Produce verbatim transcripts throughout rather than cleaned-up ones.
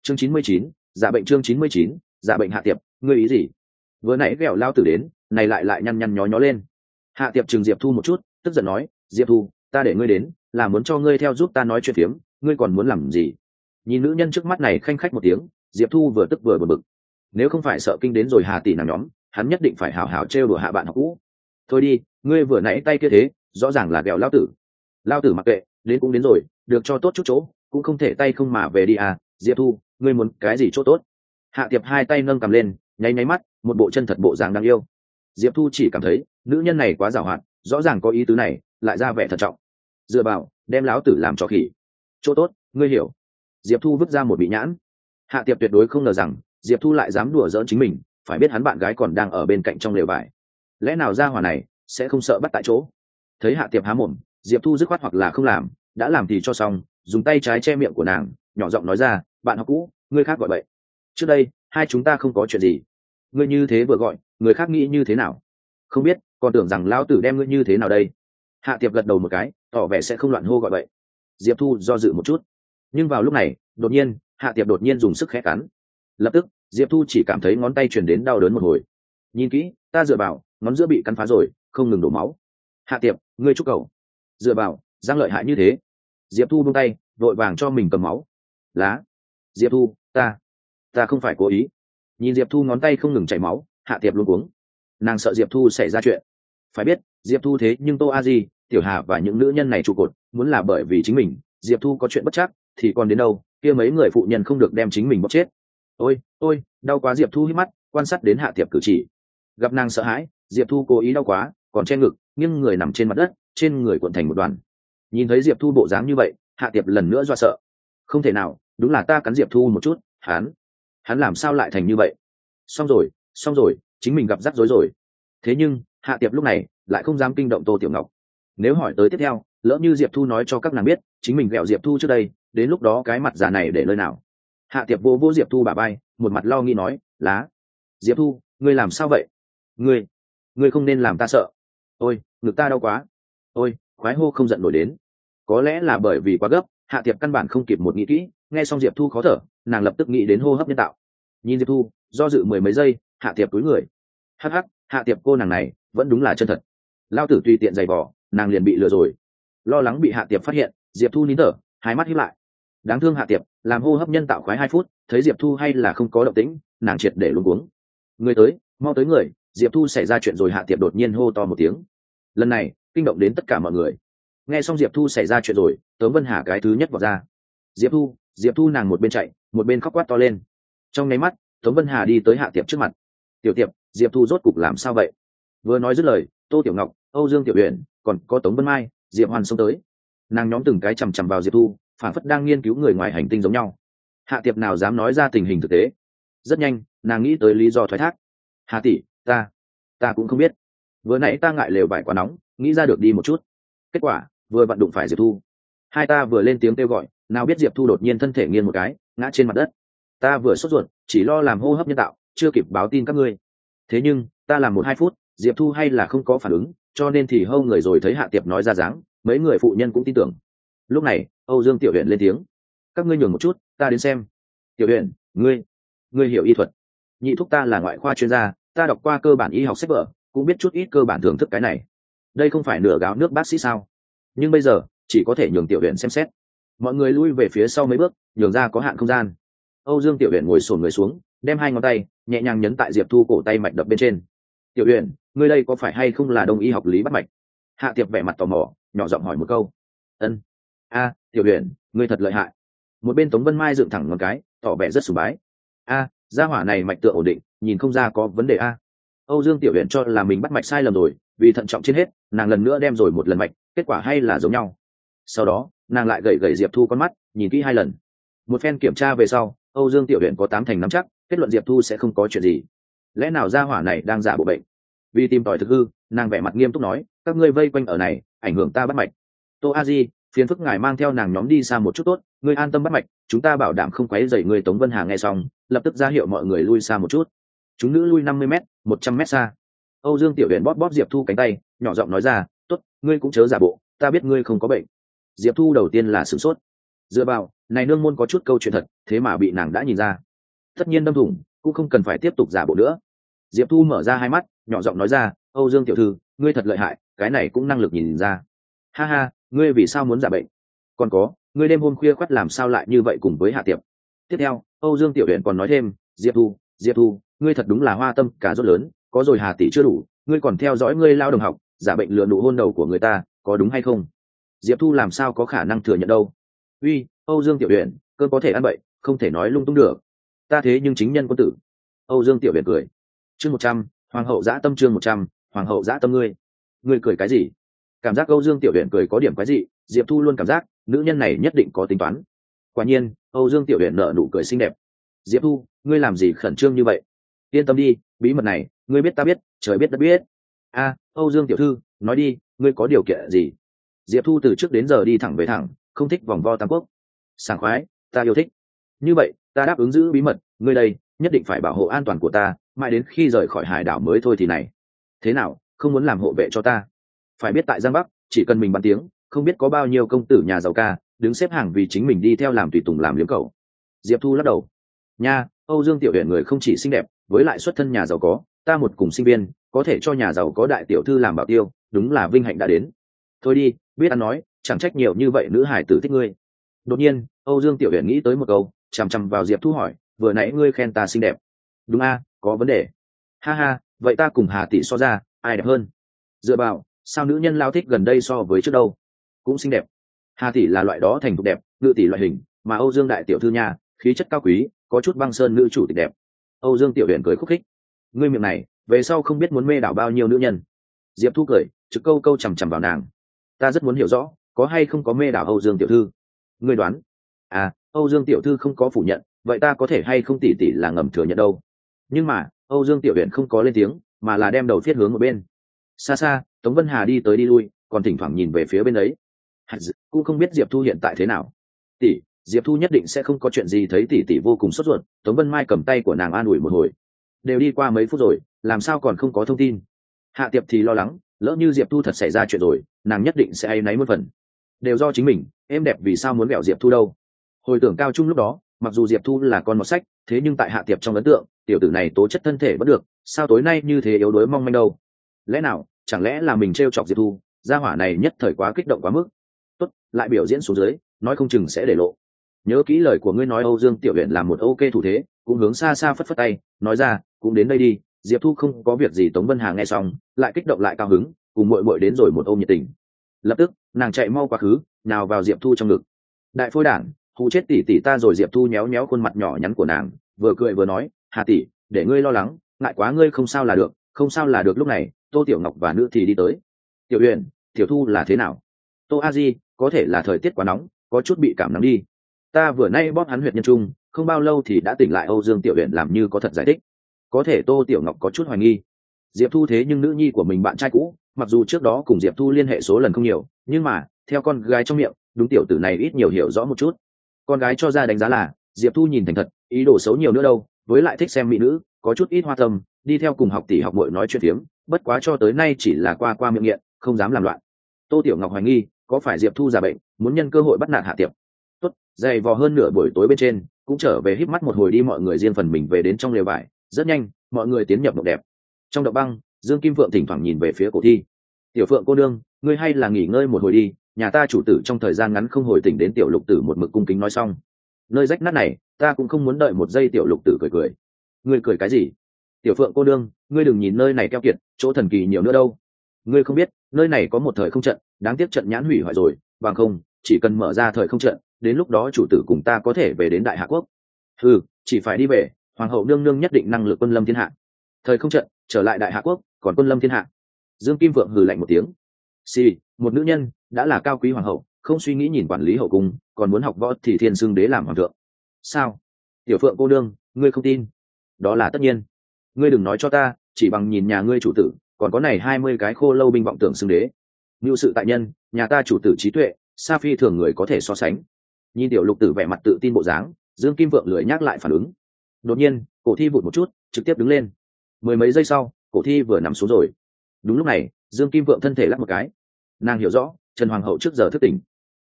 chương chín mươi chín, giả bệnh chương chín mươi chín, giả bệnh. Hạ Tiệp, ngươi ý gì? Vừa nãy ghẹo lao tử đến, này lại lại nhăn nhăn nhó nhó lên. Hạ Tiệp chừng Diệp Thu một chút, tức giận nói, Diệp Thu, ta để ngươi đến là muốn cho ngươi theo giúp ta nói chuyện phiếm, ngươi còn muốn làm gì? Nhìn nữ nhân trước mắt này khanh khách một tiếng, Diệp Thu vừa tức vừa bực bực. Nếu không phải sợ kinh đến rồi Hà tỷ nàng nhóm, hắn nhất định phải hảo hảo trêu đùa hạ bạn học cũ. Thôi đi, ngươi vừa nãy tay kia thế, rõ ràng là ghẹo lao tử. Lao tử mặc kệ, đến cũng đến rồi, được cho tốt chút chỗ, cũng không thể tay không mà về đi à. Diệp Thu, ngươi muốn cái gì chỗ tốt? Hạ Tiệp hai tay nâng cầm lên, nháy nháy mắt, một bộ chân thật bộ dáng đáng yêu. Diệp Thu chỉ cảm thấy nữ nhân này quá giàu hạn, rõ ràng có ý tứ này, lại ra vẻ thận trọng. Dựa vào, đem láo tử làm trò khỉ. Chỗ tốt, ngươi hiểu. Diệp Thu vứt ra một bị nhãn. Hạ Tiệp tuyệt đối không ngờ rằng Diệp Thu lại dám đùa giỡn chính mình, phải biết hắn bạn gái còn đang ở bên cạnh trong lều vải. Lẽ nào ra hỏa này sẽ không sợ bắt tại chỗ? Thấy Hạ Tiệp há mồm, Diệp Thu dứt khoát hoặc là không làm, đã làm thì cho xong, dùng tay trái che miệng của nàng, nhỏ giọng nói ra, bạn học cũ, ngươi khác gọi vậy. Trước đây hai chúng ta không có chuyện gì, ngươi như thế vừa gọi, người khác nghĩ như thế nào? Không biết, còn tưởng rằng lão tử đem ngươi như thế nào đây. Hạ Tiệp gật đầu một cái, tỏ vẻ sẽ không loạn hô gọi vậy. Diệp Thu do dự một chút, nhưng vào lúc này đột nhiên Hạ Tiệp đột nhiên dùng sức khẽ cắn. Lập tức Diệp Thu chỉ cảm thấy ngón tay truyền đến đau đớn một hồi. Nhìn kỹ, ta dựa vào, ngón giữa bị cắn phá rồi, không ngừng đổ máu. Hạ Tiệp, ngươi chúc cầu. Dựa vào, giang lợi hại như thế. Diệp Thu buông tay, vội vàng cho mình cầm máu. Lá. Diệp Thu, ta ta không phải cố ý. Nhìn Diệp Thu ngón tay không ngừng chảy máu, Hạ Tiệp luống cuống. Nàng sợ Diệp Thu xảy ra chuyện. Phải biết, Diệp Thu thế nhưng Tô A Di, Tiểu Hà và những nữ nhân này trụ cột, muốn là bởi vì chính mình, Diệp Thu có chuyện bất chắc, thì còn đến đâu, kia mấy người phụ nhân không được đem chính mình bóp chết. Ôi, ôi, đau quá. Diệp Thu hít mắt, quan sát đến Hạ Tiệp cử chỉ. Gặp nàng sợ hãi, Diệp Thu cố ý đau quá, còn che ngực, nghiêng người nằm trên mặt đất, trên người cuộn thành một đoàn. Nhìn thấy Diệp Thu bộ dáng như vậy, Hạ Tiệp lần nữa do sợ. Không thể nào, đúng là ta cắn Diệp Thu một chút, hắn, hắn làm sao lại thành như vậy? Xong rồi, xong rồi, chính mình gặp rắc rối rồi. Thế nhưng Hạ Tiệp lúc này lại không dám kinh động Tô Tiểu Ngọc. Nếu hỏi tới tiếp theo, lỡ như Diệp Thu nói cho các nàng biết chính mình ghẹo Diệp Thu trước đây, đến lúc đó cái mặt già này để nơi nào? Hạ Tiệp vô vô Diệp Thu bả vai, một mặt lo nghĩ nói, lá. Diệp Thu, ngươi làm sao vậy? Ngươi, ngươi không nên làm ta sợ. Ôi, ngực ta đau quá. Ôi, khoái hô không giận nổi đến. Có lẽ là bởi vì quá gấp, Hạ Tiệp căn bản không kịp một nghĩ kỹ, nghe xong Diệp Thu khó thở, nàng lập tức nghĩ đến hô hấp nhân tạo. Nhìn Diệp Thu, do dự mười mấy giây, Hạ Tiệp cúi người. Hắc hắc, Hạ Tiệp cô nàng này vẫn đúng là chân thật. Lao tử tùy tiện giày vò, nàng liền bị lừa rồi. Lo lắng bị Hạ Tiệp phát hiện, Diệp Thu nín thở, hai mắt híp lại. Đáng thương Hạ Tiệp, làm hô hấp nhân tạo khoái hai phút, thấy Diệp Thu hay là không có động tĩnh, nàng triệt để luống cuống. Người tới, mau tới người, Diệp Thu xảy ra chuyện rồi. Hạ Tiệp đột nhiên hô to một tiếng. Lần này kinh động đến tất cả mọi người. Nghe xong Diệp Thu xảy ra chuyện rồi, Tống Vân Hà cái thứ nhất vọt ra. Diệp Thu, Diệp Thu. Nàng một bên chạy, một bên khóc quát to lên. Trong nháy mắt, Tống Vân Hà đi tới Hạ Tiệp trước mặt. Tiểu Tiệp, Diệp Thu rốt cục làm sao vậy? Vừa nói dứt lời, Tô Tiểu Ngọc, Âu Dương Tiểu Uyển, còn có Tống Vân Mai, Diệp Hoàn xông tới. Nàng nhóm từng cái chằm chằm vào Diệp Thu, phản phất đang nghiên cứu người ngoài hành tinh giống nhau. Hạ Tiệp nào dám nói ra tình hình thực tế. Rất nhanh, nàng nghĩ tới lý do thoái thác. Hà tỷ, ta ta cũng không biết, vừa nãy ta ngại lều vải quá nóng, nghĩ ra được đi một chút, kết quả vừa vặn đụng phải Diệp Thu. Hai ta vừa lên tiếng kêu gọi, nào biết Diệp Thu đột nhiên thân thể nghiêng một cái, ngã trên mặt đất. Ta vừa sốt ruột, chỉ lo làm hô hấp nhân tạo, chưa kịp báo tin các ngươi. Thế nhưng ta làm một hai phút, Diệp Thu hay là không có phản ứng, cho nên thì hâu người rồi. Thấy Hạ Tiệp nói ra dáng, mấy người phụ nhân cũng tin tưởng. Lúc này Âu Dương Tiểu Uyển lên tiếng, các ngươi nhường một chút, ta đến xem. Tiểu Uyển, ngươi ngươi hiểu y thuật. Nhị thúc ta là ngoại khoa chuyên gia, ta đọc qua cơ bản y học sách vở, cũng biết chút ít cơ bản thưởng thức cái này. Đây không phải nửa gáo nước bác sĩ sao? Nhưng bây giờ chỉ có thể nhường Tiểu Uyển xem xét. Mọi người lui về phía sau mấy bước, nhường ra có hạn không gian. Âu Dương Tiểu Uyển ngồi xổm người xuống, đem hai ngón tay nhẹ nhàng nhấn tại Diệp Thu cổ tay mạch đập bên trên. Tiểu Uyển, ngươi đây có phải hay không là đông y học lý bắt mạch? Hạ Tiệp vẻ mặt tò mò, nhỏ giọng hỏi một câu. Ân. A, Tiểu Uyển, ngươi thật lợi hại. Một bên Tống Vân Mai dựng thẳng ngón cái, tỏ vẻ rất sùng bái. A, gia hỏa này mạch tượng ổn định, nhìn không ra có vấn đề a. Âu Dương Tiểu Uyển cho là mình bắt mạch sai lầm rồi, vì thận trọng trên hết, nàng lần nữa đem rồi một lần mạch, kết quả hay là giống nhau. Sau đó nàng lại gẩy gẩy Diệp Thu con mắt, nhìn kỹ hai lần. Một phen kiểm tra về sau, Âu Dương Tiểu Uyển có tám thành nắm chắc, kết luận Diệp Thu sẽ không có chuyện gì. Lẽ nào gia hỏa này đang giả bộ bệnh? Vì tìm tòi thực hư, nàng vẻ mặt nghiêm túc nói, các ngươi vây quanh ở này, ảnh hưởng ta bắt mạch. Tô A Di, phiền phức ngài mang theo nàng nhóm đi xa một chút tốt, ngươi an tâm bắt mạch, chúng ta bảo đảm không quấy rầy ngươi. Tống Vân Hà nghe xong, lập tức ra hiệu mọi người lui xa một chút. Chúng nữ lui năm mươi mét, một trăm mét xa. Âu Dương Tiểu Uyển bóp bóp Diệp Thu cánh tay, nhỏ giọng nói ra, tốt, ngươi cũng chớ giả bộ, ta biết ngươi không có bệnh. Diệp Thu đầu tiên là sửng sốt. dựa vào này nương môn có chút câu chuyện thật, thế mà bị nàng đã nhìn ra. Tất nhiên đâm thủng, cũng không cần phải tiếp tục giả bộ nữa. Diệp Thu mở ra hai mắt, nhỏ giọng nói ra, Âu Dương tiểu thư, ngươi thật lợi hại, cái này cũng năng lực nhìn ra. Ha ha, ngươi vì sao muốn giả bệnh? Còn có, ngươi đêm hôm khuya khoắt làm sao lại như vậy cùng với Hạ Tiệp? Tiếp theo, Âu Dương tiểu huyện còn nói thêm, Diệp Thu, Diệp Thu, ngươi thật đúng là hoa tâm cả rốt lớn, có rồi Hà tỷ chưa đủ, ngươi còn theo dõi ngươi lao đồng học, giả bệnh lừa nụ hôn đầu của người ta, có đúng hay không? Diệp Thu làm sao có khả năng thừa nhận đâu? Uy, Âu Dương tiểu huyện, cơn có thể ăn bậy, không thể nói lung tung được. Ta thế nhưng chính nhân quân tử. Âu Dương tiểu huyện cười. Chương một trăm, Hoàng hậu dã tâm chương một trăm, Hoàng hậu dã tâm ngươi. Ngươi cười cái gì? Cảm giác Âu Dương tiểu huyện cười có điểm quái gì, Diệp Thu luôn cảm giác, nữ nhân này nhất định có tính toán. Quả nhiên, Âu Dương tiểu huyện nở nụ cười xinh đẹp. Diệp Thu, ngươi làm gì khẩn trương như vậy? Yên tâm đi, bí mật này, ngươi biết ta biết, trời biết đất biết. A, Âu Dương tiểu thư, nói đi, ngươi có điều kiện gì? Diệp Thu từ trước đến giờ đi thẳng về thẳng, không thích vòng vo tam quốc. Sảng khoái, ta yêu thích. Như vậy, ta đáp ứng giữ bí mật, ngươi đây, nhất định phải bảo hộ an toàn của ta, mãi đến khi rời khỏi hải đảo mới thôi thì này. Thế nào, không muốn làm hộ vệ cho ta? Phải biết tại Giang Bắc, chỉ cần mình bắn tiếng, không biết có bao nhiêu công tử nhà giàu ca đứng xếp hàng vì chính mình đi theo làm tùy tùng làm liếm cầu. Diệp Thu lắc đầu. Nha, Âu Dương tiểu huyện người không chỉ xinh đẹp, với lại xuất thân nhà giàu có, ta một cùng sinh viên, có thể cho nhà giàu có đại tiểu thư làm bảo tiêu, đúng là vinh hạnh đã đến. Thôi đi, biết ăn nói, chẳng trách nhiều như vậy nữ hải tử thích ngươi. Đột nhiên, Âu Dương tiểu huyện nghĩ tới một câu, chằm chằm vào Diệp Thu hỏi, vừa nãy ngươi khen ta xinh đẹp. Đúng a, có vấn đề. Ha ha, vậy ta cùng Hà tỷ so ra, ai đẹp hơn? Dựa vào, sao nữ nhân lao thích gần đây so với trước đâu? Cũng xinh đẹp. Hà tỷ là loại đó thành thục đẹp, ngự tỷ loại hình, mà Âu Dương đại tiểu thư nhà, khí chất cao quý, có chút băng sơn nữ chủ tịch đẹp. Âu Dương tiểu huyện cười khúc khích. Ngươi miệng này, về sau không biết muốn mê đảo bao nhiêu nữ nhân. Diệp Thu cười, trực câu câu chằm chằm vào nàng. Ta rất muốn hiểu rõ, có hay không có mê đảo Âu Dương tiểu thư. Ngươi đoán? À, Âu Dương tiểu thư không có phủ nhận, vậy ta có thể hay không tỷ tỷ là ngầm thừa nhận đâu. Nhưng mà, Âu Dương tiểu huyện không có lên tiếng, mà là đem đầu phiết hướng một bên. Xa xa, Tống Vân Hà đi tới đi lui, còn thỉnh thoảng nhìn về phía bên ấy. Cũng không biết Diệp Thu hiện tại thế nào. Tỷ, Diệp Thu nhất định sẽ không có chuyện gì, thấy tỷ tỷ vô cùng sốt ruột. Tống Vân Mai cầm tay của nàng an ủi một hồi. Đều đi qua mấy phút rồi, làm sao còn không có thông tin? Hạ Tiệp thì lo lắng, lỡ như Diệp Thu thật xảy ra chuyện rồi, nàng nhất định sẽ áy náy một phần. Đều do chính mình, em đẹp vì sao muốn ghẹo Diệp Thu đâu? Hồi tưởng cao trung lúc đó, mặc dù Diệp Thu là con mọt sách, thế nhưng tại Hạ Tiệp trong ấn tượng, tiểu tử này tố chất thân thể bất được, sao tối nay như thế yếu đuối mong manh đâu? Lẽ nào, chẳng lẽ là mình trêu chọc Diệp Thu, gia hỏa này nhất thời quá kích động quá mức. Tốt, lại biểu diễn xuống dưới, nói không chừng sẽ để lộ. Nhớ kỹ lời của ngươi nói. Âu Dương tiểu huyện làm một ok thủ thế, cũng hướng xa xa phất phất tay, nói ra, cũng đến đây đi. Diệp Thu không có việc gì. Tống Vân Hà nghe xong, lại kích động lại cao hứng, cùng muội muội đến rồi một ôm nhiệt tình. Lập tức, nàng chạy mau quá khứ, nào vào Diệp Thu trong ngực. Đại phôi đản, hù chết tỷ tỷ ta rồi. Diệp Thu nhéo nhéo khuôn mặt nhỏ nhắn của nàng, vừa cười vừa nói, Hà tỷ, để ngươi lo lắng, ngại quá ngươi không sao là được, không sao là được. Lúc này, Tô Tiểu Ngọc và nữ thì đi tới. Tiểu Huyền, Tiểu Thu là thế nào? Tô A Di, có thể là thời tiết quá nóng, có chút bị cảm nắng đi. Ta vừa nay bóp hắn huyệt nhân trung, không bao lâu thì đã tỉnh lại. Âu Dương tiểu Huyền làm như có thật giải thích. Có thể Tô Tiểu Ngọc có chút hoài nghi. Diệp Thu thế nhưng nữ nhi của mình bạn trai cũ, mặc dù trước đó cùng Diệp Thu liên hệ số lần không nhiều, nhưng mà theo con gái trong miệng, đúng tiểu tử này ít nhiều hiểu rõ một chút. Con gái cho ra đánh giá là Diệp Thu nhìn thành thật, ý đồ xấu nhiều nữa đâu, với lại thích xem mỹ nữ, có chút ít hoa tâm, đi theo cùng học tỷ học muội nói chuyện phiếm, bất quá cho tới nay chỉ là qua qua miệng nghiện, không dám làm loạn. Tô Tiểu Ngọc hoài nghi, có phải Diệp Thu già bệnh, muốn nhân cơ hội bắt nạt Hạ Tiệp. Tốt, dày vò hơn nửa buổi tối bên trên, cũng trở về híp mắt một hồi đi. Mọi người riêng phần mình về đến trong lều vải, rất nhanh, mọi người tiến nhập mộng đẹp. Trong động băng, Dương Kim Phượng thỉnh thoảng nhìn về phía Cổ Thi. Tiểu Phượng cô nương, ngươi hay là nghỉ ngơi một hồi đi, nhà ta chủ tử trong thời gian ngắn không hồi tỉnh đến. Tiểu Lục Tử một mực cung kính nói xong. Nơi rách nát này, ta cũng không muốn đợi một giây. Tiểu Lục Tử cười cười. Ngươi cười cái gì? Tiểu Phượng cô nương, ngươi đừng nhìn nơi này keo kiệt, chỗ thần kỳ nhiều nữa đâu. Ngươi không biết, nơi này có một thời không trận, đáng tiếc trận nhãn hủy hoại rồi, bằng không, chỉ cần mở ra thời không trận, đến lúc đó chủ tử cùng ta có thể về đến Đại Hạ Quốc. Ừ, chỉ phải đi về, hoàng hậu nương nương nhất định năng lực quân lâm thiên hạ. Thời không trận, trở lại Đại Hạ Quốc, còn quân lâm thiên hạ. Dương Kim Vượng hừ lạnh một tiếng. Xì, một nữ nhân đã là cao quý hoàng hậu, không suy nghĩ nhìn quản lý hậu cung, còn muốn học võ thì thiên xưng đế làm hoàng thượng. Sao? Tiểu Phượng cô nương, ngươi không tin? Đó là tất nhiên. Ngươi đừng nói cho ta, chỉ bằng nhìn nhà ngươi chủ tử, còn có này hai mươi cái khô lâu binh vọng tưởng xưng đế. Ngưu sự tại nhân, nhà ta chủ tử trí tuệ, sa phi thường người có thể so sánh. Nhìn Tiểu Lục Tử vẻ mặt tự tin bộ dáng, Dương Kim Vượng lười nhắc lại phản ứng. Đột nhiên, Cổ Thi vụt một chút, trực tiếp đứng lên. Mười mấy giây sau, Cổ Thi vừa nằm xuống rồi. Đúng lúc này, Dương Kim Vượng thân thể lắc một cái. Nàng hiểu rõ, Trần Hoàng hậu trước giờ thức tỉnh.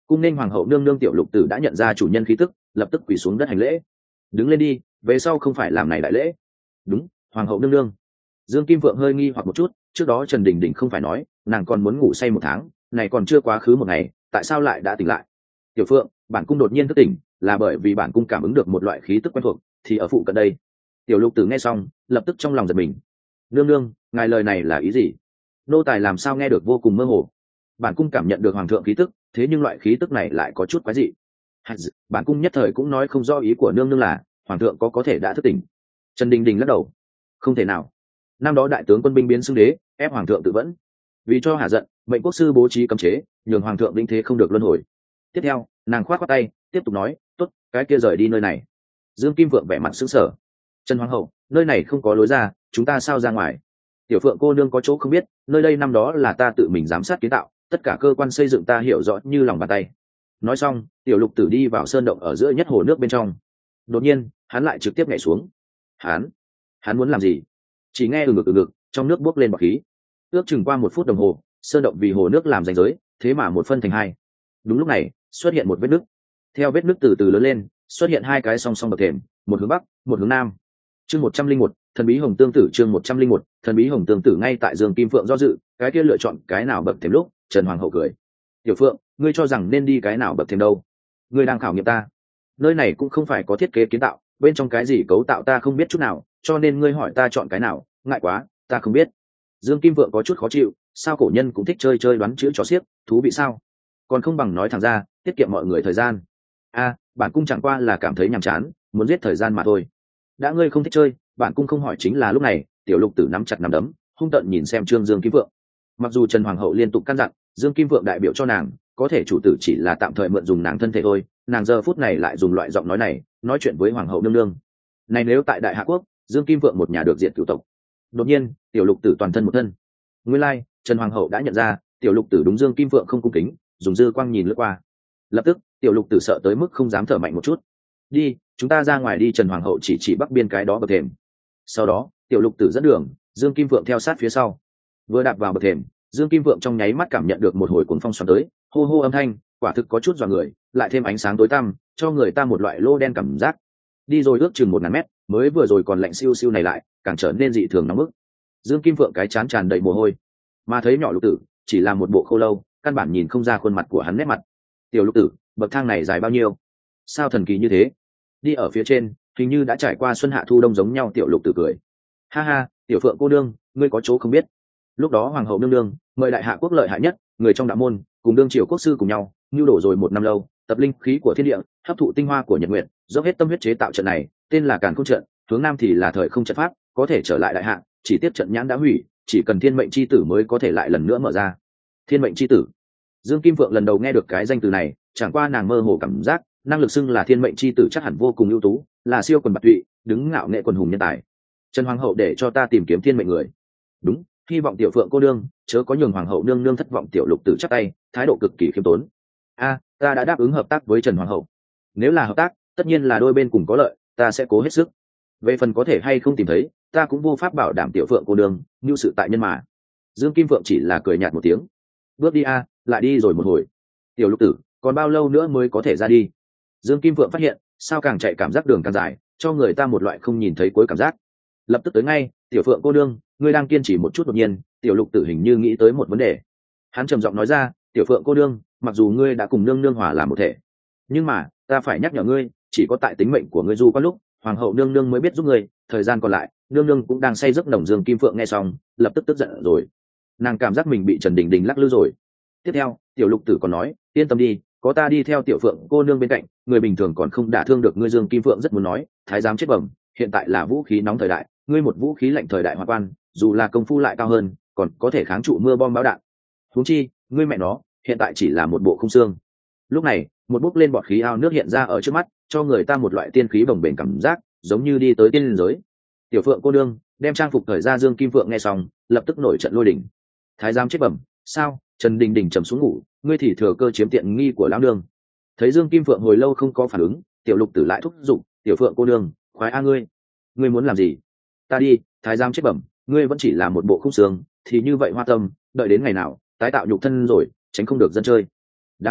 cung nên hoàng hậu nương nương. Tiểu lục tử đã nhận ra chủ nhân khí tức, lập tức quỳ xuống đất hành lễ. Đứng lên đi, về sau không phải làm này đại lễ. Đúng, hoàng hậu nương nương. Dương Kim Phượng hơi nghi hoặc một chút, trước đó Trần Đình Đình không phải nói nàng còn muốn ngủ say một tháng, này còn chưa quá khứ một ngày, tại sao lại đã tỉnh lại? Tiểu Phượng, bản cung đột nhiên thức tỉnh, là bởi vì bản cung cảm ứng được một loại khí tức quen thuộc, thì ở phụ cận đây. Tiểu lục tử nghe xong, lập tức trong lòng giật mình. Nương nương, ngài lời này là ý gì? Nô tài làm sao nghe được vô cùng mơ hồ. Bản cung cảm nhận được hoàng thượng khí tức, thế nhưng loại khí tức này lại có chút quái dị. Bản cung nhất thời cũng nói không rõ ý của nương nương là hoàng thượng có có thể đã thức tỉnh. Trần Đình Đình lắc đầu. Không thể nào. Năm đó đại tướng quân binh biến xưng đế, ép hoàng thượng tự vẫn. Vì cho hạ giận, mệnh quốc sư bố trí cấm chế, nhường hoàng thượng vĩnh thế không được luân hồi. Tiếp theo, nàng khoát khoát tay, tiếp tục nói, tốt, cái kia rời đi nơi này. Dương Kim Vượng vẻ mặt sững sờ. Trần hoàng hậu, nơi này không có lối ra, chúng ta sao ra ngoài? Tiểu Phượng cô nương có chỗ không biết, nơi đây năm đó là ta tự mình giám sát kiến tạo, tất cả cơ quan xây dựng ta hiểu rõ như lòng bàn tay. Nói xong, tiểu lục tử đi vào sơn động ở giữa nhất hồ nước bên trong. Đột nhiên, hắn lại trực tiếp nhảy xuống. Hắn, hắn muốn làm gì? Chỉ nghe ừ ngực ừ ngực, trong nước bốc lên bọt khí. Ước chừng qua một phút đồng hồ, sơn động vì hồ nước làm ranh giới, thế mà một phân thành hai. Đúng lúc này, xuất hiện một vết nứt. Theo vết nứt từ từ lớn lên, xuất hiện hai cái song song bậc thềm, một hướng bắc, một hướng nam. Chương một trăm linh một, thần bí hồng tương tử. Chương một trăm linh một, thần bí hồng tương tử. Ngay tại Dương Kim Phượng do dự, cái kia lựa chọn cái nào bậc thềm lúc, Trần hoàng hậu cười. Tiểu Phượng, ngươi cho rằng nên đi cái nào bậc thềm đâu? Ngươi đang khảo nghiệm ta. Nơi này cũng không phải có thiết kế kiến tạo, bên trong cái gì cấu tạo ta không biết chút nào, cho nên ngươi hỏi ta chọn cái nào, ngại quá, ta không biết. Dương Kim Vượng có chút khó chịu, sao cổ nhân cũng thích chơi chơi đoán chữ trò xiếc, thú vị sao? Còn không bằng nói thẳng ra, tiết kiệm mọi người thời gian. A, bản cung chẳng qua là cảm thấy nhàm chán, muốn giết thời gian mà thôi. Đã ngươi không thích chơi, bản cung không hỏi chính là lúc này. Tiểu lục tử nắm chặt nắm đấm, hung tợn nhìn xem Trương Dương Kim Vượng. Mặc dù Trần hoàng hậu liên tục căn dặn, Dương Kim Vượng đại biểu cho nàng, có thể chủ tử chỉ là tạm thời mượn dùng nàng thân thể thôi, nàng giờ phút này lại dùng loại giọng nói này nói chuyện với hoàng hậu nương nương. Này nếu tại Đại Hạ quốc, Dương Kim Vượng một nhà được diệt cửu tộc. Đột nhiên, tiểu lục tử toàn thân một thân. Nguyên lai, like, Trần hoàng hậu đã nhận ra, tiểu lục tử đúng Dương Kim Vượng không cung kính, dùng dư quang nhìn lướt qua. Lập tức, tiểu lục tử sợ tới mức không dám thở mạnh một chút. Đi, chúng ta ra ngoài đi. Trần hoàng hậu chỉ chỉ bắc biên cái đó bậc thềm. Sau đó, tiểu lục tử dẫn đường, Dương Kim Vượng theo sát phía sau. Vừa đạp vào bậc thềm, Dương Kim Vượng trong nháy mắt cảm nhận được một hồi cuồng phong xoắn tới, hô hô âm thanh, quả thực có chút dọa người, lại thêm ánh sáng tối tăm, cho người ta một loại lô đen cảm giác. Đi rồi ước chừng một ngàn mét, mới vừa rồi còn lạnh siêu siêu này lại, càng trở nên dị thường nóng bức. Dương Kim Vượng cái chán tràn đầy mồ hôi, mà thấy nhỏ lục tử chỉ là một bộ khô lâu, căn bản nhìn không ra khuôn mặt của hắn nét mặt. Tiểu lục tử, bậc thang này dài bao nhiêu? Sao thần kỳ như thế? Đi ở phía trên, hình như đã trải qua xuân hạ thu đông giống nhau. Tiểu lục tử cười, ha ha, tiểu Phượng cô nương, ngươi có chỗ không biết. Lúc đó hoàng hậu nương nương mời Đại Hạ quốc lợi hại nhất người trong đạo môn cùng đương triều quốc sư cùng nhau nhu đổ rồi một năm lâu, tập linh khí của thiên địa, hấp thụ tinh hoa của nhật nguyện, dốc hết tâm huyết chế tạo trận này, tên là Càn Khôn trận. Hướng nam thì là thời không trận pháp, có thể trở lại Đại Hạ, chỉ tiếp trận nhãn đã hủy, chỉ cần thiên mệnh chi tử mới có thể lại lần nữa mở ra. Thiên mệnh chi tử. Dương Kim Vượng lần đầu nghe được cái danh từ này, chẳng qua nàng mơ hồ cảm giác năng lực xưng là thiên mệnh chi tử chắc hẳn vô cùng ưu tú, là siêu quần bạc tụy, đứng ngạo nghệ quần hùng nhân tài. Trần hoàng hậu để cho ta tìm kiếm thiên mệnh người. Đúng, hy vọng tiểu Phượng cô nương chớ có nhường hoàng hậu nương nương thất vọng. Tiểu lục tử chắp tay, thái độ cực kỳ khiêm tốn. A, ta đã đáp ứng hợp tác với Trần hoàng hậu. Nếu là hợp tác, tất nhiên là đôi bên cùng có lợi, ta sẽ cố hết sức. Về phần có thể hay không tìm thấy, ta cũng vô pháp bảo đảm tiểu Phượng cô nương như sự tại nhân mà. Dương Kim Phượng chỉ là cười nhạt một tiếng. Bước đi a, lại đi rồi một hồi. Tiểu lục tử, còn bao lâu nữa mới có thể ra đi? Dương Kim Phượng phát hiện, sao càng chạy cảm giác đường càng dài, cho người ta một loại không nhìn thấy cuối cảm giác. Lập tức tới ngay, tiểu Phượng cô nương, ngươi đang kiên trì một chút. Đột nhiên, tiểu lục tử hình như nghĩ tới một vấn đề. Hắn trầm giọng nói ra, tiểu Phượng cô nương, mặc dù ngươi đã cùng nương nương hòa làm một thể, nhưng mà ta phải nhắc nhở ngươi, chỉ có tại tính mệnh của ngươi du có lúc hoàng hậu nương nương mới biết giúp ngươi, thời gian còn lại nương nương cũng đang say giấc nồng. Dương Kim Phượng nghe xong, lập tức tức giận rồi. Nàng cảm giác mình bị Trần Đình Đình lắc lư rồi. Tiếp theo, tiểu lục tử còn nói, yên tâm đi, có ta đi theo tiểu Phượng cô nương bên cạnh, người bình thường còn không đả thương được ngươi. Dương Kim Phượng rất muốn nói, thái giám chết bẩm, hiện tại là vũ khí nóng thời đại, ngươi một vũ khí lạnh thời đại hoa quan, dù là công phu lại cao hơn, còn có thể kháng trụ mưa bom bão đạn. Huống chi, ngươi mẹ nó, hiện tại chỉ là một bộ không xương. Lúc này, một bốc lên bọt khí ao nước hiện ra ở trước mắt, cho người ta một loại tiên khí bồng bềnh cảm giác, giống như đi tới tiên liên giới. Tiểu Phượng cô nương đem trang phục thời ra. Dương Kim Phượng nghe xong, lập tức nổi trận lôi đình. Thái giám chết bẩm, sao? Trần Đình Đình trầm xuống ngủ, ngươi thì thừa cơ chiếm tiện nghi của lão nương. Thấy Dương Kim Phượng hồi lâu không có phản ứng, tiểu lục tử lại thúc giục, tiểu Phượng cô nương, khoái a ngươi, ngươi muốn làm gì? Ta đi. Thái giám chết bẩm, ngươi vẫn chỉ là một bộ khung xương, thì như vậy hoa tâm, đợi đến ngày nào tái tạo nhục thân rồi, tránh không được dân chơi. Đáng tiếc,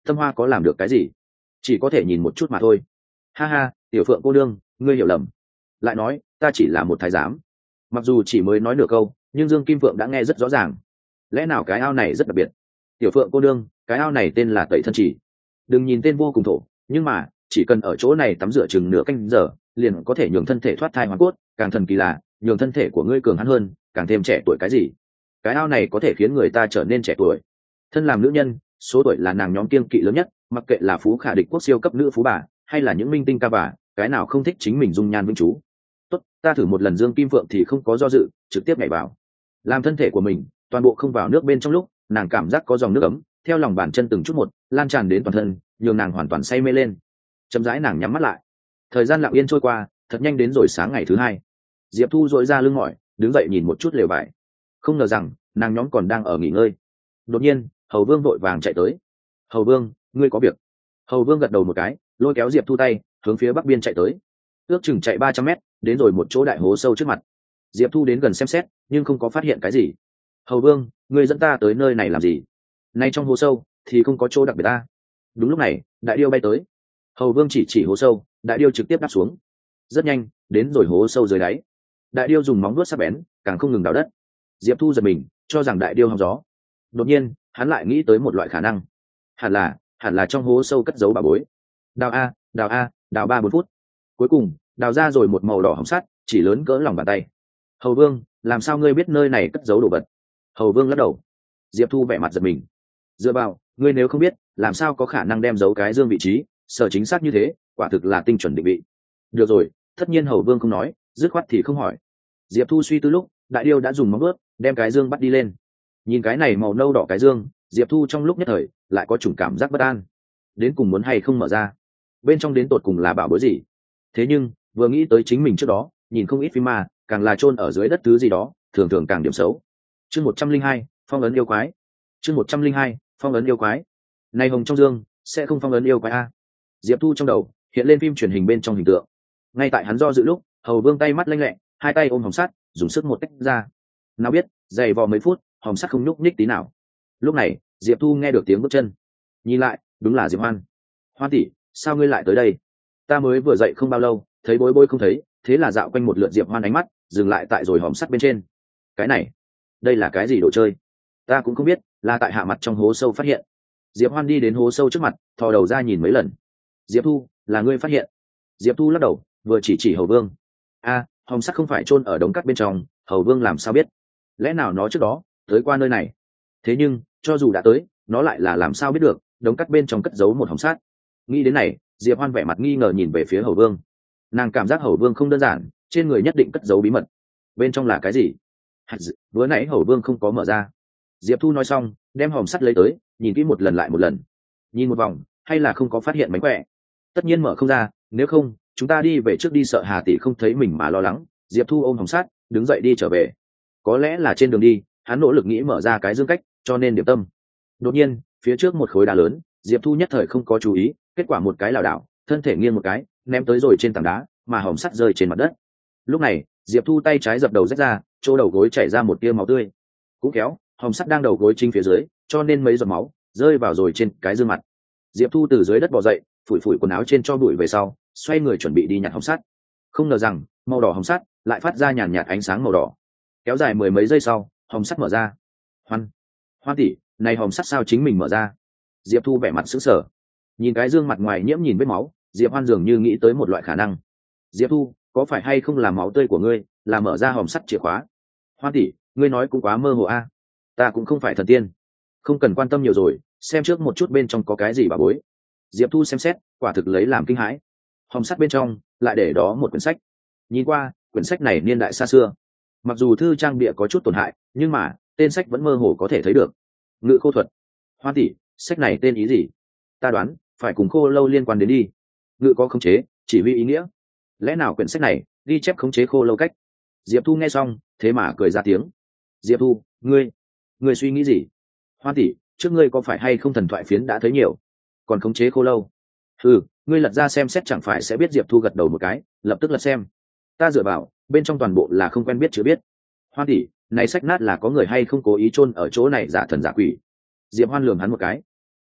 Tâm Hoa có làm được cái gì, chỉ có thể nhìn một chút mà thôi. Ha ha, tiểu phượng cô đương, ngươi hiểu lầm. Lại nói ta chỉ là một thái giám. Mặc dù chỉ mới nói nửa câu, nhưng Dương Kim Phượng đã nghe rất rõ ràng. Lẽ nào cái ao này rất đặc biệt? Tiểu phượng cô đương, cái ao này tên là Tẩy Thân Chỉ. Đừng nhìn tên vô cùng thổ, nhưng mà chỉ cần ở chỗ này tắm rửa chừng nửa canh giờ, liền có thể nhường thân thể thoát thai hoàn cốt. Càng thần kỳ là nhường thân thể của ngươi cường hãn hơn, càng thêm trẻ tuổi. Cái gì? Cái ao này có thể khiến người ta trở nên trẻ tuổi. Thân làm nữ nhân, số tuổi là nàng nhóm kiêng kỵ lớn nhất, mặc kệ là phú khả địch quốc siêu cấp nữ phú bà, hay là những minh tinh ca bà, cái nào không thích chính mình dung nhan vĩnh chú. Tốt, ta thử một lần. Dương Kim Phượng thì không có do dự, trực tiếp nhảy vào. Làm thân thể của mình toàn bộ không vào nước bên trong lúc, nàng cảm giác có dòng nước ấm theo lòng bàn chân từng chút một lan tràn đến toàn thân, nhường nàng hoàn toàn say mê lên. Chậm rãi nàng nhắm mắt lại. Thời gian lặng yên trôi qua, thật nhanh đến rồi sáng ngày thứ hai. Diệp Thu dội ra lưng mỏi, đứng dậy nhìn một chút lều vải. Không ngờ rằng nàng nhóm còn đang ở nghỉ ngơi. Đột nhiên Hầu Vương vội vàng chạy tới. Hầu Vương, ngươi có việc? Hầu Vương gật đầu một cái, lôi kéo Diệp Thu tay hướng phía bắc biên chạy tới. Ước chừng chạy ba trăm mét, đến rồi một chỗ đại hố sâu trước mặt. Diệp Thu đến gần xem xét, nhưng không có phát hiện cái gì. Hầu Vương, ngươi dẫn ta tới nơi này làm gì? Nay trong hố sâu thì không có chỗ đặc biệt ta. Đúng lúc này đại điêu bay tới. Hầu Vương chỉ chỉ hố sâu, đại điêu trực tiếp đáp xuống. Rất nhanh đến rồi hố sâu dưới đáy. Đại điêu dùng móng vuốt sắc bén càng không ngừng đào đất. Diệp Thu giật mình, cho rằng đại điêu hòng gió. Đột nhiên hắn lại nghĩ tới một loại khả năng. Hẳn là hẳn là trong hố sâu cất giấu bà bối. Đào a đào a đào ba bốn phút, cuối cùng đào ra rồi một màu đỏ hồng sắt, chỉ lớn cỡ lòng bàn tay. Hầu Vương, làm sao ngươi biết nơi này cất giấu đồ vật? Hầu Vương lắc đầu. Diệp Thu vẻ mặt giật mình. Dựa vào, ngươi nếu không biết, làm sao có khả năng đem giấu cái dương vị trí, sở chính xác như thế, quả thực là tinh chuẩn định vị. Được rồi, tất nhiên Hầu Vương không nói, dứt khoát thì không hỏi. Diệp Thu suy tư lúc, đại điêu đã dùng móng vuốt đem cái dương bắt đi lên. Nhìn cái này màu nâu đỏ cái dương, Diệp Thu trong lúc nhất thời lại có chủng cảm giác bất an. Đến cùng muốn hay không mở ra? Bên trong đến tột cùng là bảo bối gì? Thế nhưng vừa nghĩ tới chính mình trước đó nhìn không ít phim ma, càng là chôn ở dưới đất thứ gì đó, thường thường càng điểm xấu. Chương một trăm linh hai, phong ấn yêu quái. Chương một trăm linh hai, phong ấn yêu quái. Này hồng trong dương sẽ không phong ấn yêu quái a? Diệp Thu trong đầu hiện lên phim truyền hình bên trong hình tượng. Ngay tại hắn do dự lúc, Hầu Vương tay mắt lanh lẹ, hai tay ôm hồng sắt, dùng sức một tách ra. Nào biết dày vò mấy phút, hồng sắt không nhúc nhích tí nào. Lúc này Diệp Thu nghe được tiếng bước chân, nhìn lại, đúng là Diệp Hoan. Hoan tỷ, sao ngươi lại tới đây? Ta mới vừa dậy không bao lâu, thấy Bối Bối không thấy, thế là dạo quanh một lượt. Diệp Hoan ánh mắt dừng lại tại rồi hòm sắt bên trên. Cái này, đây là cái gì đồ chơi? Ta cũng không biết, là tại hạ mặt trong hố sâu phát hiện. Diệp Hoan đi đến hố sâu trước mặt, thò đầu ra nhìn mấy lần. Diệp Thu, là ngươi phát hiện? Diệp Thu lắc đầu, vừa chỉ chỉ Hầu Vương. A, hòm sắt không phải chôn ở đống cát bên trong, Hầu Vương làm sao biết? Lẽ nào nó trước đó tới qua nơi này? Thế nhưng cho dù đã tới, nó lại là làm sao biết được đống cát bên trong cất giấu một hòm sắt? Nghĩ đến này, Diệp Hoan vẻ mặt nghi ngờ nhìn về phía Hầu Vương. Nàng cảm giác Hầu Vương không đơn giản, trên người nhất định cất giấu bí mật. Bên trong là cái gì? Vừa nãy Hầu Vương không có mở ra. Diệp Thu nói xong, đem hòm sắt lấy tới, nhìn kỹ một lần lại một lần. Nhìn một vòng, hay là không có phát hiện mánh khỏe. Tất nhiên mở không ra, nếu không, chúng ta đi về trước đi, sợ Hà tỷ không thấy mình mà lo lắng. Diệp Thu ôm hòm sắt, đứng dậy đi trở về. Có lẽ là trên đường đi, hắn nỗ lực nghĩ mở ra cái dương cách, cho nên điểm tâm. Đột nhiên, phía trước một khối đá lớn, Diệp Thu nhất thời không có chú ý, kết quả một cái lảo đảo, thân thể nghiêng một cái, ném tới rồi trên tảng đá, mà hòm sắt rơi trên mặt đất. Lúc này, Diệp Thu tay trái dập đầu rách ra, chỗ đầu gối chảy ra một tia máu tươi. Cũng kéo, hòm sắt đang đầu gối chính phía dưới, cho nên mấy giọt máu rơi vào rồi trên cái dương mặt. Diệp Thu từ dưới đất bò dậy, phủi phủi quần áo trên cho bụi về sau, xoay người chuẩn bị đi nhặt hòm sắt. Không ngờ rằng màu đỏ hòm sắt lại phát ra nhàn nhạt ánh sáng màu đỏ. Kéo dài mười mấy giây sau, hòm sắt mở ra. Hoan, Hoan tỷ, này hòm sắt sao chính mình mở ra? Diệp Thu vẻ mặt sững sờ. Nhìn cái dương mặt ngoài nhiễm nhìn vết máu, Diệp Hoan dường như nghĩ tới một loại khả năng. Diệp Thu, có phải hay không là máu tươi của ngươi là mở ra hòm sắt chìa khóa? Hoan tỷ, ngươi nói cũng quá mơ hồ a. Ta cũng không phải thần tiên, không cần quan tâm nhiều rồi, xem trước một chút bên trong có cái gì bà bối. Diệp Thu xem xét, quả thực lấy làm kinh hãi. Hòm sắt bên trong lại để đó một quyển sách. Nhìn qua, quyển sách này niên đại xa xưa, mặc dù thư trang bìa có chút tổn hại, nhưng mà tên sách vẫn mơ hồ có thể thấy được. Ngự khô thuật. Hoan tỷ, sách này tên ý gì? Ta đoán phải cùng khô lâu liên quan đến đi. Ngự có khống chế, chỉ huy ý nghĩa. Lẽ nào quyển sách này ghi chép khống chế khô lâu cách? Diệp Thu nghe xong, thế mà cười ra tiếng. Diệp Thu, ngươi ngươi suy nghĩ gì? Hoan tỷ, trước ngươi có phải hay không thần thoại phiến đã thấy nhiều, còn khống chế khô lâu? Ừ, ngươi lật ra xem xét chẳng phải sẽ biết. Diệp Thu gật đầu một cái, lập tức lật xem. Ta dựa vào, bên trong toàn bộ là không quen biết chưa biết. Hoan tỷ, này sách nát là có người hay không cố ý chôn ở chỗ này giả thần giả quỷ? Diệp Hoan lườm hắn một cái.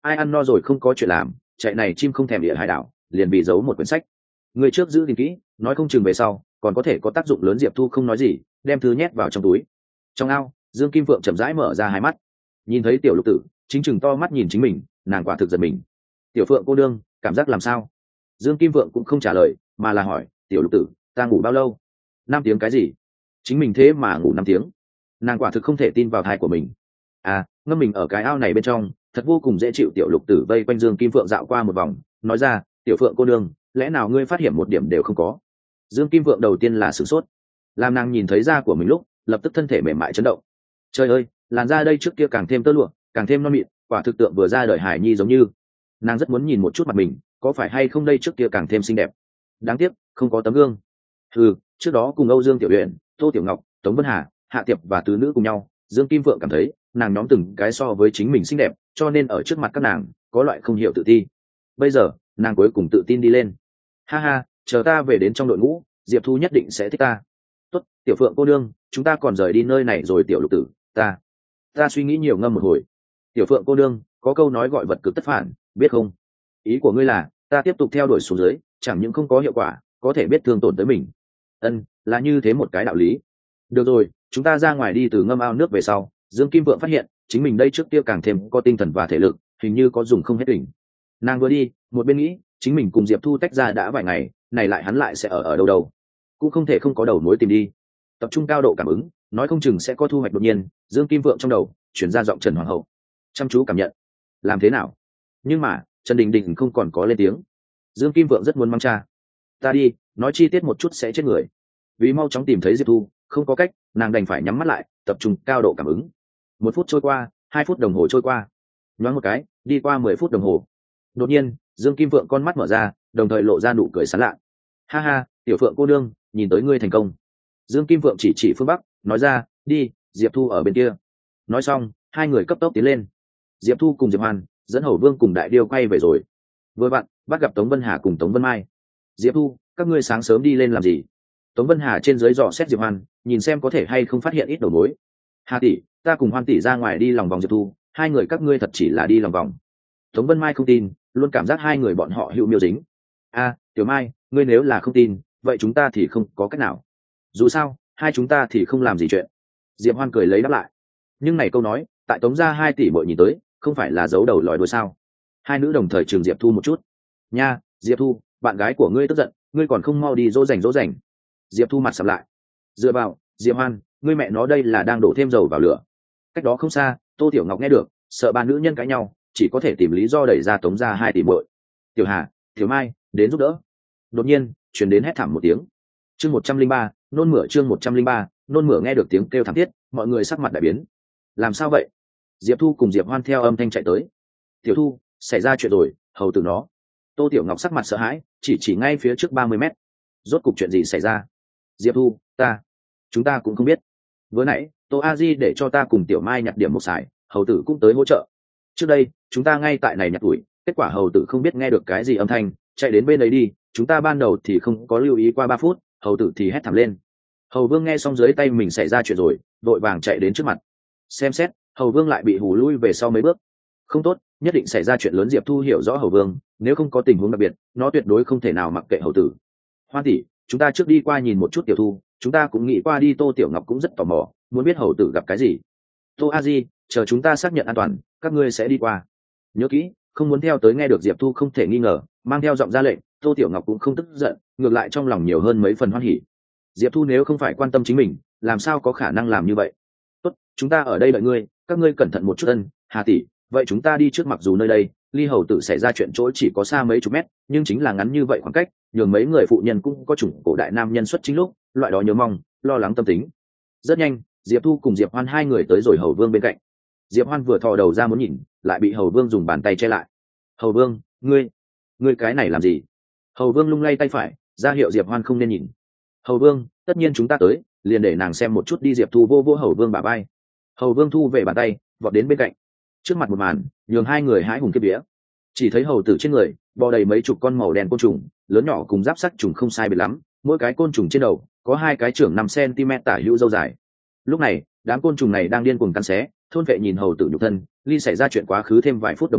ai ăn no rồi không có chuyện làm, chạy này chim không thèm địa hải đảo, liền bị giấu một quyển sách. Người trước giữ gìn kỹ, nói không chừng về sau còn có thể có tác dụng lớn. Diệp Thu không nói gì, đem thứ nhét vào trong túi. Trong ao, Dương Kim Phượng chậm rãi mở ra hai mắt, nhìn thấy tiểu lục tử chính chừng to mắt nhìn chính mình, nàng quả thực giật mình. Tiểu Phượng cô đương, cảm giác làm sao? Dương Kim Phượng cũng không trả lời, mà là hỏi, tiểu lục tử, ta ngủ bao lâu? Năm tiếng cái gì? Chính mình thế mà ngủ năm tiếng? Nàng quả thực không thể tin vào thai của mình. À, ngâm mình ở cái ao này bên trong, thật vô cùng dễ chịu. Tiểu lục tử vây quanh Dương Kim Phượng dạo qua một vòng, nói ra, tiểu Phượng cô đương, lẽ nào ngươi phát hiện một điểm đều không có? Dương Kim Phượng đầu tiên là sửng sốt, làm nàng nhìn thấy da của mình lúc, lập tức thân thể mềm mại chấn động. Trời ơi, làn da đây trước kia càng thêm tơ lụa, càng thêm non mịn, quả thực tượng vừa ra đời hải nhi giống như. Nàng rất muốn nhìn một chút mặt mình, có phải hay không đây trước kia càng thêm xinh đẹp. Đáng tiếc không có tấm gương. Ừ, trước đó cùng Âu Dương Tiểu Uyển, Tô Tiểu Ngọc, Tống Vân Hà, Hạ Tiệp và tứ nữ cùng nhau, Dương Kim Phượng cảm thấy nàng nhóm từng cái so với chính mình xinh đẹp, cho nên ở trước mặt các nàng có loại không hiểu tự ti. Bây giờ nàng cuối cùng tự tin đi lên. Ha ha, chờ ta về đến trong đội ngũ, Diệp Thu nhất định sẽ thích ta. Tốt, tiểu Phượng cô đương, chúng ta còn rời đi nơi này rồi. Tiểu lục tử, ta ta suy nghĩ nhiều ngâm một hồi. Tiểu Phượng cô đương, có câu nói gọi vật cực tất phản, biết không? Ý của ngươi là ta tiếp tục theo đuổi xuống dưới, chẳng những không có hiệu quả, có thể biết thương tổn tới mình. Ân, là như thế một cái đạo lý. Được rồi, chúng ta ra ngoài đi. Từ ngâm ao nước về sau, Dương Kim Vượng phát hiện chính mình đây trước kia càng thêm có tinh thần và thể lực, hình như có dùng không hết đỉnh. Nàng vừa đi một bên nghĩ, chính mình cùng Diệp Thu tách ra đã vài ngày, này lại hắn lại sẽ ở ở đâu đâu, cũng không thể không có đầu mối tìm đi. Tập trung cao độ cảm ứng, nói không chừng sẽ có thu hoạch. Đột nhiên, Dương Kim Vượng trong đầu chuyển ra giọng Trần Hoàng hậu, chăm chú cảm nhận. Làm thế nào? Nhưng mà Trần Đình Đình không còn có lên tiếng. Dương Kim Vượng rất muốn mang cha. Ta đi, nói chi tiết một chút sẽ chết người. Vì mau chóng tìm thấy Diệp Thu, không có cách, nàng đành phải nhắm mắt lại, tập trung cao độ cảm ứng. Một phút trôi qua, hai phút đồng hồ trôi qua, nhoáng một cái đi qua mười phút đồng hồ. Đột nhiên, Dương Kim Vượng con mắt mở ra, đồng thời lộ ra nụ cười sán lạ. Ha ha, tiểu Phượng cô đương, nhìn tới ngươi thành công. Dương Kim Vượng chỉ chỉ phương bắc, nói ra, đi, Diệp Thu ở bên kia. Nói xong, hai người cấp tốc tiến lên. Diệp Thu cùng Diệp Hoan dẫn Hầu Vương cùng Đại Điêu quay về rồi. Vừa vặn bắt gặp Tống Vân Hà cùng Tống Vân Mai. Diệp Thu, các ngươi sáng sớm đi lên làm gì? Tống Vân Hà trên dưới dò xét Diệp Hoan, nhìn xem có thể hay không phát hiện ít đầu mối. Hà tỷ, ta cùng Hoan tỷ ra ngoài đi lòng vòng. Diệp Thu, hai người các ngươi thật chỉ là đi lòng vòng. Tống Vân Mai không tin, luôn cảm giác hai người bọn họ hữu miêu dính. A, Tiểu Mai, ngươi nếu là không tin, vậy chúng ta thì không có cách nào. Dù sao, hai chúng ta thì không làm gì chuyện. Diệp Hoan cười lấy đáp lại. Nhưng này câu nói, tại Tống gia hai tỷ bội nhìn tới, không phải là giấu đầu lòi đuôi sao? Hai nữ đồng thời trừng Diệp Thu một chút. Nha, Diệp Thu, bạn gái của ngươi tức giận, ngươi còn không mau đi dỗ dành dỗ dành. Diệp Thu mặt sầm lại. Dựa vào, Diệp Hoan, ngươi mẹ nó đây là đang đổ thêm dầu vào lửa. Cách đó không xa, Tô Tiểu Ngọc nghe được, sợ ba nữ nhân cãi nhau, chỉ có thể tìm lý do đẩy ra Tống gia hai tỷ bội. Tiểu Hà, Tiểu Mai, đến giúp đỡ. Đột nhiên, truyền đến hét thảm một tiếng. Chương một trăm linh ba, nôn mửa. Chương một trăm linh ba, nôn mửa. Nghe được tiếng kêu thảm thiết, mọi người sắc mặt đại biến. Làm sao vậy? Diệp Thu cùng Diệp Hoan theo âm thanh chạy tới. Tiểu Thu, xảy ra chuyện rồi, hầu tử nó. Tô Tiểu Ngọc sắc mặt sợ hãi, chỉ chỉ ngay phía trước ba mươi mét. Rốt cục chuyện gì xảy ra? Diệp Thu, ta, chúng ta cũng không biết. Vừa nãy, Tô A Di để cho ta cùng Tiểu Mai nhặt điểm một xài, hầu tử cũng tới hỗ trợ. Trước đây, chúng ta ngay tại này nhặt tuổi, kết quả hầu tử không biết nghe được cái gì âm thanh, chạy đến bên ấy đi. Chúng ta ban đầu thì không có lưu ý, qua ba phút, hầu tử thì hét thảm lên. Hầu Vương nghe xong dưới tay mình xảy ra chuyện rồi, vội vàng chạy đến trước mặt. Xem xét, Hầu Vương lại bị hù lui về sau mấy bước. Không tốt, nhất định xảy ra chuyện lớn. Diệp Thu hiểu rõ Hầu Vương, nếu không có tình huống đặc biệt, nó tuyệt đối không thể nào mặc kệ hầu tử. Hoan tỷ, chúng ta trước đi qua nhìn một chút. Tiểu Thu, chúng ta cũng nghĩ qua đi. Tô Tiểu Ngọc cũng rất tò mò, muốn biết hầu tử gặp cái gì. Tô A Di, chờ chúng ta xác nhận an toàn, các ngươi sẽ đi qua. Nhớ kỹ, không muốn theo tới. Nghe được Diệp Thu không thể nghi ngờ, mang theo giọng ra lệnh, Tô Tiểu Ngọc cũng không tức giận, ngược lại trong lòng nhiều hơn mấy phần hoan hỉ. Diệp Thu nếu không phải quan tâm chính mình, làm sao có khả năng làm như vậy? Tốt, chúng ta ở đây đợi ngươi, các ngươi cẩn thận một chút. Ân, Hà tỷ, vậy chúng ta đi trước. Mặc dù nơi đây ly hầu tử xảy ra chuyện chỗ chỉ có xa mấy chục mét, nhưng chính là ngắn như vậy khoảng cách, nhường mấy người phụ nhân cũng có chủng cổ đại nam nhân xuất chính lúc, loại đó nhớ mong, lo lắng tâm tính. Rất nhanh, Diệp Thu cùng Diệp Hoan hai người tới rồi Hầu Vương bên cạnh. Diệp Hoan vừa thò đầu ra muốn nhìn, lại bị Hầu Vương dùng bàn tay che lại. Hầu Vương, ngươi, ngươi cái này làm gì? Hầu Vương lung lay tay phải, ra hiệu Diệp Hoan không nên nhìn. Hầu Vương, tất nhiên chúng ta tới, liền để nàng xem một chút đi. Diệp Thu vô vô Hầu Vương bả vai. Hầu Vương thu về bàn tay, vọt đến bên cạnh. Trước mặt một màn, nhường hai người hãi hùng kiếp vía. Chỉ thấy hầu tử trên người bò đầy mấy chục con màu đen côn trùng, lớn nhỏ cùng giáp sắt trùng không sai biệt lắm, mỗi cái côn trùng trên đầu có hai cái trưởng năm centimet tả hữu râu dài. Lúc này, đám côn trùng này đang điên cuồng cắn xé, thôn vệ nhìn hầu tử nhục thân. Ly xảy ra chuyện quá khứ thêm vài phút đồng hồ,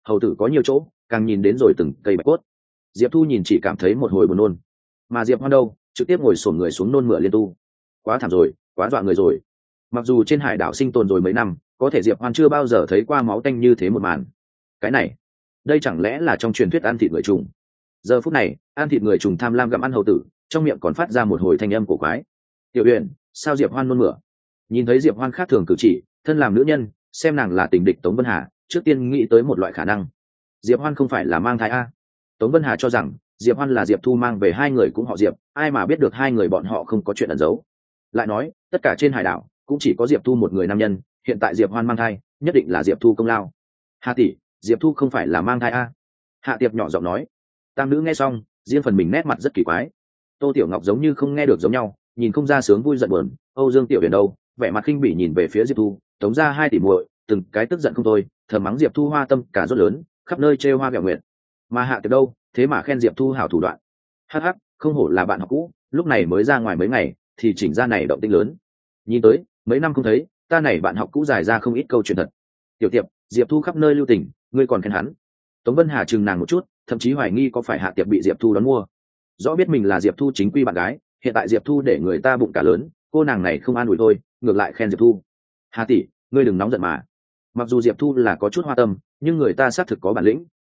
hầu tử có nhiều chỗ càng nhìn đến rồi từng cây bạch cốt. Diệp Thu nhìn chỉ cảm thấy một hồi buồn nôn, mà Diệp Hoan đâu trực tiếp ngồi xổm người xuống nôn mửa liên tu. Quá thảm rồi, quá dọa người rồi. Mặc dù trên hải đảo sinh tồn rồi mấy năm, có thể Diệp Hoan chưa bao giờ thấy qua máu tanh như thế một màn. Cái này, đây chẳng lẽ là trong truyền thuyết ăn thịt người trùng? Giờ phút này, ăn thịt người trùng tham lam gặm ăn hầu tử, trong miệng còn phát ra một hồi thanh âm cổ quái. Tiểu Uyển, sao Diệp Hoan nôn mửa? Nhìn thấy Diệp Hoan khác thường cử chỉ, thân làm nữ nhân, xem nàng là tình địch Tống Vân Hà, trước tiên nghĩ tới một loại khả năng. Diệp Hoan không phải là mang thai a? Tống Vân Hà cho rằng Diệp Hoan là Diệp Thu mang về, hai người cũng họ Diệp, ai mà biết được hai người bọn họ không có chuyện ẩn giấu. Lại nói, tất cả trên hải đảo cũng chỉ có Diệp Thu một người nam nhân, hiện tại Diệp Hoan mang thai, nhất định là Diệp Thu công lao. Hà tỷ, Diệp Thu không phải là mang thai a? Hạ Tiệp nhỏ giọng nói. Tam nữ nghe xong, riêng phần mình nét mặt rất kỳ quái. Tô Tiểu Ngọc giống như không nghe được giống nhau, nhìn không ra sướng vui giận buồn. Âu Dương Tiểu Huyền đâu, vẻ mặt khinh bỉ nhìn về phía Diệp Thu, tống ra hai tỷ muội, từng cái tức giận không thôi, thầm mắng Diệp Thu hoa tâm cả rốt lớn, khắp nơi trêu hoa ghẹo nguyện. Mà Hạ Tiệp đâu, thế mà khen Diệp Thu hảo thủ đoạn. Hắc hắc, không hổ là bạn học cũ, lúc này mới ra ngoài mấy ngày, thì chỉnh ra này động tĩnh lớn. Nhìn tới, mấy năm không thấy, ta này bạn học cũ dài ra không ít câu chuyện thật. Tiểu Tiệp, Diệp Thu khắp nơi lưu tình, ngươi còn khen hắn. Tống Vân Hà chừng nàng một chút, thậm chí hoài nghi có phải Hạ Tiệp bị Diệp Thu đón mua. Rõ biết mình là Diệp Thu chính quy bạn gái, hiện tại Diệp Thu để người ta bụng cả lớn, cô nàng này không an ủi thôi, ngược lại khen Diệp Thu. Hà tỷ, ngươi đừng nóng giận mà. Mặc dù Diệp Thu là có chút hoa tâm, nhưng người ta xác thực có bản lĩnh.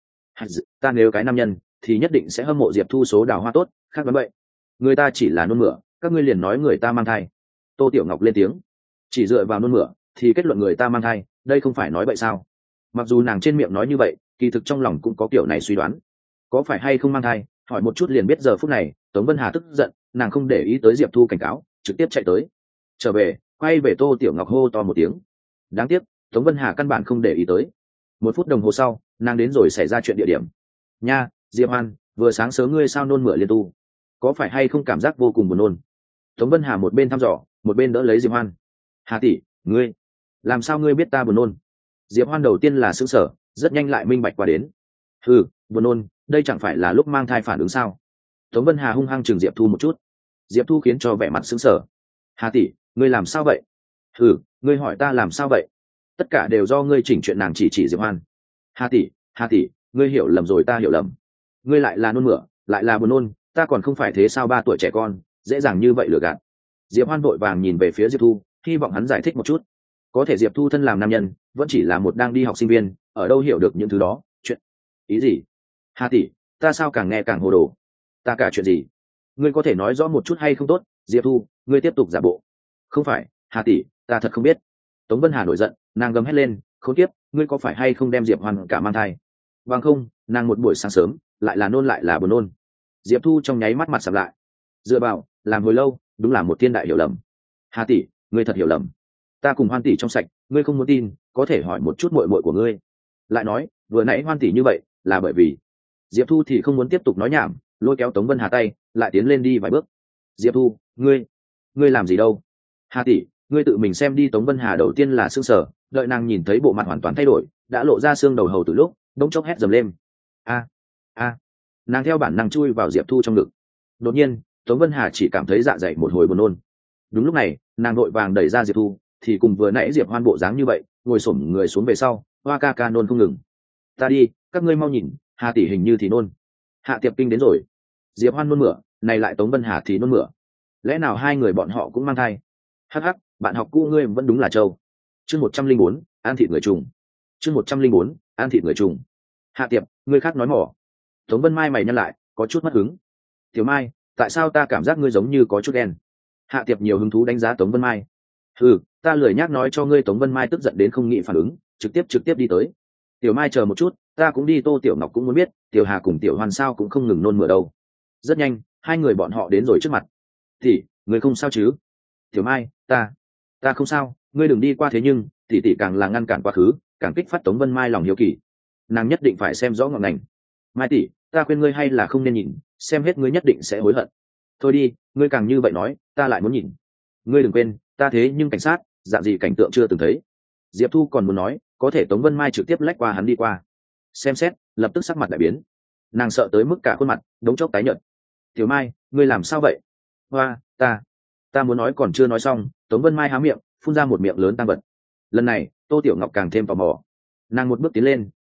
Ta nếu cái nam nhân, thì nhất định sẽ hâm mộ Diệp Thu số đào hoa tốt, khác vấn vậy. Người ta chỉ là nôn mửa, các ngươi liền nói người ta mang thai. Tô Tiểu Ngọc lên tiếng. Chỉ dựa vào nôn mửa, thì kết luận người ta mang thai, đây không phải nói vậy sao? Mặc dù nàng trên miệng nói như vậy, kỳ thực trong lòng cũng có kiểu này suy đoán. Có phải hay không mang thai, hỏi một chút liền biết. Giờ phút này, Tống Vân Hà tức giận, nàng không để ý tới Diệp Thu cảnh cáo, trực tiếp chạy tới. Trở về, quay về Tô Tiểu Ngọc hô to một tiếng. Đáng tiếc, Tống Vân Hà căn bản không để ý tới. Một phút đồng hồ sau, nàng đến rồi xảy ra chuyện địa điểm. Nha, Diệp Hoan, vừa sáng sớm ngươi sao nôn mửa liên tu? Có phải hay không cảm giác vô cùng buồn nôn? Tống Vân Hà một bên thăm dò, một bên đỡ lấy Diệp Hoan. Hà tỷ, ngươi, làm sao ngươi biết ta buồn nôn? Diệp Hoan đầu tiên là sững sờ, rất nhanh lại minh bạch qua đến. Ừ, buồn nôn, đây chẳng phải là lúc mang thai phản ứng sao? Tống Vân Hà hung hăng chừng Diệp Thu một chút. Diệp Thu khiến cho vẻ mặt sững sờ. Hà tỷ, ngươi làm sao vậy? Ừ, ngươi hỏi ta làm sao vậy? Tất cả đều do ngươi chỉnh chuyện. Nàng chỉ chỉ Diệp Hoan. Hà tỷ, Hà tỷ, ngươi hiểu lầm rồi, ta hiểu lầm. Ngươi lại là nôn mửa, lại là buồn nôn, ta còn không phải thế sao? Ba tuổi trẻ con, dễ dàng như vậy lừa gạt. Diệp Hoan vội vàng nhìn về phía Diệp Thu, hy vọng hắn giải thích một chút. Có thể Diệp Thu thân làm nam nhân, vẫn chỉ là một đang đi học sinh viên, ở đâu hiểu được những thứ đó. Chuyện ý gì? Hà tỷ, ta sao càng nghe càng hồ đồ? Ta cả chuyện gì? Ngươi có thể nói rõ một chút hay không? Tốt, Diệp Thu, ngươi tiếp tục giả bộ. Không phải, Hà tỷ, ta thật không biết. Tống Vân Hà nổi giận, nàng gầm hét lên, khốn kiếp, ngươi có phải hay không đem Diệp Hoan cả mang thai? Bằng không, nàng một buổi sáng sớm, lại là nôn lại là buồn nôn. Diệp Thu trong nháy mắt mặt sầm lại. Dựa vào, làm hồi lâu, đúng là một thiên đại hiểu lầm. Hà tỷ, ngươi thật hiểu lầm. Ta cùng Hoan tỷ trong sạch, ngươi không muốn tin, có thể hỏi một chút muội muội của ngươi. Lại nói, vừa nãy Hoan tỷ như vậy, là bởi vì... Diệp Thu thì không muốn tiếp tục nói nhảm, lôi kéo Tống Vân Hà tay, lại tiến lên đi vài bước. Diệp Thu, ngươi, ngươi làm gì đâu? Hà tỷ, ngươi tự mình xem đi. Tống Vân Hà đầu tiên là sững sờ, đợi nàng nhìn thấy bộ mặt hoàn toàn thay đổi, đã lộ ra xương đầu hầu từ lúc, đống chốc hét dầm lên. A, a, nàng theo bản năng chui vào Diệp Thu trong ngực. Đột nhiên, Tống Vân Hà chỉ cảm thấy dạ dày một hồi buồn nôn. Đúng lúc này, nàng vội vàng đẩy ra Diệp Thu, thì cùng vừa nãy Diệp Hoan bộ dáng như vậy, ngồi xổm người xuống về sau, hoa ca ca nôn không ngừng. Ta đi, các ngươi mau nhìn, Hà tỷ hình như thì nôn. Hạ Tiệp kinh đến rồi. Diệp Hoan nôn mửa, này lại Tống Vân Hà thì nôn mửa. Lẽ nào hai người bọn họ cũng mang thai? Hắc hắc, bạn học cũ ngươi vẫn đúng là trâu. Chương một trăm linh bốn, ăn thịt người trùng. Chương một trăm linh bốn, ăn thịt người trùng. Hạ Tiệp, ngươi khác nói mỏ. Tống Vân Mai mày nhăn lại, có chút mất hứng. Tiểu Mai, tại sao ta cảm giác ngươi giống như có chút đen? Hạ Tiệp nhiều hứng thú đánh giá Tống Vân Mai. Ừ, ta lười nhác nói cho ngươi. Tống Vân Mai tức giận đến không nghĩ phản ứng, trực tiếp trực tiếp đi tới. Tiểu Mai chờ một chút, ta cũng đi. Tô Tiểu Ngọc cũng muốn biết, Tiểu Hà cùng Tiểu Hoan sao cũng không ngừng nôn mửa đâu. Rất nhanh, hai người bọn họ đến rồi trước mặt. Tỷ, ngươi không sao chứ? Tiểu Mai, ta, ta không sao, ngươi đừng đi qua. Thế nhưng, tỷ tỷ càng là ngăn cản quá khứ, càng kích phát Tống Vân Mai lòng hiếu kỳ. Nàng nhất định phải xem rõ ngọn ngành. Mai tỷ, ta khuyên ngươi hay là không nên nhìn, xem hết ngươi nhất định sẽ hối hận. Thôi đi, ngươi càng như vậy nói, ta lại muốn nhìn. Ngươi đừng quên, ta thế nhưng cảnh sát, dạng gì cảnh tượng chưa từng thấy. Diệp Thu còn muốn nói, có thể Tống Vân Mai trực tiếp lách qua hắn đi qua. Xem xét, lập tức sắc mặt đại biến. Nàng sợ tới mức cả khuôn mặt đống chốc tái nhợt. Tiểu Mai, ngươi làm sao vậy? Hoa, ta, ta muốn nói còn chưa nói xong, Tống Vân Mai há miệng, phun ra một miệng lớn tăng vật. Lần này, Tô Tiểu Ngọc càng thêm tò mò. Nàng một bước tiến lên,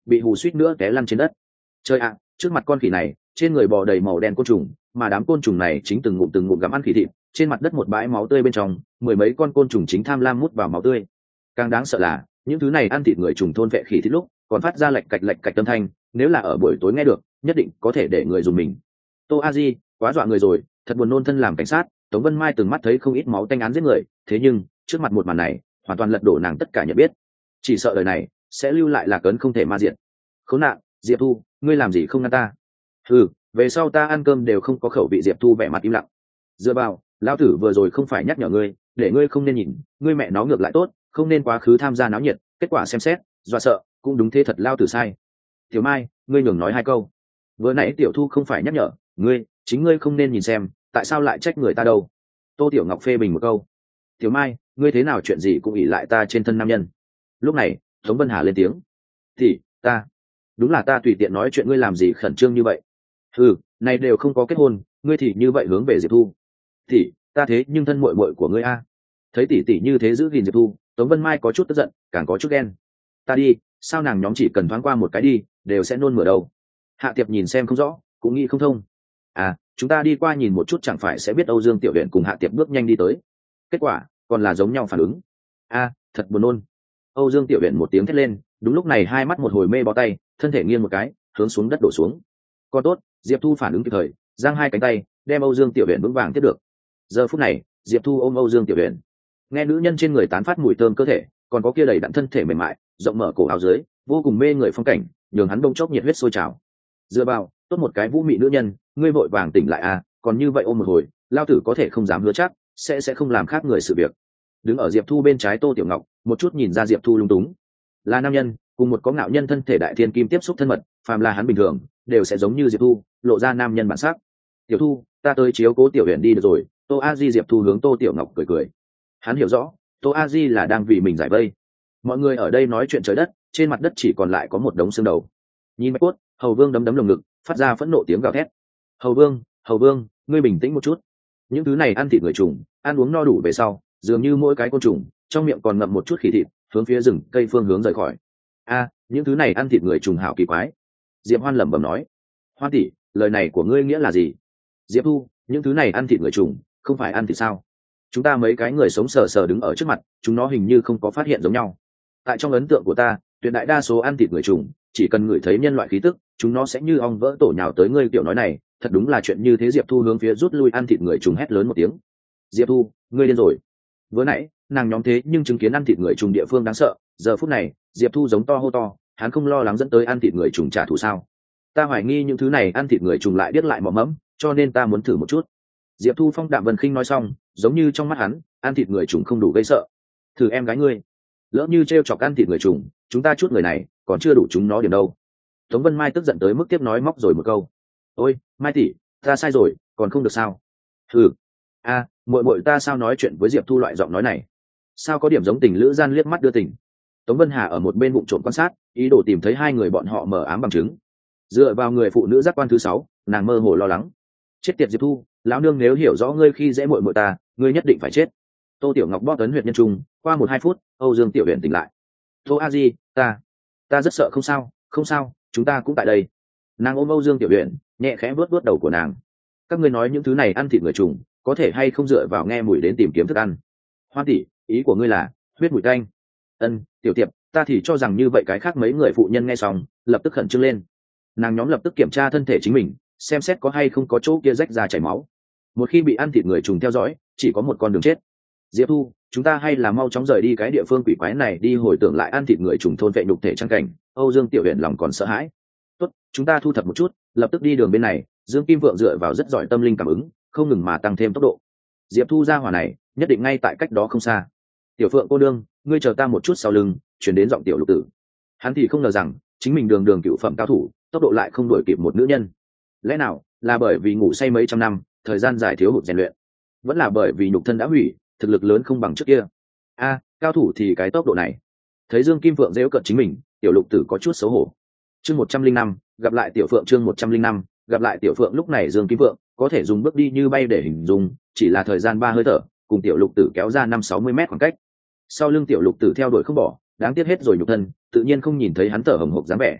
bị hù suýt nữa té lăn trên đất. Trời ạ, trước mặt con khỉ này trên người bò đầy màu đen côn trùng, mà đám côn trùng này chính từng ngụm từng ngụm gặm ăn khỉ thịt. Trên mặt đất một bãi máu tươi bên trong, mười mấy con côn trùng chính tham lam mút vào máu tươi. Càng đáng sợ là những thứ này ăn thịt người trùng thôn vệ khỉ thịt lúc còn phát ra lạch cạch lạch cạch âm thanh, nếu là ở buổi tối nghe được nhất định có thể để người dùng mình. Tô A Di, quá dọa người rồi, thật buồn nôn. Thân làm cảnh sát, Tống Vân Mai từng mắt thấy không ít máu tanh án giết người, thế nhưng trước mặt một màn này hoàn toàn lật đổ nàng tất cả nhận biết, chỉ sợ đời này sẽ lưu lại là cấn không thể ma diệt. Khốn nạn, Diệp Thu, ngươi làm gì không ngăn ta? Ừ, về sau ta ăn cơm đều không có khẩu vị. Diệp Thu vẻ mặt im lặng. Dựa vào, lão tử vừa rồi không phải nhắc nhở ngươi để ngươi không nên nhìn, ngươi mẹ nó ngược lại tốt, không nên quá khứ tham gia náo nhiệt, kết quả xem xét dọa sợ, cũng đúng thế thật, lao tử sai. Tiểu Mai, ngươi nhường nói hai câu. Vừa nãy Tiểu Thu không phải nhắc nhở ngươi, chính ngươi không nên nhìn xem, tại sao lại trách người ta đâu? Tô Tiểu Ngọc phê bình một câu. Tiểu Mai, ngươi thế nào chuyện gì cũng ỷ lại ta trên thân nam nhân? Lúc này Tống Vân Hà lên tiếng. Thì ta đúng là ta tùy tiện nói chuyện, ngươi làm gì khẩn trương như vậy? Ừ, này đều không có kết hôn, ngươi thì như vậy hướng về Diệp Thu. Thì ta thế nhưng thân muội muội của ngươi a. Thấy tỷ tỷ như thế giữ gìn Diệp Thu, Tống Vân Mai có chút tức giận, càng có chút ghen. Ta đi, sao nàng nhóm chỉ cần thoáng qua một cái đi đều sẽ nôn mửa đâu? Hạ Tiệp nhìn xem không rõ, cũng nghĩ không thông. À, chúng ta đi qua nhìn một chút chẳng phải sẽ biết. Âu Dương Tiểu Uyển cùng Hạ Tiệp bước nhanh đi tới, kết quả còn là giống nhau phản ứng. A, thật buồn nôn. Âu Dương Tiểu Uyển một tiếng thét lên, đúng lúc này hai mắt một hồi mê bó tay, thân thể nghiêng một cái hướng xuống đất đổ xuống. Còn tốt Diệp Thu phản ứng kịp thời, giang hai cánh tay đem Âu Dương Tiểu Uyển vững vàng tiếp được. Giờ phút này Diệp Thu ôm Âu Dương Tiểu Uyển, nghe nữ nhân trên người tán phát mùi thơm cơ thể, còn có kia đầy đặn thân thể mềm mại rộng mở cổ áo dưới, vô cùng mê người phong cảnh, nhường hắn bông chốc nhiệt huyết sôi trào. Dựa vào, tốt một cái vũ mị nữ nhân, ngươi vội vàng tỉnh lại à, còn như vậy ôm một hồi, lao tử có thể không dám hứa chắc sẽ sẽ không làm khác người sự việc. Đứng ở Diệp Thu bên trái Tô Tiểu Ngọc một chút nhìn ra Diệp Thu lung túng. Là nam nhân cùng một có ngạo nhân thân thể đại thiên kim tiếp xúc thân mật, phàm là hắn bình thường đều sẽ giống như Diệp Thu lộ ra nam nhân bản sắc. Tiểu Thu, ta tới chiếu cố Tiểu Uyển đi được rồi. Tô A Di. Diệp Thu hướng Tô Tiểu Ngọc cười cười. Hắn hiểu rõ Tô A Di là đang vì mình giải vây. Mọi người ở đây nói chuyện trời đất, trên mặt đất chỉ còn lại có một đống xương đầu. Nhìn Bạch Cốt, Hầu Vương đấm đấm lồng ngực, phát ra phẫn nộ tiếng gào thét. Hầu Vương, Hầu Vương, ngươi bình tĩnh một chút. Những thứ này ăn thịt người trùng, ăn uống no đủ về sau, dường như mỗi cái côn trùng trong miệng còn ngậm một chút khỉ thịt, hướng phía rừng cây phương hướng rời khỏi. A, những thứ này ăn thịt người trùng hảo kỳ quái. Diệp Hoan lẩm bẩm nói. Hoan tỷ, lời này của ngươi nghĩa là gì? Diệp Thu, những thứ này ăn thịt người trùng không phải ăn thịt sao? Chúng ta mấy cái người sống sờ sờ đứng ở trước mặt, chúng nó hình như không có phát hiện giống nhau. Tại trong ấn tượng của ta, tuyệt đại đa số ăn thịt người trùng chỉ cần ngửi thấy nhân loại khí tức, chúng nó sẽ như ong vỡ tổ nhào tới ngươi. Kiểu nói này thật đúng là chuyện như thế. Diệp Thu hướng phía rút lui ăn thịt người trùng hét lớn một tiếng. Diệp Thu, ngươi điên rồi. Vừa nãy nàng nhóm thế nhưng chứng kiến ăn thịt người trùng địa phương đáng sợ, giờ phút này Diệp Thu giống to hô to, hắn không lo lắng dẫn tới ăn thịt người trùng trả thù sao? Ta hoài nghi những thứ này ăn thịt người trùng lại biết lại mỏ mẫm, cho nên ta muốn thử một chút. Diệp Thu phong đạm vân khinh nói xong, giống như trong mắt hắn ăn thịt người trùng không đủ gây sợ. Thử em gái ngươi, lỡ như trêu chọc ăn thịt người trùng, chúng ta chút người này còn chưa đủ chúng nó điểm đâu. Tống Vân Mai tức giận tới mức tiếp nói móc rồi một câu. Ôi Mai tỷ, ta sai rồi, còn không được sao? Ừ, a, muội muội ta sao nói chuyện với Diệp Thu loại giọng nói này? Sao có điểm giống tình lữ gian liếc mắt đưa tình. Tống Vân Hà ở một bên bụng trộm quan sát, ý đồ tìm thấy hai người bọn họ mờ ám bằng chứng. Dựa vào người phụ nữ giác quan thứ sáu, nàng mơ hồ lo lắng. Chết tiệt Diệp Thu, lão nương nếu hiểu rõ ngươi khi dễ muội muội ta, ngươi nhất định phải chết. Tô Tiểu Ngọc bóp ấn huyệt nhân trung, qua một hai phút, Âu Dương Tiểu Uyển tỉnh lại. Tô A Di, ta, ta rất sợ. Không sao, không sao, chúng ta cũng tại đây. Nàng ôm Âu Dương Tiểu Uyển, nhẹ khẽ vuốt vuốt đầu của nàng. Các ngươi nói những thứ này ăn thịt người trùng, có thể hay không dựa vào nghe mùi đến tìm kiếm thức ăn? Hoa tỷ, ý của ngươi là huyết mùi tanh? Ân, Tiểu Tiệp, ta thì cho rằng như vậy. Cái khác mấy người phụ nhân nghe xong, lập tức khẩn trương lên. Nàng nhóm lập tức kiểm tra thân thể chính mình, xem xét có hay không có chỗ kia rách ra chảy máu. Một khi bị ăn thịt người trùng theo dõi, chỉ có một con đường chết. Diệp Thu, chúng ta hay là mau chóng rời đi cái địa phương quỷ quái này đi, hồi tưởng lại ăn thịt người trùng thôn vệ nhục thể trang cảnh. Âu Dương Tiểu Uyển lòng còn sợ hãi. Tốt, chúng ta thu thập một chút, lập tức đi đường bên này. Dương Kim Vượng dựa vào rất giỏi tâm linh cảm ứng, không ngừng mà tăng thêm tốc độ. Diệp Thu ra hỏa này nhất định ngay tại cách đó không xa. Tiểu Phượng cô đương, ngươi chờ ta một chút. Sau lưng chuyển đến giọng Tiểu Lục Tử. Hắn thì không ngờ rằng chính mình đường đường cựu phẩm cao thủ, tốc độ lại không đuổi kịp một nữ nhân. Lẽ nào là bởi vì ngủ say mấy trăm năm, thời gian dài thiếu hụt rèn luyện, vẫn là bởi vì nhục thân đã hủy, thực lực lớn không bằng trước kia? A, cao thủ thì cái tốc độ này. Thấy Dương Kim Phượng giễu cợt chính mình, Tiểu Lục Tử có chút xấu hổ. Chương một trăm linh năm, gặp lại Tiểu Phượng. Chương một trăm linh năm, gặp lại Tiểu Phượng. Lúc này Dương Kim Phượng có thể dùng bước đi như bay để hình dung, chỉ là thời gian ba hơi thở, cùng Tiểu Lục Tử kéo ra năm sáu mươi mét khoảng cách. Sau lưng Tiểu Lục Tử theo đuổi không bỏ, đáng tiếc hết rồi nhục thân, tự nhiên không nhìn thấy hắn thở hổn hộc dáng vẻ.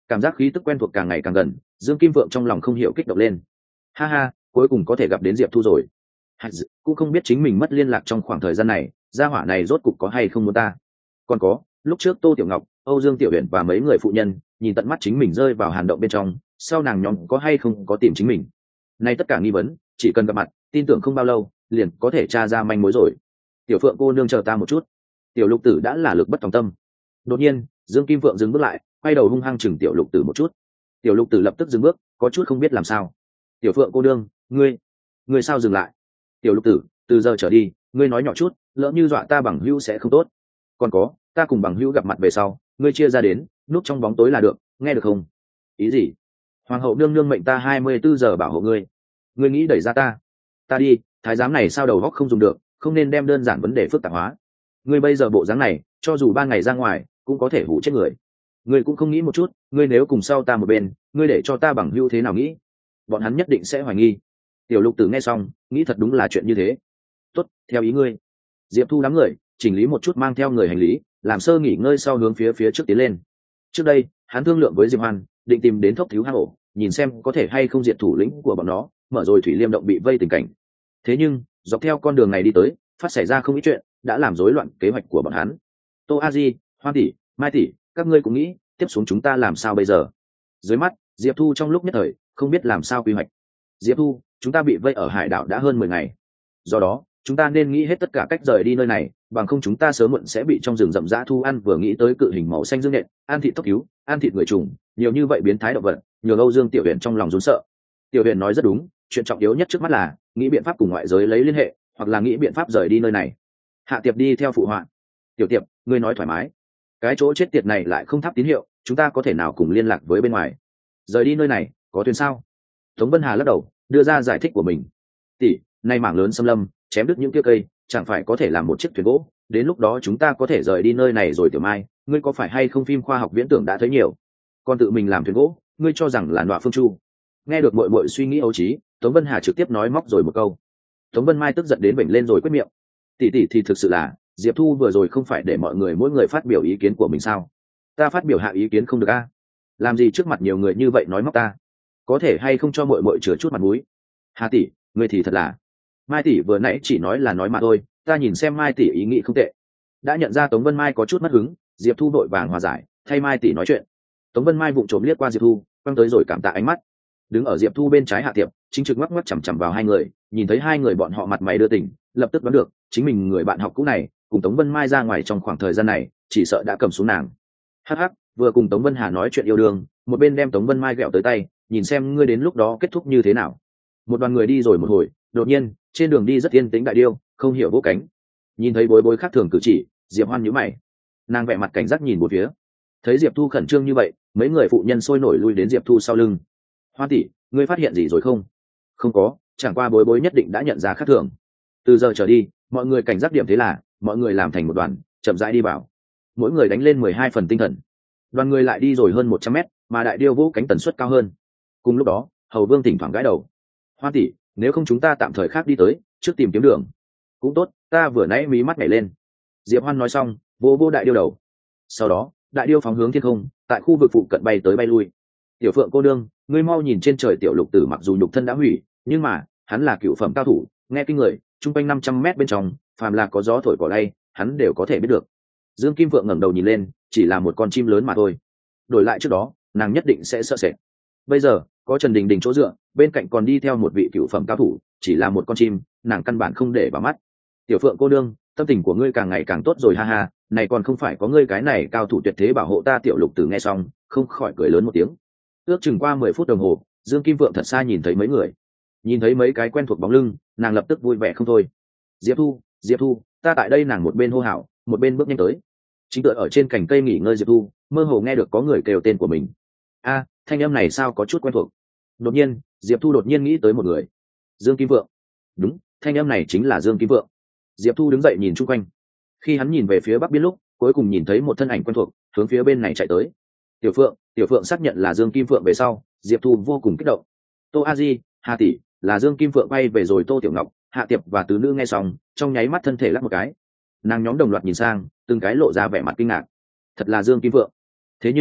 Cảm giác khí tức quen thuộc càng ngày càng gần, Dương Kim Vượng trong lòng không hiểu kích động lên. Ha ha, cuối cùng có thể gặp đến Diệp Thu rồi. Cũng không biết chính mình mất liên lạc trong khoảng thời gian này, gia hỏa này rốt cục có hay không muốn ta. Còn có, lúc trước Tô Tiểu Ngọc, Âu Dương Tiểu Uyển và mấy người phụ nhân nhìn tận mắt chính mình rơi vào hàn động bên trong, sau nàng nhóm có hay không có tìm chính mình. Nay tất cả nghi vấn, chỉ cần gặp mặt, tin tưởng không bao lâu liền có thể tra ra manh mối rồi. Tiểu Phượng cô nương chờ ta một chút. Tiểu Lục Tử đã là lực bất tòng tâm. Đột nhiên, Dương Kim Phượng dừng bước lại, quay đầu hung hăng chừng Tiểu Lục Tử một chút. Tiểu Lục Tử lập tức dừng bước, có chút không biết làm sao. Tiểu Phượng cô nương, ngươi, ngươi sao dừng lại? Tiểu Lục Tử, từ giờ trở đi, ngươi nói nhỏ chút, lỡ như dọa ta bằng hữu sẽ không tốt. Còn có, ta cùng bằng hữu gặp mặt về sau, ngươi chia ra đến, núp trong bóng tối là được, nghe được không? Ý gì? Hoàng hậu nương nương mệnh ta hai mươi bốn giờ bảo hộ ngươi. Ngươi nghĩ đẩy ra ta? Ta đi, thái giám này sao đầu góc không dùng được, không nên đem đơn giản vấn đề phức tạp hóa. Ngươi bây giờ bộ dáng này, cho dù ba ngày ra ngoài, cũng có thể hủ chết người. Ngươi cũng không nghĩ một chút, ngươi nếu cùng sau ta một bên, ngươi để cho ta bằng hữu thế nào nghĩ? Bọn hắn nhất định sẽ hoài nghi. Tiểu Lục Tử nghe xong, nghĩ thật đúng là chuyện như thế. Tốt, theo ý ngươi. Diệp Thu đám người chỉnh lý một chút, mang theo người hành lý, làm sơ nghỉ ngơi sau hướng phía phía trước tiến lên. Trước đây, hắn thương lượng với Diệp Hoan, định tìm đến thốc thiếu hang ổ, nhìn xem có thể hay không diệt thủ lĩnh của bọn nó, mở rồi thủy liêm động bị vây tình cảnh. Thế nhưng, dọc theo con đường này đi tới, phát xảy ra không ít chuyện, đã làm rối loạn kế hoạch của bọn hắn. Tô A Di, Hoan tỷ, Mai tỷ, các ngươi cũng nghĩ, tiếp xuống chúng ta làm sao bây giờ? Dưới mắt, Diệp Thu trong lúc nhất thời không biết làm sao quy hoạch. Diệp Thu, chúng ta bị vây ở hải đảo đã hơn mười ngày, do đó chúng ta nên nghĩ hết tất cả cách rời đi nơi này, bằng không chúng ta sớm muộn sẽ bị trong rừng rậm rã thu ăn. Vừa nghĩ tới cự hình màu xanh dương nhện, ăn thịt tốc cứu, ăn thịt người trùng, nhiều như vậy biến thái động vật, nhường Âu Dương Tiểu Huyền trong lòng run sợ. Tiểu Huyền nói rất đúng, chuyện trọng yếu nhất trước mắt là nghĩ biện pháp cùng ngoại giới lấy liên hệ, hoặc là nghĩ biện pháp rời đi nơi này. Hạ Tiệp đi theo phụ họa. Tiểu Tiệp, ngươi nói thoải mái, cái chỗ chết tiệt này lại không thắp tín hiệu, chúng ta có thể nào cùng liên lạc với bên ngoài? Rời đi nơi này có thuyền sao? Tống Vân Hà lắc đầu, đưa ra giải thích của mình. Tỷ, nay mảng lớn xâm lâm, chém đứt những kia cây, chẳng phải có thể làm một chiếc thuyền gỗ, đến lúc đó chúng ta có thể rời đi nơi này rồi. Tiểu Mai, ngươi có phải hay không phim khoa học viễn tưởng đã thấy nhiều, còn tự mình làm thuyền gỗ, ngươi cho rằng là nọa phương chu? Nghe được muội muội suy nghĩ ấu trí, Tống Vân Hà trực tiếp nói móc rồi một câu. Tống Vân Mai tức giận đến bệnh lên rồi quyết miệng. Tỷ tỷ thì thực sự là, Diệp Thu vừa rồi không phải để mọi người mỗi người phát biểu ý kiến của mình sao? Ta phát biểu hạ ý kiến không được a? Làm gì trước mặt nhiều người như vậy nói móc ta? Có thể hay không cho muội muội chừa chút mặt mũi? Hà tỷ, ngươi thì thật là. Mai tỷ vừa nãy chỉ nói là nói mà thôi, ta nhìn xem Mai tỷ ý nghĩ không tệ. Đã nhận ra Tống Vân Mai có chút mất hứng, Diệp Thu vội vàng hòa giải, thay Mai tỷ nói chuyện. Tống Vân Mai vụng trộm liếc qua Diệp Thu, quăng tới rồi cảm tạ ánh mắt. Đứng ở Diệp Thu bên trái Hạ Tiệp, chính trực ngoắc ngoắc chằm chằm vào hai người, nhìn thấy hai người bọn họ mặt mày đưa tỉnh, lập tức đoán được, chính mình người bạn học cũ này, cùng Tống Vân Mai ra ngoài trong khoảng thời gian này, chỉ sợ đã cầm xuống nàng. Hắc hắc, vừa cùng Tống Vân Hà nói chuyện yêu đương, một bên đem Tống Vân Mai ghẹo tới tay, nhìn xem ngươi đến lúc đó kết thúc như thế nào. Một đoàn người đi rồi một hồi, đột nhiên, trên đường đi rất yên tĩnh đại điêu, không hiểu vỗ cánh. Nhìn thấy bối bối khác thường cử chỉ, Diệp Hoan nhíu mày. Nàng vẻ mặt cảnh giác nhìn bốn phía. Thấy Diệp Thu khẩn trương như vậy, mấy người phụ nhân sôi nổi lui đến Diệp Thu sau lưng. Hoan tỷ, ngươi phát hiện gì rồi không? Không có, chẳng qua bối bối nhất định đã nhận ra khác thường. Từ giờ trở đi, mọi người cảnh giác điểm thế là, mọi người làm thành một đoàn, chậm rãi đi vào. Mỗi người đánh lên mười hai phần tinh thần. Đoàn người lại đi rồi hơn một trăm mét, mà đại điêu vỗ cánh tần suất cao hơn. Cùng lúc đó, Hầu Vương thỉnh thoảng gãi đầu. Hoan tỷ, nếu không chúng ta tạm thời khác đi tới, trước tìm kiếm đường. Cũng tốt, ta vừa nãy mí mắt nhảy lên. Diệp Hoan nói xong, vô vô đại điêu đầu. Sau đó, đại điêu phóng hướng thiên không, tại khu vực phụ cận bay tới bay lui. Tiểu Phượng cô nương, ngươi mau nhìn trên trời Tiểu Lục Tử, mặc dù nhục thân đã hủy, nhưng mà hắn là cựu phẩm cao thủ, nghe kinh người, trung quanh năm trăm mét bên trong, phàm là có gió thổi cỏ lay, hắn đều có thể biết được. Dương Kim Phượng ngẩng đầu nhìn lên, chỉ là một con chim lớn mà thôi. Đổi lại trước đó, nàng nhất định sẽ sợ sệt. Bây giờ, có Trần Đình Đình chỗ dựa, bên cạnh còn đi theo một vị cựu phẩm cao thủ, chỉ là một con chim, nàng căn bản không để vào mắt. Tiểu Phượng cô nương, tâm tình của ngươi càng ngày càng tốt rồi ha ha, này còn không phải có ngươi cái này cao thủ tuyệt thế bảo hộ ta. Tiểu Lục Tử nghe xong, không khỏi cười lớn một tiếng. Ước chừng qua mười phút đồng hồ, Dương Kim Phượng thật xa nhìn thấy mấy người, nhìn thấy mấy cái quen thuộc bóng lưng, nàng lập tức vui vẻ không thôi. Diệp Thu, Diệp Thu, ta tại đây. Nàng một bên hô hào, một bên bước nhanh tới. Chính tựa ở trên cành cây nghỉ ngơi Diệp Thu, mơ hồ nghe được có người kêu tên của mình. A, thanh âm này sao có chút quen thuộc. Đột nhiên, Diệp Thu đột nhiên nghĩ tới một người. Dương Kim Phượng. Đúng, thanh âm này chính là Dương Kim Phượng. Diệp Thu đứng dậy nhìn chung quanh. Khi hắn nhìn về phía bắc biên lúc, cuối cùng nhìn thấy một thân ảnh quen thuộc, hướng phía bên này chạy tới. Tiểu Phượng, Tiểu Phượng xác nhận là Dương Kim Phượng về sau, Diệp Thu vô cùng kích động. Tô A Di, Hà tỷ, là Dương Kim Phượng bay về rồi. Tô Tiểu Ngọc, Hạ Tiệp và tứ nữ nghe xong, trong nháy mắt thân thể lắc một cái. Nàng nhóm đồng loạt nhìn sang, từng cái lộ ra vẻ mặt kinh ngạc. Thật là Dương Kim Phượng. Thế nhưng,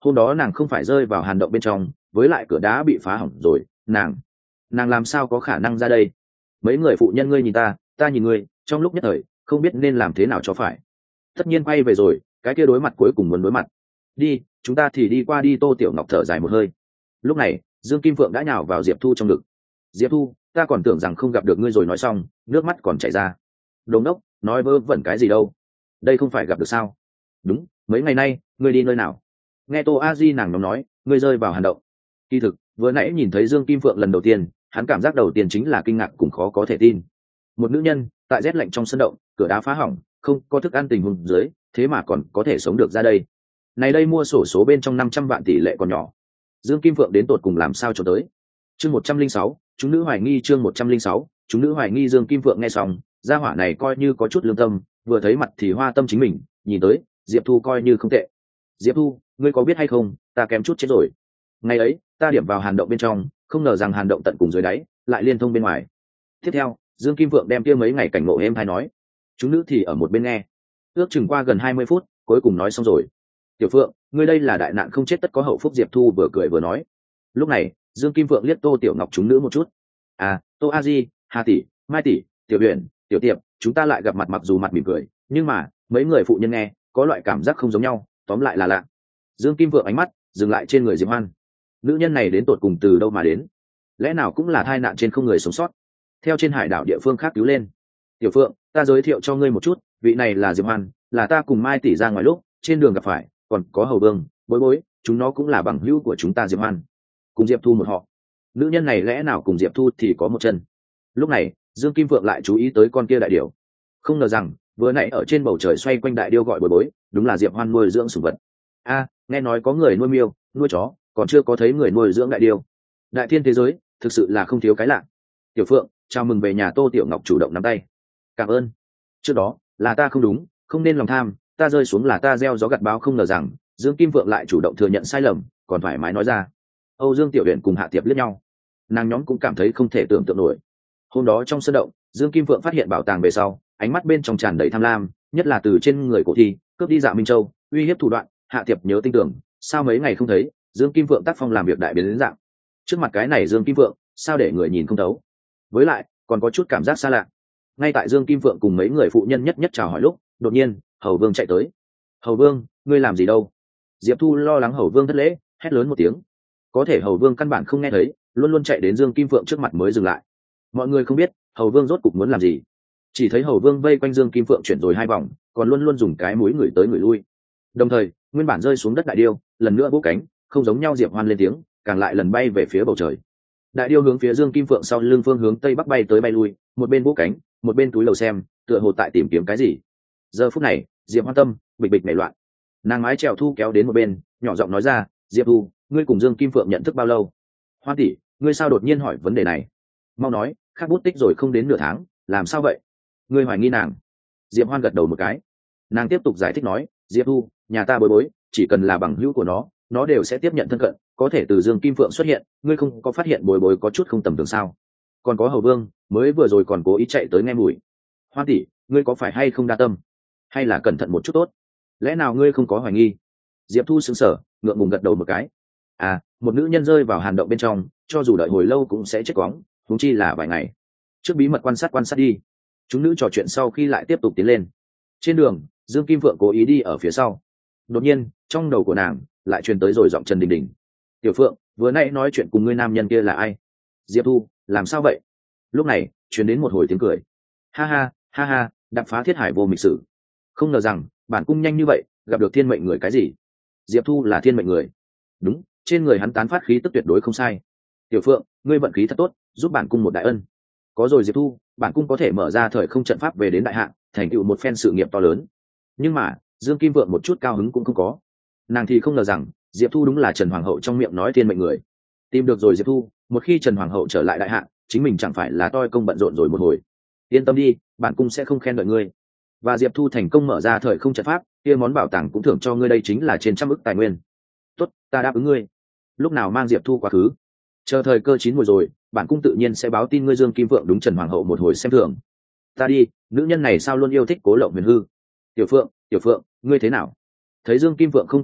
hôm đó nàng không phải rơi vào hàn động bên trong, với lại cửa đá bị phá hỏng rồi, nàng nàng làm sao có khả năng ra đây? Mấy người phụ nhân ngươi nhìn ta, ta nhìn ngươi, trong lúc nhất thời không biết nên làm thế nào cho phải. Tất nhiên quay về rồi, cái kia đối mặt cuối cùng muốn đối mặt. Đi, chúng ta thì đi qua đi. Tô Tiểu Ngọc thở dài một hơi. Lúc này Dương Kim Phượng đã nhào vào Diệp Thu trong ngực. Diệp Thu, ta còn tưởng rằng không gặp được ngươi rồi. Nói xong nước mắt còn chảy ra. Đống đốc, nói vớ vẩn cái gì đâu, đây không phải gặp được sao? Đúng, mấy ngày nay ngươi đi nơi nào? Nghe Tô A Di nàng nhóm nói ngươi rơi vào hàn động. Kỳ thực vừa nãy nhìn thấy Dương Kim Phượng lần đầu tiên, hắn cảm giác đầu tiên chính là kinh ngạc cùng khó có thể tin. Một nữ nhân tại rét lạnh trong sân động, cửa đá phá hỏng, không có thức ăn tình huống dưới, thế mà còn có thể sống được ra đây. Này đây mua sổ số bên trong năm trăm vạn tỷ lệ còn nhỏ. Dương Kim Phượng đến tột cùng làm sao cho tới? Chương một trăm linh sáu, chúng nữ hoài nghi. Chương một trăm linh sáu, chúng nữ hoài nghi. Dương Kim Phượng nghe xong, gia hỏa này coi như có chút lương tâm, vừa thấy mặt thì hoa tâm chính mình, nhìn tới Diệp Thu coi như không tệ. Diệp Thu, ngươi có biết hay không, ta kém chút chết rồi. Ngày ấy ta điểm vào hàn động bên trong, không ngờ rằng hàn động tận cùng dưới đáy lại liên thông bên ngoài. Tiếp theo Dương Kim Phượng đem kia mấy ngày cảnh ngộ êm hay nói, chúng nữ thì ở một bên nghe. Ước chừng qua gần hai mươi phút, cuối cùng nói xong rồi. Tiểu Phượng, ngươi đây là đại nạn không chết tất có hậu phúc. Diệp Thu vừa cười vừa nói. Lúc này Dương Kim Phượng liếc Tô Tiểu Ngọc chúng nữ một chút. À, Tô A Di, Hà tỷ, Mai tỷ, Tiểu Huyền, Tiểu Tiệp, chúng ta lại gặp mặt, mặc dù mặt mỉm cười, nhưng mà mấy người phụ nhân nghe có loại cảm giác không giống nhau, tóm lại là lạ. Dương Kim Phượng ánh mắt dừng lại trên người Diệp Hoan. Nữ nhân này đến tột cùng từ đâu mà đến? Lẽ nào cũng là tai nạn trên không người sống sót, theo trên hải đảo địa phương khác cứu lên? Tiểu Phượng, ta giới thiệu cho ngươi một chút, vị này là Diệp Hoan, là ta cùng Mai tỷ ra ngoài lúc trên đường gặp phải, còn có Hầu Vương, Bối Bối, chúng nó cũng là bằng hữu của chúng ta. Diệp Hoan cùng Diệp Thu một họ. Nữ nhân này lẽ nào cùng Diệp Thu thì có một chân? Lúc này Dương Kim Phượng lại chú ý tới con kia đại điểu. Không ngờ rằng vừa nãy ở trên bầu trời xoay quanh đại điêu gọi Bối Bối, đúng là Diệp Hoan nuôi dưỡng sủng vật. A, nghe nói có người nuôi miêu, nuôi chó, còn chưa có thấy người nuôi dưỡng đại điêu. Đại thiên thế giới thực sự là không thiếu cái lạ. Tiểu Phượng, chào mừng về nhà. Tô Tiểu Ngọc chủ động nắm tay. Cảm ơn. Trước đó là ta không đúng, không nên lòng tham, ta rơi xuống là ta gieo gió gặt bão. Không ngờ rằng Dương Kim Phượng lại chủ động thừa nhận sai lầm, còn thoải mái nói ra. Âu Dương Tiểu Huyền cùng Hạ Tiệp liếc nhau, nàng nhóm cũng cảm thấy không thể tưởng tượng nổi. Hôm đó trong sân động, Dương Kim Phượng phát hiện bảo tàng về sau, ánh mắt bên trong tràn đầy tham lam, nhất là từ trên người cổ thi cướp đi Dạ Minh Châu, uy hiếp thủ đoạn. Hạ Tiệp nhớ tin tưởng, sao mấy ngày không thấy Dương Kim Phượng tác phong làm việc đại biến đến dạng. Trước mặt cái này Dương Kim Phượng, sao để người nhìn không thấu? Với lại còn có chút cảm giác xa lạ. Ngay tại Dương Kim Phượng cùng mấy người phụ nhân nhất nhất chào hỏi lúc, đột nhiên Hầu Vương chạy tới. Hầu Vương, ngươi làm gì đâu? Diệp Thu lo lắng Hầu Vương thất lễ, hét lớn một tiếng. Có thể Hầu Vương căn bản không nghe thấy, luôn luôn chạy đến Dương Kim Phượng trước mặt mới dừng lại. Mọi người không biết Hầu Vương rốt cục muốn làm gì, chỉ thấy Hầu Vương vây quanh Dương Kim Phượng chuyển rồi hai vòng, còn luôn luôn dùng cái mũi người tới người lui. Đồng thời nguyên bản rơi xuống đất đại điêu lần nữa vỗ cánh, không giống nhau. Diệp Hoan lên tiếng, càng lại lần bay về phía bầu trời. Đại điêu hướng phía Dương Kim Phượng sau lưng phương hướng tây bắc bay tới bay lui, một bên vỗ cánh, một bên túi lầu xem, tựa hồ tại tìm kiếm cái gì. Giờ phút này Diệp Hoan tâm bịch bịch nảy loạn, nàng mái chèo Thu kéo đến một bên, nhỏ giọng nói ra, Diệp Thu, ngươi cùng Dương Kim Phượng nhận thức bao lâu? Hoan tỷ, ngươi sao đột nhiên hỏi vấn đề này? Mau nói, khác bút tích rồi không đến nửa tháng, làm sao vậy? Ngươi hoài nghi nàng? Diệp Hoan gật đầu một cái. Nàng tiếp tục giải thích nói, Diệp Thu, nhà ta Bối Bối, chỉ cần là bằng hữu của nó, nó đều sẽ tiếp nhận thân cận, có thể từ Dương Kim Phượng xuất hiện, ngươi không có phát hiện Bối Bối có chút không tầm thường sao? Còn có Hầu Vương, mới vừa rồi còn cố ý chạy tới nghe mùi. Hoan tỷ, ngươi có phải hay không đa tâm, hay là cẩn thận một chút tốt? Lẽ nào ngươi không có hoài nghi? Diệp Thu sững sờ, ngượng ngùng gật đầu một cái. À, một nữ nhân rơi vào hàn động bên trong, cho dù đợi hồi lâu cũng sẽ chết quóng, huống chi là vài ngày. Trước bí mật quan sát quan sát đi. Chúng nữ trò chuyện sau khi lại tiếp tục tiến lên. Trên đường Dương Kim Phượng cố ý đi ở phía sau. Đột nhiên trong đầu của nàng lại truyền tới rồi giọng Trần Đình Đình. Tiểu Phượng, vừa nãy nói chuyện cùng ngươi nam nhân kia là ai? Diệp Thu, làm sao vậy? Lúc này truyền đến một hồi tiếng cười. Ha ha ha ha, đập phá thiết hải vô mịch sử. Không ngờ rằng bản cung nhanh như vậy gặp được thiên mệnh người. Cái gì? Diệp Thu là thiên mệnh người? Đúng, trên người hắn tán phát khí tức tuyệt đối không sai. Tiểu Phượng, ngươi vận khí thật tốt, giúp bản cung một đại ân. Có rồi Diệp Thu, bản cung có thể mở ra thời không trận pháp về đến đại hạn, thành tựu một phen sự nghiệp to lớn. Nhưng mà Dương Kim Vượng một chút cao hứng cũng không có. Nàng thì không ngờ rằng Diệp Thu đúng là Trần Hoàng hậu trong miệng nói thiên mệnh người. Tìm được rồi Diệp Thu, một khi Trần Hoàng hậu trở lại đại hạn, chính mình chẳng phải là toi công bận rộn rồi một hồi. Yên tâm đi, bản cung sẽ không khen ngợi ngươi. Và Diệp Thu thành công mở ra thời không trận pháp, kia món bảo tàng cũng thưởng cho ngươi, đây chính là trên trăm ức tài nguyên. Tốt, ta đáp ứng ngươi. Lúc nào mang Diệp Thu quá khứ? Chờ thời cơ chín mùi rồi, bản cung tự nhiên sẽ báo tin ngươi Dương Kim Phượng đúng Trần Hoàng hậu một hồi xem thường. Ta đi, nữ nhân này sao luôn yêu thích cố lộng huyền hư. Tiểu Phượng, Tiểu Phượng, ngươi thế nào? Thấy Dương Kim Phượng không quan tâm,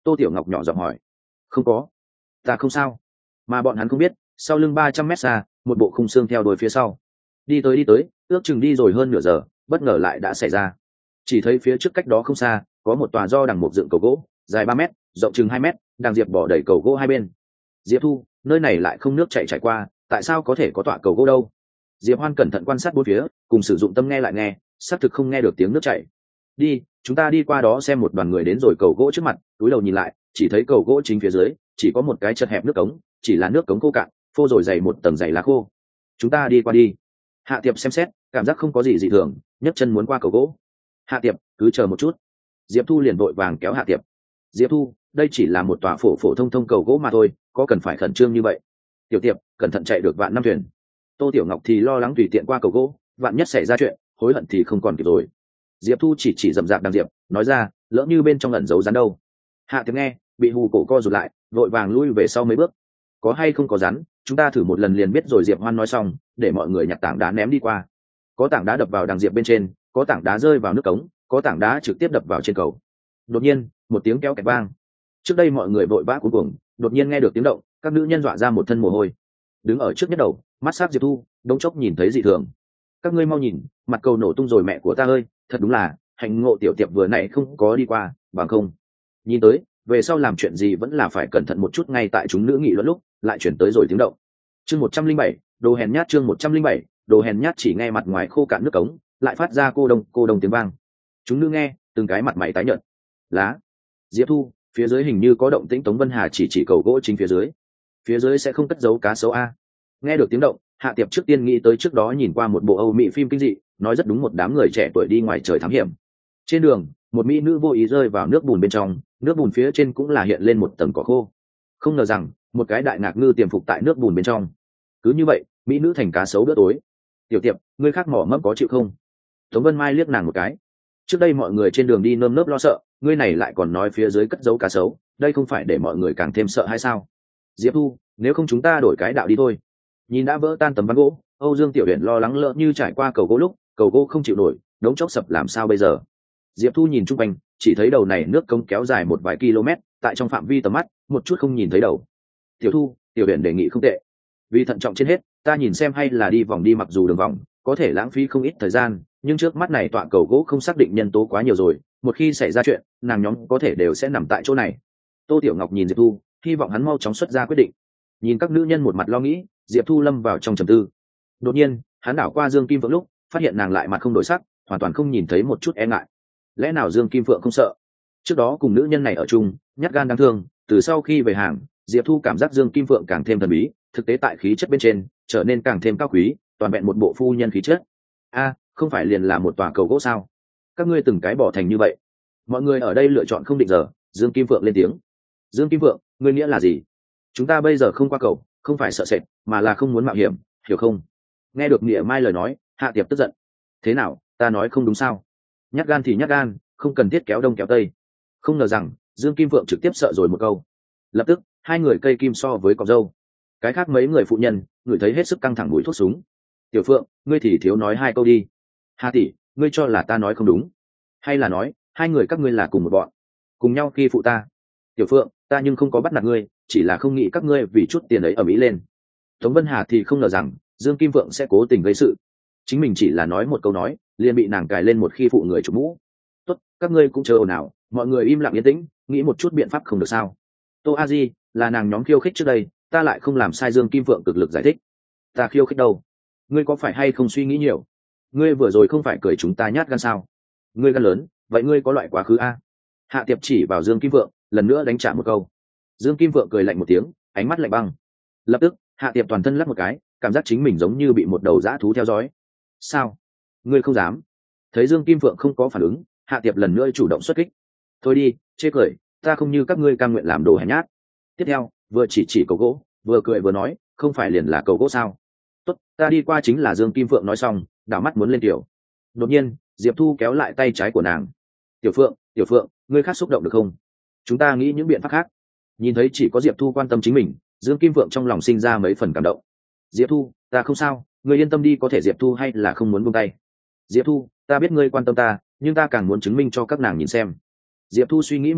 Tô Tiểu Ngọc nhỏ giọng hỏi. Không có, ta không sao. Mà bọn hắn không biết, sau lưng ba trăm mét xa, một bộ khung xương theo đuôi phía sau. Đi tới đi tới, ước chừng đi rồi hơn nửa giờ, bất ngờ lại đã xảy ra. Chỉ thấy phía trước cách đó không xa, có một tòa do đằng mục dựng cầu gỗ, dài ba mét, rộng chừng hai mét, đang diệp bỏ đầy cầu gỗ hai bên. Diệp Thu, nơi này lại không nước chảy trải qua, tại sao có thể có tọa cầu gỗ đâu? Diệp Hoan cẩn thận quan sát bốn phía, cùng sử dụng tâm nghe lại nghe, xác thực không nghe được tiếng nước chảy. Đi, chúng ta đi qua đó xem. Một đoàn người đến rồi cầu gỗ trước mặt, túi đầu nhìn lại, chỉ thấy cầu gỗ chính phía dưới chỉ có một cái chật hẹp nước cống, chỉ là nước cống khô cạn, phô rồi dày một tầng dày lá khô. Chúng ta đi qua đi. Hạ Tiệp xem xét, cảm giác không có gì dị thường, nhấc chân muốn qua cầu gỗ. Hạ Tiệp, cứ chờ một chút. Diệp Thu liền vội vàng kéo Hạ Tiệp. Diệp Thu, đây chỉ là một tòa phổ phổ thông thông cầu gỗ mà thôi, có cần phải khẩn trương như vậy? Tiểu Tiệp, cẩn thận chạy được vạn năm thuyền. Tô Tiểu Ngọc thì lo lắng tùy tiện qua cầu gỗ, vạn nhất xảy ra chuyện, hối hận thì không còn kịp rồi. Diệp Thu chỉ chỉ rậm rạp đằng diệp, nói ra, lỡ như bên trong ẩn giấu rắn đâu. Hạ Tiệp nghe, bị hù cổ co rụt lại, vội vàng lui về sau mấy bước. Có hay không có rắn, chúng ta thử một lần liền biết rồi. Diệp Hoan nói xong, để mọi người nhặt tảng đá ném đi qua. Có tảng đá đập vào đằng diệp bên trên, có tảng đá rơi vào nước cống, có tảng đá trực tiếp đập vào trên cầu. Đột nhiên, một tiếng kéo kẹt vang. Trước đây mọi người vội vã cuống cuồng, đột nhiên nghe được tiếng động, các nữ nhân dọa ra một thân mồ hôi. Đứng ở trước nhất đầu, mắt sắc Diệp Thu, đống chốc nhìn thấy dị thường. Các ngươi mau nhìn, mặt cầu nổ tung rồi, mẹ của ta ơi, thật đúng là, Hạnh Ngộ tiểu Tiệp vừa nãy không có đi qua, bằng không. Nhìn tới, về sau làm chuyện gì vẫn là phải cẩn thận một chút. Ngay tại chúng nữ nghị luận lúc, lại chuyển tới rồi tiếng động. Chương một trăm linh bảy, đồ hèn nhát. Chương một trăm linh bảy, đồ hèn nhát. Chỉ nghe mặt ngoài khô cạn nước cống, lại phát ra cô đông cô đông tiếng vang. Chúng nữ nghe, từng cái mặt mày tái nhợt. Lá. Diệp Thu, phía dưới hình như có động tĩnh. Tống Vân Hà chỉ chỉ cầu gỗ chính phía dưới. Phía dưới sẽ không cất giấu cá sấu a? Nghe được tiếng động, Hạ Tiệp trước tiên nghĩ tới trước đó nhìn qua một bộ Âu Mỹ phim kinh dị, nói rất đúng, một đám người trẻ tuổi đi ngoài trời thám hiểm. Trên đường, một mỹ nữ vô ý rơi vào nước bùn bên trong, nước bùn phía trên cũng là hiện lên một tầng cỏ khô. Không ngờ rằng, một cái đại ngạc ngư tiềm phục tại nước bùn bên trong. Cứ như vậy, mỹ nữ thành cá sấu bữa tối. Tiểu Tiệp, ngươi khác mỏ mẫm có chịu không? Tống Vân Mai liếc nàng một cái. Trước đây mọi người trên đường đi nơm nớp lo sợ, ngươi này lại còn nói phía dưới cất giấu cá sấu, đây không phải để mọi người càng thêm sợ hay sao? Diệp Thu, nếu không chúng ta đổi cái đạo đi thôi. Nhìn đã vỡ tan tấm ván gỗ, Âu Dương Tiểu Huyền lo lắng lỡ như trải qua cầu gỗ lúc, cầu gỗ không chịu nổi, đống chốc sập làm sao bây giờ? Diệp Thu nhìn chung quanh, chỉ thấy đầu này nước cống kéo dài một vài km, tại trong phạm vi tầm mắt, một chút không nhìn thấy đầu. Tiểu Thu, Tiểu Huyền đề nghị không tệ. Vì thận trọng trên hết, ta nhìn xem hay là đi vòng đi, mặc dù đường vòng có thể lãng phí không ít thời gian, nhưng trước mắt này tọa cầu gỗ không xác định nhân tố quá nhiều rồi, một khi xảy ra chuyện, nàng nhóm có thể đều sẽ nằm tại chỗ này. Tô Tiểu Ngọc nhìn Diệp Thu, hy vọng hắn mau chóng xuất ra quyết định. Nhìn các nữ nhân một mặt lo nghĩ, Diệp Thu lâm vào trong trầm tư. Đột nhiên, hắn đảo qua Dương Kim Phượng lúc, phát hiện nàng lại mặt không đổi sắc, hoàn toàn không nhìn thấy một chút e ngại. Lẽ nào Dương Kim Phượng không sợ? Trước đó cùng nữ nhân này ở chung, nhát gan đáng thương, từ sau khi về hàng, Diệp Thu cảm giác Dương Kim Phượng càng thêm thần bí, thực tế tại khí chất bên trên trở nên càng thêm cao quý, toàn vẹn một bộ phu nhân khí chất. A, không phải liền là một tòa cầu gỗ sao? Các ngươi từng cái bỏ thành như vậy. Mọi người ở đây lựa chọn không định giờ, Dương Kim Phượng lên tiếng. Dương Kim Phượng, ngươi nghĩa là gì? Chúng ta bây giờ không qua cầu, không phải sợ sệt, mà là không muốn mạo hiểm, hiểu không? Nghe được Nghĩa Mai lời nói, Hạ Tiệp tức giận. Thế nào, ta nói không đúng sao? Nhát gan thì nhát gan, không cần thiết kéo đông kéo tây. Không ngờ rằng Dương Kim Phượng trực tiếp sợ rồi một câu. Lập tức, hai người cây kim so với cọc dâu. Cái khác mấy người phụ nhân ngửi thấy hết sức căng thẳng mùi thuốc súng. Tiểu Phượng, ngươi thì thiếu nói hai câu đi. Hà tỷ, ngươi cho là ta nói không đúng, hay là nói hai người các ngươi là cùng một bọn, cùng nhau khi phụ ta? Tiểu Phượng, ta nhưng không có bắt nạt ngươi, chỉ là không nghĩ các ngươi vì chút tiền ấy ở mỹ lên. Tống Vân Hà thì không ngờ rằng Dương Kim Phượng sẽ cố tình gây sự, chính mình chỉ là nói một câu nói liền bị nàng cài lên một khi phụ người chủ mũ. Tốt, các ngươi cũng chờ ồn ào, mọi người im lặng yên tĩnh, nghĩ một chút biện pháp không được sao? Tô A Di, là nàng nhóm khiêu khích trước đây, ta lại không làm sai. Dương Kim Phượng cực lực giải thích. Ta khiêu khích đâu? Ngươi có phải hay không suy nghĩ nhiều? Ngươi vừa rồi không phải cười chúng ta nhát gan sao? Ngươi gan lớn, vậy ngươi có loại quá khứ a? Hạ Tiệp chỉ vào Dương Kim Phượng, lần nữa đánh trả một câu. Dương Kim Phượng cười lạnh một tiếng, ánh mắt lạnh băng. Lập tức, Hạ Tiệp toàn thân lắc một cái, cảm giác chính mình giống như bị một đầu dã thú theo dõi. Sao? Ngươi không dám? Thấy Dương Kim Phượng không có phản ứng, Hạ Tiệp lần nữa chủ động xuất kích. Thôi đi, chê cười, ta không như các ngươi cam nguyện làm đồ hèn nhát. Tiếp theo, vừa chỉ chỉ cầu gỗ, vừa cười vừa nói, không phải liền là cầu gỗ sao? Tốt, ta đi qua chính là. Dương Kim Phượng nói xong, đảo mắt muốn lên tiểu. Đột nhiên, Diệp Thu kéo lại tay trái của nàng. Tiểu Phượng, Tiểu Phượng, ngươi khác xúc động được không? Chúng ta nghĩ những biện pháp khác. Nhìn thấy chỉ có Diệp Thu quan tâm chính mình, Dương Kim Phượng trong lòng sinh ra mấy phần cảm động. Diệp Thu, ta không sao, ngươi yên tâm đi. Có thể Diệp Thu hay là không muốn buông tay? Diệp Thu, ta biết ngươi quan tâm ta, nhưng ta càng muốn chứng minh cho các nàng nhìn xem. Diệp Thu suy nghĩ một lúc,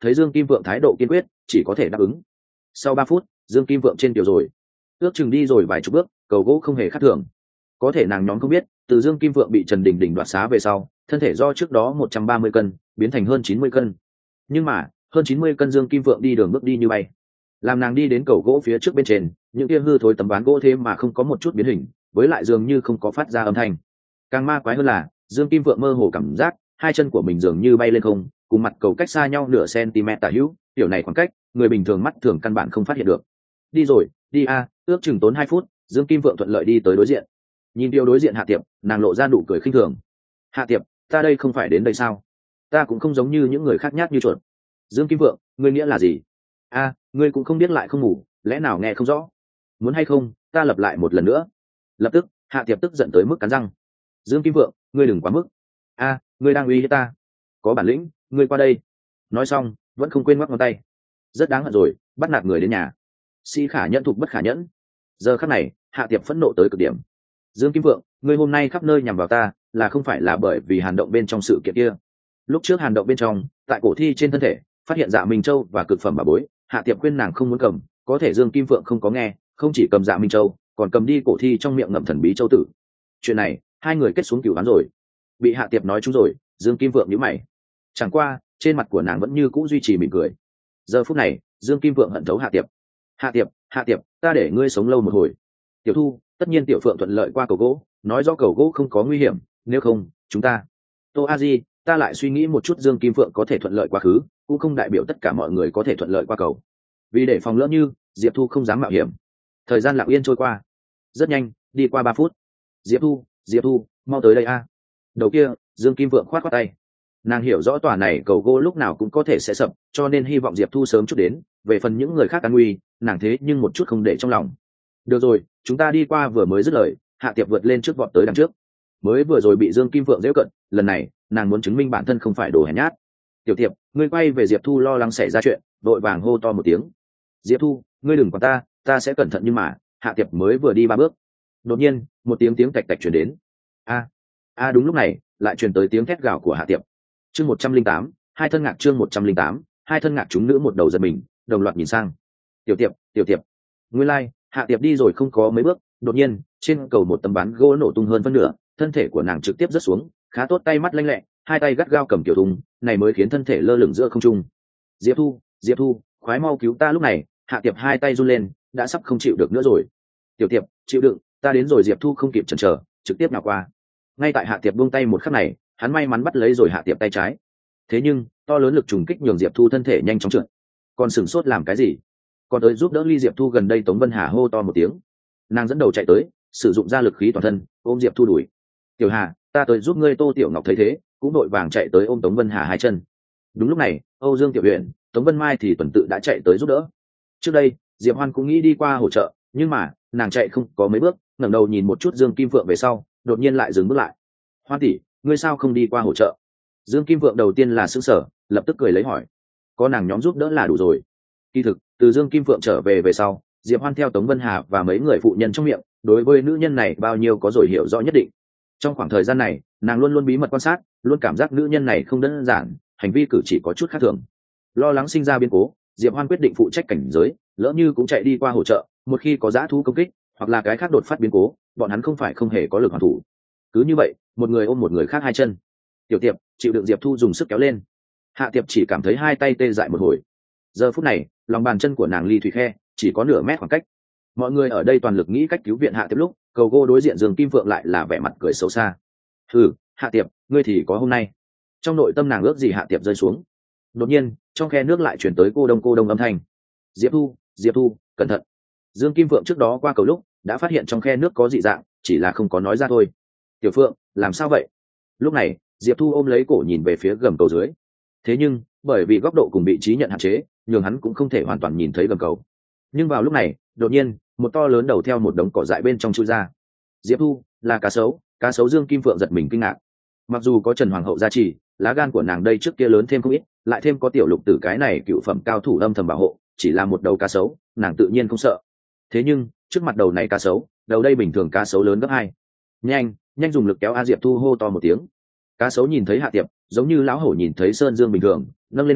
thấy Dương Kim Vượng thái độ kiên quyết, chỉ có thể đáp ứng. Sau ba phút, Dương Kim Vượng trên tiểu rồi, ước chừng đi rồi vài chục bước, cầu gỗ không hề khác thường. Có thể nàng nhóm không biết, từ Dương Kim Vượng bị Trần Đình Đình đoạt xá về sau, thân thể do trước đó một trăm ba mươi cân biến thành hơn chín mươi cân. Nhưng mà hơn chín mươi cân Dương Kim Vượng đi đường bước đi như bay, làm nàng đi đến cầu gỗ phía trước bên trên, những kia hư thối tấm ván gỗ thế mà không có một chút biến hình, với lại dường như không có phát ra âm thanh. Càng ma quái hơn là Dương Kim Vượng mơ hồ cảm giác hai chân của mình dường như bay lên không, cùng mặt cầu cách xa nhau nửa cm tả hữu, kiểu này khoảng cách người bình thường mắt thường căn bản không phát hiện được. Đi rồi, đi a, ước chừng tốn hai phút, Dương Kim Vượng thuận lợi đi tới đối diện. Nhìn điều đối diện Hạ Tiệp, nàng lộ ra nụ cười khinh thường. Hạ Tiệp, ta đây không phải đến đây sao? Ta cũng không giống như những người khác nhát như chuột. Dương Kim Vượng, ngươi nghĩa là gì? A, ngươi cũng không biết lại không ngủ, lẽ nào nghe không rõ? Muốn hay không, ta lặp lại một lần nữa. Lập tức, Hạ Tiệp tức giận tới mức cắn răng. Dương Kim Vượng, ngươi đừng quá mức. A, ngươi đang uy hiếp ta. Có bản lĩnh, ngươi qua đây. Nói xong, vẫn không quên ngoắc ngón tay. Rất đáng hận rồi, bắt nạt người đến nhà. Si khả nhẫn thục bất khả nhẫn. Giờ khắc này, Hạ Tiệp phẫn nộ tới cực điểm. Dương Kim Vượng, ngươi hôm nay khắp nơi nhằm vào ta, là không phải là bởi vì hàn động bên trong sự kiện kia? Lúc trước hàn động bên trong, tại cổ thi trên thân thể, phát hiện Dạ Minh Châu và cực phẩm bà bối, Hạ Tiệp khuyên nàng không muốn cầm, có thể Dương Kim Vượng không có nghe, không chỉ cầm Dạ Minh Châu, còn cầm đi cổ thi trong miệng ngậm thần bí châu tử. Chuyện này, hai người kết xuống cửu oán rồi. Bị Hạ Tiệp nói trúng rồi, Dương Kim Vượng nhíu mày. Chẳng qua, trên mặt của nàng vẫn như cũ duy trì mỉm cười. Giờ phút này, Dương Kim Vượng hận thấu Hạ Tiệp. Hạ Tiệp, Hạ Tiệp, ta để ngươi sống lâu một hồi. Tiểu Thu, tất nhiên Tiểu Phượng thuận lợi qua cầu gỗ, nói do cầu gỗ không có nguy hiểm, nếu không, chúng ta. Tô A Di, ta lại suy nghĩ một chút, Dương Kim Phượng có thể thuận lợi quá khứ, cũng không đại biểu tất cả mọi người có thể thuận lợi qua cầu. Vì để phòng lỡ như, Diệp Thu không dám mạo hiểm. Thời gian lặng yên trôi qua. Rất nhanh, đi qua ba phút. Diệp Thu, Diệp Thu, mau tới đây a. Đầu kia, Dương Kim Vượng khoát khoát tay. Nàng hiểu rõ tòa này cầu gỗ lúc nào cũng có thể sẽ sập, cho nên hy vọng Diệp Thu sớm chút đến. Về phần những người khác an nguy, nàng thế nhưng một chút không để trong lòng. Được rồi, chúng ta đi qua. Vừa mới dứt lời, Hạ Tiệp vượt lên trước vọt tới đằng trước. Mới vừa rồi bị Dương Kim Vượng giễu cận, lần này nàng muốn chứng minh bản thân không phải đồ hèn nhát. Tiểu Tiệp, ngươi quay về Diệp Thu lo lắng xảy ra chuyện, đội vàng hô to một tiếng. Diệp Thu, ngươi đừng quản ta, ta sẽ cẩn thận. Nhưng mà Hạ Tiệp mới vừa đi ba bước, đột nhiên một tiếng tiếng tạch tạch truyền đến. A, a đúng lúc này lại truyền tới tiếng thét gào của Hạ Tiệp. Chương một trăm linh tám, hai thân ngạc. Chương một trăm linh tám, hai thân ngạc. Chúng nữ một đầu giật mình, đồng loạt nhìn sang. Tiểu Tiệp, Tiểu Tiệp. Nguyên lai, like, Hạ Tiệp đi rồi không có mấy bước, đột nhiên trên cầu một tấm ván gỗ nổ tung hơn phân nửa, thân thể của nàng trực tiếp rớt xuống, khá tốt tay mắt lanh lẹ, hai tay gắt gao cầm tiểu thùng, này mới khiến thân thể lơ lửng giữa không trung. Diệp Thu, Diệp Thu, khoái mau cứu ta. Lúc này Hạ Tiệp hai tay run lên, đã sắp không chịu được nữa rồi. Tiểu Tiệp, chịu đựng, ta đến rồi. Diệp Thu không kịp chần chờ, trực tiếp nào qua. Ngay tại Hạ Tiệp buông tay một khắc này, hắn may mắn bắt lấy rồi Hạ Tiệp tay trái. Thế nhưng to lớn lực trùng kích nhường Diệp Thu thân thể nhanh chóng trượt. Còn sửng sốt làm cái gì? Còn tới giúp đỡ ly Diệp Thu gần đây. Tống Vân Hà hô to một tiếng, nàng dẫn đầu chạy tới, sử dụng ra lực khí toàn thân ôm Diệp Thu đuổi. Tiểu Hà, ta tới giúp ngươi. Tô Tiểu Ngọc thấy thế, cũng đội vàng chạy tới ôm Tống Vân Hà hai chân. Đúng lúc này, Âu Dương Tiểu Huyền, Tống Vân Mai thì tuần tự đã chạy tới giúp đỡ. Trước đây Diệp Hoan cũng nghĩ đi qua hỗ trợ, nhưng mà nàng chạy không có mấy bước, ngẩng đầu nhìn một chút Dương Kim Phượng về sau, đột nhiên lại dừng bước lại. Hoan tỷ, ngươi sao không đi qua hỗ trợ? Dương Kim Phượng đầu tiên là sững sờ, lập tức cười lấy hỏi. Có nàng nhóm giúp đỡ là đủ rồi. Kỳ thực từ Dương Kim Phượng trở về về sau, Diệp Hoan theo Tống Vân Hà và mấy người phụ nhân trong miệng, đối với nữ nhân này bao nhiêu có rồi hiểu rõ nhất định. Trong khoảng thời gian này, nàng luôn luôn bí mật quan sát, luôn cảm giác nữ nhân này không đơn giản, hành vi cử chỉ có chút khác thường. Lo lắng sinh ra biến cố, Diệp Hoan quyết định phụ trách cảnh giới, lỡ như cũng chạy đi qua hỗ trợ, một khi có dã thú công kích hoặc là cái khác đột phát biến cố, bọn hắn không phải không hề có lực hoàn thủ. Cứ như vậy, một người ôm một người khác hai chân. Tiểu Tiệp, chịu đựng. Diệp Thu dùng sức kéo lên. Hạ Tiệp chỉ cảm thấy hai tay tê dại một hồi. Giờ phút này, lòng bàn chân của nàng ly thủy khe, chỉ có nửa mét khoảng cách. Mọi người ở đây toàn lực nghĩ cách cứu viện Hạ Tiệp lúc, cầu gỗ đối diện Dương Kim Phượng lại là vẻ mặt cười xấu xa. Hừ, Hạ Tiệp, ngươi thì có hôm nay. Trong nội tâm nàng ước gì Hạ Tiệp rơi xuống. Đột nhiên, trong khe nước lại chuyển tới cô đông cô đông âm thanh. Diệp Thu, Diệp Thu, cẩn thận. Dương Kim Phượng trước đó qua cầu lúc đã phát hiện trong khe nước có dị dạng, chỉ là không có nói ra thôi. Tiểu Phượng, làm sao vậy? Lúc này Diệp Thu ôm lấy cổ nhìn về phía gầm cầu dưới. Thế nhưng bởi vì góc độ cùng vị trí nhận hạn chế, nhường hắn cũng không thể hoàn toàn nhìn thấy gầm cầu. Nhưng vào lúc này, đột nhiên một to lớn đầu theo một đống cỏ dại bên trong chui ra. Diệp Thu, là cá sấu. Cá sấu. Dương Kim Phượng giật mình kinh ngạc. Mặc dù có Trần Hoàng hậu gia trì, lá gan của nàng đây trước kia lớn thêm không ít, lại thêm có Tiểu Lục Tử cái này cựu phẩm cao thủ âm thầm bảo hộ, chỉ là một đầu cá sấu, nàng tự nhiên không sợ. Thế nhưng trước mặt đầu này cá sấu, đầu đây bình thường cá sấu lớn gấp hai. Nhanh, nhanh dùng lực kéo. A Diệp Thu hô to một tiếng. Cá sấu nhìn thấy Hạ Tiệp, giống như lão hổ nhìn thấy sơn dương bình thường, nâng lên đầu,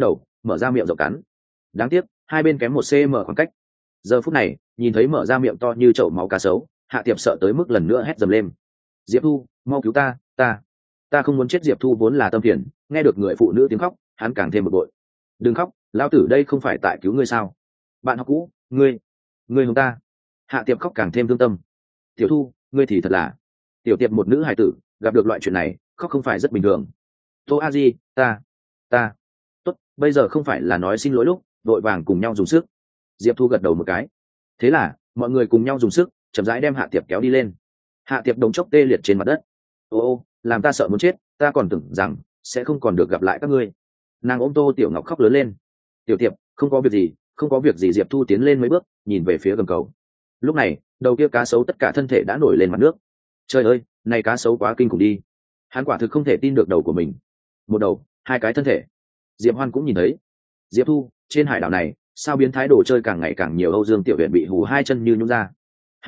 mở ra miệng rộng cắn. Đáng tiếc hai bên kém một cm khoảng cách. Giờ phút này nhìn thấy mở ra miệng to như chậu máu cá sấu, Hạ Tiệp sợ tới mức lần nữa hét dầm lên. Diệp Thu, mau cứu ta, ta ta không muốn chết. Diệp Thu vốn là tâm phiền, nghe được người phụ nữ tiếng khóc hắn càng thêm bực bội. Đừng khóc, lão tử đây không phải tại cứu ngươi sao? Bạn học cũ, ngươi ngươi hùng ta. Hạ Tiệp khóc càng thêm thương tâm. Tiểu Thu, ngươi thì thật là tiểu Tiệp, một nữ hài tử gặp được loại chuyện này khóc không phải rất bình thường. Tô A Di, ta ta tốt, bây giờ không phải là nói xin lỗi lúc, vội vàng cùng nhau dùng sức. Diệp Thu gật đầu một cái. Thế là mọi người cùng nhau dùng sức chậm rãi đem Hạ Tiệp kéo đi lên. Hạ Tiệp đống chốc tê liệt trên mặt đất. Ô ô, làm ta sợ muốn chết, ta còn tưởng rằng sẽ không còn được gặp lại các ngươi. Nàng ôm Tô Tiểu Ngọc khóc lớn lên. Tiểu Tiệp, không có việc gì, không có việc gì. Diệp Thu tiến lên mấy bước nhìn về phía gầm cầu. Lúc này đầu kia cá sấu tất cả thân thể đã nổi lên mặt nước. Trời ơi, này cá sấu quá kinh khủng đi. Hắn quả thực không thể tin được đầu của mình. Một đầu, hai cái thân thể. Diệp Hoan cũng nhìn thấy. Diệp Thu, trên hải đảo này sao biến thái đồ chơi càng ngày càng nhiều. Âu Dương Tiểu Huyền bị hù hai chân như nhũn ra.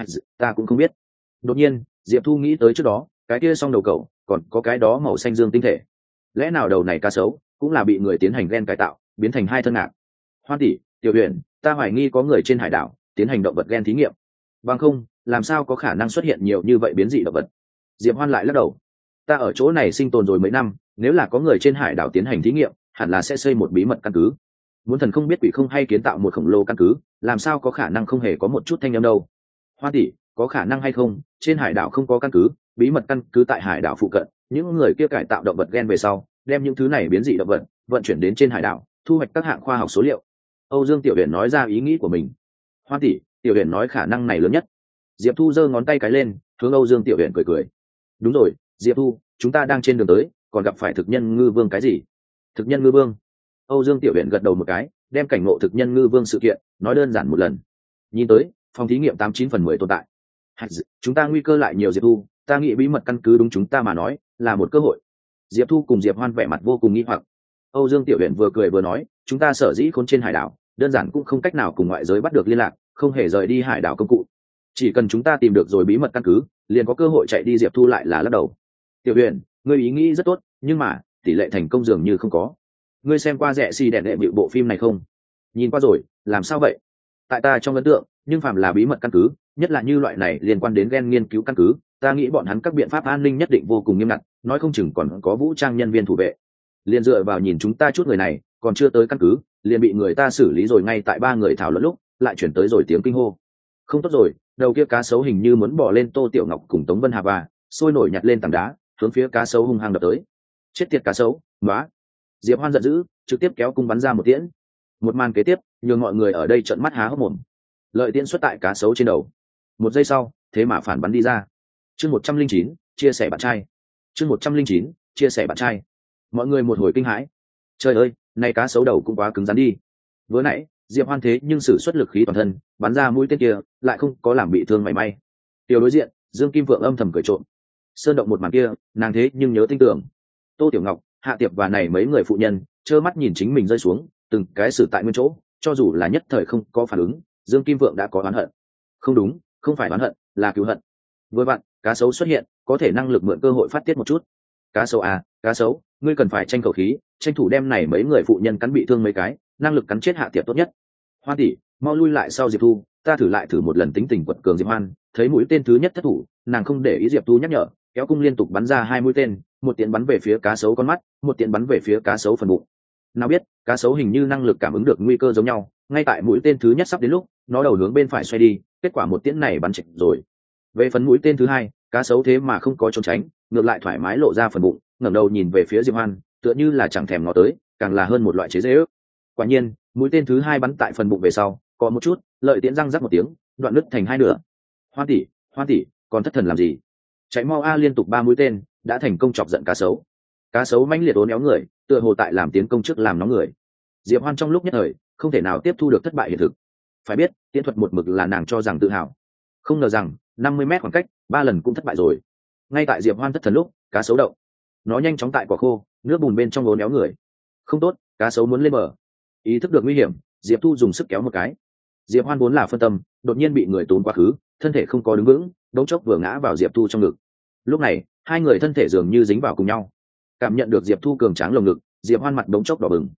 Ta cũng không biết. Đột nhiên Diệp Thu nghĩ tới trước đó cái kia song đầu cẩu còn có cái đó màu xanh dương tinh thể. Lẽ nào đầu này cá sấu cũng là bị người tiến hành gen cải tạo biến thành hai thân ngạc? Hoan tỷ, Tiểu Huyền, ta hoài nghi có người trên hải đảo tiến hành động vật gen thí nghiệm. Bằng không làm sao có khả năng xuất hiện nhiều như vậy biến dị động vật? Diệp Hoan lại lắc đầu. Ta ở chỗ này sinh tồn rồi mấy năm, nếu là có người trên hải đảo tiến hành thí nghiệm hẳn là sẽ xây một bí mật căn cứ. Muốn thần không biết quỷ không hay kiến tạo một khổng lồ căn cứ, làm sao có khả năng không hề có một chút thanh âm đâu? Hoan tỷ, có khả năng hay không trên hải đảo không có căn cứ, bí mật căn cứ tại hải đảo phụ cận, những người kia cải tạo động vật gen về sau đem những thứ này biến dị động vật vận chuyển đến trên hải đảo, thu hoạch các hạng khoa học số liệu. Âu Dương Tiểu Huyền nói ra ý nghĩ của mình. Hoan tỷ, Tiểu Huyền nói khả năng này lớn nhất. Diệp Thu giơ ngón tay cái lên hướng Âu Dương Tiểu Huyền cười cười. Đúng rồi Diệp Thu, chúng ta đang trên đường tới còn gặp phải thực nhân ngư vương. Cái gì? Thực nhân ngư vương? Âu Dương Tiểu Huyền gật đầu một cái, đem cảnh ngộ thực nhân ngư vương sự kiện nói đơn giản một lần. Nhìn tới phòng thí nghiệm tám chín phần mười tồn tại. Chúng ta nguy cơ lại nhiều. Diệp Thu, ta nghĩ bí mật căn cứ đúng chúng ta mà nói là một cơ hội. Diệp Thu cùng Diệp Hoan vẻ mặt vô cùng nghi hoặc. Âu Dương Tiểu Huyền vừa cười vừa nói, chúng ta sở dĩ khốn trên hải đảo đơn giản cũng không cách nào cùng ngoại giới bắt được liên lạc, không hề rời đi hải đảo công cụ. Chỉ cần chúng ta tìm được rồi bí mật căn cứ liền có cơ hội chạy đi. Diệp Thu lại là lắc đầu. Tiểu Huyền, ngươi ý nghĩ rất tốt, nhưng mà tỷ lệ thành công dường như không có. Ngươi xem qua Rẻ Xi Đẹn đệ bịu bộ phim này không? Nhìn qua rồi. Làm sao vậy? Tại ta trong ấn tượng, nhưng phàm là bí mật căn cứ, nhất là như loại này liên quan đến gen nghiên cứu căn cứ, ta nghĩ bọn hắn các biện pháp an ninh nhất định vô cùng nghiêm ngặt, nói không chừng còn có vũ trang nhân viên thủ vệ. Liên dựa vào nhìn chúng ta chút người này còn chưa tới căn cứ liền bị người ta xử lý rồi. Ngay tại ba người thảo luận lúc lại chuyển tới rồi tiếng kinh hô. Không tốt rồi, đầu kia cá sấu hình như muốn bỏ lên Tô Tiểu Ngọc cùng Tống Vân Hà và sôi nổi nhặt lên tảng đá hướng phía cá sấu hung hăng đập tới. Chết tiệt cá sấu, nóa! Diệp Hoan giận dữ trực tiếp kéo cung bắn ra một tiễn. Một màn kế tiếp nhường mọi người ở đây trợn mắt há hốc mồm. Lợi tiễn xuất tại cá sấu trên đầu. Một giây sau thế mà phản bắn đi ra. Chương một trăm linh chín, chia sẻ bạn trai. Chương một trăm linh chín, chia sẻ bạn trai. Mọi người một hồi kinh hãi. Trời ơi, này cá sấu đầu cũng quá cứng rắn đi. Vừa nãy Diệp Hoan thế nhưng sử xuất lực khí toàn thân bắn ra mũi tên kia lại không có làm bị thương mảy may. Tiểu đối diện Dương Kim Vượng âm thầm cười trộm. Sơn động một màn kia nàng thế nhưng nhớ tinh tưởng. Tô Tiểu Ngọc, Hạ Tiệp và này mấy người phụ nhân trơ mắt nhìn chính mình rơi xuống, từng cái xử tại nguyên chỗ, cho dù là nhất thời không có phản ứng, Dương Kim Vượng đã có oán hận. Không đúng, không phải oán hận, là cứu hận. Vừa vặn cá sấu xuất hiện, có thể năng lực mượn cơ hội phát tiết một chút. Cá sấu à, cá sấu, ngươi cần phải tranh khẩu khí, tranh thủ đem này mấy người phụ nhân cắn bị thương mấy cái, năng lực cắn chết Hạ Tiệp tốt nhất. Hoan tỷ, mau lui lại sau Diệp Thu, ta thử lại thử một lần tính tình quật cường. Diệp Hoan thấy mũi tên thứ nhất thất thủ, nàng không để ý Diệp Thu nhắc nhở, kéo cung liên tục bắn ra hai mũi tên, một tiễn bắn về phía cá sấu con mắt, một tiễn bắn về phía cá sấu phần bụng. Nào biết cá sấu hình như năng lực cảm ứng được nguy cơ giống nhau, ngay tại mũi tên thứ nhất sắp đến lúc nó đầu hướng bên phải xoay đi, kết quả một tiễn này bắn chệch rồi. Về phần mũi tên thứ hai, cá sấu thế mà không có trốn tránh, ngược lại thoải mái lộ ra phần bụng, ngẩng đầu nhìn về phía Diệp Hoan, tựa như là chẳng thèm ngó tới, càng là hơn một loại chế giễu. Quả nhiên mũi tên thứ hai bắn tại phần bụng về sau có một chút lợi tiễn răng rắc một tiếng, đoạn nứt thành hai nửa. Hoan tỷ, Hoan tỷ, còn thất thần làm gì? Chạy mau a! Liên tục ba mũi tên đã thành công chọc giận cá sấu. Cá sấu mãnh liệt uốn éo người, tựa hồ tại làm tiến công trước làm nóng người. Diệp Hoan trong lúc nhất thời không thể nào tiếp thu được thất bại hiện thực. Phải biết tiễn thuật một mực là nàng cho rằng tự hào, không ngờ rằng năm mươi mét khoảng cách ba lần cũng thất bại rồi. Ngay tại Diệp Hoan thất thần lúc cá sấu động, nó nhanh chóng tại quả khô nước bùn bên trong uốn éo người. Không tốt, cá sấu muốn lên bờ. Ý thức được nguy hiểm, Diệp Thu dùng sức kéo một cái. Diệp Hoan vốn là phân tâm, đột nhiên bị người tốn quá khứ, thân thể không có đứng vững, đống chốc vừa ngã vào Diệp Thu trong ngực. Lúc này hai người thân thể dường như dính vào cùng nhau. Cảm nhận được Diệp Thu cường tráng lồng ngực, Diệp Hoan mặt đống chốc đỏ bừng.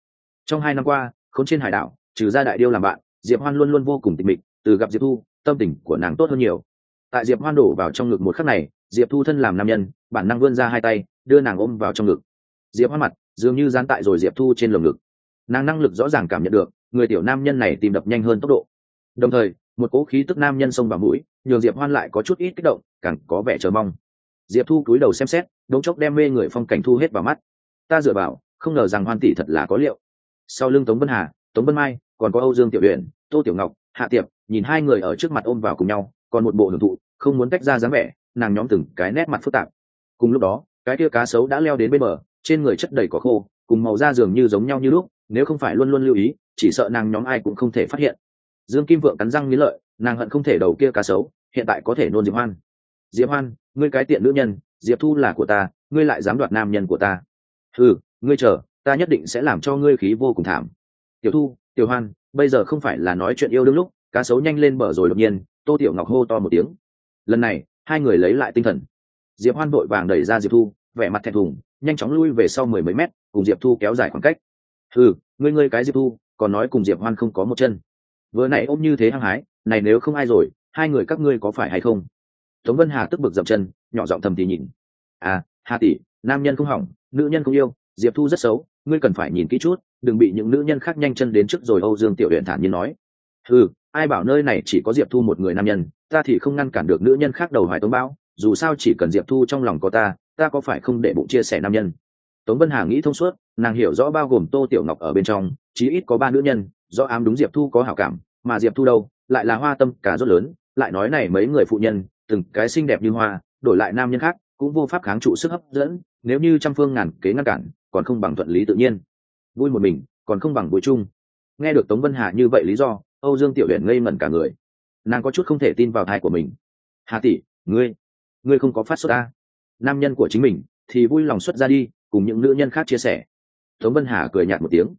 Trong hai năm qua khốn trên hải đảo trừ ra đại điêu làm bạn, Diệp Hoan luôn luôn vô cùng tịch mịch, từ gặp Diệp Thu tâm tình của nàng tốt hơn nhiều. Tại Diệp Hoan đổ vào trong ngực một khắc này, Diệp Thu thân làm nam nhân bản năng vươn ra hai tay đưa nàng ôm vào trong ngực. Diệp Hoan mặt dường như dán tại rồi Diệp Thu trên lồng ngực, nàng năng lực rõ ràng cảm nhận được người tiểu nam nhân này tìm đập nhanh hơn tốc độ, đồng thời một cỗ khí tức nam nhân xông vào mũi nhường Diệp Hoan lại có chút ít kích động, càng có vẻ chờ mong. Diệp Thu cúi đầu xem xét, đống chốc đem mê người phong cảnh thu hết vào mắt. Ta dựa vào, không ngờ rằng Hoan tỷ thật là có liệu. Sau lưng Tống Vân Hà, Tống Vân Mai, còn có Âu Dương Tiểu Uyển, Tô Tiểu Ngọc, Hạ Tiệp, nhìn hai người ở trước mặt ôm vào cùng nhau, còn một bộ hưởng thụ, không muốn tách ra dáng vẻ, nàng nhóm từng cái nét mặt phức tạp. Cùng lúc đó, cái kia cá sấu đã leo đến bên bờ, trên người chất đầy cỏ khô, cùng màu da dường như giống nhau như lúc, nếu không phải luôn luôn lưu ý, chỉ sợ nàng nhóm ai cũng không thể phát hiện. Dương Kim Vượng cắn răng nghiến lợi, nàng hận không thể đầu kia cá sấu, hiện tại có thể nôn Diệp Hoan. Diệp Hoan, ngươi cái tiện nữ nhân, Diệp Thu là của ta, ngươi lại dám đoạt nam nhân của ta. Ừ, ngươi chờ, ta nhất định sẽ làm cho ngươi khí vô cùng thảm. Tiểu Thu, Tiểu Hoan, bây giờ không phải là nói chuyện yêu đương lúc, cá sấu nhanh lên bờ rồi đột nhiên, Tô Tiểu Ngọc hô to một tiếng. Lần này, hai người lấy lại tinh thần. Diệp Hoan vội vàng đẩy ra Diệp Thu, vẻ mặt thẹn thùng, nhanh chóng lui về sau mười mấy mét, cùng Diệp Thu kéo dài khoảng cách. Ừ, ngươi ngươi cái Diệp Thu, còn nói cùng Diệp Hoan không có một chân. Vừa nãy ôm như thế hăng hái, này nếu không ai rồi, hai người các ngươi có phải hay không? Tống Vân Hà tức bực dậm chân, nhỏ giọng thầm thì nhìn. À, Hà tỷ, nam nhân không hỏng, nữ nhân không yêu, Diệp Thu rất xấu, ngươi cần phải nhìn kỹ chút, đừng bị những nữ nhân khác nhanh chân đến trước rồi. Âu Dương Tiểu Uyển thản nhiên nói. Ừ, ai bảo nơi này chỉ có Diệp Thu một người nam nhân, ta thì không ngăn cản được nữ nhân khác đầu hoài tống bão, dù sao chỉ cần Diệp Thu trong lòng có ta, ta có phải không để bụng chia sẻ nam nhân. Tống Vân Hà nghĩ thông suốt, nàng hiểu rõ bao gồm Tô Tiểu Ngọc ở bên trong, chí ít có ba nữ nhân, rõ ám đúng Diệp Thu có hảo cảm, mà Diệp Thu đâu, lại là hoa tâm cả rốt lớn, lại nói này mấy người phụ nhân, từng cái xinh đẹp như hoa, đổi lại nam nhân khác, cũng vô pháp kháng trụ sức hấp dẫn, nếu như trăm phương ngàn kế ngăn cản, còn không bằng thuận lý tự nhiên. Vui một mình, còn không bằng vui chung. Nghe được Tống Vân Hà như vậy lý do, Âu Dương Tiểu Uyển ngây ngẩn cả người. Nàng có chút không thể tin vào tai của mình. Hà tỷ, ngươi, ngươi không có phát sốt à? Nam nhân của chính mình thì vui lòng xuất ra đi, cùng những nữ nhân khác chia sẻ. Tống Vân Hà cười nhạt một tiếng.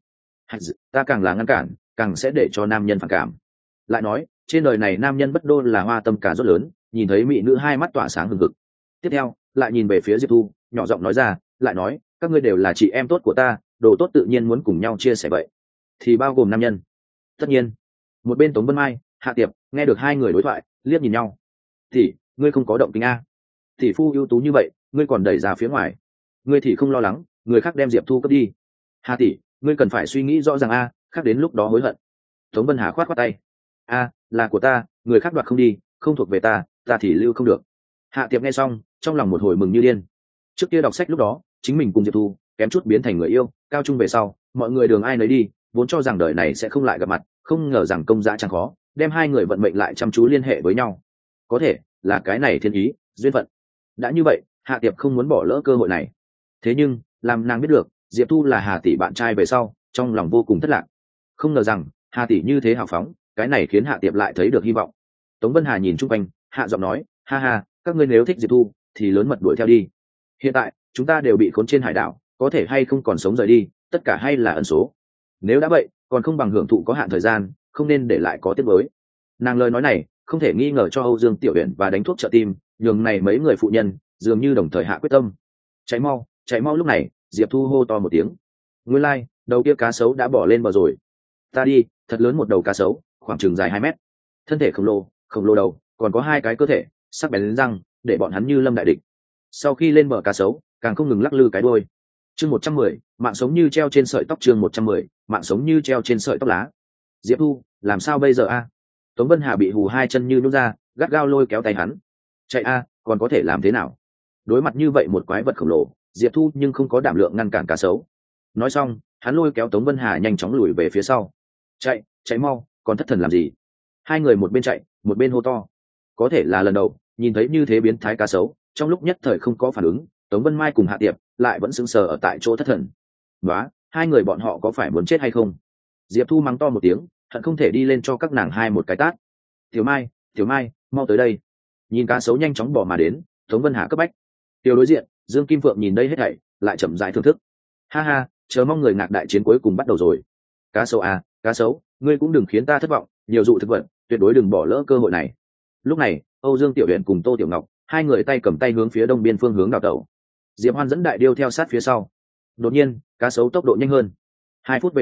Ta càng là ngăn cản, càng sẽ để cho nam nhân phản cảm. Lại nói, trên đời này nam nhân bất đô là hoa tâm cả rất lớn, nhìn thấy mỹ nữ hai mắt tỏa sáng hừng hực. Tiếp theo, lại nhìn về phía Diệp Thu, nhỏ giọng nói ra, lại nói, các ngươi đều là chị em tốt của ta, đồ tốt tự nhiên muốn cùng nhau chia sẻ vậy. Thì bao gồm nam nhân. Tất nhiên. Một bên Tống Vân Mai, Hạ Tiệp, nghe được hai người đối thoại, liếc nhìn nhau. Thì, ngươi không có động tính a? Thì phu ưu tú như vậy, ngươi còn đẩy ra phía ngoài. Ngươi thì không lo lắng, người khác đem Diệp Thu cướp đi. Hà tỷ, ngươi cần phải suy nghĩ rõ ràng a, khác đến lúc đó hối hận. Tống Vân Hà khoát khoát tay. A, là của ta, người khác đoạt không đi, không thuộc về ta, ta thì lưu không được. Hạ Tiệp nghe xong, trong lòng một hồi mừng như điên. Trước kia đọc sách lúc đó, chính mình cùng Diệp Thu kém chút biến thành người yêu, cao trung về sau, mọi người đường ai nấy đi, vốn cho rằng đời này sẽ không lại gặp mặt, không ngờ rằng công dã chẳng khó, đem hai người vận mệnh lại chăm chú liên hệ với nhau. Có thể là cái này thiên ý, duyên phận. Đã như vậy, Hạ Tiệp không muốn bỏ lỡ cơ hội này. Thế nhưng, làm nàng biết được, Diệp Thu là Hà tỷ bạn trai về sau, trong lòng vô cùng thất lạc. Không ngờ rằng, Hà tỷ như thế hào phóng, cái này khiến Hạ Tiệp lại thấy được hy vọng. Tống Vân Hà nhìn chung quanh, hạ giọng nói, ha ha, các ngươi nếu thích Diệp Thu, thì lớn mật đuổi theo đi. Hiện tại, chúng ta đều bị khốn trên hải đảo, có thể hay không còn sống rời đi, tất cả hay là ẩn số. Nếu đã vậy, còn không bằng hưởng thụ có hạn thời gian, không nên để lại có tiếc nuối. Nàng lời nói này, không thể nghi ngờ cho Âu Dương Tiểu Uyển và đánh thuốc trợ tim, nhường này mấy người phụ nhân dường như đồng thời hạ quyết tâm. Cháy mau, cháy mau. Lúc này, Diệp Thu hô to một tiếng. Nguyên lai, like, đầu kia cá sấu đã bỏ lên bờ rồi. Ta đi, thật lớn một đầu cá sấu, khoảng chừng dài hai mét. Thân thể khổng lồ, khổng lồ đầu, còn có hai cái cơ thể sắc bén răng, để bọn hắn như lâm đại địch. Sau khi lên bờ cá sấu, càng không ngừng lắc lư cái đuôi. Chương một trăm mười, mạng sống như treo trên sợi tóc. Chương một trăm mười, mạng sống như treo trên sợi tóc lá. Diệp Thu, làm sao bây giờ a? Tống Vân Hà bị hù hai chân như nhún ra, gắt gao lôi kéo tay hắn. Chạy a, còn có thể làm thế nào? Đối mặt như vậy một quái vật khổng lồ, Diệp Thu nhưng không có đảm lượng ngăn cản cá sấu. Nói xong, hắn lôi kéo Tống Vân Hà nhanh chóng lùi về phía sau. Chạy, chạy mau, còn thất thần làm gì? Hai người một bên chạy, một bên hô to. Có thể là lần đầu nhìn thấy như thế biến thái cá sấu, trong lúc nhất thời không có phản ứng, Tống Vân Mai cùng Hạ Tiệp lại vẫn sững sờ ở tại chỗ thất thần. Nóa, hai người bọn họ có phải muốn chết hay không? Diệp Thu mắng to một tiếng, hận không thể đi lên cho các nàng hai một cái tát. Tiểu Mai, Tiểu Mai, mau tới đây. Nhìn cá sấu nhanh chóng bỏ mà đến, Tống Vân Hà cấp bách. Tiểu đối diện, Dương Kim Phượng nhìn đây hết thảy, lại chậm rãi thưởng thức. Ha ha, chờ mong người ngạc đại chiến cuối cùng bắt đầu rồi. Cá sấu à, cá sấu, ngươi cũng đừng khiến ta thất vọng, nhiều dụ thực vật, tuyệt đối đừng bỏ lỡ cơ hội này. Lúc này, Âu Dương Tiểu Uyển cùng Tô Tiểu Ngọc, hai người tay cầm tay hướng phía đông biên phương hướng đào tẩu. Diệp Hoan dẫn đại điêu theo sát phía sau. Đột nhiên, cá sấu tốc độ nhanh hơn. Hai phút về sau,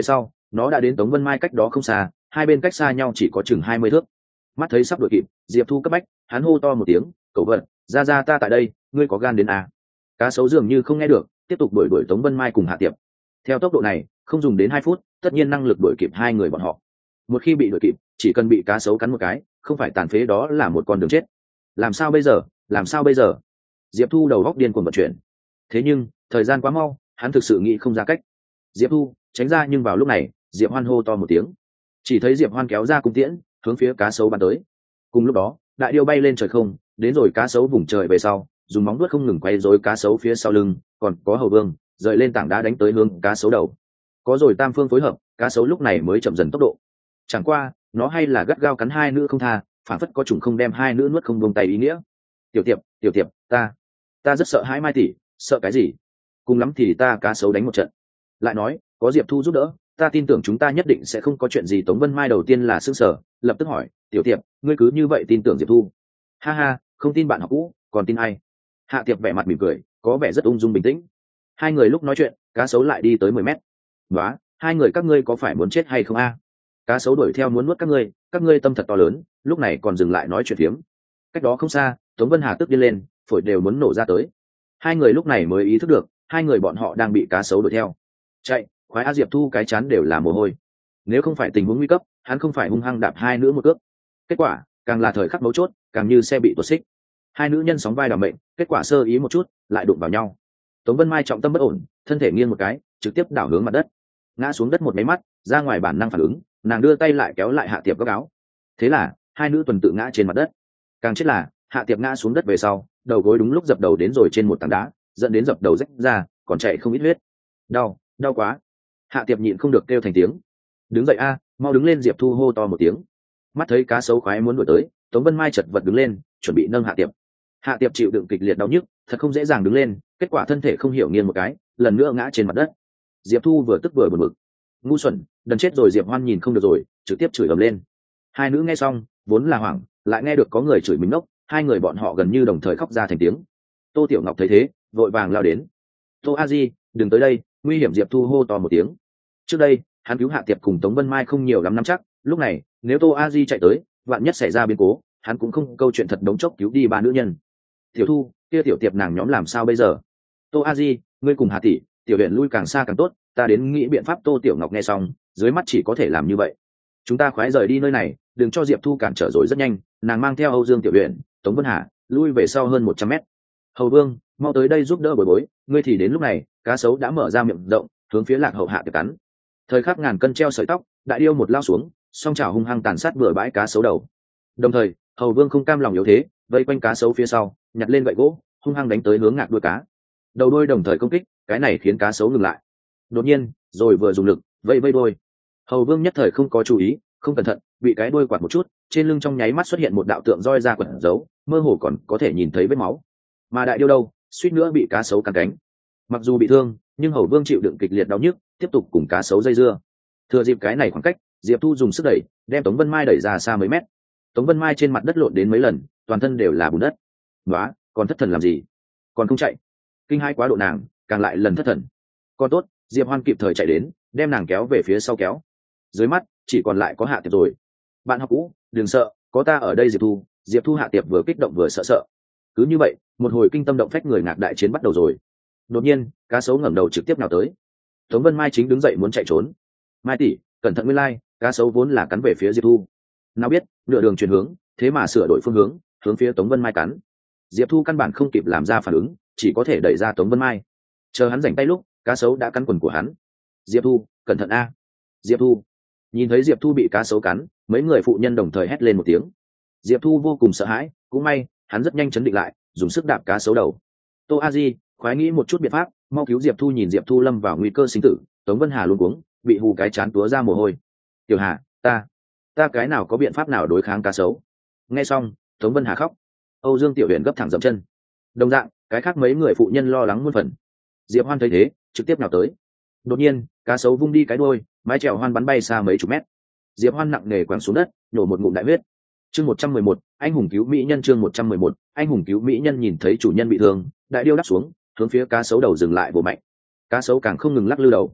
nó đã đến Tống Vân Mai cách đó không xa, hai bên cách xa nhau chỉ có chừng hai mươi thước. Mắt thấy sắp đuổi kịp, Diệp Thu cấp bách, hắn hô to một tiếng, cẩu vật, ra ra ta tại đây, ngươi có gan đến à? Cá sấu dường như không nghe được, tiếp tục đuổi đuổi Tống Vân Mai cùng Hạ Tiệp. Theo tốc độ này, không dùng đến hai phút, tất nhiên năng lực đuổi kịp hai người bọn họ. Một khi bị đuổi kịp, chỉ cần bị cá sấu cắn một cái, không phải tàn phế đó là một con đường chết. Làm sao bây giờ? Làm sao bây giờ? Diệp Thu đầu góc điên cuồng vận chuyển. Thế nhưng, thời gian quá mau, hắn thực sự nghĩ không ra cách. Diệp Thu, tránh ra, nhưng vào lúc này, Diệp Hoan hô to một tiếng. Chỉ thấy Diệp Hoan kéo ra cung tiễn, hướng phía cá sấu bắn tới. Cùng lúc đó, đại điêu bay lên trời không, đến rồi cá sấu vùng trời về sau, dùng móng vuốt không ngừng quay rối cá sấu phía sau lưng, còn có hầu vương rời lên tảng đá đánh tới hướng cá sấu đầu. Có rồi tam phương phối hợp, cá sấu lúc này mới chậm dần tốc độ. Chẳng qua, nó hay là gắt gao cắn hai nữ không tha, phản phất có trùng không đem hai nữ nuốt không buông tay ý nghĩa. Tiểu Tiệp, Tiểu Tiệp, ta, ta rất sợ hãi Mai tỷ, sợ cái gì? Cùng lắm thì ta cá sấu đánh một trận. Lại nói, có Diệp Thu giúp đỡ, ta tin tưởng chúng ta nhất định sẽ không có chuyện gì. Tống Vân Mai đầu tiên là sững sờ, lập tức hỏi, Tiểu Tiệp, ngươi cứ như vậy tin tưởng Diệp Thu? Ha ha, không tin bạn học cũ, còn tin ai? Hạ Tiệp vẻ mặt mỉm cười, có vẻ rất ung dung bình tĩnh. Hai người lúc nói chuyện, cá sấu lại đi tới mười mét. Đó, hai người các ngươi có phải muốn chết hay không a? Cá sấu đuổi theo muốn nuốt các ngươi, các ngươi tâm thật to lớn, lúc này còn dừng lại nói chuyện phiếm. Cách đó không xa, Tống Vân Hà tức điên lên, phổi đều muốn nổ ra tới. Hai người lúc này mới ý thức được, hai người bọn họ đang bị cá sấu đuổi theo. Chạy, khoái A Diệp Thu cái chán đều là mồ hôi. Nếu không phải tình huống nguy cấp, hắn không phải hung hăng đạp hai nữ một cước. Kết quả, càng là thời khắc mấu chốt, càng như xe bị tuột xích. Hai nữ nhân sóng vai đảm mệnh, kết quả sơ ý một chút, lại đụng vào nhau. Tống Vân Mai trọng tâm bất ổn, thân thể nghiêng một cái, trực tiếp đảo hướng mặt đất, ngã xuống đất một máy mắt, ra ngoài bản năng phản ứng, nàng đưa tay lại kéo lại Hạ Tiệp góc áo. Thế là, hai nữ tuần tự ngã trên mặt đất. Càng chết là, Hạ Tiệp ngã xuống đất về sau, đầu gối đúng lúc dập đầu đến rồi trên một tảng đá, dẫn đến dập đầu rách ra, còn chạy không ít huyết. Đau, đau quá. Hạ Tiệp nhịn không được kêu thành tiếng. Đứng dậy a, mau đứng lên. Diệp Thu hô to một tiếng. Mắt thấy cá sấu khoái muốn đuổi tới, Tống Vân Mai chật vật đứng lên, chuẩn bị nâng Hạ Tiệp. Hạ Tiệp chịu đựng kịch liệt đau nhức, thật không dễ dàng đứng lên, kết quả thân thể không hiểu nghiêng một cái, lần nữa ngã trên mặt đất. Diệp Thu vừa tức vừa buồn bực. Ngu xuẩn, đần chết rồi. Diệp Hoan nhìn không được rồi, trực tiếp chửi ầm lên. Hai nữ nghe xong, vốn là hoảng, lại nghe được có người chửi mình ngốc, hai người bọn họ gần như đồng thời khóc ra thành tiếng. Tô Tiểu Ngọc thấy thế, vội vàng lao đến. Tô A Di, đừng tới đây, nguy hiểm. Diệp Thu hô to một tiếng. Trước đây, hắn cứu Hạ Tiệp cùng Tống Vân Mai không nhiều lắm nắm chắc, lúc này, nếu Tô A Di chạy tới, vạn nhất xảy ra biến cố, hắn cũng không câu chuyện thật đống chốc cứu đi ba nữ nhân. Tiểu Thu, kia Tiểu Tiệp nàng nhóm làm sao bây giờ? Tô A Di, ngươi cùng Hà tỷ, Tiểu Huyền lui càng xa càng tốt, ta đến nghĩ biện pháp. Tô Tiểu Ngọc nghe xong, dưới mắt chỉ có thể làm như vậy. Chúng ta khoái rời đi nơi này, đừng cho Diệp Thu cản trở. Rồi rất nhanh, nàng mang theo Âu Dương Tiểu Huyền, Tống Vân Hà lui về sau hơn một trăm mét. Hầu Vương, mau tới đây giúp đỡ bồi bối. Ngươi thì đến lúc này, cá sấu đã mở ra miệng rộng, hướng phía Lạc Hậu Hạ Tiệp cắn. Thời khắc ngàn cân treo sợi tóc, đại điêu một lao xuống, song chảo hung hăng tàn sát bừa bãi cá sấu đầu. Đồng thời, Hầu Vương không cam lòng yếu thế, vây quanh cá sấu phía sau, nhặt lên gậy gỗ, hung hăng đánh tới hướng ngạc đuôi cá. Đầu đuôi đồng thời công kích, cái này khiến cá sấu ngừng lại. Đột nhiên, rồi vừa dùng lực vây vây đuôi. Hầu Vương nhất thời không có chú ý, không cẩn thận, bị cái đuôi quạt một chút, trên lưng trong nháy mắt xuất hiện một đạo tượng roi ra quật dấu, mơ hồ còn có thể nhìn thấy vết máu. Mà đại điêu đâu, suýt nữa bị cá sấu cắn cánh. Mặc dù bị thương, nhưng Hầu Vương chịu đựng kịch liệt đau nhức, tiếp tục cùng cá sấu dây dưa. Thừa dịp cái này khoảng cách, Diệp Thu dùng sức đẩy, đem Tống Vân Mai đẩy ra xa mấy mét. Tống Vân Mai trên mặt đất lộn đến mấy lần, toàn thân đều là bùn đất. Nóa, còn thất thần làm gì? Còn không chạy? Kinh hãi quá độ nàng, càng lại lần thất thần. Còn tốt, Diệp Hoan kịp thời chạy đến, đem nàng kéo về phía sau kéo. Dưới mắt chỉ còn lại có Hạ Tiệp rồi. Bạn học cũ, đừng sợ, có ta ở đây. Diệp Thu, Diệp Thu Hạ Tiệp vừa kích động vừa sợ sợ. Cứ như vậy, một hồi kinh tâm động phách người ngạc đại chiến bắt đầu rồi. Đột nhiên, cá sấu ngẩng đầu trực tiếp nào tới. Tống Vân Mai chính đứng dậy muốn chạy trốn. Mai tỷ, cẩn thận nguyên lai, cá sấu vốn là cắn về phía Diệp Thu. Nào biết, nửa đường chuyển hướng, thế mà sửa đổi phương hướng, hướng phía Tống Vân Mai cắn. Diệp Thu căn bản không kịp làm ra phản ứng, chỉ có thể đẩy ra Tống Vân Mai. Chờ hắn rảnh tay lúc, cá sấu đã cắn quần của hắn. Diệp Thu, cẩn thận a! Diệp Thu. Nhìn thấy Diệp Thu bị cá sấu cắn, mấy người phụ nhân đồng thời hét lên một tiếng. Diệp Thu vô cùng sợ hãi, cũng may, hắn rất nhanh chấn định lại, dùng sức đạp cá sấu đầu. Tô A Di, khoái nghĩ một chút biện pháp, mau cứu Diệp Thu. Nhìn Diệp Thu lâm vào nguy cơ sinh tử, Tống Vân Hà luống cuống, bị hù cái chán túa ra mồ hôi. Tiểu Hà, ta, ta cái nào có biện pháp nào đối kháng cá sấu? Nghe xong, Tống Vân Hà khóc. Âu Dương Tiểu Huyền gấp thẳng dậm chân. Đồng dạng, cái khác mấy người phụ nhân lo lắng muôn phần. Diệp Hoan thấy thế, trực tiếp nào tới. Đột nhiên, cá sấu vung đi cái đuôi, mái chèo Hoan bắn bay xa mấy chục mét. Diệp Hoan nặng nề quẳng xuống đất, nhổ một ngụm đại huyết. Chương một trăm mười một, anh hùng cứu mỹ nhân. Chương một trăm mười một, anh hùng cứu mỹ nhân. Nhìn thấy chủ nhân bị thương, đại điêu đáp xuống, hướng phía cá sấu đầu dừng lại vồ mạnh. Cá sấu càng không ngừng lắc lư đầu.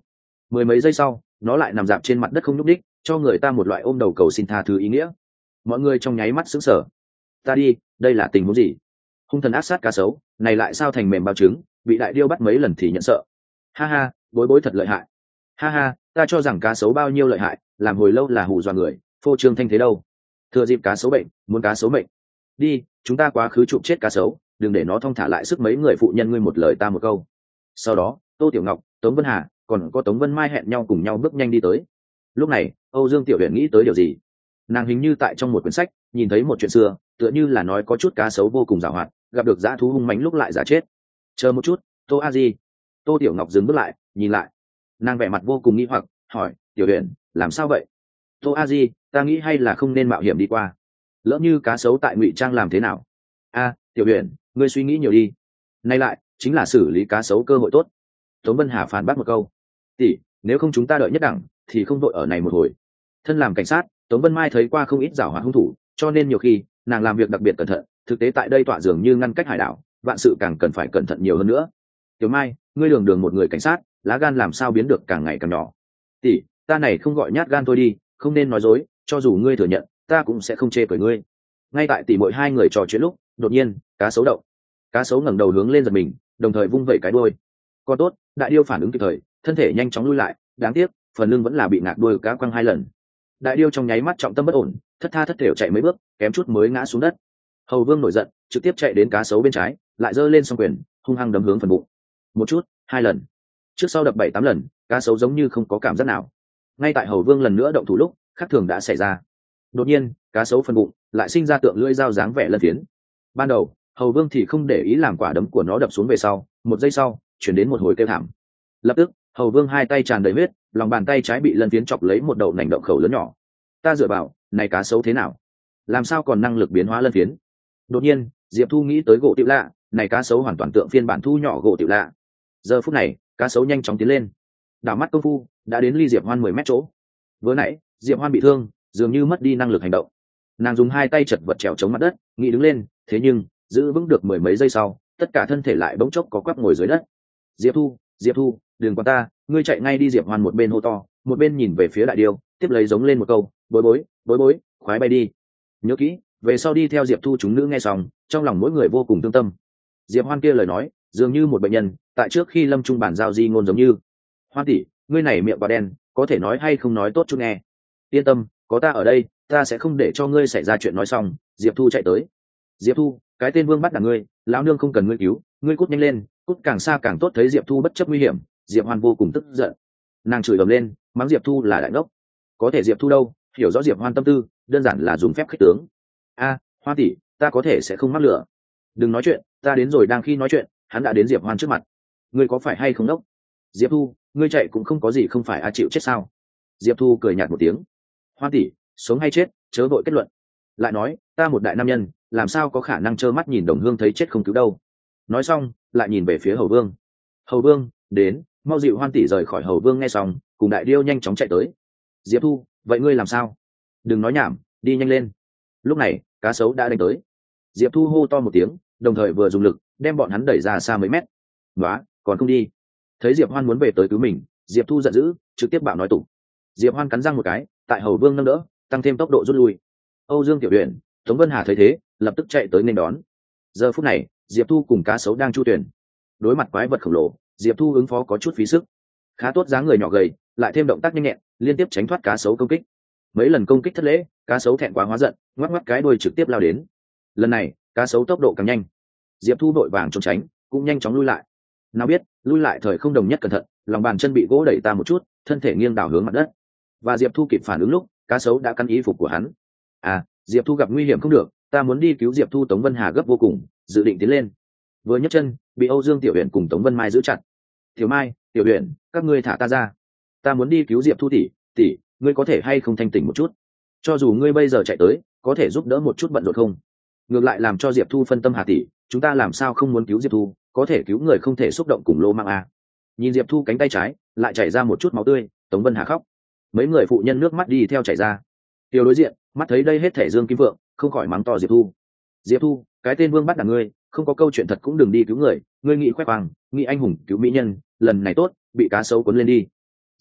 Mười mấy giây sau nó lại nằm dạp trên mặt đất không nhúc đích, cho người ta một loại ôm đầu cầu xin tha thứ ý nghĩa. Mọi người trong nháy mắt sững sờ. Ta đi, đây là tình huống gì? Hung thần ác sát cá sấu này lại sao thành mềm bao trứng, bị đại điêu bắt mấy lần thì nhận sợ. Ha ha, bối bối thật lợi hại. Ha ha, ta cho rằng cá sấu bao nhiêu lợi hại, làm hồi lâu là hù dọa người, phô trương thanh thế đâu. Thừa dịp cá sấu bệnh, muốn cá sấu bệnh. Đi, chúng ta quá khứ chụp chết cá sấu, đừng để nó thong thả lại sức mấy người phụ nhân ngươi một lời ta một câu. Sau đó Tô Tiểu Ngọc, Tống Vân Hà còn có Tống Vân Mai hẹn nhau cùng nhau bước nhanh đi tới. Lúc này Âu Dương Tiểu Huyền nghĩ tới điều gì. Nàng hình như tại trong một quyển sách nhìn thấy một chuyện xưa, tựa như là nói có chút cá sấu vô cùng giàu hoạt, gặp được dã thú hung mãnh lúc lại giả chết. Chờ một chút, Tô A Di. Tô Tiểu Ngọc dừng bước lại nhìn lại, nàng vẻ mặt vô cùng nghi hoặc hỏi, Tiểu Huyền làm sao vậy? Tô A Di, ta nghĩ hay là không nên mạo hiểm đi qua, lỡ như cá sấu tại Ngụy Trang làm thế nào? A, Tiểu Huyền, ngươi suy nghĩ nhiều đi, nay lại chính là xử lý cá sấu cơ hội tốt. Tống Vân Hà phản bác một câu, tỷ, nếu không chúng ta đợi nhất đẳng thì không đội ở này một hồi. Thân làm cảnh sát, Tống Vân Mai thấy qua không ít giảo hoạt hung thủ, cho nên nhiều khi nàng làm việc đặc biệt cẩn thận, thực tế tại đây tọa dường như ngăn cách hải đảo, vạn sự càng cần phải cẩn thận nhiều hơn nữa. Tiểu Mai, ngươi đường đường một người cảnh sát, lá gan làm sao biến được càng ngày càng nhỏ? Tỷ, ta này không gọi nhát gan thôi đi, không nên nói dối, cho dù ngươi thừa nhận, ta cũng sẽ không chê cười ngươi. Ngay tại tỷ muội hai người trò chuyện lúc, đột nhiên cá sấu động. Cá sấu ngẩng đầu hướng lên giật mình, đồng thời vung vẩy cái đuôi. Còn tốt, đại điêu phản ứng kịp thời, thân thể nhanh chóng lui lại, đáng tiếc phần lưng vẫn là bị ngạc đuôi cá quăng hai lần. Đại điêu trong nháy mắt trọng tâm bất ổn, thất tha thất thểu chạy mấy bước, kém chút mới ngã xuống đất. Hầu Vương nổi giận, trực tiếp chạy đến cá sấu bên trái, lại giơ lên song quyền, hung hăng đấm hướng phần bụng. Một chút, hai lần, trước sau đập bảy tám lần, cá sấu giống như không có cảm giác nào. Ngay tại Hầu Vương lần nữa động thủ lúc, khác thường đã xảy ra. Đột nhiên, cá sấu phần bụng lại sinh ra tượng lưỡi dao dáng vẻ lân phiến. Ban đầu, Hầu Vương thì không để ý làm quả đấm của nó đập xuống về sau, một giây sau, chuyển đến một hồi kêu thảm. Lập tức, Hầu Vương hai tay tràn đầy huyết, lòng bàn tay trái bị lân phiến chọc lấy một đầu nành động khẩu lớn nhỏ. Ta dựa vào, này cá sấu thế nào? Làm sao còn năng lực biến hóa lân phiến? Đột nhiên, Diệp Thu nghĩ tới gỗ tiểu lạ, này cá sấu hoàn toàn tượng phiên bản thu nhỏ gỗ tiểu lạ. Giờ phút này, cá sấu nhanh chóng tiến lên, đảo mắt công phu đã đến ly Diệp Hoan mười mét chỗ. Vừa nãy, Diệp Hoan bị thương, dường như mất đi năng lực hành động. Nàng dùng hai tay chật vật trèo chống mặt đất, nghĩ đứng lên, thế nhưng giữ vững được mười mấy giây sau, tất cả thân thể lại bỗng chốc có quắp ngồi dưới đất. Diệp Thu, Diệp Thu, đừng quan ta, ngươi chạy ngay đi. Diệp Hoan một bên hô to, một bên nhìn về phía đại điêu, tiếp lấy giống lên một câu, bối bối, bối bối, khoái bay đi. Nhớ kỹ, về sau đi theo Diệp Thu chúng nữ nghe xong, trong lòng mỗi người vô cùng thương tâm. Diệp Hoan kia lời nói, dường như một bệnh nhân, tại trước khi lâm trung bản giao di ngôn giống như. Hoan tỷ, ngươi này miệng quả đen, có thể nói hay không nói tốt chút nghe. Yên tâm, có ta ở đây, ta sẽ không để cho ngươi xảy ra chuyện. Nói xong, Diệp Thu chạy tới. Diệp Thu, cái tên Vương bắt là ngươi, lão nương không cần ngươi cứu, ngươi cút nhanh lên, cút càng xa càng tốt. Thấy Diệp Thu bất chấp nguy hiểm, Diệp Hoan vô cùng tức giận, nàng chửi ầm lên, mắng Diệp Thu là đại ngốc. Có thể Diệp Thu đâu hiểu rõ Diệp Hoan tâm tư, đơn giản là dùng phép khích tướng. A, Hoa tỷ, ta có thể sẽ không mắc lửa. Đừng nói chuyện, ta đến rồi. Đang khi nói chuyện, hắn đã đến Diệp Hoan trước mặt. Ngươi có phải hay không đốc? Diệp Thu, ngươi chạy cũng không có gì không phải a chịu chết sao? Diệp Thu cười nhạt một tiếng. Hoa tỷ, sống hay chết, chớ vội kết luận. Lại nói, ta một đại nam nhân, làm sao có khả năng trơ mắt nhìn đồng hương thấy chết không cứu đâu. Nói xong, lại nhìn về phía Hầu Vương. Hầu Vương, đến, mau dịu Hoan tỷ rời khỏi. Hầu Vương nghe xong, cùng đại điêu nhanh chóng chạy tới. Diệp Thu, vậy ngươi làm sao? Đừng nói nhảm, đi nhanh lên. Lúc này, cá sấu đã đánh tới. Diệp Thu hô to một tiếng, đồng thời vừa dùng lực đem bọn hắn đẩy ra xa mấy mét. Nóa, còn không đi. Thấy Diệp Hoan muốn về tới cứu mình, Diệp Thu giận dữ, trực tiếp bạo nói tủ. Diệp Hoan cắn răng một cái, tại Hầu Vương nâng đỡ, tăng thêm tốc độ rút lui. Âu Dương Tiểu Huyền, Tống Vân Hà thấy thế, lập tức chạy tới nên đón. Giờ phút này, Diệp Thu cùng cá sấu đang chu tuyển. Đối mặt quái vật khổng lồ, Diệp Thu ứng phó có chút phí sức. Khá tốt dáng người nhỏ gầy, lại thêm động tác nhanh nhẹn, liên tiếp tránh thoát cá sấu công kích. Mấy lần công kích thất lễ, cá sấu thẹn quá hóa giận, ngoắc ngoắc cái đuôi trực tiếp lao đến. Lần này, cá sấu tốc độ càng nhanh. Diệp Thu đội vàng trốn tránh, cũng nhanh chóng lui lại. Nào biết, lui lại thời không đồng nhất cẩn thận, lòng bàn chân bị gỗ đẩy ta một chút, thân thể nghiêng đảo hướng mặt đất. Và Diệp Thu kịp phản ứng lúc, cá sấu đã cắn y phục của hắn. À, Diệp Thu gặp nguy hiểm không được, ta muốn đi cứu Diệp Thu. Tống Vân Hà gấp vô cùng, dự định tiến lên. Vừa nhấc chân, bị Âu Dương Tiểu Huyền cùng Tống Vân Mai giữ chặt. Tiểu Mai, Tiểu Huyền, các ngươi thả ta ra. Ta muốn đi cứu Diệp Thu tỷ, tỷ, ngươi có thể hay không thanh tỉnh một chút? Cho dù ngươi bây giờ chạy tới, có thể giúp đỡ một chút bận rộn không? Ngược lại làm cho Diệp Thu phân tâm. Hà tỷ, chúng ta làm sao không muốn cứu Diệp Thu, có thể cứu người không thể xúc động cùng lô mang à. Nhìn Diệp Thu cánh tay trái lại chảy ra một chút máu tươi, Tống Vân Hà khóc. Mấy người phụ nhân nước mắt đi theo chảy ra. Tiêu đối diện mắt thấy đây hết thể Dương Kim Vượng, không khỏi mắng to Diệp Thu. Diệp Thu, cái tên Vương bắt đằng ngươi, không có câu chuyện thật cũng đừng đi cứu người, ngươi nghĩ khoe khoang, nghĩ anh hùng cứu mỹ nhân, lần này tốt, bị cá sấu cuốn lên đi.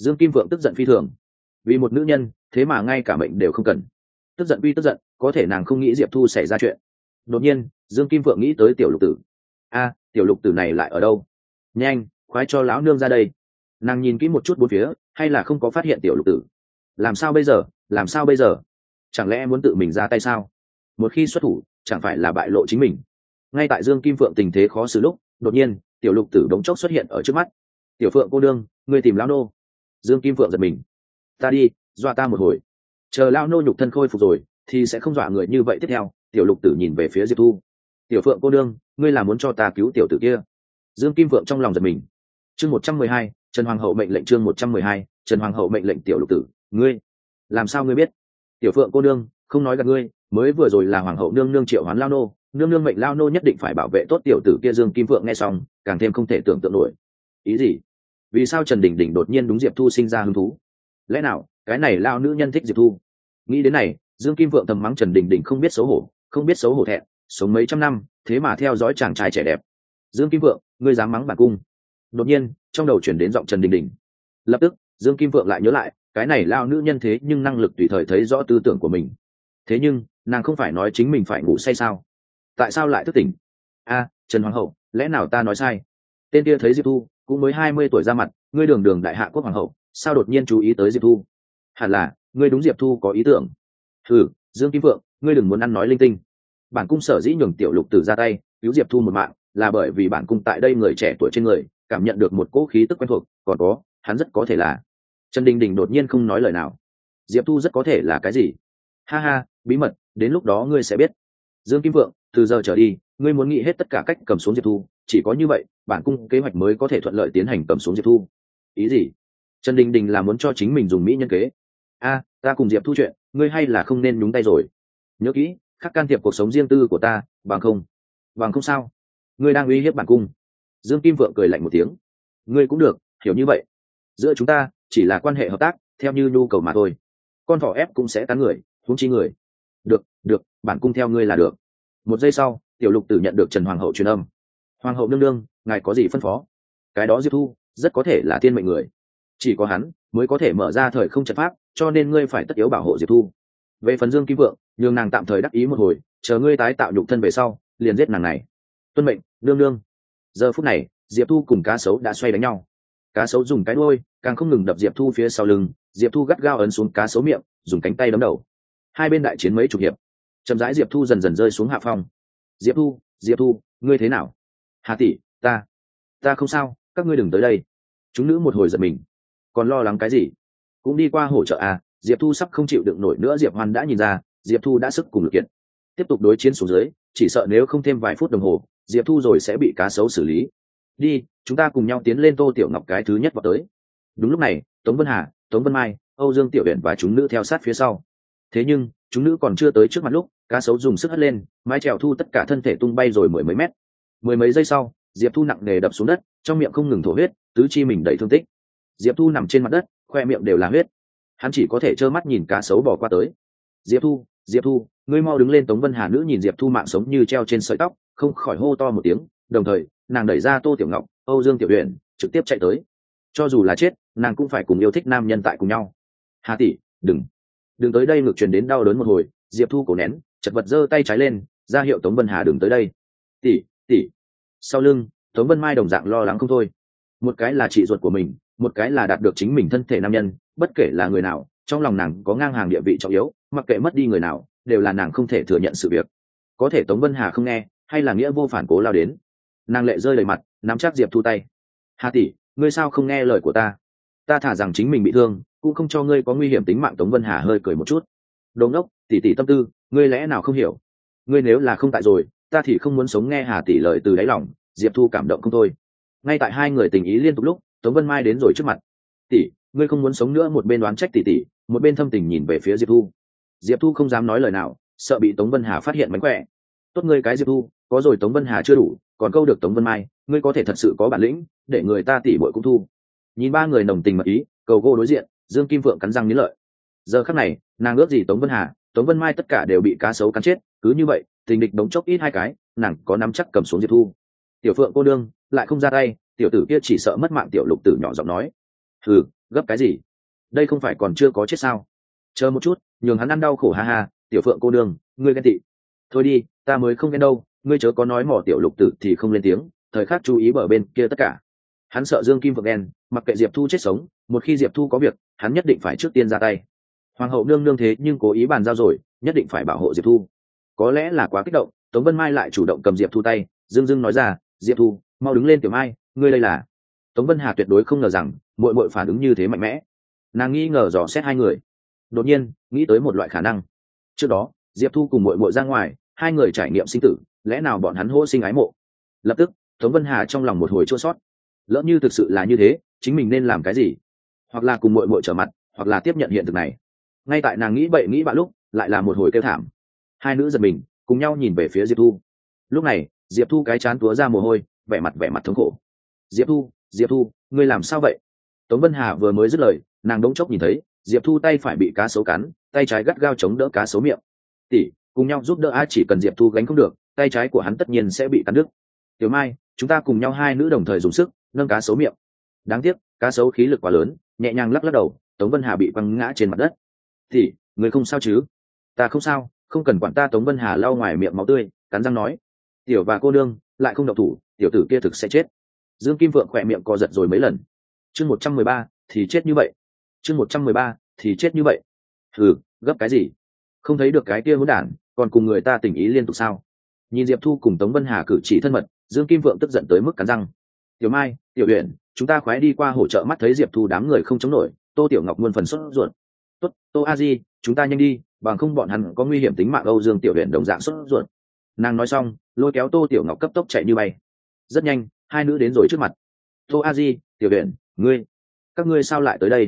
Dương Kim Phượng tức giận phi thường, vì một nữ nhân thế mà ngay cả mệnh đều không cần. Tức giận quy tức giận, có thể nàng không nghĩ Diệp Thu xảy ra chuyện. Đột nhiên Dương Kim Phượng nghĩ tới tiểu lục tử. A, tiểu lục tử này lại ở đâu? Nhanh, khoái cho lão nương ra đây. Nàng nhìn kỹ một chút bốn phía, hay là không có phát hiện tiểu lục tử. Làm sao bây giờ, làm sao bây giờ? Chẳng lẽ muốn tự mình ra tay sao? Một khi xuất thủ chẳng phải là bại lộ chính mình. Ngay tại Dương Kim Phượng tình thế khó xử lúc, đột nhiên tiểu lục tử đống chốc xuất hiện ở trước mắt. Tiểu Phượng cô đương, ngươi tìm lão nô. Dương Kim Phượng giật mình. Ta đi, dọa ta một hồi, chờ lão nô nhục thân khôi phục rồi thì sẽ không dọa người như vậy. Tiếp theo tiểu lục tử nhìn về phía Diệp Thu. Tiểu Phượng cô đương, ngươi là muốn cho ta cứu tiểu tử kia? Dương Kim Phượng trong lòng giật mình. Chương một trăm mười hai, Trần Hoàng hậu mệnh lệnh. Chương một trăm mười hai, Trần Hoàng hậu mệnh lệnh. Tiểu lục tử, ngươi làm sao ngươi biết? Tiểu Phượng cô đương, không nói gặp ngươi, mới vừa rồi là hoàng hậu nương nương triệu hoán lao nô, nương nương mệnh lao nô nhất định phải bảo vệ tốt tiểu tử kia. Dương Kim Phượng nghe xong càng thêm không thể tưởng tượng nổi. Ý gì? Vì sao Trần Đình Đình đột nhiên đúng Diệp Thu sinh ra hứng thú? Lẽ nào cái này lao nữ nhân thích Diệp Thu? Nghĩ đến này, Dương Kim Phượng thầm mắng Trần Đình Đình không biết xấu hổ, không biết xấu hổ thẹn, sống mấy trăm năm thế mà theo dõi chàng trai trẻ đẹp. Dương Kim Phượng, ngươi dám mắng bản cung? Đột nhiên trong đầu chuyển đến giọng Trần Đình Đình. Lập tức Dương Kim Phượng lại nhớ lại, cái này lao nữ nhân thế nhưng năng lực tùy thời thấy rõ tư tưởng của mình. Thế nhưng nàng không phải nói chính mình phải ngủ say sao? Tại sao lại thức tỉnh? A, Trần Hoàng hậu, lẽ nào ta nói sai? Tên kia thấy Diệp Thu cũng mới hai mươi tuổi ra mặt, ngươi đường đường đại hạ quốc hoàng hậu, sao đột nhiên chú ý tới Diệp Thu? Hẳn là ngươi đúng Diệp Thu có ý tưởng. Thử, Dương Kim Phượng, ngươi đừng muốn ăn nói linh tinh. Bản cung sở dĩ nhường tiểu lục tử ra tay cứu Diệp Thu một mạng là bởi vì bản cung tại đây người trẻ tuổi trên người cảm nhận được một cỗ khí tức quen thuộc, còn có hắn rất có thể là. Trần Đình Đình đột nhiên không nói lời nào. Diệp Thu rất có thể là cái gì? Ha ha, bí mật, đến lúc đó ngươi sẽ biết. Dương Kim Phượng, từ giờ trở đi ngươi muốn nghĩ hết tất cả cách cầm xuống Diệp Thu, chỉ có như vậy bản cung kế hoạch mới có thể thuận lợi tiến hành cầm xuống Diệp Thu. Ý gì? Trần Đình Đình là muốn cho chính mình dùng mỹ nhân kế. A, ta cùng Diệp Thu chuyện ngươi hay là không nên nhúng tay rồi. Nhớ kỹ, khắc can thiệp cuộc sống riêng tư của ta, bằng không bằng không sao? Ngươi đang uy hiếp bản cung. Dương Kim Phượng cười lạnh một tiếng. Ngươi cũng được hiểu như vậy, giữa chúng ta chỉ là quan hệ hợp tác theo như nhu cầu mà thôi. Con thỏ ép cũng sẽ cắn người, huống chi người. Được được, bản cung theo ngươi là được. Một giây sau tiểu lục tử nhận được Trần Hoàng hậu truyền âm. Hoàng hậu nương nương, ngài có gì phân phó? Cái đó Diệp Thu rất có thể là thiên mệnh người, chỉ có hắn mới có thể mở ra thời không trận pháp, cho nên ngươi phải tất yếu bảo hộ Diệp Thu. Về phần Dương Kim Phượng, nhường nàng tạm thời đắc ý một hồi, chờ ngươi tái tạo nhục thân về sau liền giết nàng này. Tuân mệnh nương nương. Giờ phút này Diệp Thu cùng cá sấu đã xoay đánh nhau. Cá sấu dùng cái đuôi càng không ngừng đập Diệp Thu phía sau lưng, Diệp Thu gắt gao ấn xuống cá sấu miệng, dùng cánh tay đấm đầu. Hai bên đại chiến mấy chục hiệp, chậm rãi Diệp Thu dần dần rơi xuống hạ phong. Diệp Thu, Diệp Thu, ngươi thế nào? Hà tỷ, ta ta không sao, các ngươi đừng tới đây. Chúng nữ một hồi giật mình, còn lo lắng cái gì? Cũng đi qua hỗ trợ à? Diệp Thu sắp không chịu đựng nổi nữa. Diệp Hoan đã nhìn ra Diệp Thu đã sức cùng lực kiện, tiếp tục đối chiến xuống dưới chỉ sợ nếu không thêm vài phút đồng hồ Diệp Thu rồi sẽ bị cá sấu xử lý. Đi, chúng ta cùng nhau tiến lên. Tô Tiểu Ngọc cái thứ nhất vào tới. Đúng lúc này Tống Vân Hà, Tống Vân Mai, Âu Dương Tiểu Uyển và chúng nữ theo sát phía sau. Thế nhưng chúng nữ còn chưa tới trước mặt lúc, cá sấu dùng sức hất lên, mái chèo Thu tất cả thân thể tung bay rồi mười mấy mét. Mười mấy giây sau Diệp Thu nặng nề đập xuống đất, trong miệng không ngừng thổ huyết, tứ chi mình đầy thương tích. Diệp Thu nằm trên mặt đất, khoe miệng đều là huyết, hắn chỉ có thể trơ mắt nhìn cá sấu bỏ qua tới. Diệp Thu, Diệp Thu, ngươi mau đứng lên. Tống Vân Hà nữ nhìn Diệp Thu mạng sống như treo trên sợi tóc, không khỏi hô to một tiếng, đồng thời nàng đẩy ra Tô Tiểu Ngọc, Âu Dương Tiểu Uyển, trực tiếp chạy tới. Cho dù là chết nàng cũng phải cùng yêu thích nam nhân tại cùng nhau. Hà tỷ, đừng đừng tới đây. Ngực truyền đến đau đớn một hồi, Diệp Thu cổ nén, chật vật giơ tay trái lên ra hiệu Tống Vân Hà đừng tới đây. Tỷ, tỷ. Sau lưng Tống Vân Mai đồng dạng lo lắng không thôi. Một cái là chị ruột của mình, một cái là đạt được chính mình thân thể nam nhân, bất kể là người nào trong lòng nàng có ngang hàng địa vị trọng yếu, mặc kệ mất đi người nào đều là nàng không thể thừa nhận sự việc. Có thể Tống Vân Hà không nghe, hay là nghĩa vô phản cố lao đến. Nàng lệ rơi đầy mặt, nắm chắc Diệp Thu tay. Hà tỷ, ngươi sao không nghe lời của ta? Ta thả rằng chính mình bị thương cũng không cho ngươi có nguy hiểm tính mạng. Tống Vân Hà hơi cười một chút. Đồ ngốc, tỷ tỷ tâm tư ngươi lẽ nào không hiểu? Ngươi nếu là không tại rồi ta thì không muốn sống. Nghe Hà tỷ lời từ đáy lòng, Diệp Thu cảm động không thôi. Ngay tại hai người tình ý liên tục lúc, Tống Vân Mai đến rồi trước mặt. Tỷ, ngươi không muốn sống nữa. Một bên đoán trách tỷ tỷ, một bên thâm tình nhìn về phía Diệp Thu. Diệp Thu không dám nói lời nào, sợ bị Tống Vân Hà phát hiện mánh khỏe. Tốt ngươi cái Diệp Thu, có rồi Tống Vân Hà chưa đủ, còn câu được Tống Vân Mai, ngươi có thể thật sự có bản lĩnh để người ta tỷ bội cũng thu. Nhìn ba người nồng tình mật ý cầu gô đối diện, Dương Kim Phượng cắn răng nghiến lợi. Giờ khắc này nàng ước gì Tống Vân Hà, Tống Vân Mai tất cả đều bị cá sấu cắn chết, cứ như vậy tình địch đống chốc ít hai cái, nàng có nắm chắc cầm xuống Diệp Thu. Tiểu Phượng cô đương lại không ra tay, tiểu tử kia chỉ sợ mất mạng. Tiểu Lục Tử nhỏ giọng nói. Hừ, gấp cái gì? Đây không phải còn chưa có chết sao? Chờ một chút, nhường hắn ăn đau khổ, ha ha. Tiểu Phượng cô nương, ngươi ghen tị. Thôi đi, ta mới không ghen đâu, ngươi chớ có nói mỏ tiểu lục tử thì không lên tiếng, thời khắc chú ý bờ bên kia tất cả. Hắn sợ Dương Kim Phượng ghen, mặc kệ Diệp Thu chết sống, một khi Diệp Thu có việc, hắn nhất định phải trước tiên ra tay. Hoàng hậu nương nương thế nhưng cố ý bàn giao rồi, nhất định phải bảo hộ Diệp Thu. Có lẽ là quá kích động, Tống Vân Mai lại chủ động cầm Diệp Thu tay, dương dương nói ra, Diệp Thu, mau đứng lên tiểu Mai, ngươi đây là. Tống Vân Hà tuyệt đối không ngờ rằng muội muội phản ứng như thế mạnh mẽ, nàng nghi ngờ dò xét hai người, đột nhiên nghĩ tới một loại khả năng. Trước đó Diệp Thu cùng muội muội ra ngoài, hai người trải nghiệm sinh tử, lẽ nào bọn hắn hô sinh ái mộ? Lập tức Tống Vân Hà trong lòng một hồi chua xót, lỡ như thực sự là như thế, chính mình nên làm cái gì? Hoặc là cùng muội muội trở mặt, hoặc là tiếp nhận hiện thực này. Ngay tại nàng nghĩ bậy nghĩ bạ lúc, lại là một hồi kêu thảm. Hai nữ giật mình, cùng nhau nhìn về phía Diệp Thu. Lúc này Diệp Thu cái chán túa ra mồ hôi, vẻ mặt vẻ mặt thống khổ. Diệp Thu, Diệp Thu, ngươi làm sao vậy? Tống Vân Hà vừa mới dứt lời, nàng đống chốc nhìn thấy Diệp Thu tay phải bị cá sấu cắn, tay trái gắt gao chống đỡ cá sấu miệng. Tỷ, cùng nhau giúp đỡ a, chỉ cần Diệp Thu gánh không được, tay trái của hắn tất nhiên sẽ bị cắn đứt. Tiểu Mai, chúng ta cùng nhau, hai nữ đồng thời dùng sức nâng cá sấu miệng. Đáng tiếc cá sấu khí lực quá lớn, nhẹ nhàng lắc lắc đầu, Tống Vân Hà bị quăng ngã trên mặt đất. Tỷ, người không sao chứ? Ta không sao, không cần quản ta. Tống Vân Hà lau ngoài miệng máu tươi, cắn răng nói. Tiểu và cô nương lại không độc thủ, tiểu tử kia thực sẽ chết. Dương Kim Phượng khỏe miệng co giật rồi mấy lần. Chương một trăm mười ba thì chết như vậy. Chương một trăm mười ba thì chết như vậy. Hừ, gấp cái gì? Không thấy được cái kia hỗn đản, còn cùng người ta tình ý liên tục sao? Nhìn Diệp Thu cùng Tống Vân Hà cử chỉ thân mật, Dương Kim Phượng tức giận tới mức cắn răng. Tiểu Mai, Tiểu Uyển, chúng ta khoái đi qua hỗ trợ. Mắt thấy Diệp Thu đám người không chống nổi, Tô Tiểu Ngọc muôn phần sốt ruột. Tốt, Tô A Di, chúng ta nhanh đi, bằng không bọn hắn có nguy hiểm tính mạng. Âu Dương Tiểu Uyển đồng dạng sốt ruột. Nàng nói xong, lôi kéo Tô Tiểu Ngọc cấp tốc chạy như bay. Rất nhanh, hai nữ đến rồi trước mặt. Tô A Di, Tiểu Uyển, ngươi, các ngươi sao lại tới đây?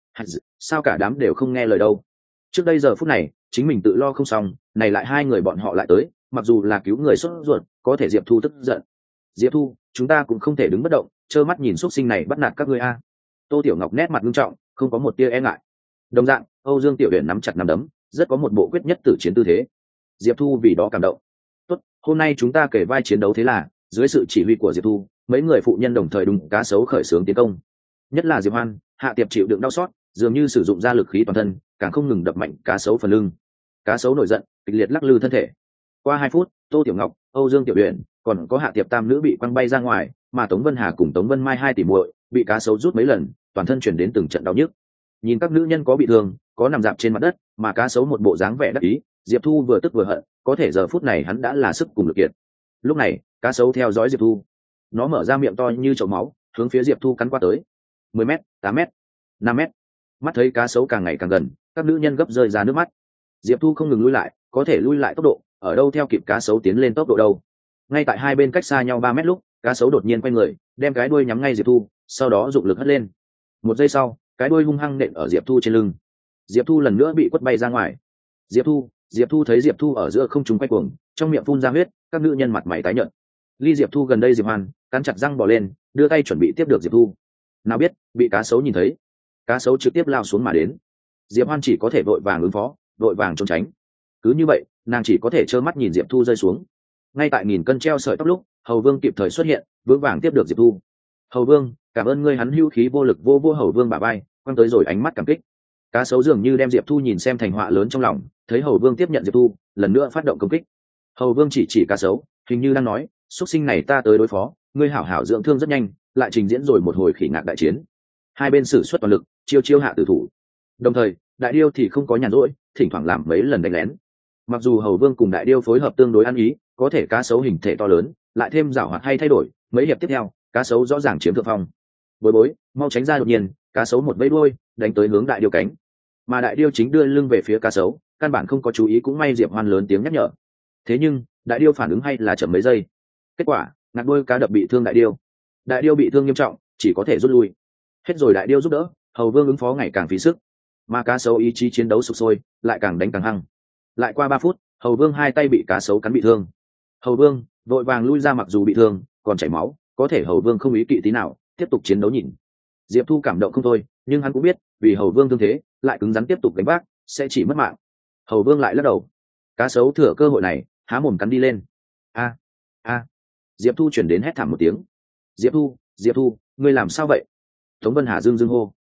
Sao cả đám đều không nghe lời đâu? Trước đây giờ phút này chính mình tự lo không xong, này lại hai người bọn họ lại tới, mặc dù là cứu người sốt ruột, có thể Diệp Thu tức giận. Diệp Thu, chúng ta cũng không thể đứng bất động, trơ mắt nhìn xuất sinh này bắt nạt các ngươi a. Tô Tiểu Ngọc nét mặt nghiêm trọng, không có một tia e ngại. Đồng dạng, Âu Dương Tiểu Uyển nắm chặt nắm đấm, rất có một bộ quyết nhất tử chiến tư thế. Diệp Thu vì đó cảm động. Tốt, hôm nay chúng ta kể vai chiến đấu, thế là dưới sự chỉ huy của Diệp Thu, mấy người phụ nhân đồng thời đùng cá sấu khởi xướng tiến công. Nhất là Diệp Hoan, Hạ Tiệp chịu đựng đau xót, dường như sử dụng ra lực khí toàn thân, càng không ngừng đập mạnh cá sấu phần lưng. Cá sấu nổi giận, kịch liệt lắc lư thân thể. Qua hai phút, Tô Tiểu Ngọc, Âu Dương Tiểu Uyển, còn có Hạ Tiệp tam nữ bị quăng bay ra ngoài, mà Tống Vân Hà cùng Tống Vân Mai hai tỷ muội bị cá sấu rút mấy lần, toàn thân chuyển đến từng trận đau nhức. Nhìn các nữ nhân có bị thương, có nằm dạp trên mặt đất, mà cá sấu một bộ dáng vẻ đắc ý, Diệp Thu vừa tức vừa hận, có thể giờ phút này hắn đã là sức cùng lực kiệt. Lúc này cá sấu theo dõi Diệp Thu, nó mở ra miệng to như chậu máu, hướng phía Diệp Thu cắn qua tới. Mười mét, tám mét, năm mét. Mắt thấy cá sấu càng ngày càng gần, các nữ nhân gấp rơi ra nước mắt. Diệp Thu không ngừng lui lại, có thể lui lại tốc độ ở đâu theo kịp cá sấu tiến lên tốc độ đâu. Ngay tại hai bên cách xa nhau ba mét lúc, cá sấu đột nhiên quay người, đem cái đuôi nhắm ngay Diệp Thu, sau đó dụng lực hất lên. Một giây sau, cái đuôi hung hăng nện ở Diệp Thu trên lưng. Diệp Thu lần nữa bị quất bay ra ngoài. Diệp Thu, Diệp Thu thấy Diệp Thu ở giữa không trung quay cuồng, trong miệng phun ra huyết, các nữ nhân mặt mày tái nhợt. Ly Diệp Thu gần đây Diệp Hoan cắn chặt răng bỏ lên, đưa tay chuẩn bị tiếp được Diệp Thu. Nào biết bị cá sấu nhìn thấy, cá sấu trực tiếp lao xuống mà đến. Diệp Hoan chỉ có thể vội vàng ứng phó, vội vàng trốn tránh. Cứ như vậy, nàng chỉ có thể trơ mắt nhìn Diệp Thu rơi xuống. Ngay tại nghìn cân treo sợi tóc lúc, Hầu Vương kịp thời xuất hiện, vững vàng tiếp được Diệp Thu. Hầu Vương, cảm ơn ngươi. Hắn hưu khí vô lực vô vô Hầu Vương bả vai, quăng tới rồi ánh mắt cảm kích. Cá sấu dường như đem Diệp Thu nhìn xem thành họa lớn trong lòng, thấy Hầu Vương tiếp nhận Diệp Thu, lần nữa phát động công kích. Hầu Vương chỉ chỉ cá sấu, hình như đang nói, xuất sinh này ta tới đối phó, ngươi hảo hảo dưỡng thương. Rất nhanh, lại trình diễn rồi một hồi khỉ ngạc đại chiến. Hai bên sử xuất toàn lực, chiêu chiêu hạ tử thủ. Đồng thời, Đại Điêu thì không có nhàn rỗi, thỉnh thoảng làm mấy lần đánh lén. Mặc dù Hầu Vương cùng Đại Điêu phối hợp tương đối ăn ý, có thể cá sấu hình thể to lớn, lại thêm giảo hoạt hay thay đổi, mấy hiệp tiếp theo, cá sấu rõ ràng chiếm thượng phong. Bối bối, mau tránh ra. Đột nhiên, cá sấu một vẫy đuôi, đánh tới hướng Đại Điêu cánh. Mà Đại Điêu chính đưa lưng về phía cá sấu, căn bản không có chú ý. Cũng may Diệp Hoan lớn tiếng nhắc nhở. Thế nhưng, Đại Điêu phản ứng hay là chậm mấy giây. Kết quả, ngạc đuôi cá đập bị thương Đại Điêu. Đại Điêu bị thương nghiêm trọng, chỉ có thể rút lui. Hết rồi Đại Điêu giúp đỡ, Hầu Vương ứng phó ngày càng phí sức, mà cá sấu ý chí chiến đấu sục sôi, lại càng đánh càng hăng. Lại qua ba phút, Hầu Vương hai tay bị cá sấu cắn bị thương. Hầu Vương vội vàng lui ra, mặc dù bị thương còn chảy máu, có thể Hầu Vương không ý kỵ tí nào, tiếp tục chiến đấu. Nhìn Diệp Thu cảm động không thôi, nhưng hắn cũng biết vì Hầu Vương thương thế lại cứng rắn tiếp tục đánh vác sẽ chỉ mất mạng. Hầu Vương lại lắc đầu. Cá sấu thừa cơ hội này há mồm cắn đi lên. A a Diệp Thu chuyển đến hét thảm một tiếng. Diệp Thu, Diệp Thu, ngươi làm sao vậy? Tống Vân Hà dương dương hô.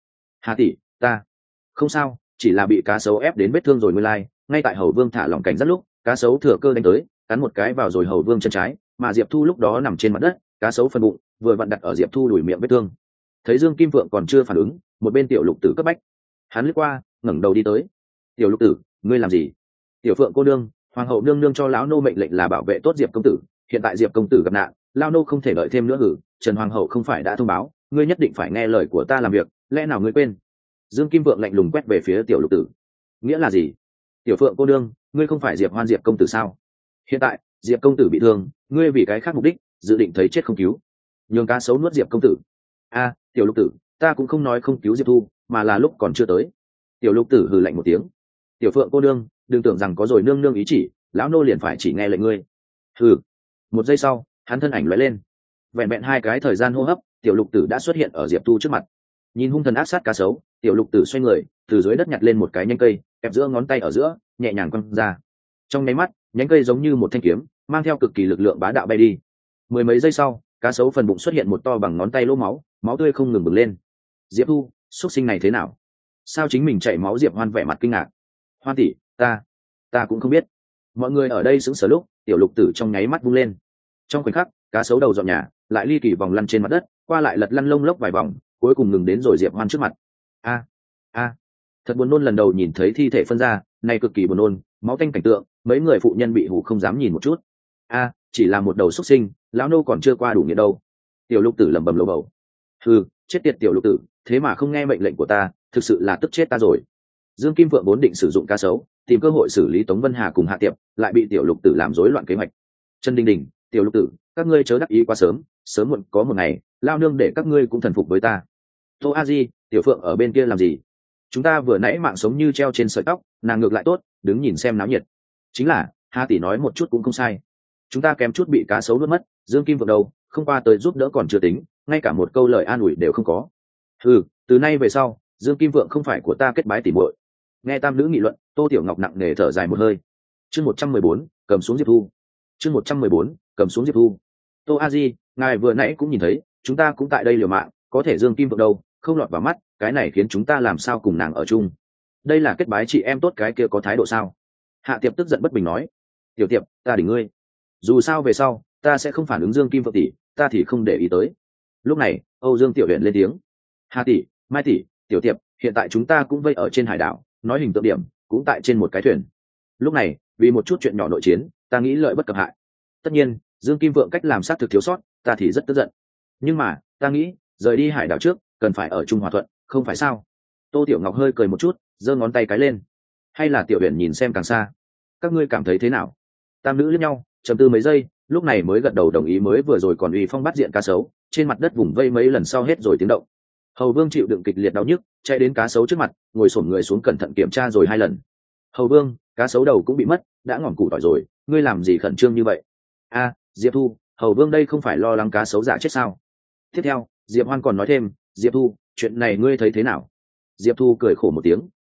Hà tỷ, ta không sao, chỉ là bị cá sấu ép đến vết thương rồi. Nguyên lai ngay tại hầu vương thả lỏng cảnh rất lúc, cá sấu thừa cơ đánh tới, cắn một cái vào rồi hầu vương chân trái, mà Diệp Thu lúc đó nằm trên mặt đất, cá sấu phần bụng vừa vặn đặt ở Diệp Thu đùi miệng vết thương. Thấy Dương Kim Phượng còn chưa phản ứng, một bên tiểu lục tử cấp bách, hắn lướt qua, ngẩng đầu đi tới. Tiểu lục tử, ngươi làm gì? Tiểu Phượng cô nương, hoàng hậu nương nương cho lão nô mệnh lệnh là bảo vệ tốt Diệp công tử, hiện tại Diệp công tử gặp nạn, lão nô không thể đợi thêm nữa hử. Trần hoàng hậu không phải đã thông báo, ngươi nhất định phải nghe lời của ta làm việc, lẽ nào ngươi quên? Dương Kim Vượng lạnh lùng quét về phía tiểu lục tử. Nghĩa là gì? Tiểu Phượng cô nương, ngươi không phải Diệp Hoan Diệp công tử sao? Hiện tại Diệp công tử bị thương, ngươi vì cái khác mục đích dự định thấy chết không cứu, nhường cá sấu nuốt Diệp công tử. A, tiểu lục tử, ta cũng không nói không cứu Diệp Thu, mà là lúc còn chưa tới. Tiểu lục tử hừ lạnh một tiếng. Tiểu Phượng cô nương, đừng tưởng rằng có rồi nương nương ý chỉ, lão nô liền phải chỉ nghe lệnh ngươi. Hừ. Một giây sau, hắn thân ảnh lóe lên, vẹn vẹn hai cái thời gian hô hấp, tiểu lục tử đã xuất hiện ở Diệp Thu trước mặt. Nhìn hung thần ác sát cá sấu, tiểu lục tử xoay người, từ dưới đất nhặt lên một cái nhánh cây, kẹp giữa ngón tay ở giữa, nhẹ nhàng quăng ra. Trong nháy mắt, nhánh cây giống như một thanh kiếm, mang theo cực kỳ lực lượng bá đạo bay đi. Mười mấy giây sau, cá sấu phần bụng xuất hiện một to bằng ngón tay lỗ máu, máu tươi không ngừng bừng lên. Diệp Thu, xuất sinh này thế nào? Sao chính mình chảy máu? Diệp Hoan vẻ mặt kinh ngạc. Hoan tỷ, ta, ta cũng không biết. Mọi người ở đây sững sờ lúc, tiểu lục tử trong nháy mắt vung lên. Trong khoảnh khắc, cá sấu đầu dọn nhà, lại ly kỳ vòng lăn trên mặt đất, qua lại lật lăn lông lốc vài vòng, cuối cùng ngừng đến rồi Diệp Hoan trước mặt. A, a, thật buồn nôn. Lần đầu nhìn thấy thi thể phân ra, này cực kỳ buồn nôn, máu tanh cảnh tượng, mấy người phụ nhân bị hù không dám nhìn một chút. A, chỉ là một đầu xuất sinh, lão nô còn chưa qua đủ nghiệt đâu. Tiểu lục tử lẩm bẩm lầu bầu. Hừ, chết tiệt tiểu lục tử, thế mà không nghe mệnh lệnh của ta, thực sự là tức chết ta rồi. Dương Kim Phượng vốn định sử dụng cá sấu, tìm cơ hội xử lý Tống Vân Hà cùng Hạ Tiệp, lại bị tiểu lục tử làm rối loạn kế hoạch. Trần Đình Đình, tiểu lục tử, các ngươi chớ đắc ý quá sớm, sớm muộn có một ngày, lao nương để các ngươi cũng thần phục với ta. Tô A Di, tiểu Phượng ở bên kia làm gì? Chúng ta vừa nãy mạng sống như treo trên sợi tóc, nàng ngược lại tốt, đứng nhìn xem náo nhiệt. Chính là, Hà tỷ nói một chút cũng không sai. Chúng ta kém chút bị cá sấu nuốt mất, Dương Kim Phượng đâu, không qua tới giúp đỡ còn chưa tính, ngay cả một câu lời an ủi đều không có. Ừ, từ nay về sau, Dương Kim Phượng không phải của ta kết bái tỉ muội. Nghe tam nữ nghị luận, Tô Tiểu Ngọc nặng nề thở dài một hơi. Chương một trăm mười bốn, cầm xuống Diệp Thu. Chương một trăm mười bốn, cầm xuống Diệp Thu. Tô A Di, ngài vừa nãy cũng nhìn thấy, chúng ta cũng tại đây liều mạng, có thể Dương Kim Phượng đâu, không lọt vào mắt, cái này khiến chúng ta làm sao cùng nàng ở chung. Đây là kết bái chị em tốt, cái kia có thái độ sao? Hạ Tiệp tức giận bất bình nói. Tiểu Tiệp, ta đỉnh ngươi. Dù sao về sau, ta sẽ không phản ứng Dương Kim Phượng tỷ, ta thì không để ý tới. Lúc này, Âu Dương Tiểu Huyền lên tiếng. Hà tỷ, Mai tỷ, Tiểu Tiệp, hiện tại chúng ta cũng vây ở trên hải đảo, nói hình tượng điểm, cũng tại trên một cái thuyền. Lúc này, vì một chút chuyện nhỏ nội chiến, ta nghĩ lợi bất cập hại. Tất nhiên, Dương Kim Vượng cách làm sát thực thiếu sót, ta thì rất tức giận. Nhưng mà, ta nghĩ, rời đi hải đảo trước, cần phải ở chung hòa thuận, không phải sao? Tô Tiểu Ngọc hơi cười một chút, giơ ngón tay cái lên. Hay là Tiểu Huyền nhìn xem càng xa. Các ngươi cảm thấy thế nào? Tam nữ liếc nhau, trầm tư mấy giây, lúc này mới gật đầu đồng ý. Mới vừa rồi còn uy phong bắt diện cá sấu, trên mặt đất vùng vây mấy lần sau hết rồi tiếng động. Hầu Vương chịu đựng kịch liệt đau nhức, chạy đến cá sấu trước mặt, ngồi xổm người xuống cẩn thận kiểm tra rồi hai lần. Hầu Vương, cá sấu đầu cũng bị mất, đã ngỏm củ tỏi rồi, ngươi làm gì khẩn trương như vậy? A, Diệp Thu, Hầu Vương đây không phải lo lắng cá sấu giả chết sao? Tiếp theo, Diệp Hoan còn nói thêm, Diệp Thu, chuyện này ngươi thấy thế nào? Diệp Thu cười khổ một tiếng.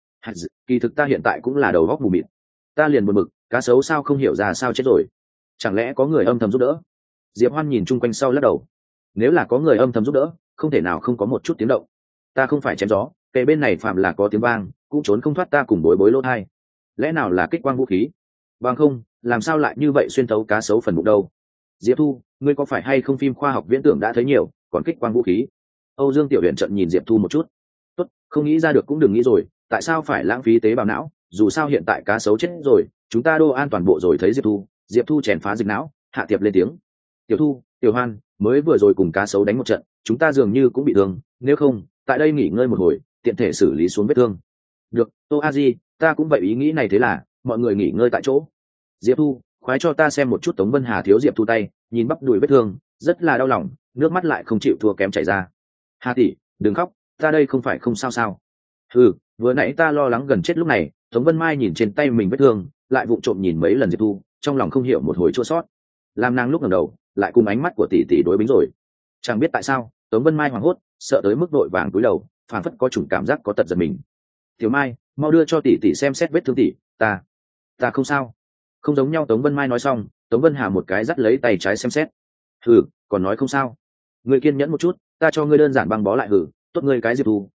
Kỳ thực ta hiện tại cũng là đầu góc mù mịt, ta liền buồn bực, cá sấu sao không hiểu ra sao chết rồi? Chẳng lẽ có người âm thầm giúp đỡ? Diệp Hoan nhìn chung quanh sau lắc đầu. Nếu là có người âm thầm giúp đỡ, không thể nào không có một chút tiếng động. Ta không phải chém gió, kề bên này phạm là có tiếng vang, cũng trốn không thoát ta cùng bối bối lỗ thai. Lẽ nào là kích quang vũ khí? Bằng không, làm sao lại như vậy xuyên thấu cá sấu phần bụng đâu? Diệp Thu, ngươi có phải hay không phim khoa học viễn tưởng đã thấy nhiều, còn kích quang vũ khí? Âu Dương Tiểu Huyền trận nhìn Diệp Thu một chút. Tốt, không nghĩ ra được cũng đừng nghĩ rồi, tại sao phải lãng phí tế bào não? Dù sao hiện tại cá sấu chết rồi, chúng ta đô an toàn bộ rồi. Thấy Diệp Thu, Diệp Thu chèn phá dịch não, Hạ Tiệp lên tiếng. Tiểu Thu, Tiểu Hoan, mới vừa rồi cùng cá sấu đánh một trận, chúng ta dường như cũng bị thương, nếu không, tại đây nghỉ ngơi một hồi, tiện thể xử lý xuống vết thương. Được, Tô A Di, ta cũng vậy ý nghĩ này. Thế là, mọi người nghỉ ngơi tại chỗ. Diệp Thu, khoái cho ta xem một chút Tống Vân Hà thiếu Diệp Thu tay, nhìn bắp đùi vết thương, rất là đau lòng, nước mắt lại không chịu thua kém chảy ra. Hà tỷ, đừng khóc, ta đây không phải không sao sao? Ừ, vừa nãy ta lo lắng gần chết lúc này. Tống Vân Mai nhìn trên tay mình vết thương, lại vụng trộm nhìn mấy lần Diệp Thu, trong lòng không hiểu một hồi chua sót. Làm nàng lúc ngẩng đầu, lại cùng ánh mắt của tỷ tỷ đối bính rồi. Chẳng biết tại sao, Tống Vân Mai hoảng hốt, sợ tới mức đội vàng cúi đầu, phảng phất có chủng cảm giác có tật giật mình. Tiểu Mai, mau đưa cho tỷ tỷ xem xét vết thương tỷ, ta, ta không sao. Không giống nhau. Tống Vân Mai nói xong, Tống Vân Hà một cái dắt lấy tay trái xem xét. Hừ, còn nói không sao? Ngươi kiên nhẫn một chút, ta cho ngươi đơn giản băng bó lại. Hừ, tốt ngươi cái Diệp Thu,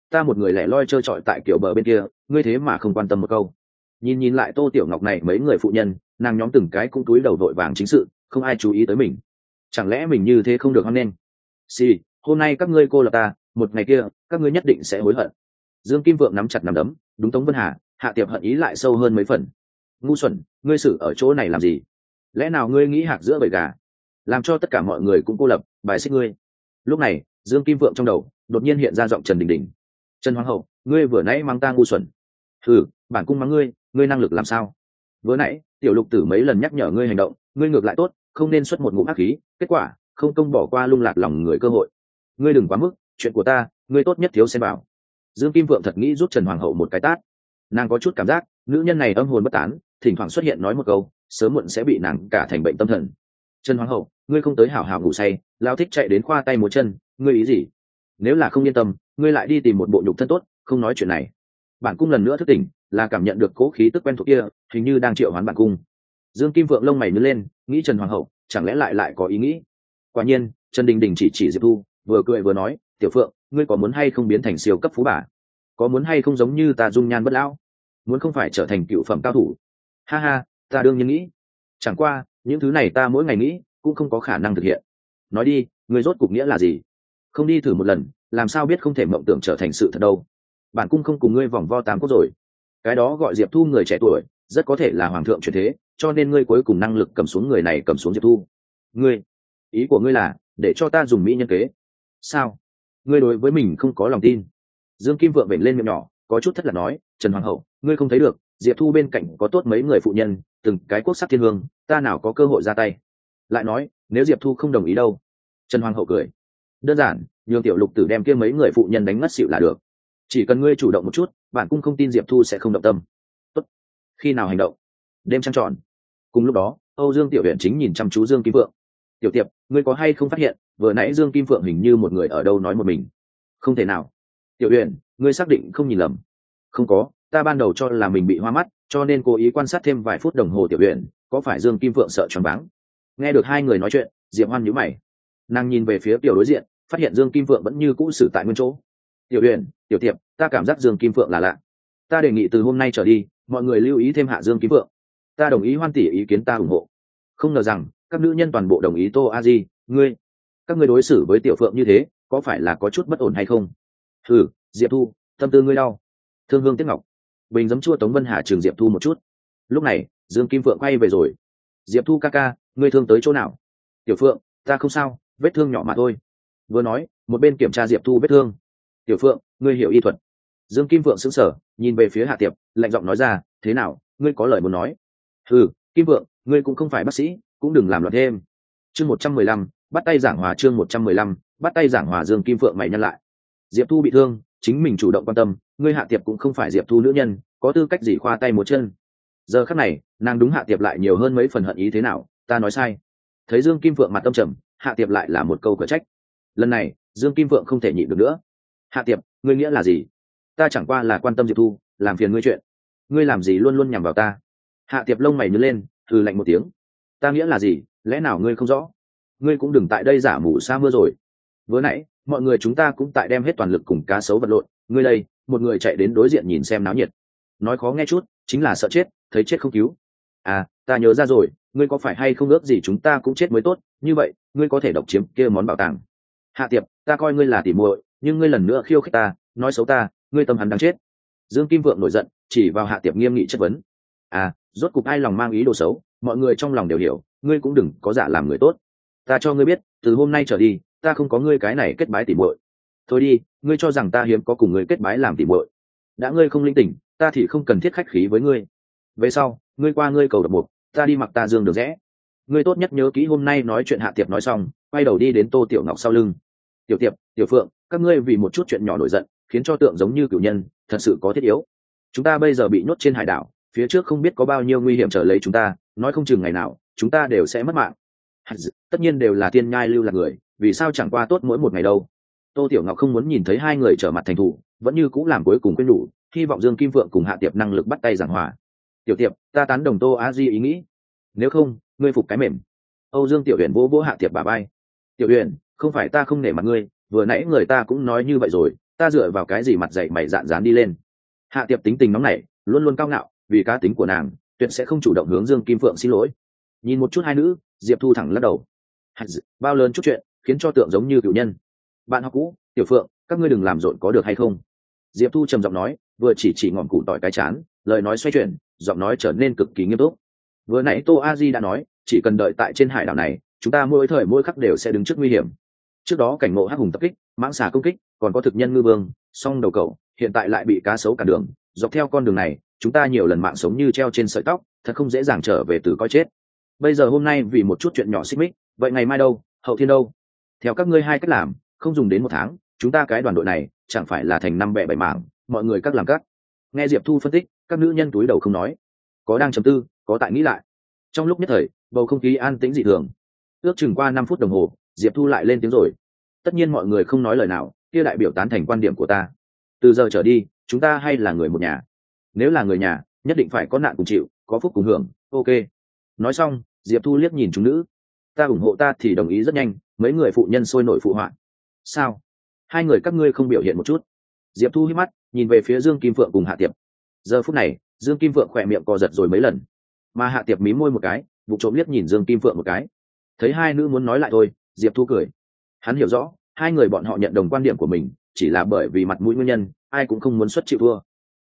ta một người lẻ loi trơ trọi tại kiểu bờ bên kia, ngươi thế mà không quan tâm một câu. Nhìn nhìn lại Tô Tiểu Ngọc này mấy người phụ nhân, nàng nhóm từng cái cũng túi đầu vội vàng chính sự, không ai chú ý tới mình. Chẳng lẽ mình như thế không được hoan nghênh? Xì, hôm nay các ngươi cô lập ta, một ngày kia các ngươi nhất định sẽ hối hận. Dương Kim Vượng nắm chặt nắm đấm, đúng Tống Vân Hà, Hạ Tiệp hận ý lại sâu hơn mấy phần. Ngu xuẩn, ngươi xử ở chỗ này làm gì? Lẽ nào ngươi nghĩ hạc giữa bầy gà, làm cho tất cả mọi người cũng cô lập, bài xích ngươi? Lúc này, Dương Kim Vượng trong đầu đột nhiên hiện ra giọng Trần Đình Đình. Trần Hoàng hậu, ngươi vừa nãy mang ta ngu xuẩn. Ừ, bản cung mắng ngươi, ngươi năng lực làm sao? Vừa nãy, tiểu lục tử mấy lần nhắc nhở ngươi hành động, ngươi ngược lại tốt, không nên xuất một ngụm ác khí, kết quả không công bỏ qua lung lạc lòng người cơ hội. Ngươi đừng quá mức, chuyện của ta, ngươi tốt nhất thiếu xen vào. Dương Kim Vượng thật nghĩ giúp Trần Hoàng hậu một cái tát. Nàng có chút cảm giác, nữ nhân này âm hồn bất tán, thỉnh thoảng xuất hiện nói một câu, sớm muộn sẽ bị nàng cả thành bệnh tâm thần. Trần Hoàng hậu, ngươi không tới hảo hảo ngủ say, lao thích chạy đến khoa tay múa chân, ngươi ý gì? Nếu là không yên tâm, ngươi lại đi tìm một bộ nhục thân tốt, không nói chuyện này. Bản cung lần nữa thức tỉnh, là cảm nhận được cố khí tức quen thuộc kia, hình như đang triệu hoán bản cung. Dương Kim Vượng lông mày nhướng lên, nghĩ Trần Hoàng hậu chẳng lẽ lại lại có ý nghĩ. Quả nhiên, Trần Đình Đình chỉ chỉ Diệp Thu, vừa cười vừa nói, tiểu Phượng, ngươi có muốn hay không biến thành siêu cấp phú bà? Có muốn hay không giống như ta dung nhan bất lão? Muốn không phải trở thành cựu phẩm cao thủ? Ha ha, ta đương nhiên nghĩ. Chẳng qua, những thứ này ta mỗi ngày nghĩ, cũng không có khả năng thực hiện. Nói đi, ngươi rốt cục nghĩa là gì? Không đi thử một lần, làm sao biết không thể mộng tưởng trở thành sự thật đâu? Bản cung không cùng ngươi vòng vo tám cốt rồi. Cái đó gọi Diệp Thu người trẻ tuổi, rất có thể là hoàng thượng chuyển thế, cho nên ngươi cuối cùng năng lực cầm xuống người này cầm xuống Diệp Thu. Ngươi, ý của ngươi là để cho ta dùng mỹ nhân kế? Sao? Ngươi đối với mình không có lòng tin? Dương Kim Vượng vểnh lên miệng nhỏ, có chút thất lạc nói, Trần Hoàng hậu, ngươi không thấy được, Diệp Thu bên cạnh có tốt mấy người phụ nhân, từng cái quốc sắc thiên hương, ta nào có cơ hội ra tay. Lại nói, nếu Diệp Thu không đồng ý đâu? Trần Hoàng hậu cười, đơn giản, nhường tiểu lục tử đem kia mấy người phụ nhân đánh ngất xỉu là được. Chỉ cần ngươi chủ động một chút, bản cung không tin Diệp Thu sẽ không động tâm. Tốt. Khi nào hành động? Đêm trăng tròn. Cùng lúc đó, Âu Dương Tiểu Uyển chính nhìn chăm chú Dương Kim Vượng. Tiểu Tiệp, ngươi có hay không phát hiện, vừa nãy Dương Kim Vượng hình như một người ở đâu nói một mình? Không thể nào. Tiểu Uyển, ngươi xác định không nhìn lầm? Không có, ta ban đầu cho là mình bị hoa mắt, cho nên cố ý quan sát thêm vài phút đồng hồ. Tiểu Uyển, có phải Dương Kim Vượng sợ choáng váng? Nghe được hai người nói chuyện, Diệp Hoan nhíu mày. Nàng nhìn về phía tiểu đối diện, phát hiện Dương Kim Vượng vẫn như cũ xử tại nguyên chỗ. Tiểu Uyển, Tiểu Tiệp, ta cảm giác Dương Kim Vượng là lạ. Ta đề nghị từ hôm nay trở đi, mọi người lưu ý thêm hạ Dương Kim Vượng. Ta đồng ý Hoan tỷ ý kiến, ta ủng hộ. Không ngờ rằng các nữ nhân toàn bộ đồng ý. Tô A Di, ngươi, các ngươi đối xử với Tiểu Phượng như thế, có phải là có chút bất ổn hay không? Hừ, Diệp Thu, tâm tư ngươi đau. Thương Hương Tiếc Ngọc. Bình giấm chua Tống Vân Hà trường Diệp Thu một chút. Lúc này, Dương Kim Phượng quay về rồi. Diệp Thu ca ca, ngươi thương tới chỗ nào? Tiểu Phượng, ta không sao, vết thương nhỏ mà thôi. Vừa nói, một bên kiểm tra Diệp Thu vết thương. Tiểu Phượng, ngươi hiểu y thuật? Dương Kim Phượng sững sờ, nhìn về phía Hạ Tiệp, lạnh giọng nói ra, thế nào, ngươi có lời muốn nói? Ừ, Kim Phượng, ngươi cũng không phải bác sĩ, cũng đừng làm loạn thêm. Chương một trăm mười lăm, bắt tay giảng hòa. Chương một trăm mười lăm, bắt tay giảng hòa. Dương Kim Phượng mày nhăn lại. Diệp Thu bị thương, chính mình chủ động quan tâm, ngươi Hạ Tiệp cũng không phải Diệp Thu nữ nhân, có tư cách gì khoa tay múa chân? Giờ khắc này, nàng đúng Hạ Tiệp lại nhiều hơn mấy phần hận ý. Thế nào, ta nói sai? Thấy Dương Kim Phượng mặt tâm trầm, Hạ Tiệp lại là một câu cửa trách. Lần này, Dương Kim Phượng không thể nhịn được nữa. Hạ Tiệp, ngươi nghĩa là gì? Ta chẳng qua là quan tâm Diệp Thu, làm phiền ngươi chuyện. Ngươi làm gì luôn luôn nhằm vào ta? Hạ Tiệp lông mày nhướng lên, hừ lạnh một tiếng. Ta nghĩa là gì, lẽ nào ngươi không rõ? Ngươi cũng đừng tại đây giả mù sa mưa rồi. Vừa nãy, mọi người chúng ta cũng tại đem hết toàn lực cùng cá sấu vật lộn, ngươi đây, một người chạy đến đối diện nhìn xem náo nhiệt. Nói khó nghe chút, chính là sợ chết, thấy chết không cứu. À, ta nhớ ra rồi, ngươi có phải hay không ước gì chúng ta cũng chết mới tốt, như vậy, ngươi có thể độc chiếm kia món bảo tàng. Hạ Tiệp, ta coi ngươi là tỉ muội, nhưng ngươi lần nữa khiêu khích ta, nói xấu ta, ngươi tâm hắn đáng chết. Dương Kim Vượng nổi giận, chỉ vào Hạ Tiệp nghiêm nghị chất vấn. À, rốt cục ai lòng mang ý đồ xấu, mọi người trong lòng đều hiểu, ngươi cũng đừng có giả làm người tốt. Ta cho ngươi biết, từ hôm nay trở đi, ta không có ngươi cái này kết bái tỉ muội. Thôi đi, ngươi cho rằng ta hiếm có cùng ngươi kết bái làm tỉ muội? Đã ngươi không linh tỉnh, ta thì không cần thiết khách khí với ngươi. Về sau, ngươi qua ngươi cầu độc mục, ta đi mặc ta dương được rẽ. Ngươi tốt nhất nhớ kỹ hôm nay nói chuyện. Hạ Tiệp nói xong, quay đầu đi đến Tô Tiểu Ngọc sau lưng. Tiểu Tiệp, Tiểu Phượng, các ngươi vì một chút chuyện nhỏ nổi giận, khiến cho tượng giống như cửu nhân, thật sự có thiết yếu? Chúng ta bây giờ bị nhốt trên hải đảo, phía trước không biết có bao nhiêu nguy hiểm chờ lấy chúng ta, nói không chừng ngày nào chúng ta đều sẽ mất mạng. Tất nhiên đều là tiên nhai lưu lạc người, vì sao chẳng qua tốt mỗi một ngày đâu? Tô Tiểu Ngọc không muốn nhìn thấy hai người trở mặt thành thủ, vẫn như cũng làm cuối cùng quên đủ, hy vọng Dương Kim Phượng cùng Hạ Tiệp năng lực bắt tay giảng hòa. Tiểu Tiệp, ta tán đồng Tô A Di ý nghĩ, nếu không, ngươi phục cái mềm. Âu Dương Tiểu Uyển vỗ vỗ Hạ Tiệp bả vai. Tiểu Uyển, không phải ta không nể mặt ngươi, vừa nãy người ta cũng nói như vậy rồi, ta dựa vào cái gì mặt dạy mày dạn dán đi lên. Hạ Tiệp tính tình nóng nảy, luôn luôn cao ngạo, vì cá tính của nàng tuyệt sẽ không chủ động hướng Dương Kim Phượng xin lỗi. Nhìn một chút hai nữ, Diệp Thu thẳng lắc đầu. Bao lớn chút chuyện khiến cho tượng giống như cựu nhân. Bạn học cũ, Tiểu Phượng, các ngươi đừng làm rộn có được hay không? Diệp Thu trầm giọng nói, vừa chỉ chỉ ngọn củ tỏi cái chán, lời nói xoay chuyển, giọng nói trở nên cực kỳ nghiêm túc. Vừa nãy Tô A Di đã nói, chỉ cần đợi tại trên hải đảo này, chúng ta mỗi thời mỗi khắc đều sẽ đứng trước nguy hiểm. Trước đó cảnh ngộ hắc hùng tập kích, mãng xà công kích, còn có thực nhân ngư vương, song đầu cẩu, hiện tại lại bị cá sấu cản đường. Dọc theo con đường này, chúng ta nhiều lần mạng sống như treo trên sợi tóc, thật không dễ dàng trở về từ coi chết. Bây giờ hôm nay vì một chút chuyện nhỏ xích mích, vậy ngày mai đâu, hậu thiên đâu? Theo các ngươi hai cách làm, không dùng đến một tháng, chúng ta cái đoàn đội này chẳng phải là thành năm bè bảy mảng, mọi người các làm các. Nghe Diệp Thu phân tích, các nữ nhân túi đầu không nói, có đang trầm tư, có tại nghĩ lại. Trong lúc nhất thời, bầu không khí an tĩnh dị thường. Ước chừng qua năm phút đồng hồ, Diệp Thu lại lên tiếng rồi. Tất nhiên mọi người không nói lời nào, kia đại biểu tán thành quan điểm của ta. Từ giờ trở đi, chúng ta hay là người một nhà. Nếu là người nhà, nhất định phải có nạn cùng chịu, có phúc cùng hưởng. Ok. Nói xong, Diệp Thu liếc nhìn chúng nữ. Ta ủng hộ ta thì đồng ý rất nhanh, mấy người phụ nhân sôi nổi phụ họa. Sao? Hai người các ngươi không biểu hiện một chút? Diệp Thu hít mắt, nhìn về phía Dương Kim Phượng cùng Hạ Tiệp. Giờ phút này, Dương Kim Phượng khỏe miệng co giật rồi mấy lần, mà Hạ Tiệp mím môi một cái, vụ trộm liếc nhìn Dương Kim Phượng một cái. Thấy hai nữ muốn nói lại thôi, Diệp Thu cười. Hắn hiểu rõ, hai người bọn họ nhận đồng quan điểm của mình, chỉ là bởi vì mặt mũi nguyên nhân, ai cũng không muốn xuất chịu thua.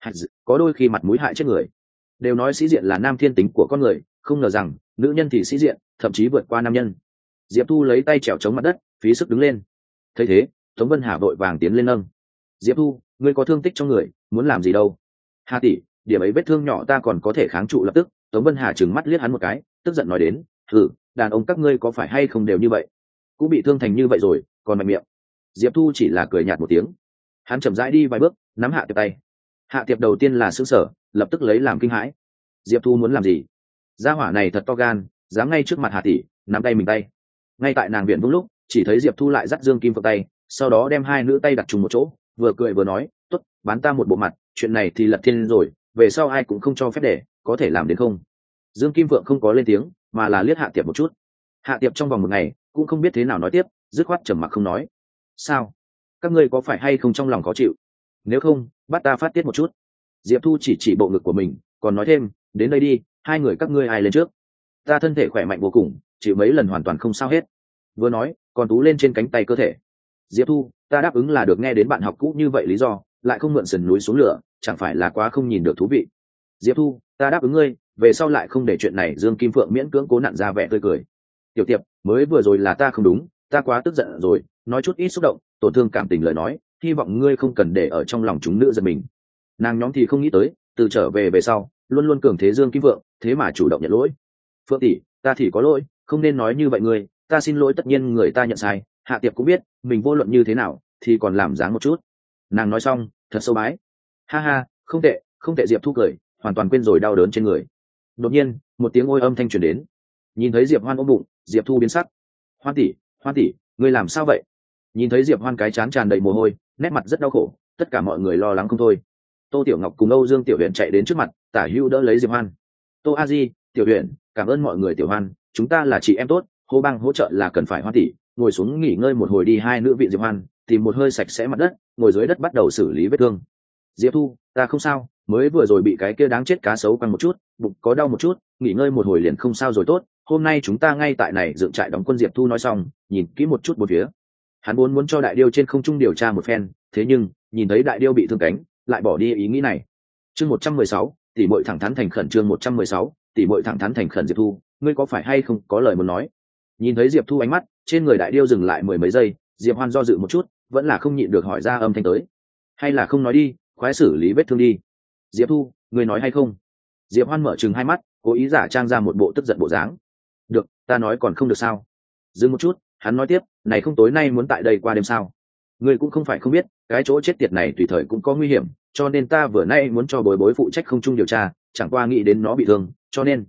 Có đôi khi mặt mũi hại chết người. Đều nói sĩ diện là nam thiên tính của con người, không ngờ rằng nữ nhân thì sĩ diện, thậm chí vượt qua nam nhân. Diệp Thu lấy tay trèo chống mặt đất, phí sức đứng lên. Thấy thế, Tống Vân Hà vội vàng tiến lên nâng. Diệp Thu, ngươi có thương tích trong người, muốn làm gì đâu? Hà tỷ, điểm ấy vết thương nhỏ ta còn có thể kháng trụ lập tức. Tống Vân Hà trừng mắt liếc hắn một cái, tức giận nói đến, thử, đàn ông các ngươi có phải hay không đều như vậy? Cũng bị thương thành như vậy rồi, còn mạnh miệng. Diệp Thu chỉ là cười nhạt một tiếng. Hắn chậm rãi đi vài bước, nắm Hạ Tiệp tay. Hạ Tiệp đầu tiên là sững sờ, lập tức lấy làm kinh hãi. Diệp Thu muốn làm gì? Gia hỏa này thật to gan, dám ngay trước mặt Hà tỷ nắm tay mình tay. Ngay tại nàng viện vung lúc, chỉ thấy Diệp Thu lại dắt Dương Kim Phượng tay, sau đó đem hai nữ tay đặt chung một chỗ, vừa cười vừa nói, tốt, bán ta một bộ mặt, chuyện này thì lật thiên rồi, về sau ai cũng không cho phép để, có thể làm đến không? Dương Kim Phượng không có lên tiếng, mà là liếc Hạ Tiệp một chút. Hạ Tiệp trong vòng một ngày cũng không biết thế nào nói tiếp, dứt khoát trầm mặc không nói. Sao? Các ngươi có phải hay không trong lòng khó chịu? Nếu không, bắt ta phát tiết một chút. Diệp Thu chỉ chỉ bộ ngực của mình, còn nói thêm, đến đây đi, hai người các ngươi ai lên trước? Ta thân thể khỏe mạnh vô cùng, chịu mấy lần hoàn toàn không sao hết. Vừa nói, còn tú lên trên cánh tay cơ thể. Diệp Thu, ta đáp ứng là được. Nghe đến bạn học cũ như vậy lý do, lại không mượn sườn núi xuống lửa, chẳng phải là quá không nhìn được thú vị. Diệp Thu, ta đáp ứng ngươi, về sau lại không để chuyện này. Dương Kim Phượng miễn cưỡng cố nặn ra vẻ tươi cười. Tiểu Tiệp, mới vừa rồi là ta không đúng, ta quá tức giận rồi, nói chút ít xúc động, tổn thương cảm tình lời nói, hy vọng ngươi không cần để ở trong lòng chúng nữ giật mình. Nàng nhóm thì không nghĩ tới, từ trở về về sau, luôn luôn cường thế Dương Kim Phượng, thế mà chủ động nhận lỗi. Phượng tỷ, ta thì có lỗi, không nên nói như vậy ngươi, ta xin lỗi. Tất nhiên người ta nhận sai, Hạ Tiệp cũng biết, mình vô luận như thế nào, thì còn làm dáng một chút. Nàng nói xong, thật sâu bái. Ha ha, không tệ, không tệ. Diệp Thu cười, hoàn toàn quên rồi đau đớn trên người. Đột nhiên, một tiếng ôi âm thanh truyền đến. Nhìn thấy Diệp Hoan ôm bụng, Diệp Thu biến sắc. Hoan tỷ, Hoan tỷ, ngươi làm sao vậy? Nhìn thấy Diệp Hoan cái trán tràn đầy mồ hôi, nét mặt rất đau khổ, tất cả mọi người lo lắng không thôi. Tô Tiểu Ngọc cùng Âu Dương Tiểu Huyền chạy đến trước mặt, tả hữu đỡ lấy Diệp Hoan. Tô A Di, Tiểu Huyền, cảm ơn mọi người. Tiểu Hoan, chúng ta là chị em tốt, hô bang hỗ trợ là cần phải. Hoan tỷ, ngồi xuống nghỉ ngơi một hồi đi. Hai nữ vị Diệp Hoan tìm một hơi sạch sẽ mặt đất, ngồi dưới đất bắt đầu xử lý vết thương. Diệp Thu, ta không sao, mới vừa rồi bị cái kia đáng chết cá sấu quăng một chút, bụng có đau một chút, nghỉ ngơi một hồi liền không sao rồi. Tốt, hôm nay chúng ta ngay tại này dựng trại đóng quân. Diệp Thu nói xong, nhìn kỹ một chút bốn phía. Hắn muốn muốn cho đại điêu trên không trung điều tra một phen, thế nhưng nhìn thấy đại điêu bị thương cánh, lại bỏ đi ý nghĩ này. Chương một trăm mười sáu, tỷ muội thẳng thắn thành khẩn. Chương một trăm mười sáu, tỷ muội thẳng thắn thành khẩn. Diệp Thu, ngươi có phải hay không có lời muốn nói? Nhìn thấy Diệp Thu ánh mắt trên người đại điêu dừng lại mười mấy giây, Diệp Hoan do dự một chút, vẫn là không nhịn được hỏi ra âm thanh tới. Hay là không nói đi, khoái xử lý vết thương đi. Diệp Thu, ngươi nói hay không? Diệp Hoan mở trừng hai mắt, cố ý giả trang ra một bộ tức giận bộ dáng. Được, ta nói còn không được sao? Dừng một chút, hắn nói tiếp, này không tối nay muốn tại đây qua đêm sao? Ngươi cũng không phải không biết, cái chỗ chết tiệt này tùy thời cũng có nguy hiểm, cho nên ta vừa nay muốn cho Bối Bối phụ trách không trung điều tra, chẳng qua nghĩ đến nó bị thương, cho nên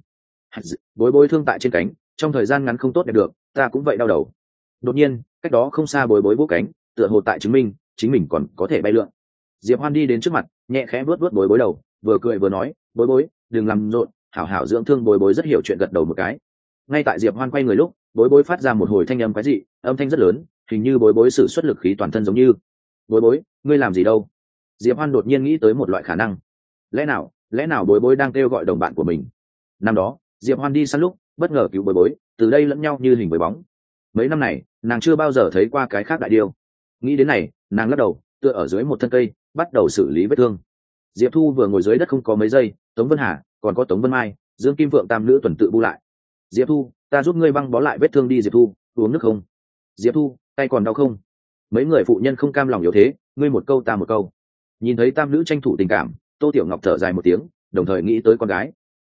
Bối Bối thương tại trên cánh, trong thời gian ngắn không tốt đẹp được, ta cũng vậy đau đầu. Đột nhiên, cách đó không xa Bối Bối vỗ cánh, tựa hồ tại chứng minh chính mình còn có thể bay lượn. Diệp Hoan đi đến trước mặt, nhẹ khẽ vuốt vuốt Bối Bối đầu, vừa cười vừa nói, Bối Bối, đừng làm rộn, hảo hảo dưỡng thương. Bối Bối rất hiểu chuyện, gật đầu một cái. Ngay tại Diệp Hoan quay người lúc, Bối Bối phát ra một hồi thanh âm quái dị, âm thanh rất lớn, hình như Bối Bối sử xuất lực khí toàn thân giống như. Bối Bối, ngươi làm gì đâu? Diệp Hoan đột nhiên nghĩ tới một loại khả năng. Lẽ nào, lẽ nào Bối Bối đang kêu gọi đồng bạn của mình? Năm đó, Diệp Hoan đi săn lúc, bất ngờ cứu Bối Bối, từ đây lẫn nhau như hình với bóng. Mấy năm này, nàng chưa bao giờ thấy qua cái khác đại điêu. Nghĩ đến này, nàng lắc đầu, tựa ở dưới một thân cây, bắt đầu xử lý vết thương. Diệp Thu vừa ngồi dưới đất không có mấy giây, Tống Vân Hà, còn có Tống Vân Mai, Dương Kim Phượng tam nữ tuần tự bu lại. Diệp Thu, ta giúp ngươi băng bó lại vết thương đi. Diệp Thu, uống nước không? Diệp Thu, tay còn đau không? Mấy người phụ nhân không cam lòng yếu thế, ngươi một câu ta một câu. Nhìn thấy tam nữ tranh thủ tình cảm, Tô Tiểu Ngọc thở dài một tiếng, đồng thời nghĩ tới con gái.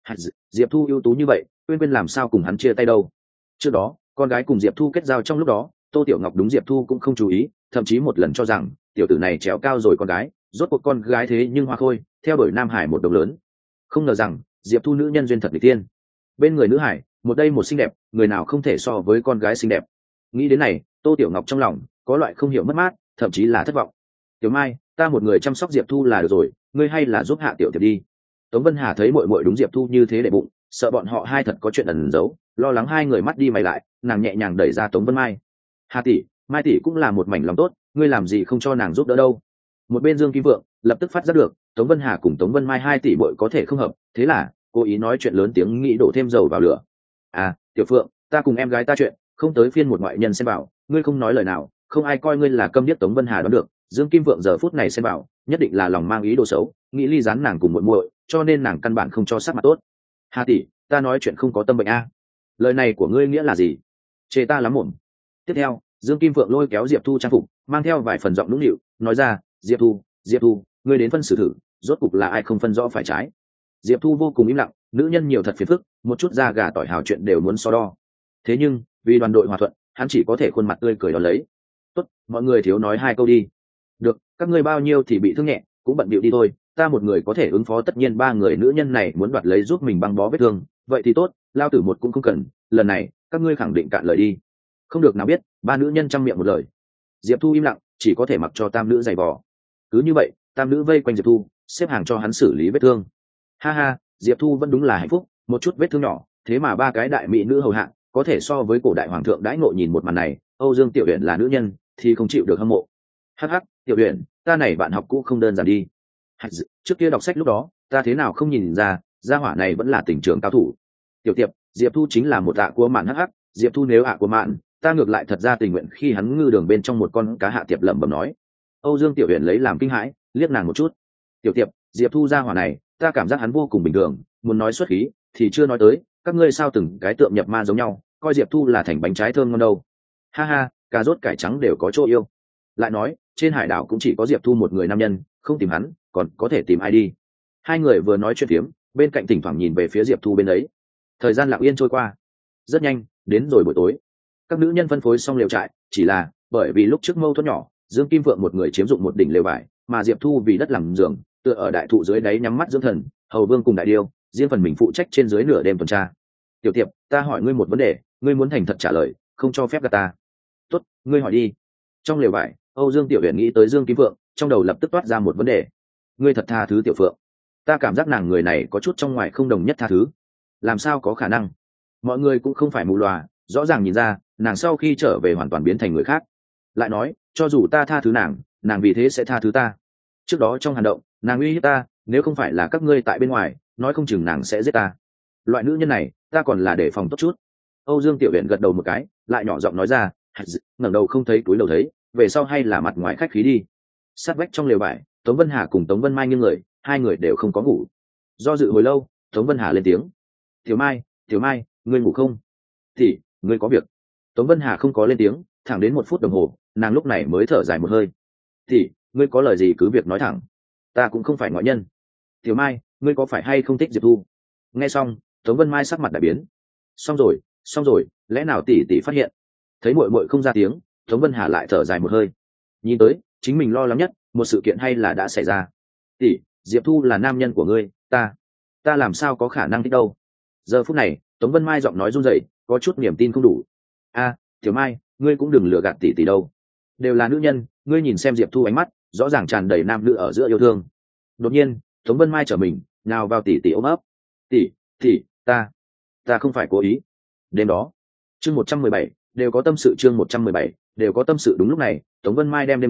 Diệp Thu ưu tú như vậy, quên quên làm sao cùng hắn chia tay đâu. Trước đó, con gái cùng Diệp Thu kết giao trong lúc đó, Tô Tiểu Ngọc đúng Diệp Thu cũng không chú ý, thậm chí một lần cho rằng tiểu tử này chéo cao rồi con gái, rốt cuộc con gái thế nhưng hoa khôi, theo đuổi Nam Hải một đồng lớn. Không ngờ rằng Diệp Thu nữ nhân duyên thật nghịch tiên. Bên người nữ hải, một đây một xinh đẹp, người nào không thể so với con gái xinh đẹp. Nghĩ đến này, Tô Tiểu Ngọc trong lòng có loại không hiểu mất mát, thậm chí là thất vọng. Tiểu Mai, ta một người chăm sóc Diệp Thu là được rồi, ngươi hay là giúp Hạ Tiểu Tiệp đi. Tống Vân Hà thấy muội muội đúng Diệp Thu như thế để bụng, sợ bọn họ hai thật có chuyện ẩn giấu, lo lắng hai người mắt đi mày lại, nàng nhẹ nhàng đẩy ra Tống Vân Mai. Hà tỷ, Mai tỷ cũng là một mảnh lòng tốt, ngươi làm gì không cho nàng giúp đỡ đâu? Một bên Dương Kim Vượng lập tức phát giác được Tống Vân Hà cùng Tống Vân Mai hai tỷ muội có thể không hợp, thế là cố ý nói chuyện lớn tiếng nghĩ đổ thêm dầu vào lửa. À, Tiểu Phượng, ta cùng em gái ta chuyện, không tới phiên một ngoại nhân xem bảo, ngươi không nói lời nào, không ai coi ngươi là câm điếc. Tống Vân Hà đoán được, Dương Kim Vượng giờ phút này xem bảo, nhất định là lòng mang ý đồ xấu, nghĩ ly gián nàng cùng muội muội, cho nên nàng căn bản không cho sắc mặt tốt. Hà tỷ, ta nói chuyện không có tâm bệnh a. Lời này của ngươi nghĩa là gì? Chê ta lắm mồm. Tiếp theo, Dương Kim Phượng lôi kéo Diệp Thu trang phục, mang theo vài phần giọng nũng nịu, nói ra, Diệp Thu, Diệp Thu, ngươi đến phân xử thử, rốt cục là ai không phân rõ phải trái. Diệp Thu vô cùng im lặng, nữ nhân nhiều thật phiền phức, một chút da gà tỏi hào chuyện đều muốn so đo. Thế nhưng, vì đoàn đội hòa thuận, hắn chỉ có thể khuôn mặt tươi cười đón lấy. Tốt, mọi người thiếu nói hai câu đi. Được, các ngươi bao nhiêu thì bị thương nhẹ, cũng bận bịu đi thôi, ta một người có thể ứng phó. Tất nhiên ba người nữ nhân này muốn đoạt lấy giúp mình băng bó vết thương, vậy thì tốt, lao tử một cũng không cần, lần này các ngươi khẳng định cạn lời đi. Không được nào biết, ba nữ nhân chăm miệng một lời. Diệp Thu im lặng, chỉ có thể mặc cho tam nữ giày vò. Cứ như vậy, tam nữ vây quanh Diệp Thu, xếp hàng cho hắn xử lý vết thương. Ha ha, Diệp Thu vẫn đúng là hạnh phúc, một chút vết thương nhỏ, thế mà ba cái đại mỹ nữ hầu hạ, có thể so với cổ đại hoàng thượng đãi ngộ. Nhìn một màn này, Âu Dương Tiểu Uyển là nữ nhân thì không chịu được hâm mộ. Hắc hắc, Tiểu Uyển, ta này bạn học cũ không đơn giản đi. Trước kia đọc sách lúc đó, ta thế nào không nhìn ra, gia hỏa này vẫn là tình trường cao thủ. Tiểu Tiệp, Diệp Thu chính là một ạ của mạn. Hắc hắc, Diệp Thu nếu ạ của mạn, ta ngược lại thật ra tình nguyện khi hắn ngư đường bên trong một con cá. Hạ Tiệp lẩm bẩm nói. Âu Dương Tiểu Uyển lấy làm kinh hãi, liếc nàng một chút. Tiểu Tiệp, Diệp Thu gia hỏa này, ta cảm giác hắn vô cùng bình thường, muốn nói xuất khí thì chưa nói tới, các ngươi sao từng cái tượng nhập ma giống nhau, coi Diệp Thu là thành bánh trái thơm ngon đâu. Ha ha, cà rốt cải trắng đều có chỗ yêu. Lại nói, trên hải đảo cũng chỉ có Diệp Thu một người nam nhân, không tìm hắn, còn có thể tìm ai đi. Hai người vừa nói chuyện phiếm, bên cạnh thỉnh thoảng nhìn về phía Diệp Thu bên ấy. Thời gian lặng yên trôi qua. Rất nhanh, đến rồi buổi tối. Các nữ nhân phân phối xong lều trại, chỉ là bởi vì lúc trước mâu thuẫn nhỏ, Dương Kim Phượng một người chiếm dụng một đỉnh lều vải, mà Diệp Thu vì đất làm giường, tựa ở đại thụ dưới đáy nhắm mắt dưỡng thần. Hầu Vương cùng Đại Điêu riêng phần mình phụ trách trên dưới nửa đêm tuần tra. Tiểu Tiệp, ta hỏi ngươi một vấn đề, ngươi muốn thành thật trả lời, không cho phép gạt ta. Tốt, ngươi hỏi đi. Trong lều vải, Âu Dương Tiểu Uyển nghĩ tới Dương Kim Phượng, trong đầu lập tức toát ra một vấn đề. Ngươi thật tha thứ Tiểu Phượng? Ta cảm giác nàng người này có chút trong ngoài không đồng nhất tha thứ. Làm sao có khả năng? Mọi người cũng không phải mù lòa, rõ ràng nhìn ra, nàng sau khi trở về hoàn toàn biến thành người khác. Lại nói, cho dù ta tha thứ nàng, nàng vì thế sẽ tha thứ ta. Trước đó trong hành động, nàng uy hiếp ta, nếu không phải là các ngươi tại bên ngoài, nói không chừng nàng sẽ giết ta. Loại nữ nhân này, ta còn là để phòng tốt chút. Âu Dương Tiểu Uyển gật đầu một cái, lại nhỏ giọng nói ra, ngẩng đầu không thấy túi đầu thấy, về sau hay là mặt ngoài khách khí đi. Sát vách trong lều vải, Tống Vân Hà cùng Tống Vân Mai nghiêng người, hai người đều không có ngủ. Do dự hồi lâu, Tống Vân Hà lên tiếng. Tiểu Mai, Tiểu Mai, ngươi ngủ không? Thì, ngươi có việc. Tống Vân Hà không có lên tiếng, thẳng đến một phút đồng hồ, nàng lúc này mới thở dài một hơi. Thì, ngươi có lời gì cứ việc nói thẳng. Ta cũng không phải ngoại nhân. Tiểu Mai, ngươi có phải hay không thích Diệp Thu? Nghe xong, Tống Vân Mai sắc mặt đại biến. Xong rồi, xong rồi, lẽ nào tỷ tỷ phát hiện? Thấy muội muội không ra tiếng, Tống Vân Hà lại thở dài một hơi. Nhìn tới, chính mình lo lắng nhất, một sự kiện hay là đã xảy ra. Tỷ, Diệp Thu là nam nhân của ngươi, ta, ta làm sao có khả năng thích đâu? Giờ phút này, Tống Vân Mai giọng nói run rẩy, có chút niềm tin không đủ. A, Tiểu Mai, ngươi cũng đừng lừa gạt tỷ tỷ đâu. Đều là nữ nhân, ngươi nhìn xem Diệp Thu ánh mắt, rõ ràng tràn đầy nam nữ ở giữa yêu thương. Đột nhiên, Tống Vân Mai trở mình, nào vào tỷ tỷ ôm ấp. Tỷ, tỷ, ta, ta không phải cố ý. Đêm đó, chương một trăm mười bảy, đều có tâm sự. Chương một trăm mười bảy, đều có tâm sự. Đúng lúc này, Tống Vân Mai đem đêm đó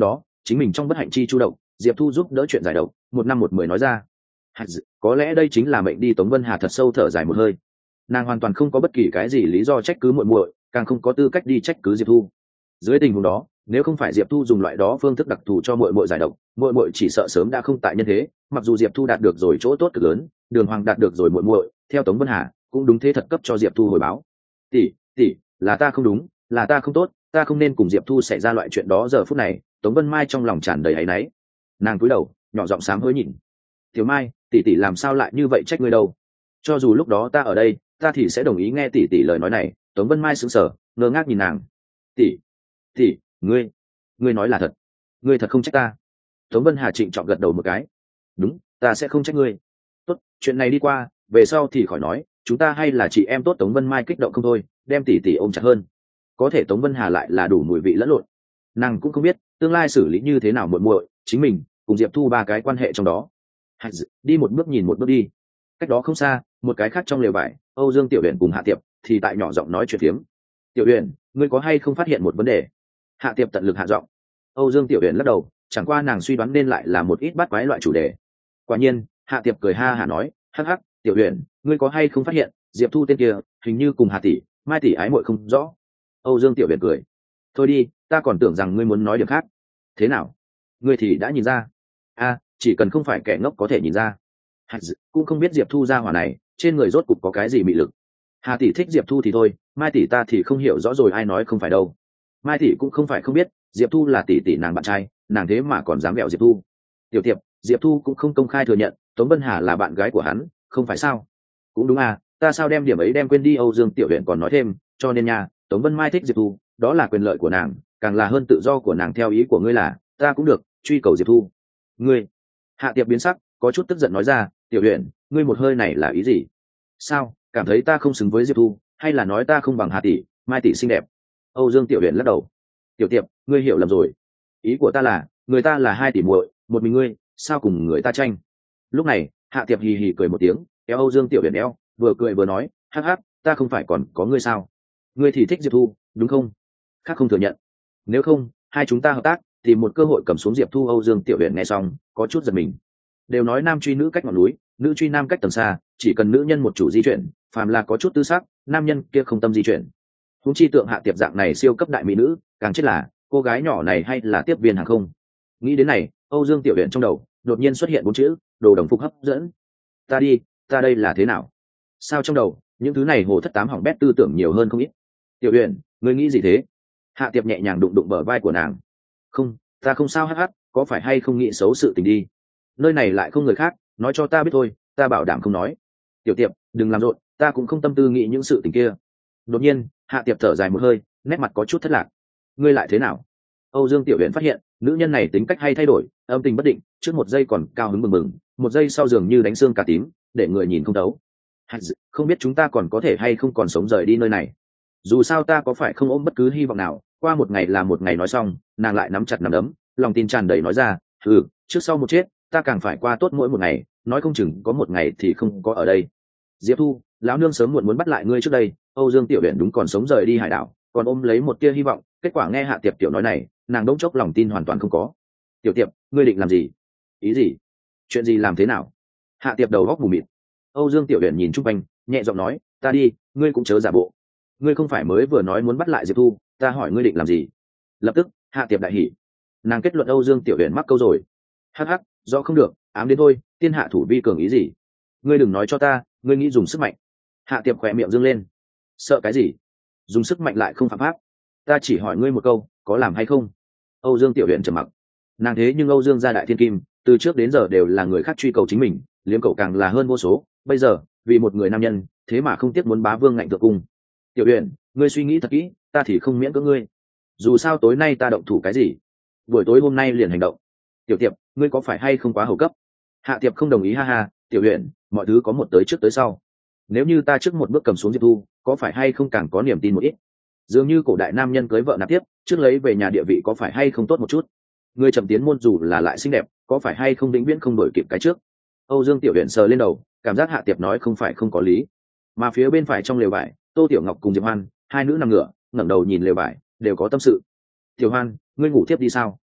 chính mình trong bất hạnh chi chu độc, diệp thu giúp đỡ chuyện giải độc, một năm một mười nói ra. Có lẽ đây chính là mệnh đi. Tống Vân Hà thật sâu thở dài một hơi, nàng hoàn toàn không có bất kỳ cái gì lý do trách cứ muội muội, càng không có tư cách đi trách cứ diệp thu. Dưới tình huống đó, nếu không phải diệp thu dùng loại đó phương thức đặc thù cho muội muội giải độc, muội muội chỉ sợ sớm đã không tại nhân thế. Mặc dù diệp thu đạt được rồi chỗ tốt cực lớn, đường hoàng đạt được rồi muội muội, theo Tống Vân Hà cũng đúng thế thật cấp cho diệp thu hồi báo. tỷ tỷ là ta không đúng, là ta không tốt, ta không nên cùng diệp thu xảy ra loại chuyện đó. Giờ phút này Tống Vân Mai trong lòng tràn đầy áy náy, nàng cúi đầu nhỏ giọng sám hối nhìn. Tiểu Mai, tỷ tỷ làm sao lại như vậy trách ngươi đâu? Cho dù lúc đó ta ở đây, ta thì sẽ đồng ý nghe tỷ tỷ lời nói này. Tống Vân Mai sững sờ ngơ ngác nhìn nàng. tỷ tỷ ngươi ngươi nói là thật? Ngươi thật không trách ta? Tống Vân Hà trịnh trọng gật đầu một cái. Đúng, ta sẽ không trách ngươi. Tốt, chuyện này đi qua, về sau thì khỏi nói, chúng ta hay là chị em tốt. Tống Vân Mai kích động không thôi, đem tỷ tỷ ôm chặt hơn. Có thể Tống Vân Hà lại là đủ mùi vị lẫn lộn, nàng cũng không biết tương lai xử lý như thế nào. Muội muội chính mình cùng diệp thu ba cái quan hệ trong đó, đi một bước nhìn một bước đi. Cách đó không xa, một cái khác trong lều vải, Âu Dương Tiểu Uyển cùng Hạ Tiệp thì tại nhỏ giọng nói chuyện phiếm. Tiểu Uyển, ngươi có hay không phát hiện một vấn đề? Hạ Tiệp tận lực hạ giọng. Âu Dương Tiểu Uyển lắc đầu, chẳng qua nàng suy đoán nên lại là một ít bắt quái loại chủ đề. Quả nhiên, Hạ Tiệp cười ha hả nói, hắc hắc, Tiểu Uyển, ngươi có hay không phát hiện diệp thu tên kia hình như cùng Hà tỷ, Mai tỷ ái muội không rõ? Âu Dương Tiểu Uyển cười. Thôi đi, ta còn tưởng rằng ngươi muốn nói điểm khác. Thế nào, ngươi thì đã nhìn ra? A, chỉ cần không phải kẻ ngốc có thể nhìn ra. Cũng không biết diệp thu ra hỏa này trên người rốt cục có cái gì mị lực. Hà tỷ thích diệp thu thì thôi, Mai tỷ ta thì không hiểu rõ rồi. Ai nói không phải đâu. Mai tỷ cũng không phải không biết diệp thu là tỷ tỷ nàng bạn trai, nàng thế mà còn dám mẹo diệp thu. Tiểu Tiệp, diệp thu cũng không công khai thừa nhận Tống Vân Hà là bạn gái của hắn, không phải sao? Cũng đúng à, ta sao đem điểm ấy đem quên đi. Âu Dương Tiểu Uyển còn nói thêm, cho nên nha, Tống Vân Mai thích diệp thu, đó là quyền lợi của nàng, càng là hơn tự do của nàng. Theo ý của ngươi là ta cũng được truy cầu diệp thu? Ngươi. Hạ Tiệp biến sắc, có chút tức giận nói ra. Tiểu Uyển, ngươi một hơi này là ý gì? Sao, cảm thấy ta không xứng với diệp thu, hay là nói ta không bằng Hà tỷ, Mai tỷ xinh đẹp? Âu Dương Tiểu Uyển lắc đầu. Tiểu Tiệp, ngươi hiểu lầm rồi, ý của ta là người ta là hai tỷ muội, một mình ngươi sao cùng người ta tranh? Lúc này Hạ Tiệp hì hì cười một tiếng, eo Âu Dương Tiểu Uyển eo, vừa cười vừa nói, hắc hắc, ta không phải còn có ngươi sao? Ngươi thì thích diệp thu đúng không? Khác không thừa nhận, nếu không hai chúng ta hợp tác tìm một cơ hội cầm xuống diệp thu. Âu Dương Tiểu Uyển nghe xong có chút giật mình. Đều nói nam truy nữ cách ngọn núi, nữ truy nam cách tầng xa, chỉ cần nữ nhân một chủ di chuyển, phàm là có chút tư sắc, nam nhân kia không tâm di chuyển. Huống chi tượng Hạ Tiệp dạng này siêu cấp đại mỹ nữ, càng chết là cô gái nhỏ này hay là tiếp viên hàng không. Nghĩ đến này, Âu Dương Tiểu Uyển trong đầu đột nhiên xuất hiện bốn chữ: đồ đồng phục hấp dẫn. Ta đi, ta đây là thế nào? Sao trong đầu những thứ này hồ thất tám hỏng bét tư tưởng nhiều hơn không ít? Tiểu Uyển, ngươi nghĩ gì thế? Hạ Tiệp nhẹ nhàng đụng đụng bờ vai của nàng. Không, ta không sao. hắc hắc, có phải hay không nghĩ xấu sự tình đi? Nơi này lại không người khác, nói cho ta biết thôi, ta bảo đảm không nói. Tiểu Tiệp, đừng làm rộn, ta cũng không tâm tư nghĩ những sự tình kia. Đột nhiên Hạ Tiệp thở dài một hơi, nét mặt có chút thất lạc. Ngươi lại thế nào? Âu Dương Tiểu Uyển phát hiện nữ nhân này tính cách hay thay đổi, âm tình bất định, trước một giây còn cao hứng mừng mừng, một giây sau dường như đánh xương cả tím, để người nhìn không thấu. Không biết chúng ta còn có thể hay không còn sống rời đi nơi này. Dù sao ta có phải không ôm bất cứ hy vọng nào, qua một ngày là một ngày. Nói xong nàng lại nắm chặt nắm đấm, lòng tin tràn đầy nói ra, ừ, trước sau một chết, ta càng phải qua tốt mỗi một ngày, nói không chừng có một ngày thì không có ở đây. Diệp thu, lão nương sớm muộn muốn bắt lại ngươi trước đây. Âu Dương Tiểu Uyển đúng còn sống rời đi hải đảo, còn ôm lấy một tia hy vọng, kết quả nghe Hạ Tiệp tiểu nói này, nàng đỗng chốc lòng tin hoàn toàn không có. Tiểu Tiệp, ngươi định làm gì? Ý gì? Chuyện gì làm thế nào? Hạ Tiệp đầu góc mù mịt. Âu Dương Tiểu Uyển nhìn chung quanh, nhẹ giọng nói, ta đi, ngươi cũng chớ giả bộ. Ngươi không phải mới vừa nói muốn bắt lại Diệp thu, ta hỏi ngươi định làm gì? Lập tức Hạ Tiệp đại hỉ, nàng kết luận Âu Dương Tiểu Uyển mắc câu rồi. Hắc hắc, do không được, ám đến thôi, tiên hạ thủ vi cường ý gì? Ngươi đừng nói cho ta ngươi nghĩ dùng sức mạnh. Hạ Tiệp khỏe miệng dương lên. Sợ cái gì? Dùng sức mạnh lại không phạm pháp. Ta chỉ hỏi ngươi một câu, có làm hay không? Âu Dương Tiểu Uyển trầm mặc. Nàng thế nhưng Âu Dương gia đại thiên kim, từ trước đến giờ đều là người khác truy cầu chính mình, liếm cậu càng là hơn vô số. Bây giờ vì một người nam nhân, thế mà không tiếc muốn bá vương ngạnh thượng cung. Tiểu Uyển, ngươi suy nghĩ thật kỹ, ta thì không miễn cưỡng ngươi. Dù sao tối nay ta động thủ cái gì, buổi tối hôm nay liền hành động. Tiểu Tiệp, ngươi có phải hay không quá hầu cấp? Hạ Tiệp không đồng ý. Ha ha, Tiểu Uyển, mọi thứ có một tới trước tới sau. Nếu như ta trước một bước cầm xuống Diệp thu, có phải hay không càng có niềm tin một ít? Dường như cổ đại nam nhân cưới vợ nạp tiếp, trước lấy về nhà địa vị có phải hay không tốt một chút? Ngươi trầm tiến môn dù là lại xinh đẹp, có phải hay không vĩnh viễn không đổi kịp cái trước? Âu Dương Tiểu Uyển sờ lên đầu, cảm giác Hạ Tiệp nói không phải không có lý. Mà phía bên phải trong lều vải, Tô Tiểu Ngọc cùng Diệp Hoan, hai nữ nằm ngửa, ngẩng đầu nhìn lều vải, đều có tâm sự. Tiểu Hoan, ngươi ngủ tiếp đi sao?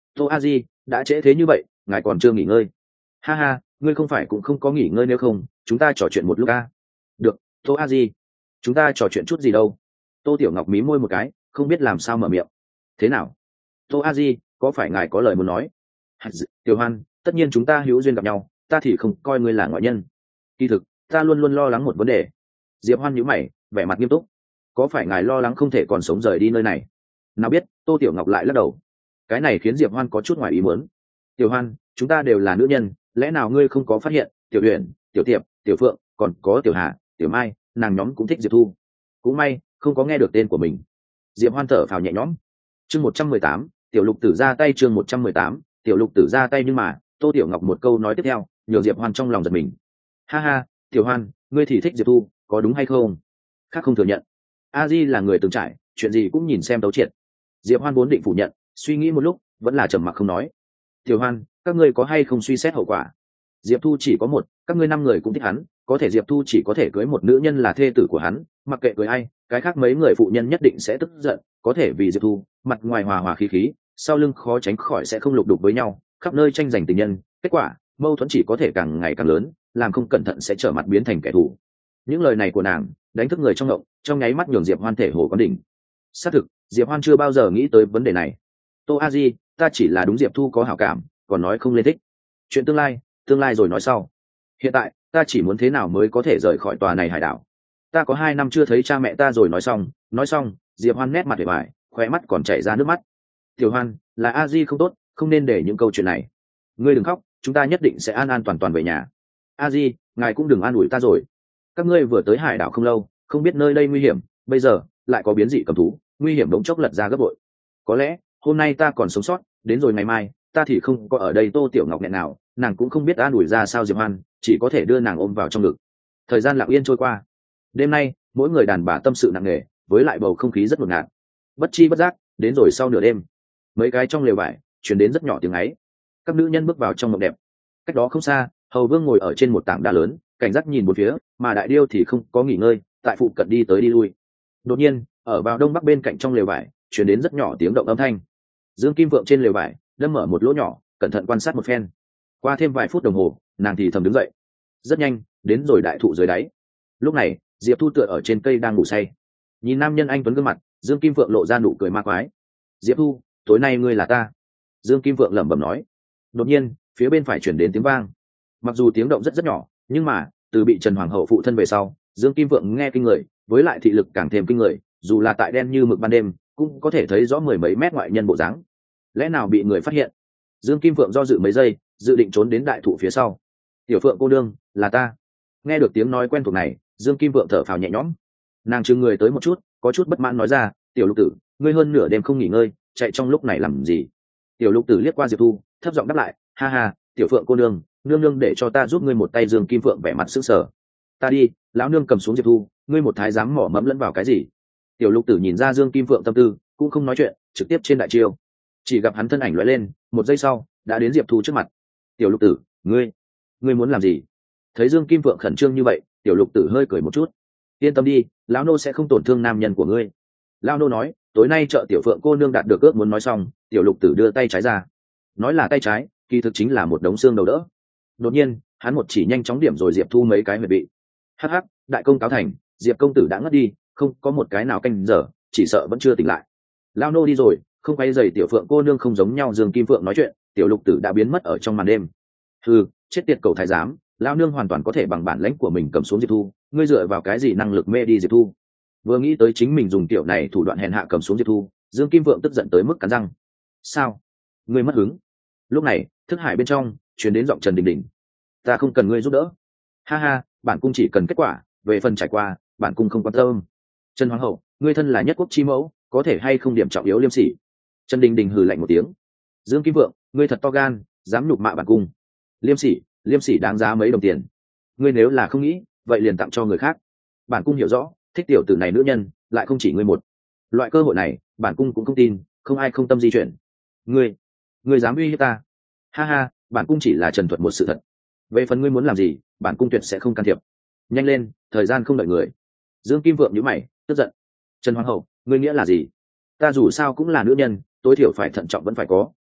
Tô a di, đã trễ thế như vậy ngài còn chưa nghỉ ngơi? Ha ha, ngươi không phải cũng không có nghỉ ngơi nếu không chúng ta trò chuyện một lúc a. Được, Tô a di, chúng ta trò chuyện chút gì đâu. Tô tiểu ngọc mí môi một cái, không biết làm sao mở miệng. Thế nào? Tô a di, có phải ngài có lời muốn nói? Tiểu Hoan, tất nhiên chúng ta hữu duyên gặp nhau, ta thì không coi ngươi là ngoại nhân. Kỳ thực ta luôn luôn lo lắng một vấn đề. Diệp Hoan nhíu mày, vẻ mặt nghiêm túc. Có phải ngài lo lắng không thể còn sống rời đi nơi này? Nào biết Tô tiểu ngọc lại lắc đầu. Cái này khiến Diệp Hoan có chút ngoài ý muốn. Tiểu Hoan, chúng ta đều là nữ nhân, lẽ nào ngươi không có phát hiện Tiểu Uyển, Tiểu Tiệp, Tiểu Phượng, còn có Tiểu Hà, Tiểu Mai, nàng nhóm cũng thích Diệp Thu. Cũng may không có nghe được tên của mình. Diệp Hoan thở phào nhẹ nhõm. Chương một trăm mười tám, Tiểu Lục Tử ra tay. Chương một trăm mười tám, Tiểu Lục Tử ra tay. Nhưng mà Tô tiểu ngọc một câu nói tiếp theo nhường Diệp Hoan trong lòng giật mình. Ha ha, Tiểu Hoan, ngươi thì thích Diệp Thu, có đúng hay không? Khác không thừa nhận. A Di là người từng trải, chuyện gì cũng nhìn xem tấu triệt. Diệp Hoan vốn định phủ nhận, suy nghĩ một lúc vẫn là trầm mặc không nói. Tiểu Hoan, các ngươi có hay không suy xét hậu quả? Diệp Thu chỉ có một, các ngươi năm người cũng thích hắn, có thể Diệp Thu chỉ có thể cưới một nữ nhân là thê tử của hắn, mặc kệ cưới ai, cái khác mấy người phụ nhân nhất định sẽ tức giận, có thể vì Diệp Thu, mặt ngoài hòa hòa khí khí, sau lưng khó tránh khỏi sẽ không lục đục với nhau, khắp nơi tranh giành tình nhân, kết quả, mâu thuẫn chỉ có thể càng ngày càng lớn, làm không cẩn thận sẽ trở mặt biến thành kẻ thù. Những lời này của nàng, đánh thức người trong ngộng, trong nháy mắt nhường Diệp Hoan thể hồ quán đỉnh. Xác thực, Diệp Hoan chưa bao giờ nghĩ tới vấn đề này. Tô A Di, ta chỉ là đúng Diệp Thu có hảo cảm, còn nói không lên thích. Chuyện tương lai, tương lai rồi nói sau. Hiện tại, ta chỉ muốn thế nào mới có thể rời khỏi tòa này hải đảo. Ta có hai năm chưa thấy cha mẹ ta rồi nói xong, nói xong, Diệp Hoan nét mặt vẻ vải, khóe mắt còn chảy ra nước mắt. Tiểu Hoan, là A Di không tốt, không nên để những câu chuyện này. Ngươi đừng khóc, chúng ta nhất định sẽ an an toàn toàn về nhà. A Di, ngài cũng đừng an ủi ta rồi. Các ngươi vừa tới hải đảo không lâu, không biết nơi đây nguy hiểm, bây giờ lại có biến dị cầm thú, nguy hiểm đống chốc lật ra gấp bội. Có lẽ hôm nay ta còn sống sót, đến rồi ngày mai ta thì không có ở đây. Tô tiểu ngọc nghẹn nào, nàng cũng không biết an ủi ra sao Diệp Hoan, chỉ có thể đưa nàng ôm vào trong ngực. Thời gian lặng yên trôi qua. Đêm nay mỗi người đàn bà tâm sự nặng nề, với lại bầu không khí rất ngột ngạt. Bất chi bất giác đến rồi sau nửa đêm, mấy cái trong lều vải chuyển đến rất nhỏ tiếng ấy. Các nữ nhân bước vào trong mộng đẹp. Cách đó không xa, hầu vương ngồi ở trên một tảng đá lớn, cảnh giác nhìn bốn phía, mà đại điêu thì không có nghỉ ngơi, tại phụ cận đi tới đi lui. Đột nhiên ở vào đông bắc bên cạnh trong lều vải chuyển đến rất nhỏ tiếng động âm thanh. Dương Kim Vượng trên lều vải đâm mở một lỗ nhỏ, cẩn thận quan sát một phen. Qua thêm vài phút đồng hồ, nàng thì thầm đứng dậy. Rất nhanh đến rồi đại thụ dưới đáy. Lúc này Diệp Thu tựa ở trên cây đang ngủ say, nhìn nam nhân anh tuấn gương mặt, Dương Kim Vượng lộ ra nụ cười ma quái. Diệp Thu, tối nay ngươi là ta. Dương Kim Vượng lẩm bẩm nói. Đột nhiên phía bên phải chuyển đến tiếng vang. Mặc dù tiếng động rất rất nhỏ, nhưng mà từ bị Trần Hoàng hậu phụ thân về sau, Dương Kim Vượng nghe kinh người, với lại thị lực càng thêm kinh người, dù là tại đen như mực ban đêm cũng có thể thấy rõ mười mấy mét ngoại nhân bộ dáng. Lẽ nào bị người phát hiện? Dương Kim Vượng do dự mấy giây, dự định trốn đến đại thụ phía sau. Tiểu Phượng cô đương, là ta. Nghe được tiếng nói quen thuộc này, Dương Kim Vượng thở phào nhẹ nhõm. Nàng trừng người tới một chút, có chút bất mãn nói ra, Tiểu Lục Tử, ngươi hơn nửa đêm không nghỉ ngơi, chạy trong lúc này làm gì? Tiểu Lục Tử liếc qua Diệp Thu, thấp giọng đáp lại, ha ha, Tiểu Phượng cô nương, nương nương để cho ta giúp ngươi một tay. Dương Kim Vượng vẻ mặt sững sờ. Ta đi, lão nương cầm xuống Diệp Thu, ngươi một thái giám mỏ mẫm lẫn vào cái gì? Tiểu Lục Tử nhìn ra Dương Kim Vượng tâm tư, cũng không nói chuyện, trực tiếp trên đại chiêu. Chỉ gặp hắn thân ảnh lóe lên, một giây sau đã đến Diệp Thu trước mặt. Tiểu Lục Tử, ngươi ngươi muốn làm gì? Thấy Dương Kim Vượng khẩn trương như vậy, Tiểu Lục Tử hơi cười một chút. Yên tâm đi, lão nô sẽ không tổn thương nam nhân của ngươi. Lão nô nói, tối nay trợ Tiểu Phượng cô nương đạt được ước muốn. Nói xong, Tiểu Lục Tử đưa tay trái ra. Nói là tay trái, kỳ thực chính là một đống xương đầu đỡ. Đột nhiên hắn một chỉ nhanh chóng điểm rồi Diệp Thu mấy cái huyệt vị. Hắc hắc, đại công cáo thành, Diệp công tử đã ngất đi, không có một cái nào canh giờ, chỉ sợ vẫn chưa tỉnh lại. Lão nô đi rồi, không quay giày Tiểu Phượng cô nương không giống nhau. Dương Kim Phượng nói chuyện, Tiểu Lục Tử đã biến mất ở trong màn đêm. Hừ, chết tiệt cầu thái giám, lão nương hoàn toàn có thể bằng bản lãnh của mình cầm xuống Diệp Thu, ngươi dựa vào cái gì năng lực mê đi Diệp Thu? Vừa nghĩ tới chính mình dùng tiểu này thủ đoạn hèn hạ cầm xuống Diệp Thu, Dương Kim Phượng tức giận tới mức cắn răng. Sao? Ngươi mất hứng? Lúc này thức hải bên trong truyền đến giọng Trần Đình Đình. Ta không cần ngươi giúp đỡ. Ha ha, bản cung chỉ cần kết quả, về phần trải qua, bản cung không quan tâm. Trần Hoàng hậu, ngươi thân là nhất quốc chi mẫu, có thể hay không điểm trọng yếu liêm sỉ? Trần Đình Đình hừ lạnh một tiếng. Dương Kim Vượng, ngươi thật to gan, dám nhục mạ bản cung. Liêm sỉ, liêm sỉ đáng giá mấy đồng tiền. Ngươi nếu là không nghĩ, vậy liền tặng cho người khác. Bản cung hiểu rõ, thích tiểu tử này nữ nhân, lại không chỉ ngươi một. Loại cơ hội này, bản cung cũng không tin, không ai không tâm di chuyển. Ngươi, ngươi dám uy hiếp ta? Ha ha, bản cung chỉ là trần thuật một sự thật. Về phần ngươi muốn làm gì, bản cung tuyệt sẽ không can thiệp. Nhanh lên, thời gian không đợi người. Dương Kim Vượng nhíu mày, tức giận. Trần Hoàng hậu, ngươi nghĩa là gì? Ta dù sao cũng là nữ nhân, tối thiểu phải thận trọng vẫn phải có,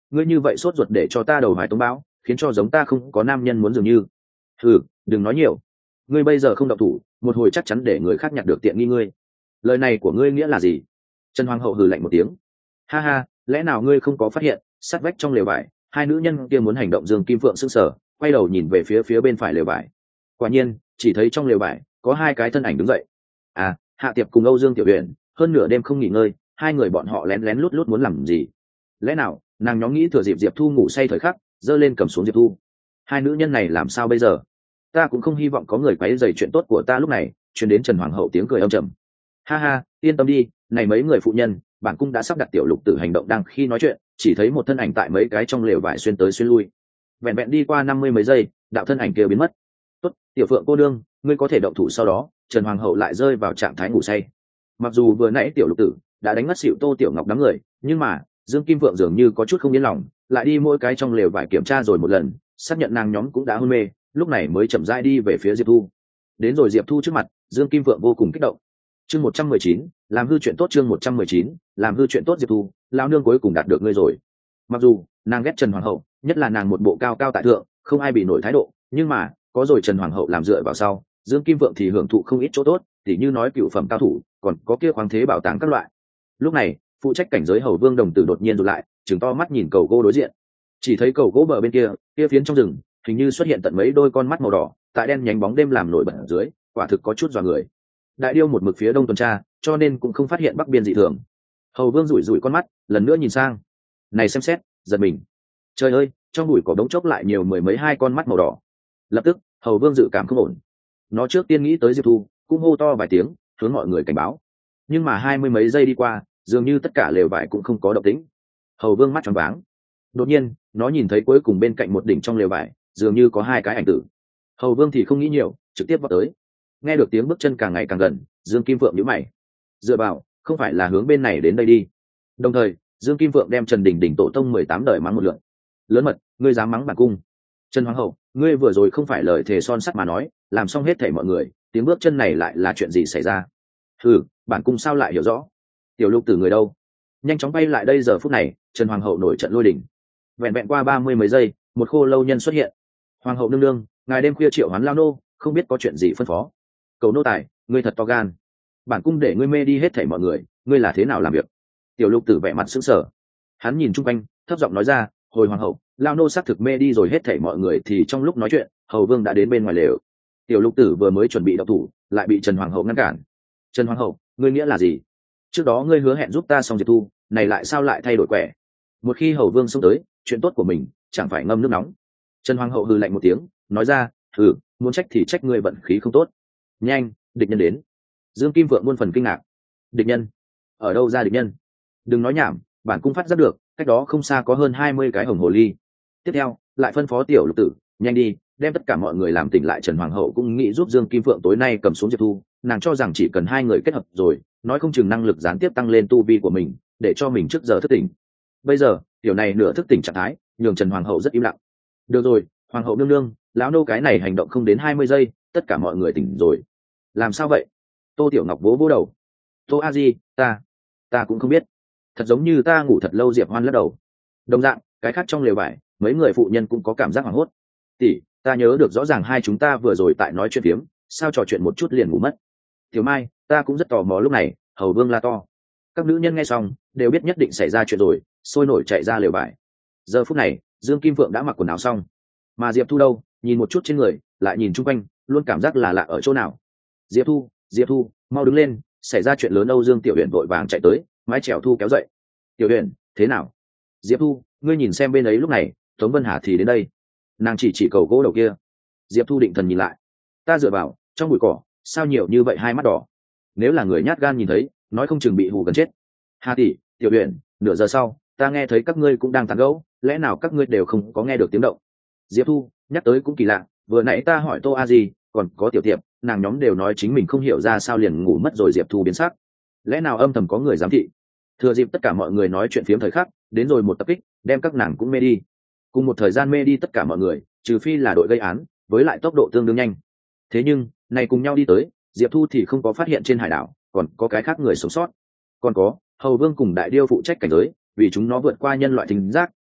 ngươi như vậy sốt ruột để cho ta đầu hoài tống bão, khiến cho giống ta không có nam nhân muốn dường như. Ừ, đừng nói nhiều, ngươi bây giờ không động thủ, một hồi chắc chắn để người khác nhặt được tiện nghi ngươi. Lời này của ngươi nghĩa là gì? Trần Hoàng hậu hừ lạnh một tiếng. Ha ha, lẽ nào ngươi không có phát hiện sát vách trong lều vải hai nữ nhân kia muốn hành động? Dương Kim Phượng sững sờ, quay đầu nhìn về phía phía bên phải lều vải. Quả nhiên chỉ thấy trong lều vải có hai cái thân ảnh đứng dậy. À, Hạ Tiệp cùng Âu Dương Tiểu Huyền, hơn nửa đêm không nghỉ ngơi, hai người bọn họ lén lén lút lút muốn làm gì? Lẽ nào nàng nhóm nghĩ thừa dịp Diệp Thu ngủ say thời khắc giơ lên cầm xuống Diệp Thu? Hai nữ nhân này làm sao bây giờ? Ta cũng không hy vọng có người quấy rầy chuyện tốt của ta. Lúc này truyền đến Trần Hoàng hậu tiếng cười âm trầm. Ha ha, yên tâm đi, này mấy người phụ nhân, bản cung đã sắp đặt tiểu lục tử hành động. Đang khi nói chuyện, chỉ thấy một thân ảnh tại mấy cái trong lều vải xuyên tới xuyên lui, vẹn vẹn đi qua năm mươi mấy giây, đạo thân ảnh kia biến mất. Tốt, Tiểu Phượng cô đương, ngươi có thể động thủ. Sau đó Trần Hoàng hậu lại rơi vào trạng thái ngủ say. Mặc dù vừa nãy tiểu lục tử đã đánh ngất xỉu Tô Tiểu Ngọc đám người, nhưng mà Dương Kim Phượng dường như có chút không yên lòng, lại đi mỗi cái trong lều vải kiểm tra rồi một lần, xác nhận nàng nhóm cũng đã hôn mê, lúc này mới chậm rãi đi về phía Diệp Thu. Đến rồi Diệp Thu trước mặt, Dương Kim Phượng vô cùng kích động. Chương một trăm mười chín, làm hư chuyện tốt. Chương một trăm mười chín, làm hư chuyện tốt. Diệp Thu, lão nương cuối cùng đạt được ngươi rồi. Mặc dù nàng ghét Trần Hoàng hậu, nhất là nàng một bộ cao cao tại thượng, không ai bị nổi thái độ, nhưng mà có rồi Trần Hoàng hậu làm dựa vào sau, Dương Kim Phượng thì hưởng thụ không ít chỗ tốt, tỉ như nói cựu phẩm cao thủ, còn có kia khoáng thế bảo tàng các loại. Lúc này phụ trách cảnh giới Hầu Vương đồng tử đột nhiên rụt lại, trừng to mắt nhìn cầu gỗ đối diện. Chỉ thấy cầu gỗ bờ bên kia, kia phiến trong rừng hình như xuất hiện tận mấy đôi con mắt màu đỏ, tại đen nhánh bóng đêm làm nổi bật ở dưới, quả thực có chút dọa người. Đại điêu một mực phía đông tuần tra, cho nên cũng không phát hiện bắc biên dị thường. Hầu Vương rủi rủi con mắt, lần nữa nhìn sang. Này xem xét, giật mình. Trời ơi, trong bụi cỏ đống chốc lại nhiều mười mấy hai con mắt màu đỏ. Lập tức Hầu Vương dự cảm không ổn. Nó trước tiên nghĩ tới Diệp Thu, cũng hô to vài tiếng hướng mọi người cảnh báo. Nhưng mà hai mươi mấy giây đi qua, dường như tất cả lều vải cũng không có động tĩnh. Hầu Vương mắt tròn váng. Đột nhiên nó nhìn thấy cuối cùng bên cạnh một đỉnh trong lều vải dường như có hai cái ảnh tử. Hầu Vương thì không nghĩ nhiều, trực tiếp vào tới. Nghe được tiếng bước chân càng ngày càng gần, Dương Kim Phượng nhíu mày. Dựa vào, không phải là hướng bên này đến đây đi? Đồng thời Dương Kim Phượng đem Trần Đình Đình tổ tông mười tám đời mắng một lượt. Lớn mật, ngươi dám mắng bản cung? Trần Hoàng hậu, ngươi vừa rồi không phải lời thề son sắt mà nói, làm xong hết thảy mọi người, tiếng bước chân này lại là chuyện gì xảy ra? Ừ, bản cung sao lại hiểu rõ? Tiểu lục tử người đâu? Nhanh chóng bay lại đây. Giờ phút này Trần Hoàng hậu nổi trận lôi đình. Vẹn vẹn qua ba mươi mấy giây, một khô lâu nhân xuất hiện. Hoàng hậu nương nương, ngài đêm khuya triệu hoán lao nô, không biết có chuyện gì phân phó? Cầu nô tài, ngươi thật to gan, bản cung để ngươi mê đi hết thảy mọi người, ngươi là thế nào làm việc? Tiểu lục tử vẻ mặt sững sờ, hắn nhìn chung quanh, thấp giọng nói ra, hồi hoàng hậu, lao nô xác thực mê đi rồi hết thảy mọi người. Thì trong lúc nói chuyện, Hầu Vương đã đến bên ngoài lều. Tiểu lục tử vừa mới chuẩn bị động thủ, lại bị Trần Hoàng hậu ngăn cản. Trần Hoàng hậu, ngươi nghĩa là gì? Trước đó ngươi hứa hẹn giúp ta xong Diệp Thu, này lại sao lại thay đổi quẻ? Một khi Hầu Vương xông tới, chuyện tốt của mình chẳng phải ngâm nước nóng. Trần Hoàng hậu hừ lạnh một tiếng, nói ra, hừ, muốn trách thì trách ngươi vận khí không tốt. Nhanh, địch nhân đến. Dương Kim Vượng muôn phần kinh ngạc. Địch nhân? Ở đâu ra địch nhân? Đừng nói nhảm, bản cung phát giác được, cách đó không xa có hơn hai mươi cái hồng hồ ly. Tiếp theo lại phân phó tiểu lục tử, nhanh đi, đem tất cả mọi người làm tỉnh lại. Trần Hoàng hậu cũng nghĩ giúp Dương Kim Phượng tối nay cầm xuống Diệp Thu, nàng cho rằng chỉ cần hai người kết hợp rồi, nói không chừng năng lực gián tiếp tăng lên tu vi của mình, để cho mình trước giờ thức tỉnh. Bây giờ tiểu này nửa thức tỉnh trạng thái, nhường Trần Hoàng hậu rất im lặng. Được rồi, Hoàng hậu nương nương, lão nô cái này hành động không đến hai mươi giây, tất cả mọi người tỉnh rồi. Làm sao vậy? Tô Tiểu Ngọc vỗ vỗ đầu. Tô A Di, ta, ta cũng không biết, thật giống như ta ngủ thật lâu. Diệp Hoan lắc đầu. Đồng dạng, cái khác trong lều vải, mấy người phụ nhân cũng có cảm giác hoảng hốt. Tỷ, ta nhớ được rõ ràng hai chúng ta vừa rồi tại nói chuyện phiếm, sao trò chuyện một chút liền ngủ mất? Tiểu Mai, ta cũng rất tò mò. Lúc này Hầu Vương la to. Các nữ nhân nghe xong đều biết nhất định xảy ra chuyện rồi, sôi nổi chạy ra lều vải. Giờ phút này Dương Kim Phượng đã mặc quần áo xong, mà Diệp Thu đâu, nhìn một chút trên người, lại nhìn chung quanh, luôn cảm giác là lạ ở chỗ nào. Diệp Thu, Diệp Thu, mau đứng lên, xảy ra chuyện lớn. Âu Dương Tiểu Huyền vội vàng chạy tới, mái chèo Thu kéo dậy. Tiểu Huyền, thế nào? Diệp Thu, ngươi nhìn xem bên ấy. Lúc này Tống Vân Hà thì đến đây, nàng chỉ chỉ cầu gỗ đầu kia. Diệp Thu định thần nhìn lại, ta dựa vào, trong bụi cỏ sao nhiều như vậy hai mắt đỏ? Nếu là người nhát gan nhìn thấy, nói không chừng bị hù gần chết. Hà tỷ, Tiểu Huyền, nửa giờ sau ta nghe thấy các ngươi cũng đang tán gẫu, lẽ nào các ngươi đều không có nghe được tiếng động? Diệp Thu nhắc tới cũng kỳ lạ, vừa nãy ta hỏi Tô A Di, còn có Tiểu Tiệp, nàng nhóm đều nói chính mình không hiểu ra sao liền ngủ mất rồi. Diệp Thu biến sắc, lẽ nào âm thầm có người giám thị? Thừa dịp tất cả mọi người nói chuyện phiếm thời khắc, đến rồi một tập kích, đem các nàng cũng mê đi. Cùng một thời gian mê đi tất cả mọi người, trừ phi là đội gây án, với lại tốc độ tương đương nhanh. Thế nhưng này cùng nhau đi tới, Diệp Thu thì không có phát hiện trên hải đảo còn có cái khác người sống sót. Còn có Hầu Vương cùng Đại Điêu phụ trách cảnh giới, vì chúng nó vượt qua nhân loại thính giác,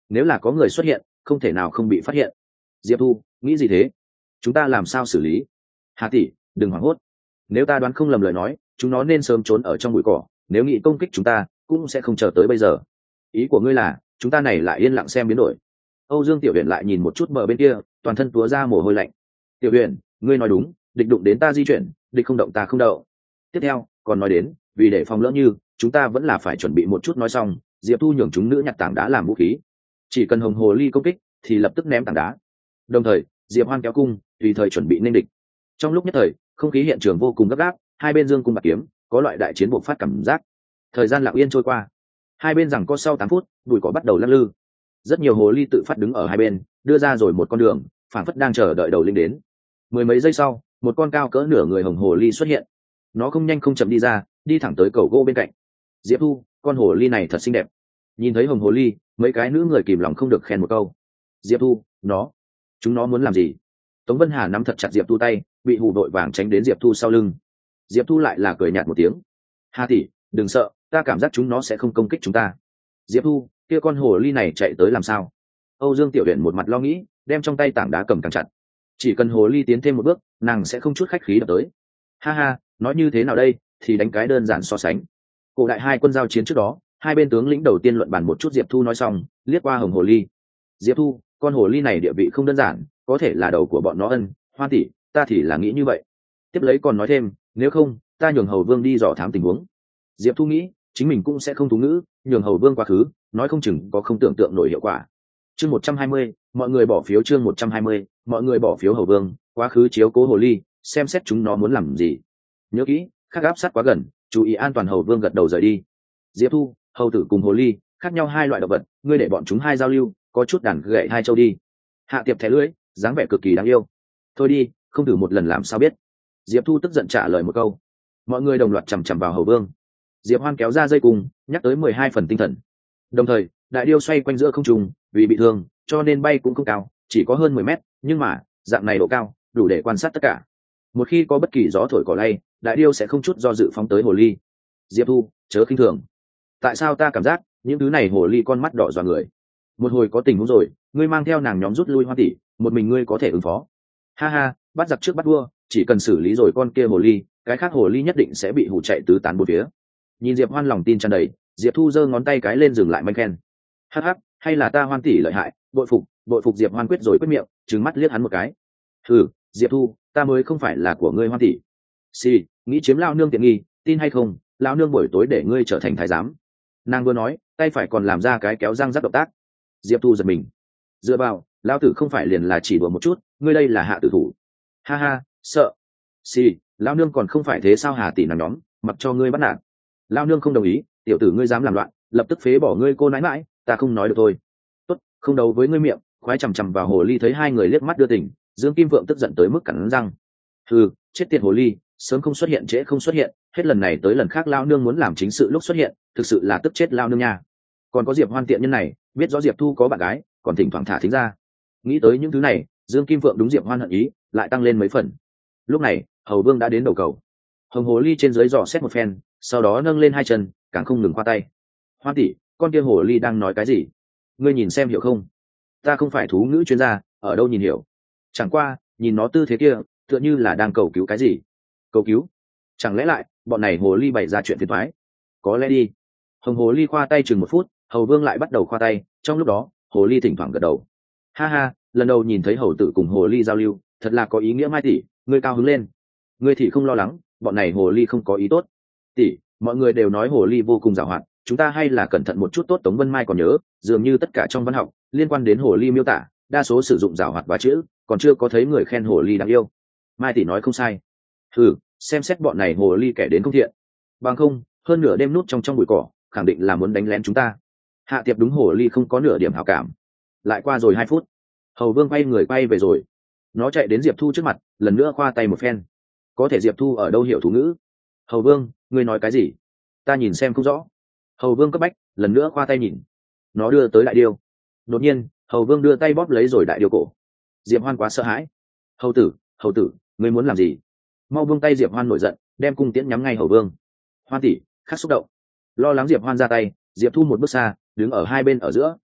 nếu là có người xuất hiện không thể nào không bị phát hiện. Diệp Thu nghĩ gì thế? Chúng ta làm sao xử lý? Hà tỷ đừng hoảng hốt, nếu ta đoán không lầm lời nói chúng nó nên sớm trốn ở trong bụi cỏ, nếu nghĩ công kích chúng ta cũng sẽ không chờ tới bây giờ. Ý của ngươi là chúng ta này lại yên lặng xem biến đổi? Âu Dương Tiểu Huyền lại nhìn một chút bờ bên kia, toàn thân túa ra mồ hôi lạnh. Tiểu Huyền, ngươi nói đúng, địch đụng đến ta di chuyển, địch không động ta không đậu. Tiếp theo còn nói đến vì để phòng lỡ như chúng ta vẫn là phải chuẩn bị một chút. Nói xong Diệp Thu nhường chúng nữ nhặt tảng đá làm vũ khí, chỉ cần hồng hồ ly công kích thì lập tức ném tảng đá. Đồng thời Diệp Hoan kéo cung tùy thời chuẩn bị nên địch. Trong lúc nhất thời không khí hiện trường vô cùng gấp gáp, hai bên dương cung bạc kiếm, có loại đại chiến bộc phát cảm giác. Thời gian lặng yên trôi qua, hai bên rằng có sau tám phút bụi cỏ bắt đầu lắc lư. Rất nhiều hồ ly tự phát đứng ở hai bên, đưa ra rồi một con đường, phảng phất đang chờ đợi đầu linh đến. Mười mấy giây sau, một con cao cỡ nửa người hồng hồ ly xuất hiện. Nó không nhanh không chậm đi ra, đi thẳng tới cầu gỗ bên cạnh. Diệp Thu, con hồ ly này thật xinh đẹp. Nhìn thấy hồng hồ ly, mấy cái nữ người kìm lòng không được khen một câu. Diệp Thu, nó, chúng nó muốn làm gì? Tống Vân Hà nắm thật chặt Diệp Thu tay, bị hù đội vàng tránh đến Diệp Thu sau lưng. Diệp Thu lại là cười nhạt một tiếng. Hà tỷ, đừng sợ, ta cảm giác chúng nó sẽ không công kích chúng ta. Diệp Thu, kia con hồ ly này chạy tới làm sao? Âu Dương Tiểu Huyền một mặt lo nghĩ, đem trong tay tảng đá cầm càng chặt. Chỉ cần hồ ly tiến thêm một bước, nàng sẽ không chút khách khí đập tới. Ha ha, nói như thế nào đây, thì đánh cái đơn giản so sánh. Cổ đại hai quân giao chiến trước đó, hai bên tướng lĩnh đầu tiên luận bàn một chút. Diệp Thu nói xong, liếc qua hồng hồ ly. Diệp Thu, con hồ ly này địa vị không đơn giản, có thể là đầu của bọn nó. Ân, Hoa tỷ, ta thì là nghĩ như vậy. Tiếp lấy còn nói thêm, nếu không, ta nhường Hầu Vương đi dò thám tình huống. Diệp Thu nghĩ, chính mình cũng sẽ không thú ngữ, nhường Hầu Vương quá khứ, nói không chừng có không tưởng tượng nổi hiệu quả. Chương một trăm hai mươi, mọi người bỏ phiếu. Chương một trăm hai mươi, mọi người bỏ phiếu. Hầu Vương quá khứ chiếu cố hồ ly, xem xét chúng nó muốn làm gì. Nhớ kỹ, khác áp sát quá gần, chú ý an toàn. Hầu Vương gật đầu rời đi. Diệp Thu, hầu tử cùng hồ ly khác nhau hai loại động vật, ngươi để bọn chúng hai giao lưu, có chút đàn gậy hai châu đi. Hạ Tiệp thẻ lưỡi, dáng vẻ cực kỳ đáng yêu. Thôi đi, không thử một lần làm sao biết. Diệp Thu tức giận trả lời một câu. Mọi người đồng loạt chằm chằm vào Hầu Vương. Diệp Hoan kéo ra dây cùng, nhắc tới mười hai phần tinh thần. Đồng thời đại điêu xoay quanh giữa không trung, vì bị thương cho nên bay cũng không cao, chỉ có hơn mười mét, nhưng mà dạng này độ cao đủ để quan sát tất cả. Một khi có bất kỳ gió thổi cỏ lay, đại điêu sẽ không chút do dự phóng tới hồ ly. Diệp Thu, chớ khinh thường. Tại sao ta cảm giác những thứ này hồ ly con mắt đỏ dọa người? Một hồi có tình huống rồi, ngươi mang theo nàng nhóm rút lui. Hoa tỷ, một mình ngươi có thể ứng phó. Ha ha, bắt giặc trước bắt vua, chỉ cần xử lý rồi con kia hồ ly, cái khác hồ ly nhất định sẽ bị hù chạy tứ tán bốn phía. Nhìn Diệp Hoan lòng tin tràn đầy, Diệp Thu giơ ngón tay cái lên dừng lại manh khen. Hắc hắc, hay là ta Hoan tỷ lợi hại, bội phục, bội phục. Diệp Hoan quyết rồi quyết miệng, trừng mắt liếc hắn một cái. Hừ, Diệp Thu, ta mới không phải là của ngươi Hoan tỷ. Xì, nghĩ chiếm lao nương tiện nghi, tin hay không, lao nương buổi tối để ngươi trở thành thái giám. Nàng vừa nói, tay phải còn làm ra cái kéo răng rắc động tác. Diệp Thu giật mình. Dựa vào, lao tử không phải liền là chỉ đùa một chút, ngươi đây là hạ tử thủ. Ha ha, sợ. Xì, lao nương còn không phải thế sao? Hà tỷ nàng nhóm, mặc cho ngươi bắt nạt. Lao nương không đồng ý, tiểu tử ngươi dám làm loạn, lập tức phế bỏ ngươi cô nãi mãi, ta không nói được thôi. Tốt, không đấu với ngươi miệng. Khoái chằm chằm vào hồ ly, thấy hai người liếc mắt đưa tình, Dương Kim Vượng tức giận tới mức cắn răng. Hừ, chết tiệt hồ ly, sớm không xuất hiện trễ không xuất hiện, hết lần này tới lần khác lao nương muốn làm chính sự lúc xuất hiện, thực sự là tức chết lao nương nha. Còn có Diệp Hoan tiện nhân này, biết rõ Diệp Thu có bạn gái, còn thỉnh thoảng thả thính ra. Nghĩ tới những thứ này, Dương Kim Vượng đúng Diệp Hoan hận ý lại tăng lên mấy phần. Lúc này Hầu Vương đã đến đầu cầu. Hồng hồ ly trên dưới dò xét một phen, sau đó nâng lên hai chân, càng không ngừng khoa tay. Hoan tỷ, con kia hồ ly đang nói cái gì? Ngươi nhìn xem hiểu không? Ta không phải thú ngữ chuyên gia, ở đâu nhìn hiểu? Chẳng qua nhìn nó tư thế kia, tựa như là đang cầu cứu cái gì. Cầu cứu? Chẳng lẽ lại bọn này hồ ly bày ra chuyện phiền toái? Có lẽ đi. Hồng hồ ly khoa tay chừng một phút, Hầu Vương lại bắt đầu khoa tay, trong lúc đó hồ ly thỉnh thoảng gật đầu. Ha ha, lần đầu nhìn thấy hầu tử cùng hồ ly giao lưu, thật là có ý nghĩa. Mai tỷ, ngươi cao hứng lên. Ngươi thì không lo lắng, bọn này hồ ly không có ý tốt. Tỷ, mọi người đều nói hồ ly vô cùng giàu hoạt, chúng ta hay là cẩn thận một chút tốt. Tống Vân Mai còn nhớ, dường như tất cả trong văn học liên quan đến hồ ly miêu tả, đa số sử dụng giàu hoạt và chữ, còn chưa có thấy người khen hồ ly đáng yêu. Mai tỷ nói không sai. Thử xem xét bọn này hồ ly kẻ đến không thiện, bằng không hơn nửa đêm nút trong trong bụi cỏ, khẳng định là muốn đánh lén chúng ta. Hạ Tiệp đúng hồ ly không có nửa điểm hảo cảm. Lại qua rồi hai phút, Hầu Vương quay người quay về rồi. Nó chạy đến Diệp Thu trước mặt, lần nữa khoa tay một phen. Có thể Diệp Thu ở đâu hiểu thú ngữ. Hầu Vương, ngươi nói cái gì? Ta nhìn xem không rõ. Hầu Vương cấp bách, lần nữa khoa tay nhìn. Nó đưa tới đại điêu. Đột nhiên Hầu Vương đưa tay bóp lấy rồi đại điêu cổ. Diệp Hoan quá sợ hãi. Hầu tử, hầu tử, ngươi muốn làm gì? Mau buông tay. Diệp Hoan nổi giận, đem cung tiễn nhắm ngay Hầu Vương. Hoan tỷ, khắc xúc động. Lo lắng Diệp Hoan ra tay, Diệp Thu một bước xa, đứng ở hai bên ở giữa,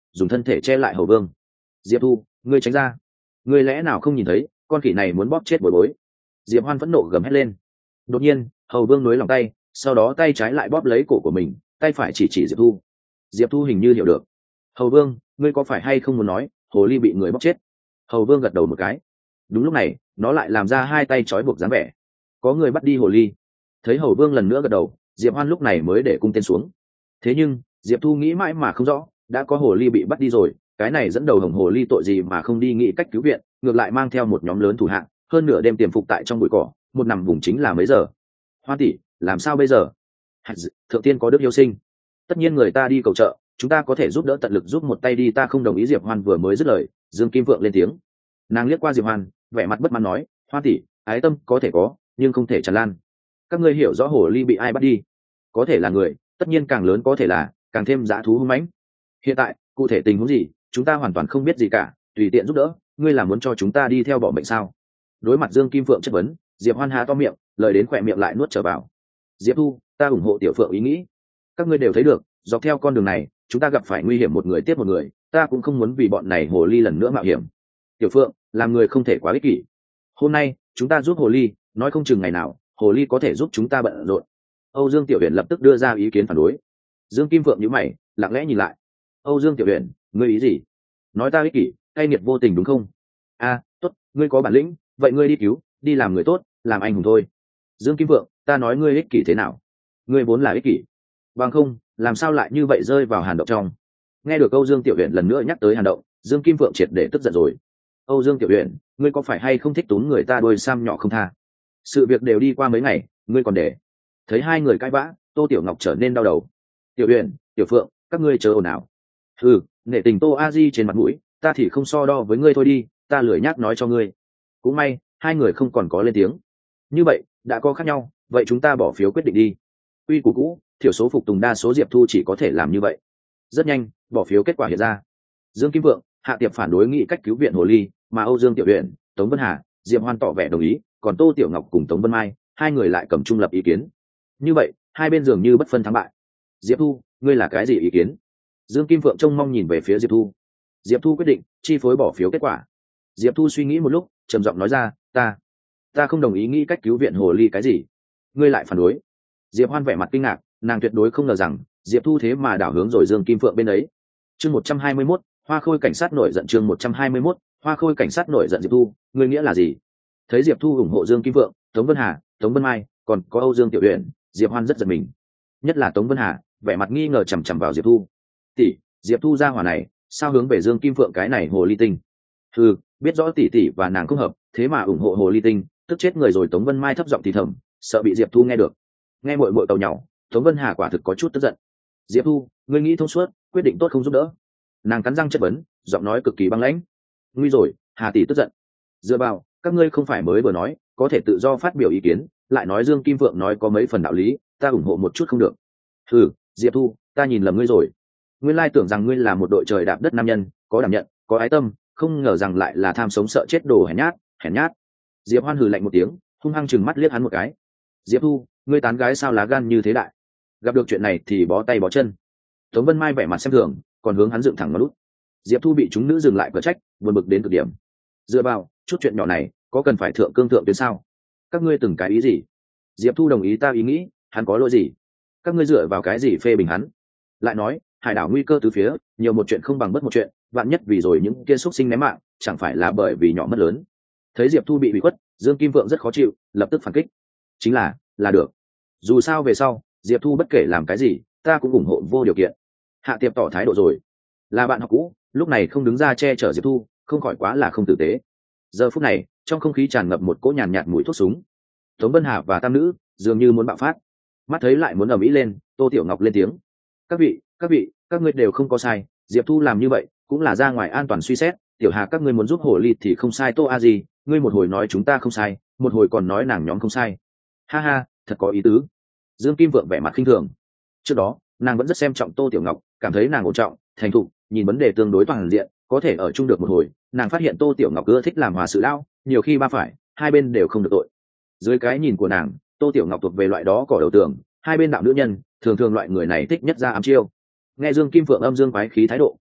dùng thân thể che lại hầu vương. Diệp Thu, ngươi tránh ra, ngươi lẽ nào không nhìn thấy con khỉ này muốn bóp chết bối bối? Diệp Hoan phẫn nộ gầm hét lên. Đột nhiên hầu vương nối lòng tay, sau đó tay trái lại bóp lấy cổ của mình, tay phải chỉ chỉ Diệp Thu. Diệp Thu hình như hiểu được. Hầu vương, ngươi có phải hay không muốn nói hồ ly bị người bóp chết? Hầu vương gật đầu một cái. Đúng lúc này nó lại làm ra hai tay trói buộc dáng vẻ, có người bắt đi hồ ly. Thấy hầu vương lần nữa gật đầu, Diệp Hoan lúc này mới để cung tên xuống. Thế nhưng Diệp Thu nghĩ mãi mà không rõ, đã có hồ ly bị bắt đi rồi, cái này dẫn đầu hồng hồ ly tội gì mà không đi nghĩ cách cứu viện, ngược lại mang theo một nhóm lớn thủ hạng, hơn nửa đêm tiềm phục tại trong bụi cỏ, một nằm vùng chính là mấy giờ. Hoan tỷ, làm sao bây giờ? Thượng tiên có đức yêu sinh, tất nhiên người ta đi cầu trợ, chúng ta có thể giúp đỡ, tận lực giúp một tay đi. Ta không đồng ý. Diệp Hoan vừa mới dứt lời, Dương Kim Phượng lên tiếng. Nàng liếc qua Diệp Hoan, vẻ mặt bất mãn nói, Hoan tỷ, ái tâm có thể có, nhưng không thể tràn lan. Các ngươi hiểu rõ hồ ly bị ai bắt đi? Có thể là người, tất nhiên càng lớn có thể là càng thêm dã thú hung mãnh. Hiện tại cụ thể tình huống gì chúng ta hoàn toàn không biết gì cả, tùy tiện giúp đỡ. Ngươi là muốn cho chúng ta đi theo bỏ mệnh sao? Đối mặt Dương Kim Phượng chất vấn, Diệp Hoan há to miệng, lời đến khỏe miệng lại nuốt trở vào. Diệp Thu, ta ủng hộ Tiểu Phượng ý nghĩ. Các ngươi đều thấy được, dọc theo con đường này chúng ta gặp phải nguy hiểm một người tiếp một người, ta cũng không muốn vì bọn này hồ ly lần nữa mạo hiểm. Tiểu Phượng, làm người không thể quá ích kỷ. Hôm nay chúng ta giúp hồ ly, nói không chừng ngày nào hồ ly có thể giúp chúng ta bận rộn. Âu Dương Tiểu Huyền lập tức đưa ra ý kiến phản đối. Dương Kim Phượng nhíu mày, lặng lẽ nhìn lại. Âu Dương Tiểu Huyền, ngươi ý gì? Nói ta ích kỷ, cay nghiệt vô tình đúng không? A, à, tốt, ngươi có bản lĩnh, vậy ngươi đi cứu, đi làm người tốt, làm anh hùng thôi. Dương Kim Phượng, ta nói ngươi ích kỷ thế nào? Ngươi vốn là ích kỷ, bằng không làm sao lại như vậy rơi vào hàn động trong? Nghe được Âu Dương Tiểu Huyền lần nữa nhắc tới hàn động, Dương Kim Phượng triệt để tức giận rồi. Âu Dương Tiểu Huyền, ngươi có phải hay không thích túm người ta đuôi sam nhỏ không tha? Sự việc đều đi qua mấy ngày, ngươi còn để. Thấy hai người cãi vã, Tô Tiểu Ngọc trở nên đau đầu. Tiểu Huyền, Tiểu Phượng, các ngươi chờ ồn ào. Ừ, nể tình Tô A Di trên mặt mũi, ta thì không so đo với ngươi thôi đi, ta lười nhác nói cho ngươi. Cũng may hai người không còn có lên tiếng. Như vậy đã có khác nhau, vậy chúng ta bỏ phiếu quyết định đi. Quy củ cũ, thiểu số phục tùng đa số, Diệp Thu chỉ có thể làm như vậy. Rất nhanh bỏ phiếu kết quả hiện ra. Dương Kim Vượng, Hạ Tiệp phản đối nghị cách cứu viện hồ ly, mà Âu Dương Tiểu Huyền, Tống Vân Hà, Diệp Hoan tỏ vẻ đồng ý, còn Tô Tiểu Ngọc cùng Tống Vân Mai hai người lại cầm trung lập ý kiến. Như vậy hai bên dường như bất phân thắng bại. Diệp Thu, ngươi là cái gì ý kiến? Dương Kim Vượng trông mong nhìn về phía Diệp Thu. Diệp Thu quyết định chi phối bỏ phiếu kết quả. Diệp Thu suy nghĩ một lúc, trầm giọng nói ra, ta ta không đồng ý nghĩ cách cứu viện hồ ly. Cái gì? Ngươi lại phản đối? Diệp Hoan vẻ mặt kinh ngạc, nàng tuyệt đối không ngờ rằng Diệp Thu thế mà đảo hướng rồi Dương Kim Phượng bên ấy. Chương một trăm hai mươi mốt, Hoa Khôi cảnh sát nổi giận. Chương một trăm hai mươi mốt, Hoa Khôi cảnh sát nổi giận. Diệp Thu, ngươi nghĩa là gì? Thấy Diệp Thu ủng hộ Dương Kim Phượng, Tống Vân Hà, Tống Vân Mai, còn có Âu Dương Tiểu Huyền, Diệp Hoan rất giật mình. Nhất là Tống Vân Hà, vẻ mặt nghi ngờ chằm chằm vào Diệp Thu. Tỷ, Diệp Thu ra hỏa này, sao hướng về Dương Kim Phượng cái này hồ ly tinh? Ừ, biết rõ tỷ tỷ và nàng không hợp, thế mà ủng hộ hồ ly tinh, tức chết người rồi. Tống Vân Mai thấp giọng thì thầm, sợ bị Diệp Thu nghe được. Nghe muội muội tàu nhỏ, Tống Vân Hà quả thực có chút tức giận. Diệp Thu, ngươi nghĩ thông suốt, quyết định tốt không giúp đỡ. Nàng cắn răng chất vấn, giọng nói cực kỳ băng lãnh. Nguy rồi, Hà tỷ tức giận. Dựa vào, các ngươi không phải mới vừa nói có thể tự do phát biểu ý kiến, lại nói Dương Kim Phượng nói có mấy phần đạo lý, ta ủng hộ một chút không được? Ừ, Diệp Thu, ta nhìn lầm ngươi rồi. Nguyên lai tưởng rằng ngươi là một đội trời đạp đất nam nhân, có đảm nhận, có ái tâm, không ngờ rằng lại là tham sống sợ chết đồ hèn nhát, hèn nhát. Diệp Hoan hừ lạnh một tiếng, hung hăng chừng mắt liếc hắn một cái. Diệp Thu, ngươi tán gái sao lá gan như thế đại? Gặp được chuyện này thì bó tay bó chân. Tống Vân Mai vẻ mặt xem thường, còn hướng hắn dựng thẳng ngón út. Diệp Thu bị chúng nữ dừng lại cở trách, buồn bực đến cực điểm. Dựa vào, chút chuyện nhỏ này có cần phải thượng cương thượng tuyến sao? Các ngươi từng cái ý gì? Diệp Thu đồng ý ta ý nghĩ, hắn có lỗi gì? Các ngươi dựa vào cái gì phê bình hắn? Lại nói hải đảo nguy cơ từ phía, nhiều một chuyện không bằng bất một chuyện, vạn nhất vì rồi những kia xúc sinh ném mạng, chẳng phải là bởi vì nhỏ mất lớn. Thấy Diệp Thu bị bị khuất, Dương Kim Vượng rất khó chịu, lập tức phản kích. Chính là là được, dù sao về sau Diệp Thu bất kể làm cái gì ta cũng ủng hộ vô điều kiện. Hạ Tiệp tỏ thái độ rồi, là bạn học cũ, lúc này không đứng ra che chở Diệp Thu không khỏi quá là không tử tế. Giờ phút này trong không khí tràn ngập một cỗ nhàn nhạt, nhạt mùi thuốc súng. Tống Vân Hà và tam nữ dường như muốn bạo phát, mắt thấy lại muốn ầm ĩ lên. Tô Tiểu Ngọc lên tiếng, các vị các vị các ngươi đều không có sai, Diệp Thu làm như vậy cũng là ra ngoài an toàn suy xét. Tiểu Hà, các ngươi muốn giúp hồ ly thì không sai. Tô A Di, ngươi một hồi nói chúng ta không sai, một hồi còn nói nàng nhóm không sai. Ha ha, thật có ý tứ. Dương Kim Vượng vẻ mặt khinh thường. Trước đó nàng vẫn rất xem trọng Tô Tiểu Ngọc, cảm thấy nàng ổn trọng thành thục, nhìn vấn đề tương đối toàn diện, có thể ở chung được một hồi. Nàng phát hiện Tô Tiểu Ngọc ưa thích làm hòa sự lao, nhiều khi ba phải hai bên đều không được tội. Dưới cái nhìn của nàng, Tô Tiểu Ngọc thuộc về loại đó cỏ đầu tường, hai bên đạo nữ nhân, thường thường loại người này thích nhất ra ám chiêu. Nghe Dương Kim Phượng âm dương quái khí thái độ,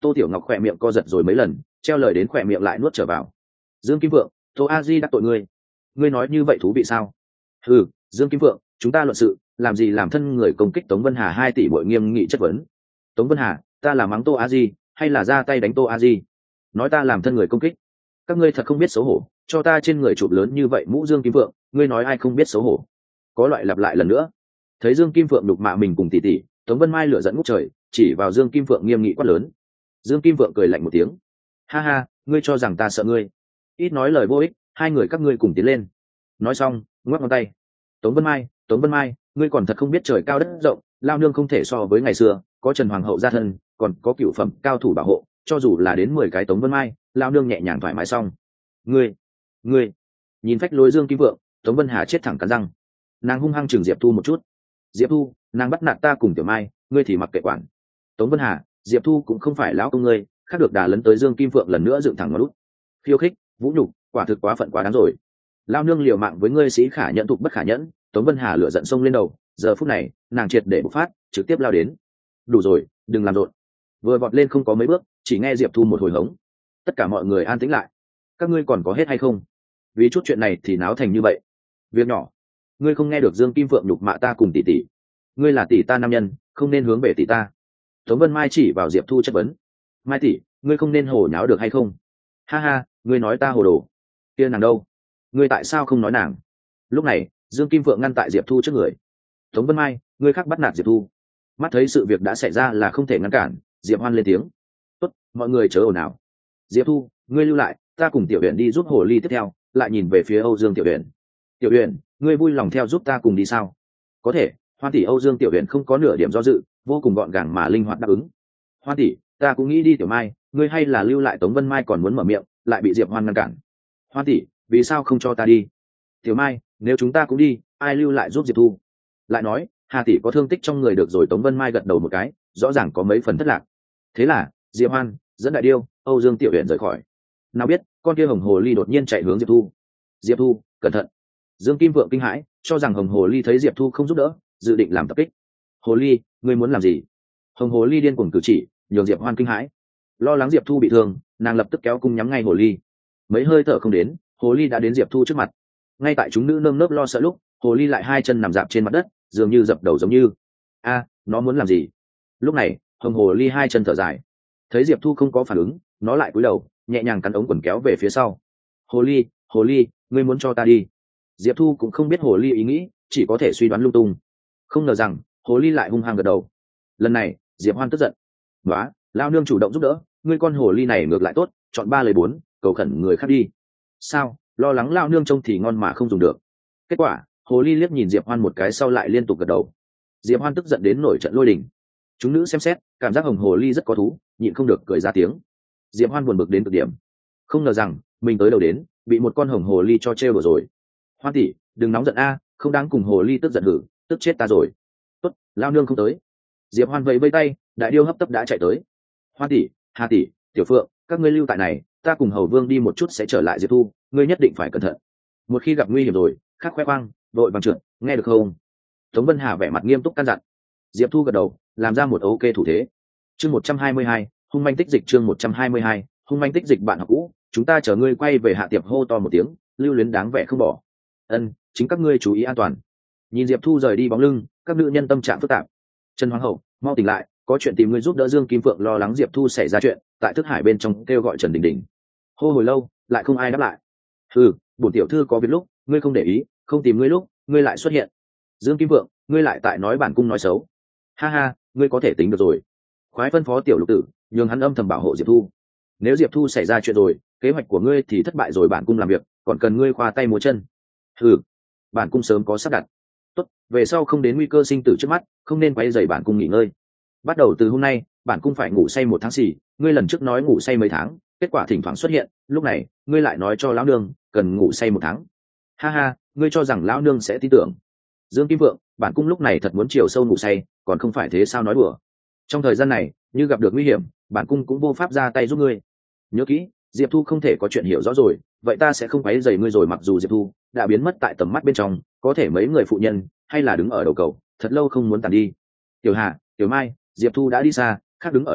Tô Tiểu Ngọc khỏe miệng co giật rồi mấy lần, treo lời đến khỏe miệng lại nuốt trở vào. Dương Kim Phượng, Tô A Di đắc tội ngươi, ngươi nói như vậy thú vị sao? Ừ, Dương Kim Phượng, chúng ta luận sự, làm gì làm thân người công kích Tống Vân Hà hai tỷ bội nghiêm nghị chất vấn. Tống Vân Hà, ta là mắng Tô A Di hay là ra tay đánh Tô A Di? Nói ta làm thân người công kích, các ngươi thật không biết xấu hổ, cho ta trên người chụp lớn như vậy mũ Dương Kim Phượng, ngươi nói ai không biết xấu hổ? Có loại lặp lại lần nữa. Thấy Dương Kim Phượng đục mạ mình cùng tỷ tỷ, Tống Vân Mai lửa giận ngút trời, chỉ vào Dương Kim Phượng nghiêm nghị quát lớn. Dương Kim Phượng cười lạnh một tiếng, ha ha, ngươi cho rằng ta sợ ngươi? Ít nói lời vô ích, hai người các ngươi cùng tiến lên. Nói xong, ngoắc ngón tay. Tống Vân Mai, Tống Vân Mai, ngươi còn thật không biết trời cao đất rộng, lao nương không thể so với ngày xưa, có Trần Hoàng hậu gia thân, còn có cựu phẩm cao thủ bảo hộ, cho dù là đến mười cái Tống Vân Mai, lao nương nhẹ nhàng thoải mái xong. Ngươi, ngươi, nhìn phách lối Dương Kim Phượng, Tống Vân Hà chết thẳng cắn răng. Nàng hung hăng chừng Diệp Thu một chút. Diệp Thu, nàng bắt nạt ta cùng Tiểu Mai, ngươi thì mặc kệ quản. Tống Vân Hà, Diệp Thu cũng không phải lão công ngươi, khác được đà lấn tới Dương Kim Phượng lần nữa dựng thẳng ngón lút. Khiêu khích, vũ nhục, quả thực quá phận quá đáng rồi. Lao nương liều mạng với ngươi sĩ khả nhẫn thục bất khả nhẫn. Tống Vân Hà lửa giận sông lên đầu, giờ phút này nàng triệt để bộc phát, trực tiếp lao đến. Đủ rồi, đừng làm rộn. Vừa vọt lên không có mấy bước, chỉ nghe Diệp Thu một hồi hống. Tất cả mọi người an tĩnh lại. Các ngươi còn có hết hay không? Vì chút chuyện này thì náo thành như vậy. Việc nhỏ, ngươi không nghe được Dương Kim Phượng nhục mạ ta cùng tỷ tỷ, ngươi là tỷ ta nam nhân, không nên hướng về tỷ ta. Tống Vân Mai chỉ vào Diệp Thu chất vấn. Mai tỷ, ngươi không nên hồ nháo được hay không? Ha ha, ngươi nói ta hồ đồ. Kia nàng đâu? Ngươi tại sao không nói nàng? Lúc này Dương Kim Phượng ngăn tại Diệp Thu trước người. Tống Vân Mai, ngươi khác bắt nạt Diệp Thu. Mắt thấy sự việc đã xảy ra là không thể ngăn cản, Diệp Hoan lên tiếng. Tốt, mọi người chớ ồn ào. Diệp Thu, ngươi lưu lại, ta cùng Tiểu Huyền đi giúp hồ ly tiếp theo. Lại nhìn về phía Âu Dương Tiểu Huyền. Tiểu Huyền, ngươi vui lòng theo giúp ta cùng đi sao? Có thể. Hoan tỷ. Âu Dương Tiểu Huyền không có nửa điểm do dự, vô cùng gọn gàng mà linh hoạt đáp ứng. Hoan tỷ, ta cũng nghĩ đi. Tiểu Mai, ngươi hay là lưu lại. Tống Vân Mai còn muốn mở miệng, lại bị Diệp Hoan ngăn cản. Hoan tỷ, vì sao không cho ta đi? Tiểu Mai, nếu chúng ta cũng đi, ai lưu lại giúp Diệp Thu? Lại nói, Hà tỷ có thương tích trong người được rồi. Tống Vân Mai gật đầu một cái, rõ ràng có mấy phần thất lạc. Thế là Diệp Hoan dẫn đại điêu, Âu Dương Tiểu Huyền rời khỏi. Nào biết con kia hồng hồ ly đột nhiên chạy hướng Diệp Thu. Diệp Thu, cẩn thận! Dương Kim Vượng kinh hãi, cho rằng hồng hồ ly thấy Diệp Thu không giúp đỡ, dự định làm tập kích. Hồ ly, ngươi muốn làm gì? Hồng hồ ly điên cuồng cử chỉ, nhường Diệp Hoan kinh hãi. Lo lắng Diệp Thu bị thương, nàng lập tức kéo cung nhắm ngay hồ ly. Mấy hơi thở không đến, hồ ly đã đến Diệp Thu trước mặt. Ngay tại chúng nữ nơm nớp lo sợ lúc, hồ ly lại hai chân nằm dạp trên mặt đất, dường như dập đầu giống như. A, nó muốn làm gì? Lúc này hồng hồ ly hai chân thở dài, thấy Diệp Thu không có phản ứng, nó lại cúi đầu nhẹ nhàng cắn ống quần kéo về phía sau. Hồ ly, hồ ly, ngươi muốn cho ta đi? Diệp Thu cũng không biết hồ ly ý nghĩ, chỉ có thể suy đoán lung tung. Không ngờ rằng hồ ly lại hung hăng gật đầu. Lần này Diệp Hoan tức giận. Nóa, lao nương chủ động giúp đỡ, ngươi con hồ ly này ngược lại tốt, chọn ba lời bốn, cầu khẩn người khác đi. Sao? Lo lắng lao nương trông thì ngon mà không dùng được. Kết quả hồ ly liếc nhìn Diệp Hoan một cái sau lại liên tục gật đầu. Diệp Hoan tức giận đến nổi trận lôi đình. Chúng nữ xem xét, cảm giác hồng hồ ly rất có thú, nhịn không được cười ra tiếng. Diệp Hoan buồn bực đến cực điểm, không ngờ rằng mình tới đầu đến bị một con hồng hồ ly cho trêu rồi. Hoan tỷ, đừng nóng giận a, không đáng cùng hồ ly tức giận hử, tức chết ta rồi. Tốt, lao nương không tới. Diệp Hoan vẫy vẫy tay, đại điêu hấp tấp đã chạy tới. Hoan tỷ, Hà tỷ, Tiểu Phượng, các ngươi lưu tại này, ta cùng hầu vương đi một chút sẽ trở lại Diệp Thu, ngươi nhất định phải cẩn thận. Một khi gặp nguy hiểm rồi, khắc khoe khoang, đội vàng trượt, nghe được không? Tống Vân Hà vẻ mặt nghiêm túc căn dặn. Diệp Thu gật đầu, làm ra một ok thủ thế. Chương một trăm hai mươi hai, hung manh tích dịch. Chương một trăm hai mươi hai, hung manh tích dịch. Bạn học cũ, chúng ta chờ ngươi quay về hạ tiệp. Hô to một tiếng, lưu luyến đáng vẻ không bỏ. Ân, chính các ngươi chú ý an toàn. Nhìn Diệp Thu rời đi bóng lưng, các nữ nhân tâm trạng phức tạp. Trần Hoàng hậu, mau tỉnh lại, có chuyện tìm ngươi giúp đỡ. Dương Kim Phượng lo lắng Diệp Thu xảy ra chuyện, tại thức hải bên trong kêu gọi Trần Đình Đình. Hô hồi lâu, lại không ai đáp lại. Ừ, bổn tiểu thư có việc lúc, ngươi không để ý, không tìm ngươi lúc, ngươi lại xuất hiện. Dương Kim Phượng, ngươi lại tại nói bản cung nói xấu. Ha ha, ngươi có thể tính được rồi. Khoái phân phó tiểu lục tử, nhường hắn âm thầm bảo hộ Diệp Thu. Nếu Diệp Thu xảy ra chuyện rồi, kế hoạch của ngươi thì thất bại rồi. Bản cung làm việc, còn cần ngươi khoa tay múa chân. Ừ, bản cung sớm có sắp đặt. Tốt, về sau không đến nguy cơ sinh tử trước mắt, không nên quay dày bản cung nghỉ ngơi. Bắt đầu từ hôm nay, bản cung phải ngủ say một tháng xì. Ngươi lần trước nói ngủ say mấy tháng, kết quả thỉnh thoảng xuất hiện, lúc này ngươi lại nói cho lão nương cần ngủ say một tháng. Ha ha, ngươi cho rằng lão nương sẽ tin tưởng? Dương Kim Phượng, bản cung lúc này thật muốn chiều sâu ngủ say, còn không phải thế sao nói đùa. Trong thời gian này, như gặp được nguy hiểm, bản cung cũng vô pháp ra tay giúp ngươi. Nhớ kỹ, Diệp Thu không thể có chuyện hiểu rõ rồi, vậy ta sẽ không quấy rầy ngươi rồi. Mặc dù Diệp Thu đã biến mất tại tầm mắt bên trong, có thể mấy người phụ nhân hay là đứng ở đầu cầu, thật lâu không muốn tàn đi. Tiểu Hà, Tiểu Mai, Diệp Thu đã đi xa, khác đứng ở đó,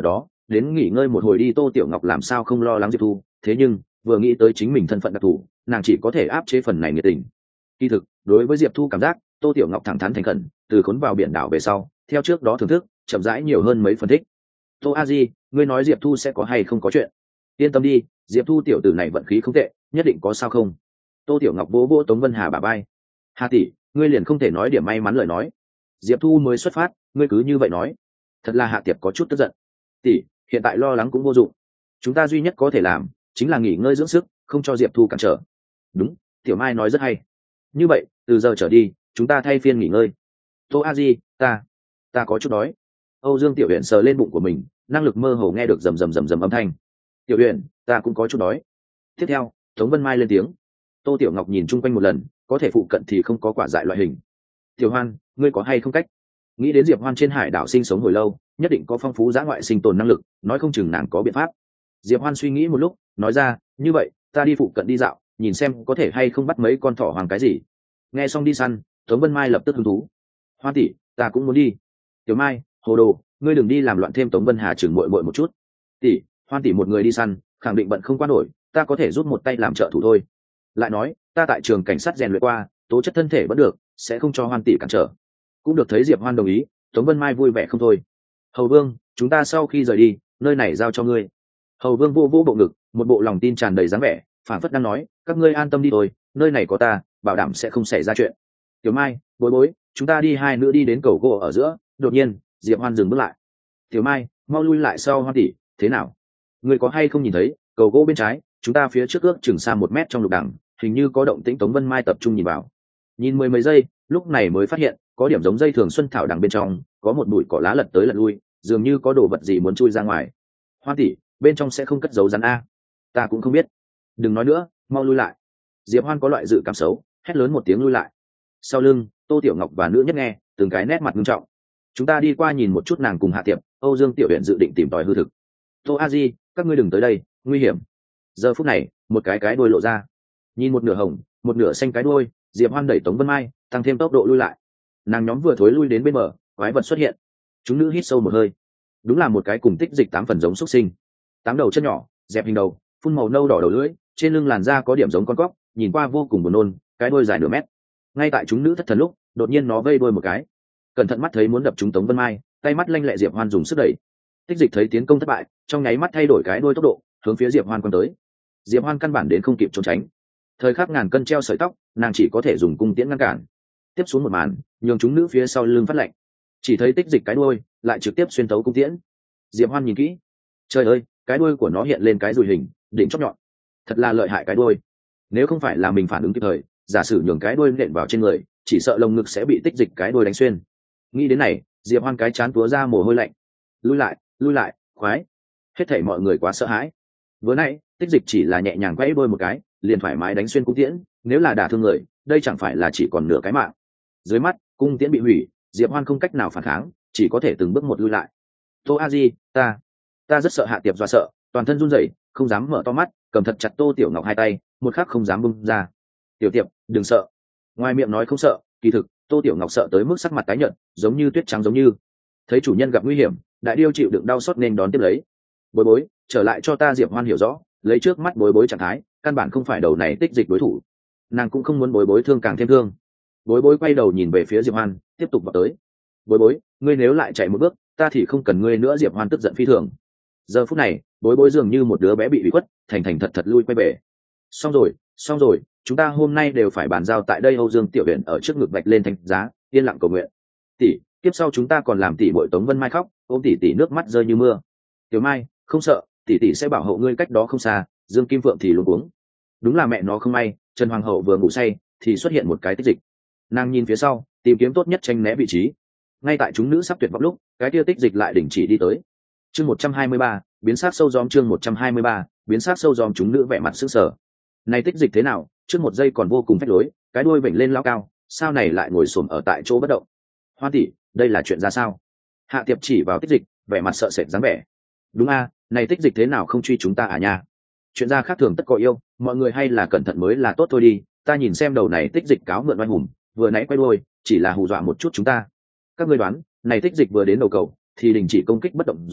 đến nghỉ ngơi một hồi đi. Tô Tiểu Ngọc làm sao không lo lắng Diệp Thu, thế nhưng vừa nghĩ tới chính mình thân phận đặc thù, nàng chỉ có thể áp chế phần này nhiệt tình. Kỳ thực đối với Diệp Thu cảm giác, Tô Tiểu Ngọc thẳng thắn thành khẩn, từ khốn vào biển đảo về sau theo trước đó thưởng thức chậm rãi nhiều hơn mấy phần thích. Tô A Di, ngươi nói Diệp Thu sẽ có hay không có chuyện? Yên tâm đi, Diệp Thu tiểu tử này vận khí không tệ, nhất định có sao không? Tô Tiểu Ngọc vỗ vỗ Tống Vân Hà bả vai. Hà tỷ, ngươi liền không thể nói điểm may mắn lời nói? Diệp Thu mới xuất phát, ngươi cứ như vậy nói, thật là Hạ Tiệp có chút tức giận. Tỷ, hiện tại lo lắng cũng vô dụng, chúng ta duy nhất có thể làm chính là nghỉ ngơi dưỡng sức, không cho Diệp Thu cản trở. Đúng, Tiểu Mai nói rất hay. Như vậy, từ giờ trở đi, chúng ta thay phiên nghỉ ngơi. Tô A Di, ta, ta có chút đói. Âu Dương Tiểu Uyển sờ lên bụng của mình, năng lực mơ hồ nghe được rầm rầm rầm rầm âm thanh. Tiểu Uyển, ta cũng có chút đói. Tiếp theo, Tống Vân Mai lên tiếng. Tô Tiểu Ngọc nhìn chung quanh một lần, có thể phụ cận thì không có quả dại loại hình. Tiểu Hoan, ngươi có hay không cách? Nghĩ đến Diệp Hoan trên hải đảo sinh sống hồi lâu, nhất định có phong phú dã ngoại sinh tồn năng lực, nói không chừng nàng có biện pháp. Diệp Hoan suy nghĩ một lúc, nói ra, như vậy, ta đi phụ cận đi dạo, nhìn xem có thể hay không bắt mấy con thỏ hoàng cái gì. Nghe xong đi săn, Tống Vân Mai lập tức hứng thú. Hoan tỷ, ta cũng muốn đi. Tiểu Mai, hồ đồ, ngươi đừng đi làm loạn thêm Tống Vân Hà chừng muội muội một chút. Tỷ, Hoan tỷ một người đi săn, khẳng định bận không qua nổi, ta có thể giúp một tay làm trợ thủ thôi. Lại nói, ta tại trường cảnh sát rèn luyện qua, tố chất thân thể vẫn được, sẽ không cho Hoan tỷ cản trở. Cũng được thấy Diệp Hoan đồng ý, Tống Vân Mai vui vẻ không thôi. Hầu Vương, chúng ta sau khi rời đi, nơi này giao cho ngươi. Hầu Vương vô vô bộ ngực, một bộ lòng tin tràn đầy dáng vẻ, phản phất đang nói, các ngươi an tâm đi thôi, nơi này có ta, bảo đảm sẽ không xảy ra chuyện. Tiểu Mai, Bối Bối, chúng ta đi hai nữa đi đến cầu gỗ ở giữa. Đột nhiên, Diệp Hoan dừng bước lại. Tiểu Mai, mau lui lại sau Hoan tỷ, thế nào? Ngươi có hay không nhìn thấy, cầu gỗ bên trái, chúng ta phía trước ước chừng xa một mét trong lục đẳng, hình như có động tĩnh. Tống Vân Mai tập trung nhìn vào, nhìn mười mấy giây, lúc này mới phát hiện, có điểm giống dây thường xuân thảo đằng bên trong, có một bụi cỏ lá lật tới lật lui, dường như có đồ vật gì muốn chui ra ngoài. Hoan tỷ, bên trong sẽ không cất giấu rắn a? Ta cũng không biết. Đừng nói nữa, mau lui lại. Diệp Hoan có loại dự cảm xấu, hét lớn một tiếng lui lại. Sau lưng, Tô Tiểu Ngọc và Nữ Nhất nghe, từng cái nét mặt nghiêm trọng. Chúng ta đi qua nhìn một chút nàng cùng Hạ Tiệp. Âu Dương Tiểu Uyển dự định tìm tòi hư thực. Tô A Di, các ngươi đừng tới đây, nguy hiểm. Giờ phút này, một cái cái đuôi lộ ra, nhìn một nửa hồng, một nửa xanh cái đuôi. Diệp Hoan đẩy Tống Vân Mai, tăng thêm tốc độ lui lại. Nàng nhóm vừa thối lui đến bên bờ, quái vật xuất hiện. Chúng nữ hít sâu một hơi, đúng là một cái cùng tích dịch tám phần giống xuất sinh. Tám đầu chân nhỏ, dẹp hình đầu, phun màu nâu đỏ đầu lưỡi, trên lưng làn da có điểm giống con cóc, nhìn qua vô cùng buồn nôn, cái đuôi dài nửa mét. Ngay tại chúng nữ thất thần lúc, đột nhiên nó vây đuôi một cái, cẩn thận mắt thấy muốn đập trúng Tống Vân Mai, tay mắt lanh lẹ. Diệp Hoan dùng sức đẩy, tích dịch thấy tiến công thất bại, trong nháy mắt thay đổi cái đuôi tốc độ, hướng phía Diệp Hoan quăng tới. Diệp Hoan căn bản đến không kịp trốn tránh, thời khắc ngàn cân treo sợi tóc, nàng chỉ có thể dùng cung tiễn ngăn cản. Tiếp xuống một màn, nhường chúng nữ phía sau lưng phát lạnh, chỉ thấy tích dịch cái đuôi lại trực tiếp xuyên tấu cung tiễn. Diệp Hoan nhìn kỹ, trời ơi, cái đuôi của nó hiện lên cái dùi hình, đỉnh chóp nhọn, thật là lợi hại cái đuôi. Nếu không phải là mình phản ứng kịp thời, giả sử nhường cái đuôi nện vào trên người, chỉ sợ lồng ngực sẽ bị tích dịch cái đuôi đánh xuyên. Nghĩ đến này, Diệp Hoan cái chán túa ra mồ hôi lạnh. Lui lại, lui lại, khoái. Hết thảy mọi người quá sợ hãi. Vừa nãy, tích dịch chỉ là nhẹ nhàng quay đuôi một cái, liền thoải mái đánh xuyên cung tiễn, nếu là đả thương người, đây chẳng phải là chỉ còn nửa cái mạng. Dưới mắt, cung tiễn bị hủy, Diệp Hoan không cách nào phản kháng, chỉ có thể từng bước một lui lại. Tô A Di, ta, ta rất sợ Hạ Tiệp, do sợ, toàn thân run rẩy, không dám mở to mắt, cầm thật chặt Tô Tiểu Ngọc hai tay, một khắc không dám bung ra. Tiểu Tiệp, đừng sợ. Ngoài miệng nói không sợ, kỳ thực Tô Tiểu Ngọc sợ tới mức sắc mặt tái nhợt, giống như tuyết trắng giống như. Thấy chủ nhân gặp nguy hiểm, đại điêu chịu đựng đau xót nên đón tiếp lấy. Bối Bối, trở lại cho ta. Diệp Hoan hiểu rõ, lấy trước mắt Bối Bối trạng thái, căn bản không phải đầu này tích dịch đối thủ. Nàng cũng không muốn Bối Bối thương càng thêm thương. Bối Bối quay đầu nhìn về phía Diệp Hoan, tiếp tục vào tới. Bối Bối, ngươi nếu lại chạy một bước, ta thì không cần ngươi nữa. Diệp Hoan tức giận phi thường. Giờ phút này, Bối Bối dường như một đứa bé bị bị khuất, thành thành thật thật lui quay về. Xong rồi, xong rồi, chúng ta hôm nay đều phải bàn giao tại đây. Âu Dương Tiểu Uyển ở trước ngực vạch lên thành giá, yên lặng cầu nguyện. Tỷ, tiếp sau chúng ta còn làm tỷ muội. Tống Vân Mai khóc, ôm tỷ tỷ nước mắt rơi như mưa. Tiểu Mai, không sợ, tỷ tỷ sẽ bảo hộ ngươi, cách đó không xa. Dương Kim Phượng thì luống cuống. Đúng là mẹ nó không may, Trần Hoàng hậu vừa ngủ say thì xuất hiện một cái tích dịch. Nàng nhìn phía sau, tìm kiếm tốt nhất tranh né vị trí. Ngay tại chúng nữ sắp tuyệt vọng lúc, cái tia tích dịch lại đình chỉ đi tới. Chương một trăm hai mươi ba, biến sát sâu gióm. Chương một trăm hai mươi ba, biến sát sâu gióm. Chúng nữ vẻ mặt sững sờ. Này tích dịch thế nào, trước một giây còn vô cùng phách lối, cái đuôi vểnh lên lao cao, sao này lại ngồi xổm ở tại chỗ bất động? Hoa tỷ, đây là chuyện ra sao? Hạ Tiệp chỉ vào tích dịch, vẻ mặt sợ sệt dáng vẻ. Đúng a, này tích dịch thế nào không truy chúng ta à nha? Chuyện ra khác thường tất có yêu, mọi người hay là cẩn thận mới là tốt thôi đi. Ta nhìn xem đầu này tích dịch cáo mượn oai hùng, vừa nãy quay đuôi, chỉ là hù dọa một chút chúng ta. Các ngươi đoán, này tích dịch vừa đến đầu cầu thì đình chỉ công kích bất động rồi,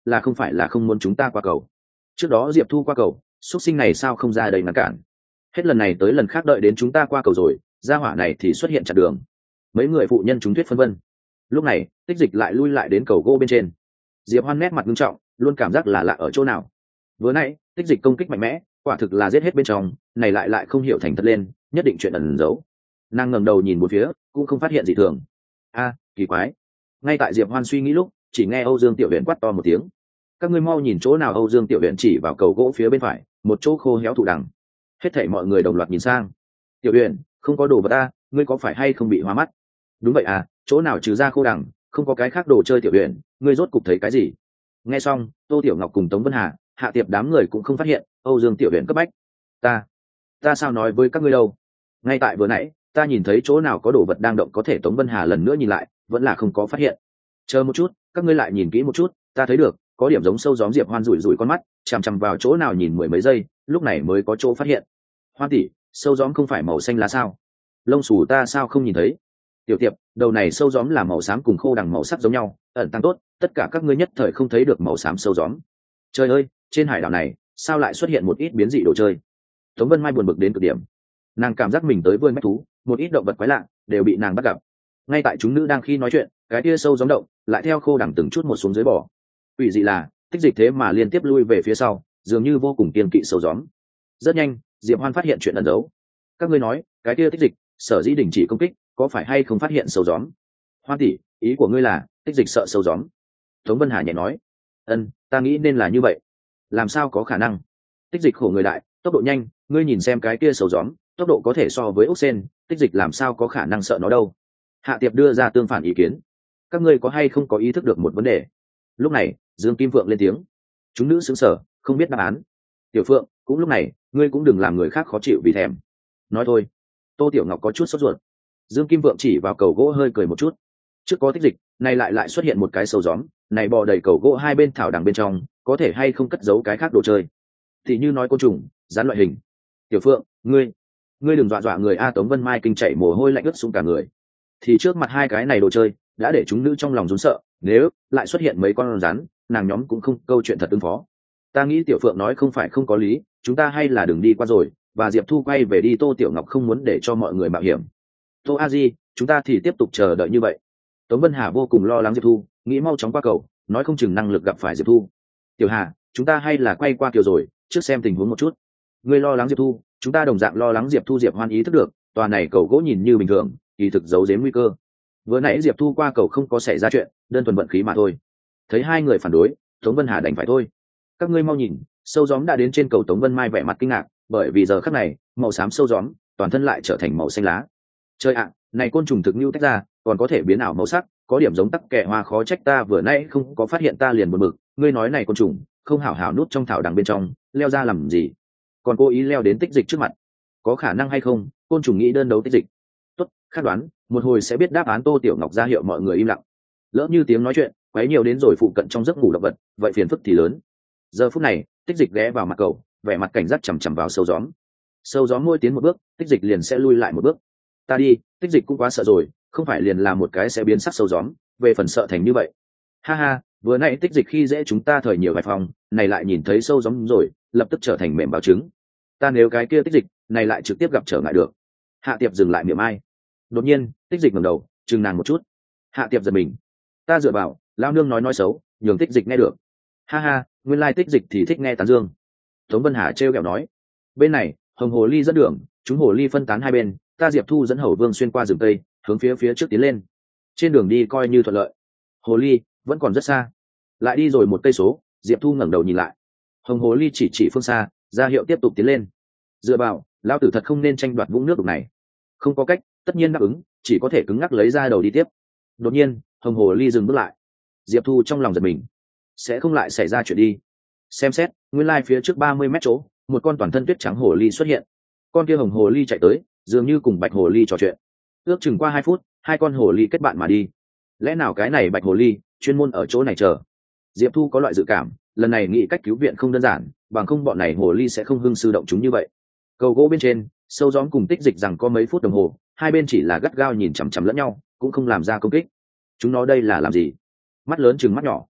là không phải là không muốn chúng ta qua cầu. Trước đó Diệp Thu qua cầu, xuất sinh này sao không ra đây ngăn cản. Hết lần này tới lần khác đợi đến chúng ta qua cầu rồi, gia hỏa này thì xuất hiện chặn đường. Mấy người phụ nhân chúng thuyết phân vân. Lúc này, Tích Dịch lại lui lại đến cầu gỗ bên trên. Diệp Hoan nét mặt nghiêm trọng, luôn cảm giác là lạ ở chỗ nào. Vừa nãy, Tích Dịch công kích mạnh mẽ, quả thực là giết hết bên trong, này lại lại không hiểu thành thật lên, nhất định chuyện ẩn giấu. Nàng ngẩng đầu nhìn một phía, cũng không phát hiện gì thường. A, kỳ quái. Ngay tại Diệp Hoan suy nghĩ lúc, chỉ nghe Âu Dương Tiểu Huyền quát to một tiếng. Các ngươi mau nhìn chỗ nào. Âu Dương Tiểu Huyền chỉ vào cầu gỗ phía bên phải, một chỗ khô héo thụ đằng. Hết thảy mọi người đồng loạt nhìn sang. Tiểu Huyền, không có đồ vật ta, ngươi có phải hay không bị hoa mắt? Đúng vậy à, chỗ nào trừ ra khô đằng, không có cái khác đồ chơi. Tiểu Huyền, ngươi rốt cục thấy cái gì? Nghe xong, Tô Tiểu Ngọc cùng Tống Vân Hà, Hạ Tiệp đám người cũng không phát hiện. Âu Dương Tiểu Huyền cấp bách. Ta, ta sao nói với các ngươi đâu? Ngay tại vừa nãy, ta nhìn thấy chỗ nào có đồ vật đang động. Có thể Tống Vân Hà lần nữa nhìn lại, vẫn là không có phát hiện. Chờ một chút, các ngươi lại nhìn kỹ một chút, ta thấy được có điểm giống sâu gióm. Diệp Hoan rủi rủi con mắt, chằm chằm vào chỗ nào nhìn mười mấy giây, lúc này mới có chỗ phát hiện. Hoan tỷ, sâu gióm không phải màu xanh lá sao? Lông xù ta sao không nhìn thấy? Tiểu Tiệp, đầu này sâu gióm là màu xám cùng khô đằng màu sắc giống nhau, ẩn tăng tốt, tất cả các ngươi nhất thời không thấy được màu xám sâu gióm. Trời ơi, trên hải đảo này sao lại xuất hiện một ít biến dị đồ chơi? Tống Vân Mai buồn bực đến cực điểm, nàng cảm giác mình tới vươn mách thú, một ít động vật quái lạ đều bị nàng bắt gặp. Ngay tại chúng nữ đang khi nói chuyện, cái kia sâu gióm động lại theo khô đằng từng chút một xuống dưới bò. Ủy dị là Tích Dịch thế mà liên tiếp lui về phía sau, dường như vô cùng kiên kỵ sâu gióm. Rất nhanh, Diệp Hoan phát hiện chuyện ẩn giấu. Các ngươi nói, cái kia Tích Dịch sở dĩ đình chỉ công kích, có phải hay không phát hiện sâu gióm? Hoan tỷ, ý của ngươi là Tích Dịch sợ sâu gióm? Tống Vân Hà nhẹ nói. Ân, ta nghĩ nên là như vậy. Làm sao có khả năng? Tích Dịch khổ người đại, tốc độ nhanh, ngươi nhìn xem cái kia sâu gióm, tốc độ có thể so với ốc sen, Tích Dịch làm sao có khả năng sợ nó đâu? Hạ Tiệp đưa ra tương phản ý kiến. Các ngươi có hay không có ý thức được một vấn đề? Lúc này, Dương Kim Phượng lên tiếng. Chúng nữ sững sờ, không biết đáp án. Tiểu Phượng, cũng lúc này, ngươi cũng đừng làm người khác khó chịu vì thèm. Nói thôi. Tô Tiểu Ngọc có chút sốt ruột. Dương Kim Phượng chỉ vào cầu gỗ hơi cười một chút. Trước có Tích Dịch, nay lại lại xuất hiện một cái sâu gióm, này bò đầy cầu gỗ hai bên thảo đằng bên trong, có thể hay không cất giấu cái khác đồ chơi? Thì như nói côn trùng, rắn loại hình. Tiểu Phượng, ngươi, ngươi đừng dọa dọa người a. Tống Vân Mai kinh chảy mồ hôi lạnh ướt xuống cả người. Thì trước mặt hai cái này đồ chơi, đã để chúng nữ trong lòng run sợ, nếu lại xuất hiện mấy con rắn, nàng nhóm cũng không câu chuyện thật ứng phó. Ta nghĩ Tiểu Phượng nói không phải không có lý, chúng ta hay là đừng đi qua rồi, và Diệp Thu quay về đi. Tô Tiểu Ngọc không muốn để cho mọi người mạo hiểm. Tô A Di, chúng ta thì tiếp tục chờ đợi như vậy. Tống Vân Hà vô cùng lo lắng Diệp Thu, nghĩ mau chóng qua cầu, nói không chừng năng lực gặp phải Diệp Thu. Tiểu Hà, chúng ta hay là quay qua kiều rồi, trước xem tình huống một chút. Ngươi lo lắng Diệp Thu, chúng ta đồng dạng lo lắng Diệp Thu. Diệp Hoan ý thức được, tòa này cầu gỗ nhìn như bình thường, kỳ thực giấu giếm nguy cơ. Vừa nãy Diệp Thu qua cầu không có xảy ra chuyện, đơn thuần vận khí mà thôi. Thấy hai người phản đối, Tống Vân Hà đành phải thôi. Các ngươi mau nhìn, sâu gióm đã đến trên cầu. Tống Vân Mai vẻ mặt kinh ngạc, bởi vì giờ khắc này, màu xám sâu gióm, toàn thân lại trở thành màu xanh lá. Trời ạ, này côn trùng thực như tách ra, còn có thể biến ảo màu sắc, có điểm giống tắc kè hoa. Khó trách ta vừa nãy không có phát hiện, ta liền buồn bực. Ngươi nói này côn trùng, không hảo hảo nút trong thảo đằng bên trong, leo ra làm gì? Còn cố ý leo đến Tích Dịch trước mặt, có khả năng hay không? Côn trùng nghĩ đơn đấu Tích Dịch. Tốt, khát đoán, một hồi sẽ biết đáp án. Tô Tiểu Ngọc ra hiệu mọi người im lặng. Lỡ như tiếng nói chuyện quấy nhiều đến rồi phụ cận trong giấc ngủ động vật, vậy phiền phức thì lớn. Giờ phút này, Tích Dịch ghé vào mặt cầu, vẻ mặt cảnh giác chằm chằm vào sâu gióm. Sâu gióm môi tiến một bước, Tích Dịch liền sẽ lui lại một bước. Ta đi, Tích Dịch cũng quá sợ rồi, không phải liền là một cái sẽ biến sắc sâu gióm, về phần sợ thành như vậy. Ha ha, vừa nãy Tích Dịch khi dễ chúng ta thời nhiều vài phòng, này lại nhìn thấy sâu gióm rồi, lập tức trở thành mềm báo trứng. Ta nếu cái kia Tích Dịch, này lại trực tiếp gặp trở ngại được. Hạ Tiệp dừng lại miệng ai. Đột nhiên, Tích Dịch ngẩng đầu, chừng nàng một chút. Hạ Tiệp giật mình. Ta dựa vào, lao nương nói nói xấu, nhường Tích Dịch nghe được. Ha ha, nguyên lai Tích Dịch thì thích nghe tán dương. Tống Vân Hà trêu ghẹo nói. Bên này, Hồng Hồ Ly dẫn đường, chúng hồ ly phân tán hai bên, ta Diệp Thu dẫn Hầu Vương xuyên qua rừng tây, hướng phía phía trước tiến lên. Trên đường đi coi như thuận lợi. Hồ Ly vẫn còn rất xa. Lại đi rồi một cây số, Diệp Thu ngẩng đầu nhìn lại. Hồng Hồ Ly chỉ chỉ phương xa, ra hiệu tiếp tục tiến lên. Dựa vào, lão tử thật không nên tranh đoạt vũng nước đục này. Không có cách, tất nhiên đáp ứng, chỉ có thể cứng ngắc lấy ra đầu đi tiếp. Đột nhiên, Hồng Hồ Ly dừng bước lại. Diệp Thu trong lòng giật mình, sẽ không lại xảy ra chuyện đi. Xem xét, nguyên lai phía trước ba mươi mét chỗ, một con toàn thân tuyết trắng hồ ly xuất hiện. Con kia Hồng Hồ Ly chạy tới, dường như cùng Bạch Hồ Ly trò chuyện. Ước chừng qua hai phút, hai con hồ ly kết bạn mà đi. Lẽ nào cái này Bạch Hồ Ly chuyên môn ở chỗ này chờ? Diệp Thu có loại dự cảm, lần này nghĩ cách cứu viện không đơn giản, bằng không bọn này hồ ly sẽ không hưng sư động chúng như vậy. Cầu gỗ bên trên, sâu gióm cùng Tích Dịch rằng có mấy phút đồng hồ, hai bên chỉ là gắt gao nhìn chằm chằm lẫn nhau, cũng không làm ra công kích. Chúng nó đây là làm gì? Mắt lớn chừng mắt nhỏ.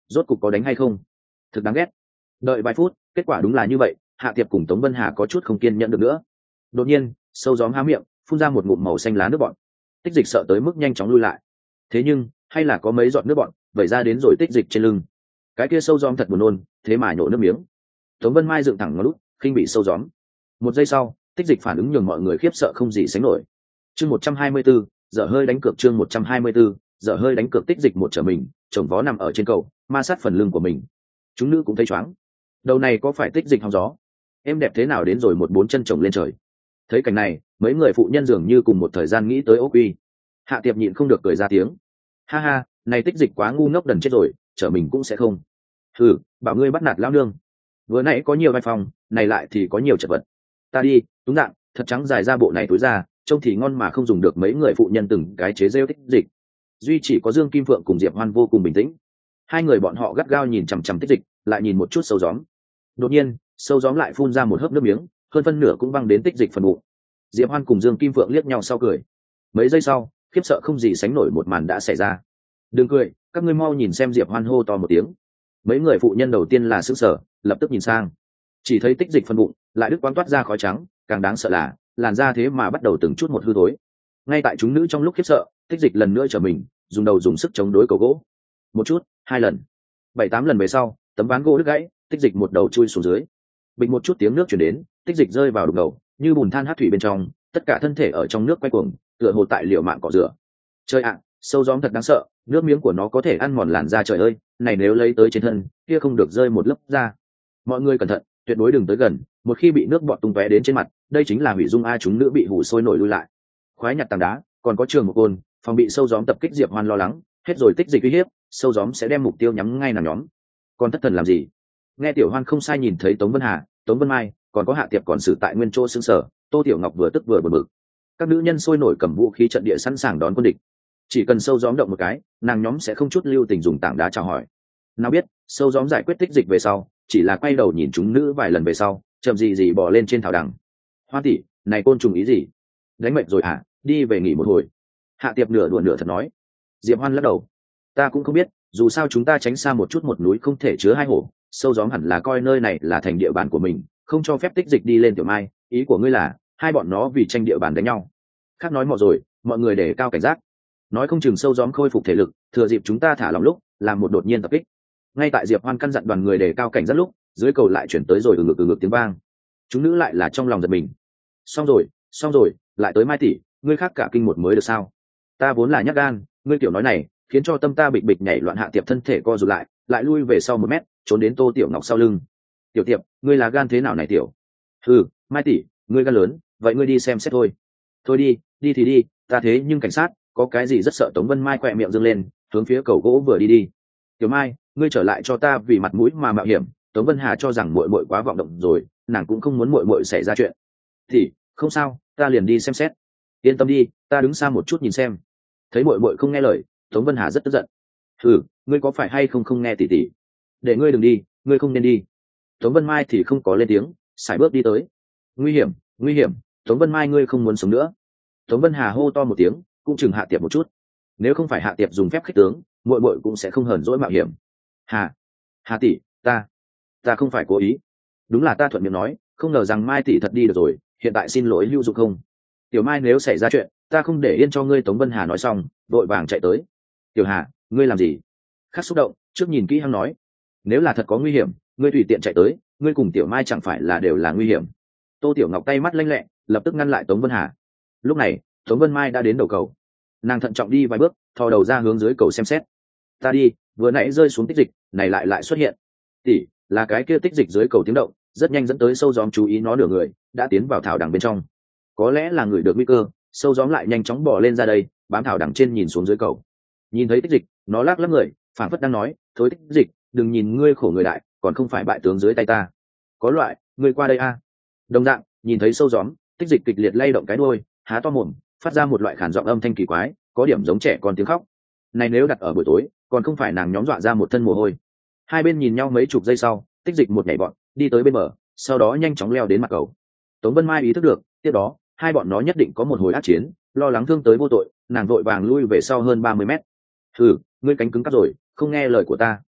rốt cục có đánh hay không? Thực đáng ghét. Đợi vài phút, kết quả đúng là như vậy, Hạ Tiệp cùng Tống Vân Hà có chút không kiên nhẫn được nữa. Đột nhiên, sâu gióm há miệng, phun ra một ngụm màu xanh lá nước bọn. Tích dịch sợ tới mức nhanh chóng lui lại. Thế nhưng, hay là có mấy giọt nước bọn vẩy ra đến rồi tích dịch trên lưng. Cái kia sâu gióm thật buồn nôn, thế mà nhổ nước miếng. Tống Vân Mai dựng thẳng ngón lút, khinh bị sâu gióm. Một giây sau, tích dịch phản ứng nhường mọi người khiếp sợ không gì sánh nổi. Chương một trăm hai mươi 124, dở hơi đánh cược chương một trăm hai mươi 124, dở hơi đánh cược tích dịch một trở mình, chồng vó nằm ở trên cầu, ma sát phần lưng của mình. Chúng nữ cũng thấy choáng. Đầu này có phải tích dịch hóng gió? Em đẹp thế nào đến rồi một bốn chân chồng lên trời. Thấy cảnh này, mấy người phụ nhân dường như cùng một thời gian nghĩ tới Ốc Uy. Hạ Tiệp nhịn không được cười ra tiếng. Ha ha, này tích dịch quá ngu ngốc đần chết rồi, trở mình cũng sẽ không. Ừ, bảo ngươi bắt nạt lão nương. Vừa nãy có nhiều vai phòng, này lại thì có nhiều chật vật. Ta đi, đúng dạng, thật trắng dài ra bộ này tối ra, trông thì ngon mà không dùng được. Mấy người phụ nhân từng cái chế rêu tích dịch. Duy chỉ có Dương Kim Phượng cùng Diệp Hoan vô cùng bình tĩnh. Hai người bọn họ gắt gao nhìn chằm chằm tích dịch, lại nhìn một chút sâu gióm. Đột nhiên, sâu gióm lại phun ra một hớp nước miếng, hơn phân nửa cũng văng đến tích dịch phần bụng. Diệp Hoan cùng Dương Kim Phượng liếc nhau sau cười. Mấy giây sau, khiếp sợ không gì sánh nổi một màn đã xảy ra. Đừng cười, các ngươi mau nhìn xem. Diệp Hoan hô to một tiếng. Mấy người phụ nhân đầu tiên là sững sờ, lập tức nhìn sang, chỉ thấy tích dịch phần bụng lại đứt quãng toát ra khói trắng, càng đáng sợ là làn da thế mà bắt đầu từng chút một hư thối. Ngay tại chúng nữ trong lúc khiếp sợ, tích dịch lần nữa trở mình, dùng đầu dùng sức chống đối cầu gỗ. Một chút, hai lần, bảy tám lần về sau, tấm ván gỗ đứt gãy, tích dịch một đầu chui xuống dưới. Bình một chút tiếng nước chuyển đến, tích dịch rơi vào đục ngầu, như bùn than hát thủy bên trong, tất cả thân thể ở trong nước quay cuồng, tựa hồ tại liều mạng cọ rửa. Trời ạ, sâu gióm thật đáng sợ, nước miếng của nó có thể ăn mòn làn da. Trời ơi, này nếu lấy tới trên thân, kia không được rơi một lớp da. Mọi người cẩn thận, tuyệt đối đừng tới gần, một khi bị nước bọt tung tóe đến trên mặt, đây chính là hủy dung a. Chúng nữ bị hủ sôi nổi lui lại. Khoái nhặt tảng đá, còn có trường một côn, phòng bị sâu gióm tập kích. Diệp Hoan lo lắng, hết rồi tích dịch uy hiếp, sâu gióm sẽ đem mục tiêu nhắm ngay nàng nhóm. Còn thất thần làm gì? Nghe Tiểu Hoan không sai nhìn thấy Tống Vân Hà, Tống Vân Mai, còn có Hạ Tiệp còn xử tại nguyên chỗ sững sờ, Tô Tiểu Ngọc vừa tức vừa bực bực. Các nữ nhân sôi nổi cầm vũ khí trận địa sẵn sàng đón quân địch. Chỉ cần sâu gióm động một cái, nàng nhóm sẽ không chút lưu tình dùng tảng đá chào hỏi. Nào biết, sâu gióm giải quyết tích dịch về sau, chỉ là quay đầu nhìn chúng nữ vài lần về sau, chậm gì gì bỏ lên trên thảo đằng. Hoa tỷ, này côn trùng ý gì? Đánh mệt rồi hả? Đi về nghỉ một hồi. Hạ Tiệp nửa đùa nửa thật nói. Diệp Hoan lắc đầu. Ta cũng không biết, dù sao chúng ta tránh xa một chút, một núi không thể chứa hai hổ. Sâu gióm hẳn là coi nơi này là thành địa bàn của mình, không cho phép tích dịch đi lên. Tiểu Mai, ý của ngươi là hai bọn nó vì tranh địa bàn đánh nhau? Khác nói mọ rồi, mọi người để cao cảnh giác. Nói không chừng sâu gióm khôi phục thể lực, thừa dịp chúng ta thả lỏng lúc, làm một đột nhiên tập kích. Ngay tại Diệp Hoan căn dặn đoàn người để cao cảnh giác lúc, dưới cầu lại chuyển tới rồi ừ ngực ừ ngực tiếng vang. Chúng nữ lại là trong lòng giật mình. Xong rồi, xong rồi, lại tới Mai tỷ, ngươi khác cả kinh một mới được sao? Ta vốn là nhát gan, ngươi tiểu nói này khiến cho tâm ta bịch bịch nhảy loạn. Hạ Tiệp thân thể co rụt lại, lại lui về sau một mét, trốn đến Tô Tiểu Ngọc sau lưng. Tiểu Tiệp, ngươi là gan thế nào này tiểu? Ừ, Mai tỷ, ngươi gan lớn, vậy ngươi đi xem xét thôi. Thôi đi, đi thì đi, ta thế nhưng cảnh sát, có cái gì rất sợ. Tống Vân Mai quẹ miệng dâng lên, hướng phía cầu gỗ vừa đi đi. Tiểu Mai, ngươi trở lại cho ta, vì mặt mũi mà mạo hiểm. Tống Vân Hà cho rằng muội muội quá vọng động rồi, nàng cũng không muốn muội muội xảy ra chuyện. Thì không sao, ta liền đi xem xét. Yên tâm đi, ta đứng xa một chút nhìn xem. Thấy muội muội không nghe lời, Tống Vân Hà rất tức giận. Ừ, ngươi có phải hay không không nghe tỷ tỷ? Để ngươi đừng đi, ngươi không nên đi. Tống Vân Mai thì không có lên tiếng, sải bước đi tới. Nguy hiểm, nguy hiểm, Tống Vân Mai ngươi không muốn sống nữa. Tống Vân Hà hô to một tiếng, cũng chừng Hạ Tiệp một chút. Nếu không phải Hạ Tiệp dùng phép khích tướng, muội muội cũng sẽ không hờn dỗi mạo hiểm. Hà, Hà tỷ, ta, ta không phải cố ý. Đúng là ta thuận miệng nói, không ngờ rằng Mai tỷ thật đi được rồi. Hiện tại xin lỗi hữu dụng không? Tiểu Mai, nếu xảy ra chuyện, ta không để yên cho ngươi. Tống Vân Hà nói xong, vội vàng chạy tới. Tiểu Hà, ngươi làm gì? Khắc xúc động, trước nhìn kỹ hăng nói. Nếu là thật có nguy hiểm, ngươi tùy tiện chạy tới, ngươi cùng Tiểu Mai chẳng phải là đều là nguy hiểm? Tô Tiểu Ngọc tay mắt lanh lẹ, lập tức ngăn lại Tống Vân Hà. Lúc này, Tống Vân Mai đã đến đầu cầu. Nàng thận trọng đi vài bước, thò đầu ra hướng dưới cầu xem xét. Ta đi, vừa nãy rơi xuống tích dịch, này lại lại xuất hiện. Tỷ, là cái kia tích dịch dưới cầu tiếng động, rất nhanh dẫn tới sâu gióm chú ý nó. Nửa người đã tiến vào thảo đằng bên trong. Có lẽ là người được nguy cơ, sâu gióm lại nhanh chóng bò lên ra đây, bám thảo đằng trên nhìn xuống dưới cầu. Nhìn thấy tích dịch, nó lắc lắc người, phản phất đang nói, thối tích dịch, đừng nhìn ngươi khổ người đại, còn không phải bại tướng dưới tay ta. Có loại, ngươi qua đây a. Đồng dạng, nhìn thấy sâu gióm, tích dịch kịch liệt lay động cái đuôi, há to mồm, phát ra một loại khản giọng âm thanh kỳ quái, có điểm giống trẻ con tiếng khóc. Này nếu đặt ở buổi tối, còn không phải nàng nhóm dọa ra một thân mồ hôi. Hai bên nhìn nhau mấy chục giây sau, tích dịch một nhảy bọn, đi tới bên bờ, sau đó nhanh chóng leo đến mặt cầu. Tống Vân Mai ý thức được, tiếp đó, hai bọn nó nhất định có một hồi ác chiến, lo lắng thương tới vô tội, nàng vội vàng lui về sau hơn ba mươi mét. Ừ, ngươi cánh cứng cắp rồi, không nghe lời của ta.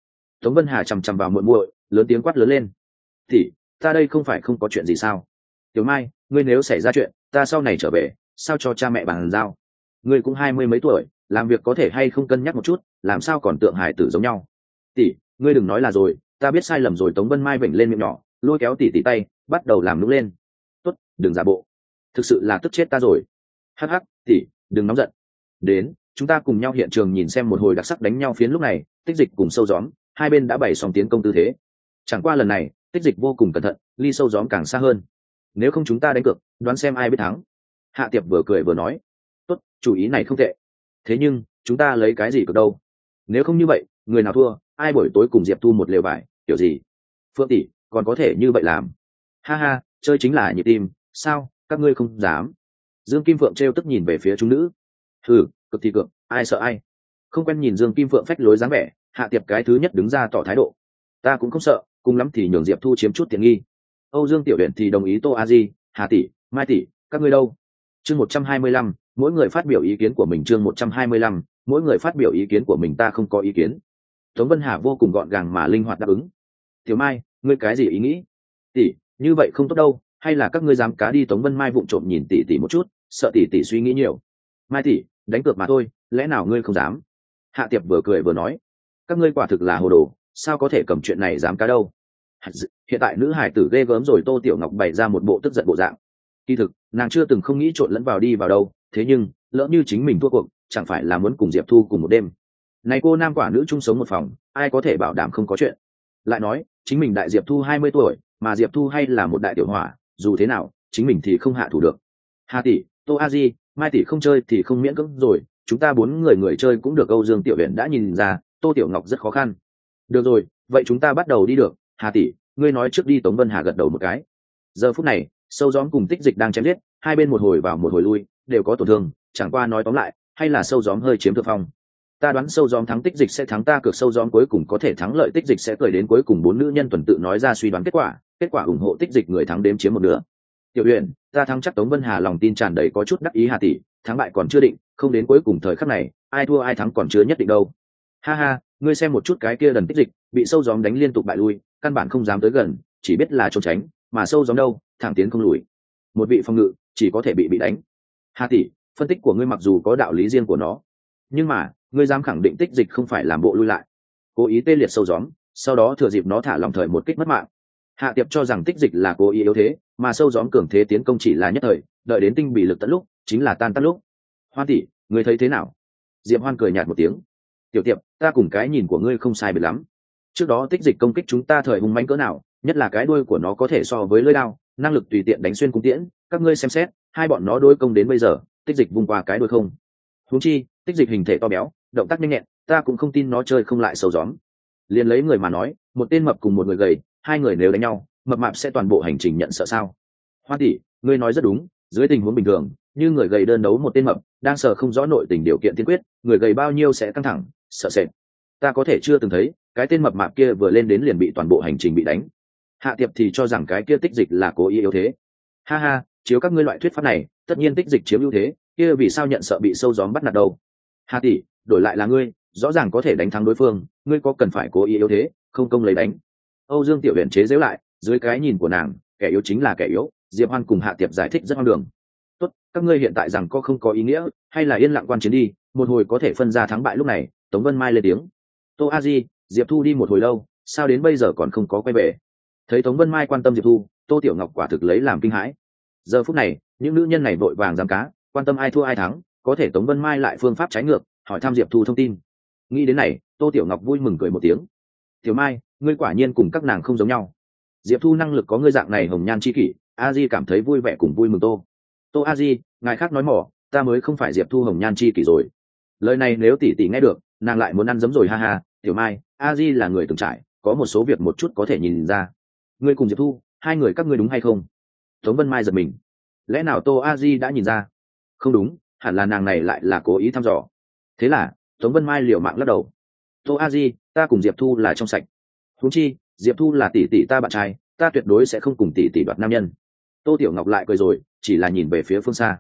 Tống Vân Hà chằm chằm vào muội muội, lớn tiếng quát lớn lên: "Tỷ, ta đây không phải không có chuyện gì sao? Tiểu Mai, ngươi nếu xảy ra chuyện, ta sau này trở về, sao cho cha mẹ bàn giao? Ngươi cũng hai mươi mấy tuổi, làm việc có thể hay không cân nhắc một chút, làm sao còn tượng hài tử giống nhau? Tỷ, ngươi đừng nói là rồi, ta biết sai lầm rồi." Tống Vân Mai vểnh lên miệng nhỏ, lôi kéo tỷ tỷ tay, bắt đầu làm nũng lên. "Tốt, đừng giả bộ, thực sự là tức chết ta rồi." "Hắc hắc, tỷ, đừng nóng giận. Đến, chúng ta cùng nhau hiện trường nhìn xem một hồi đặc sắc đánh nhau." Phiến lúc này, Tích Dịch cùng Sâu Gióm, hai bên đã bày xong tiến công tư thế. Chẳng qua lần này, Tích Dịch vô cùng cẩn thận, ly Sâu Gióm càng xa hơn. "Nếu không chúng ta đánh cược, đoán xem ai biết thắng." Hạ Tiệp vừa cười vừa nói: "Tốt, chủ ý này không tệ. Thế nhưng, chúng ta lấy cái gì cược đâu? Nếu không như vậy, người nào thua, ai buổi tối cùng Diệp Thu một lều vải, kiểu gì? Phượng tỷ, còn có thể như vậy làm?" "Ha ha, chơi chính là nhịp tim, sao, các ngươi không dám?" Dương Kim Phượng trêu tức nhìn về phía chúng nữ. "Hừ, cực thì cực, ai sợ ai." Không quen nhìn Dương Kim Phượng phách lối dáng vẻ, Hạ Tiệp cái thứ nhất đứng ra tỏ thái độ: "Ta cũng không sợ, cùng lắm thì nhường Diệp Thu chiếm chút tiện nghi." Âu Dương Tiểu Uyển thì đồng ý: "Tô A Di, Hà tỷ, Mai tỷ, các ngươi đâu?" Chương một trăm hai mươi lăm, mỗi người phát biểu ý kiến của mình. Chương một trăm hai mươi lăm, mỗi người phát biểu ý kiến của mình. "Ta không có ý kiến." Tống Vân Hà vô cùng gọn gàng mà linh hoạt đáp ứng. "Tiểu Mai, ngươi cái gì ý nghĩ?" "Tỷ, như vậy không tốt đâu, hay là các ngươi dám cá đi?" Tống Vân Mai vụng trộm nhìn tỷ tỷ một chút, sợ tỷ tỷ suy nghĩ nhiều. "Mai tỷ, đánh cược mà thôi, lẽ nào ngươi không dám?" Hạ Tiệp vừa cười vừa nói: "Các ngươi quả thực là hồ đồ, sao có thể cầm chuyện này dám cá đâu." Hiện tại nữ hải tử ghê gớm rồi. Tô Tiểu Ngọc bày ra một bộ tức giận bộ dạng. Kỳ thực, nàng chưa từng không nghĩ trộn lẫn vào đi vào đâu, thế nhưng, lỡ như chính mình thua cuộc, chẳng phải là muốn cùng Diệp Thu cùng một đêm. Này cô nam quả nữ chung sống một phòng, ai có thể bảo đảm không có chuyện. Lại nói, chính mình đại Diệp Thu hai mươi tuổi, mà Diệp Thu hay là một đại tiểu hỏa, dù thế nào, chính mình thì không hạ thủ được. "Hà tỷ, Tô A Di, Mai tỷ không chơi thì không miễn cưỡng rồi, chúng ta bốn người người chơi cũng được." Âu Dương Tiểu Uyển đã nhìn ra, Tô Tiểu Ngọc rất khó khăn. "Được rồi, vậy chúng ta bắt đầu đi được. Hà tỷ, ngươi nói trước đi." Tống Vân Hà gật đầu một cái. Giờ phút này, Sâu Gióm cùng Tích Dịch đang chém giết, hai bên một hồi vào một hồi lui, đều có tổn thương, chẳng qua nói tóm lại, hay là Sâu Gióm hơi chiếm thượng phong. "Ta đoán Sâu Gióm thắng, Tích Dịch sẽ thắng." "Ta cược Sâu Gióm cuối cùng có thể thắng lợi, Tích Dịch sẽ cười đến cuối cùng." Bốn nữ nhân tuần tự nói ra suy đoán kết quả, kết quả ủng hộ Tích Dịch, người thắng đếm chiếm một nửa. "Tiểu Uyển, ta thắng chắc." Tống Vân Hà lòng tin tràn đầy, có chút đắc ý. "Hà tỷ, thắng bại còn chưa định, không đến cuối cùng thời khắc này, ai thua ai thắng còn chưa nhất định đâu." "Ha ha, ngươi xem một chút cái kia đần Tích Dịch, bị Sâu Gióm đánh liên tục bại lui, căn bản không dám tới gần, chỉ biết là trốn tránh, mà Sâu Gióm đâu, thẳng tiến không lùi. Một vị phòng ngự, chỉ có thể bị bị đánh." "Hà tỷ, phân tích của ngươi mặc dù có đạo lý riêng của nó, nhưng mà ngươi dám khẳng định Tích Dịch không phải làm bộ lui lại, cố ý tê liệt Sâu Gióm, sau đó thừa dịp nó thả lòng thời một kích mất mạng?" Hạ Tiệp cho rằng Tích Dịch là cố ý yếu thế, mà Sâu Gióm cường thế tiến công chỉ là nhất thời, đợi đến tinh bị lực tận lúc, chính là tan tắt lúc. "Hoan tỷ, ngươi thấy thế nào?" Diệp Hoan cười nhạt một tiếng. "Tiểu Tiệp, ta cùng cái nhìn của ngươi không sai biệt lắm. Trước đó Tích Dịch công kích chúng ta thời hung mãnh cỡ nào, nhất là cái đuôi của nó có thể so với lưỡi đao, năng lực tùy tiện đánh xuyên cung tiễn, các ngươi xem xét, hai bọn nó đối công đến bây giờ, Tích Dịch vung qua cái đuôi không. Huống chi, Tích Dịch hình thể to béo, động tác nhanh nhẹn, ta cũng không tin nó chơi không lại Sâu Gióm. Liền lấy người mà nói, một tên mập cùng một người gầy, hai người nếu đánh nhau, mập mạp sẽ toàn bộ hành trình nhận sợ sao?" "Hoa tỷ, ngươi nói rất đúng, dưới tình huống bình thường, như người gầy đơn đấu một tên mập, đang sợ không rõ nội tình điều kiện tiên quyết, người gầy bao nhiêu sẽ căng thẳng, sợ sệt. Ta có thể chưa từng thấy, cái tên mập mạp kia vừa lên đến liền bị toàn bộ hành trình bị đánh." Hạ Tiệp thì cho rằng cái kia Tích Dịch là cố ý yếu thế. "Ha ha, chiếu các ngươi loại thuyết pháp này, tất nhiên Tích Dịch chiếm ưu thế, kia vì sao nhận sợ bị Sâu Gióm bắt nạt đâu? Hà tỷ, đổi lại là ngươi, rõ ràng có thể đánh thắng đối phương, ngươi có cần phải cố ý yếu thế, không công lấy đánh?" Âu Dương Tiểu Uyển chế giễu lại, dưới cái nhìn của nàng, kẻ yếu chính là kẻ yếu. Diệp Hoan cùng Hạ Tiệp giải thích rất hoang đường. "Tốt, các ngươi hiện tại rằng có không có ý nghĩa, hay là yên lặng quan chiến đi, một hồi có thể phân ra thắng bại." Lúc này, Tống Vân Mai lên tiếng. "Tô A Di, Diệp Thu đi một hồi lâu, sao đến bây giờ còn không có quay về?" Thấy Tống Vân Mai quan tâm Diệp Thu, Tô Tiểu Ngọc quả thực lấy làm kinh hãi. Giờ phút này, những nữ nhân này vội vàng giám cá, quan tâm ai thua ai thắng, có thể Tống Vân Mai lại phương pháp trái ngược, hỏi thăm Diệp Thu thông tin. Nghĩ đến này, Tô Tiểu Ngọc vui mừng cười một tiếng. "Tiểu Mai, ngươi quả nhiên cùng các nàng không giống nhau. Diệp Thu năng lực có ngươi dạng này hồng nhan chi kỷ." A Di cảm thấy vui vẻ cùng vui mừng. Tô Tô A Di, ngài khác nói mỏ, ta mới không phải Diệp Thu hồng nhan chi kỷ rồi. Lời này nếu tỷ tỷ nghe được, nàng lại muốn ăn giấm rồi. Ha ha, Tiểu Mai, A Di là người từng trải, có một số việc một chút có thể nhìn ra. Ngươi cùng Diệp Thu, hai người các ngươi đúng hay không? Tống Vân Mai giật mình. Lẽ nào Tô A Di đã nhìn ra? Không đúng, hẳn là nàng này lại là cố ý thăm dò. Thế là Tống Vân Mai liều mạng lắc đầu. "Tô A Di, ta cùng Diệp Thu là trong sạch. Huống chi, Diệp Thu là tỷ tỷ ta bạn trai, ta tuyệt đối sẽ không cùng tỷ tỷ đoạt nam nhân." Tô Tiểu Ngọc lại cười rồi, chỉ là nhìn về phía phương xa.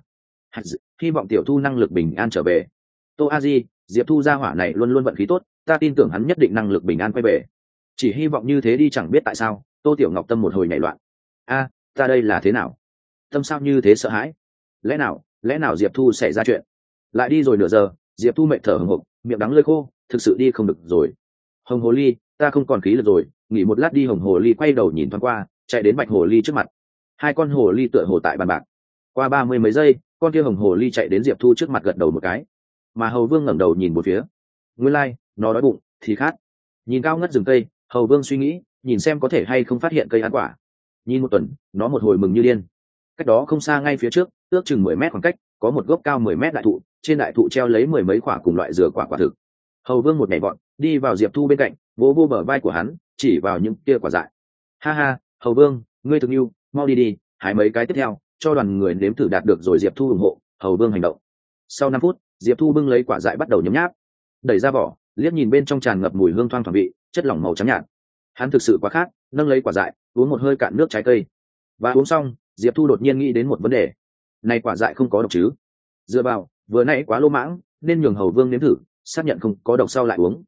Hy vọng Tiểu Thu năng lực bình an trở về. "Tô A Di, Diệp Thu gia hỏa này luôn luôn vận khí tốt, ta tin tưởng hắn nhất định năng lực bình an quay về." chỉ hy vọng như thế đi. Chẳng biết tại sao Tô Tiểu Ngọc tâm một hồi nhảy loạn. A, ta đây là thế nào? Tâm sao như thế sợ hãi? Lẽ nào lẽ nào Diệp Thu xảy ra chuyện? Lại đi rồi nửa giờ, Diệp Thu mệt thở hổn hộc, miệng đắng lưỡi khô, thực sự đi không được rồi. Hồng Hồ Ly, ta không còn khí lực rồi, nghỉ một lát đi. Hồng Hồ Ly quay đầu nhìn thoáng qua, chạy đến Bạch Hồ Ly trước mặt. Hai con hồ ly tựa hồ tại bàn bạc. Qua ba mươi mấy giây, con kia Hồng Hồ Ly chạy đến Diệp Thu trước mặt gật đầu một cái. Mà Hầu Vương ngẩng đầu nhìn một phía. Nguyên lai, like, nó đói bụng thì khát. Nhìn cao ngất rừng cây, Hầu Vương suy nghĩ, nhìn xem có thể hay không phát hiện cây ăn quả. Nhìn một tuần, nó một hồi mừng như điên. Cách đó không xa ngay phía trước, ước chừng mười mét khoảng cách, có một gốc cao mười mét đại thụ, trên đại thụ treo lấy mười mấy quả cùng loại dừa quả quả thực. Hầu Vương một nhảy vọt, đi vào Diệp Thu bên cạnh, vỗ vô bờ vai của hắn, chỉ vào những kia quả dại. Ha ha, Hầu Vương, ngươi thực yêu, mau đi đi, hái mấy cái tiếp theo, cho đoàn người nếm thử đạt được rồi. Diệp Thu ủng hộ, Hầu Vương hành động. Sau năm phút, Diệp Thu bưng lấy quả dại bắt đầu nhấm nháp, đẩy ra vỏ, liếc nhìn bên trong tràn ngập mùi hương thoang thoảng vị, chất lỏng màu trắng nhạt. Hắn thực sự quá khát, nâng lấy quả dại, uống một hơi cạn nước trái cây. Và uống xong, Diệp Thu đột nhiên nghĩ đến một vấn đề. Này quả dại không có độc chứ? Dựa vào, vừa nãy quá lô mãng, nên nhường Hầu Vương nếm thử, xác nhận không có độc sau lại uống.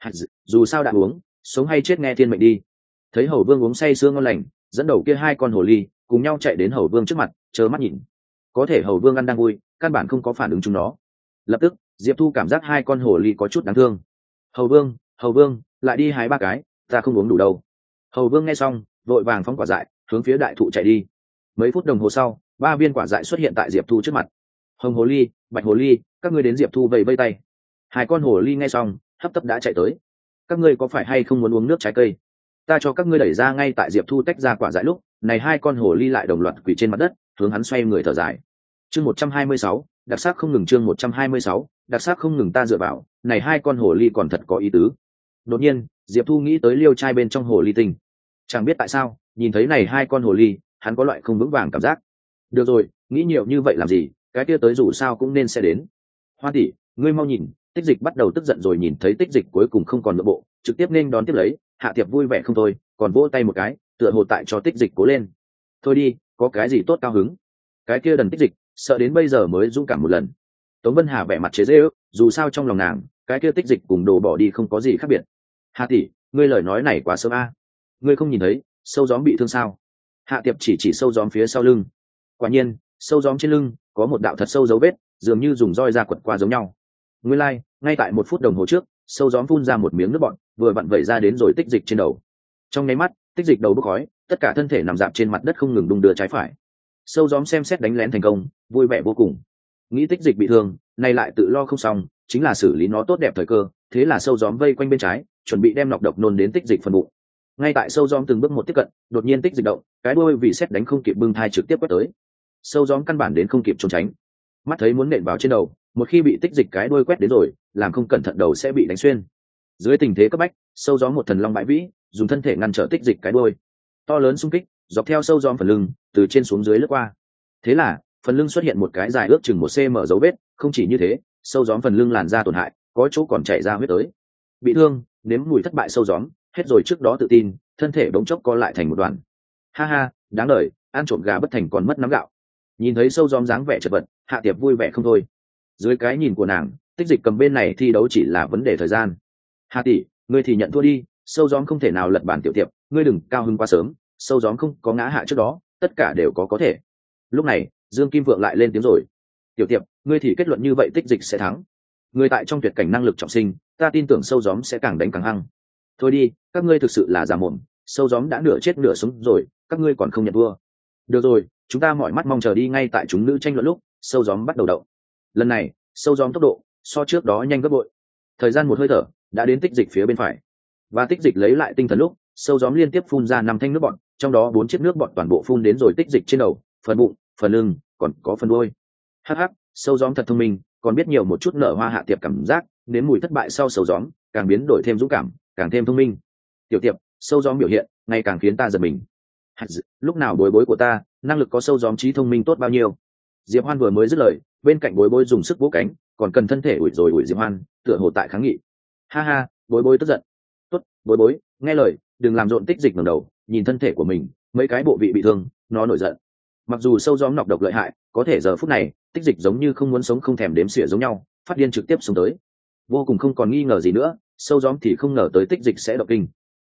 Dù sao đã uống, sống hay chết nghe thiên mệnh đi. Thấy Hầu Vương uống say sưa ngon lành, dẫn đầu kia hai con hồ ly cùng nhau chạy đến Hầu Vương trước mặt, chớ mắt nhìn. Có thể Hầu Vương ăn đang vui, căn bản không có phản ứng chúng nó. Lập tức, Diệp Thu cảm giác hai con hồ ly có chút đáng thương. Hầu Vương, Hầu Vương, lại đi hái ba cái, ta không uống đủ đâu. Hầu Vương nghe xong, vội vàng phóng quả dại, hướng phía đại thụ chạy đi. Mấy phút đồng hồ sau, ba viên quả dại xuất hiện tại Diệp Thu trước mặt. Hồng Hồ Ly, Bạch Hồ Ly, các ngươi đến. Diệp Thu vẫy vây tay. Hai con hồ ly nghe xong, hấp tấp đã chạy tới. Các ngươi có phải hay không muốn uống nước trái cây? Ta cho các ngươi đẩy ra. Ngay tại Diệp Thu tách ra quả dại lúc này, hai con hồ ly lại đồng loạt quỳ trên mặt đất, hướng hắn xoay người thở dài. Chương một trăm hai mươi sáu, đặc sắc không ngừng. Chương một trăm hai mươi sáu, đặc sắc không ngừng. Ta dựa vào, này hai con hồ ly còn thật có ý tứ. Đột nhiên, Diệp Thu nghĩ tới liêu trai bên trong hồ ly tinh. Chẳng biết tại sao, nhìn thấy này hai con hồ ly, hắn có loại không vững vàng cảm giác. Được rồi, nghĩ nhiều như vậy làm gì, cái kia tới dù sao cũng nên sẽ đến. Hoa tỷ, ngươi mau nhìn, Tích Dịch bắt đầu tức giận rồi. Nhìn thấy Tích Dịch cuối cùng không còn nội bộ, trực tiếp nên đón tiếp lấy, Hạ Tiệp vui vẻ không thôi, còn vỗ tay một cái, tựa hồ tại cho Tích Dịch cố lên. Thôi đi, có cái gì tốt cao hứng? Cái kia đần Tích Dịch, sợ đến bây giờ mới dũng cảm một lần. Tống Vân Hà vẻ mặt chế giễu, dù sao trong lòng nàng, cái kia Tích Dịch cùng đồ bỏ đi không có gì khác biệt. Hạ tỷ, ngươi lời nói này quá sớm a. Ngươi không nhìn thấy sâu gióm bị thương sao? Hạ Tiệp chỉ chỉ sâu gióm phía sau lưng. Quả nhiên, sâu gióm trên lưng có một đạo thật sâu dấu vết, dường như dùng roi ra quật qua giống nhau. Nguyên lai, like, ngay tại một phút đồng hồ trước, sâu gióm phun ra một miếng nước bọt, vừa vặn vẩy ra đến rồi Tích Dịch trên đầu. Trong nháy mắt, Tích Dịch đầu bốc khói, tất cả thân thể nằm dạp trên mặt đất không ngừng đung đưa trái phải. Sâu gióm xem xét đánh lén thành công, vui vẻ vô cùng. Nghĩ Tích Dịch bị thương, nay lại tự lo không xong, chính là xử lý nó tốt đẹp thời cơ, thế là sâu gióm vây quanh bên trái, chuẩn bị đem nọc độc nôn đến Tích Dịch phần bụng. Ngay tại sâu gióm từng bước một tiếp cận, đột nhiên Tích Dịch động, cái đuôi vì xét đánh không kịp bưng thai trực tiếp quét tới. Sâu gióm căn bản đến không kịp trốn tránh, mắt thấy muốn nện vào trên đầu, một khi bị Tích Dịch cái đuôi quét đến rồi, làm không cẩn thận đầu sẽ bị đánh xuyên. Dưới tình thế cấp bách, sâu gióm một thần long bãi vĩ, dùng thân thể ngăn trở Tích Dịch cái đuôi. To lớn xung kích, dọc theo sâu gióm phần lưng, từ trên xuống dưới lướt qua. Thế là, phần lưng xuất hiện một cái dài ước chừng một cm dấu vết, không chỉ như thế, sâu gióm phần lưng làn da tổn hại, có chỗ còn chảy ra huyết tới. Bị thương, nếm mùi thất bại sâu gióm, hết rồi trước đó tự tin, thân thể bỗng chốc co lại thành một đoàn. Ha ha, đáng đời, ăn trộm gà bất thành còn mất nắm gạo. Nhìn thấy sâu gióm dáng vẻ chật vật, Hạ Tiệp vui vẻ không thôi. Dưới cái nhìn của nàng, Tích Dịch cầm bên này thi đấu chỉ là vấn đề thời gian. Hà tỷ, ngươi thì nhận thua đi, sâu gióm không thể nào lật bản tiểu tiệp, ngươi đừng cao hứng quá sớm, sâu gióm không có ngã hạ trước đó, tất cả đều có có thể. Lúc này, Dương Kim Vượng lại lên tiếng rồi. Tiểu tiệp, ngươi thì kết luận như vậy Tích Dịch sẽ thắng. Ngươi tại trong tuyệt cảnh năng lực trọng sinh, ta tin tưởng sâu gióm sẽ càng đánh càng hăng. Thôi đi, các ngươi thực sự là già mồm, sâu gióm đã nửa chết nửa sống rồi, các ngươi còn không nhận thua. Được rồi, chúng ta mỏi mắt mong chờ đi. Ngay tại chúng nữ tranh luận lúc, sâu gióm bắt đầu động. Lần này, sâu gióm tốc độ so trước đó nhanh gấp bội. Thời gian một hơi thở, đã đến Tích Dịch phía bên phải. Và Tích Dịch lấy lại tinh thần lúc, sâu gióm liên tiếp phun ra năm thanh nước bọt, trong đó bốn chiếc nước bọt toàn bộ phun đến rồi Tích Dịch trên đầu, phần bụng, phần lưng, còn có phần đuôi. Hắc hắc, sâu gióm thật thông minh, còn biết nhiều một chút nở hoa. Hạ Tiệp cảm giác, đến mùi thất bại sau sâu gióm, càng biến đổi thêm dũng cảm, càng thêm thông minh. Tiểu Tiệp, sâu gióm biểu hiện, ngày càng khiến ta giật mình. Lúc nào bối bối của ta, năng lực có sâu gióm trí thông minh tốt bao nhiêu? Diệp Hoan vừa mới dứt lời, bên cạnh bối bối dùng sức vỗ cánh, còn cần thân thể ủi rồi ủi Diệp Hoan, tựa hồ tại kháng nghị. Ha ha, bối bối tức giận. Tốt, bối bối, nghe lời, đừng làm rộn. Tích Dịch ngẩng đầu, nhìn thân thể của mình, mấy cái bộ vị bị thương, nó nổi giận. Mặc dù sâu gióm nọc độc lợi hại, có thể giờ phút này, Tích Dịch giống như không muốn sống không thèm đếm xỉa giống nhau, phát điên trực tiếp xuống tới. Vô cùng không còn nghi ngờ gì nữa, sâu gióm thì không ngờ tới Tích Dịch sẽ động kinh.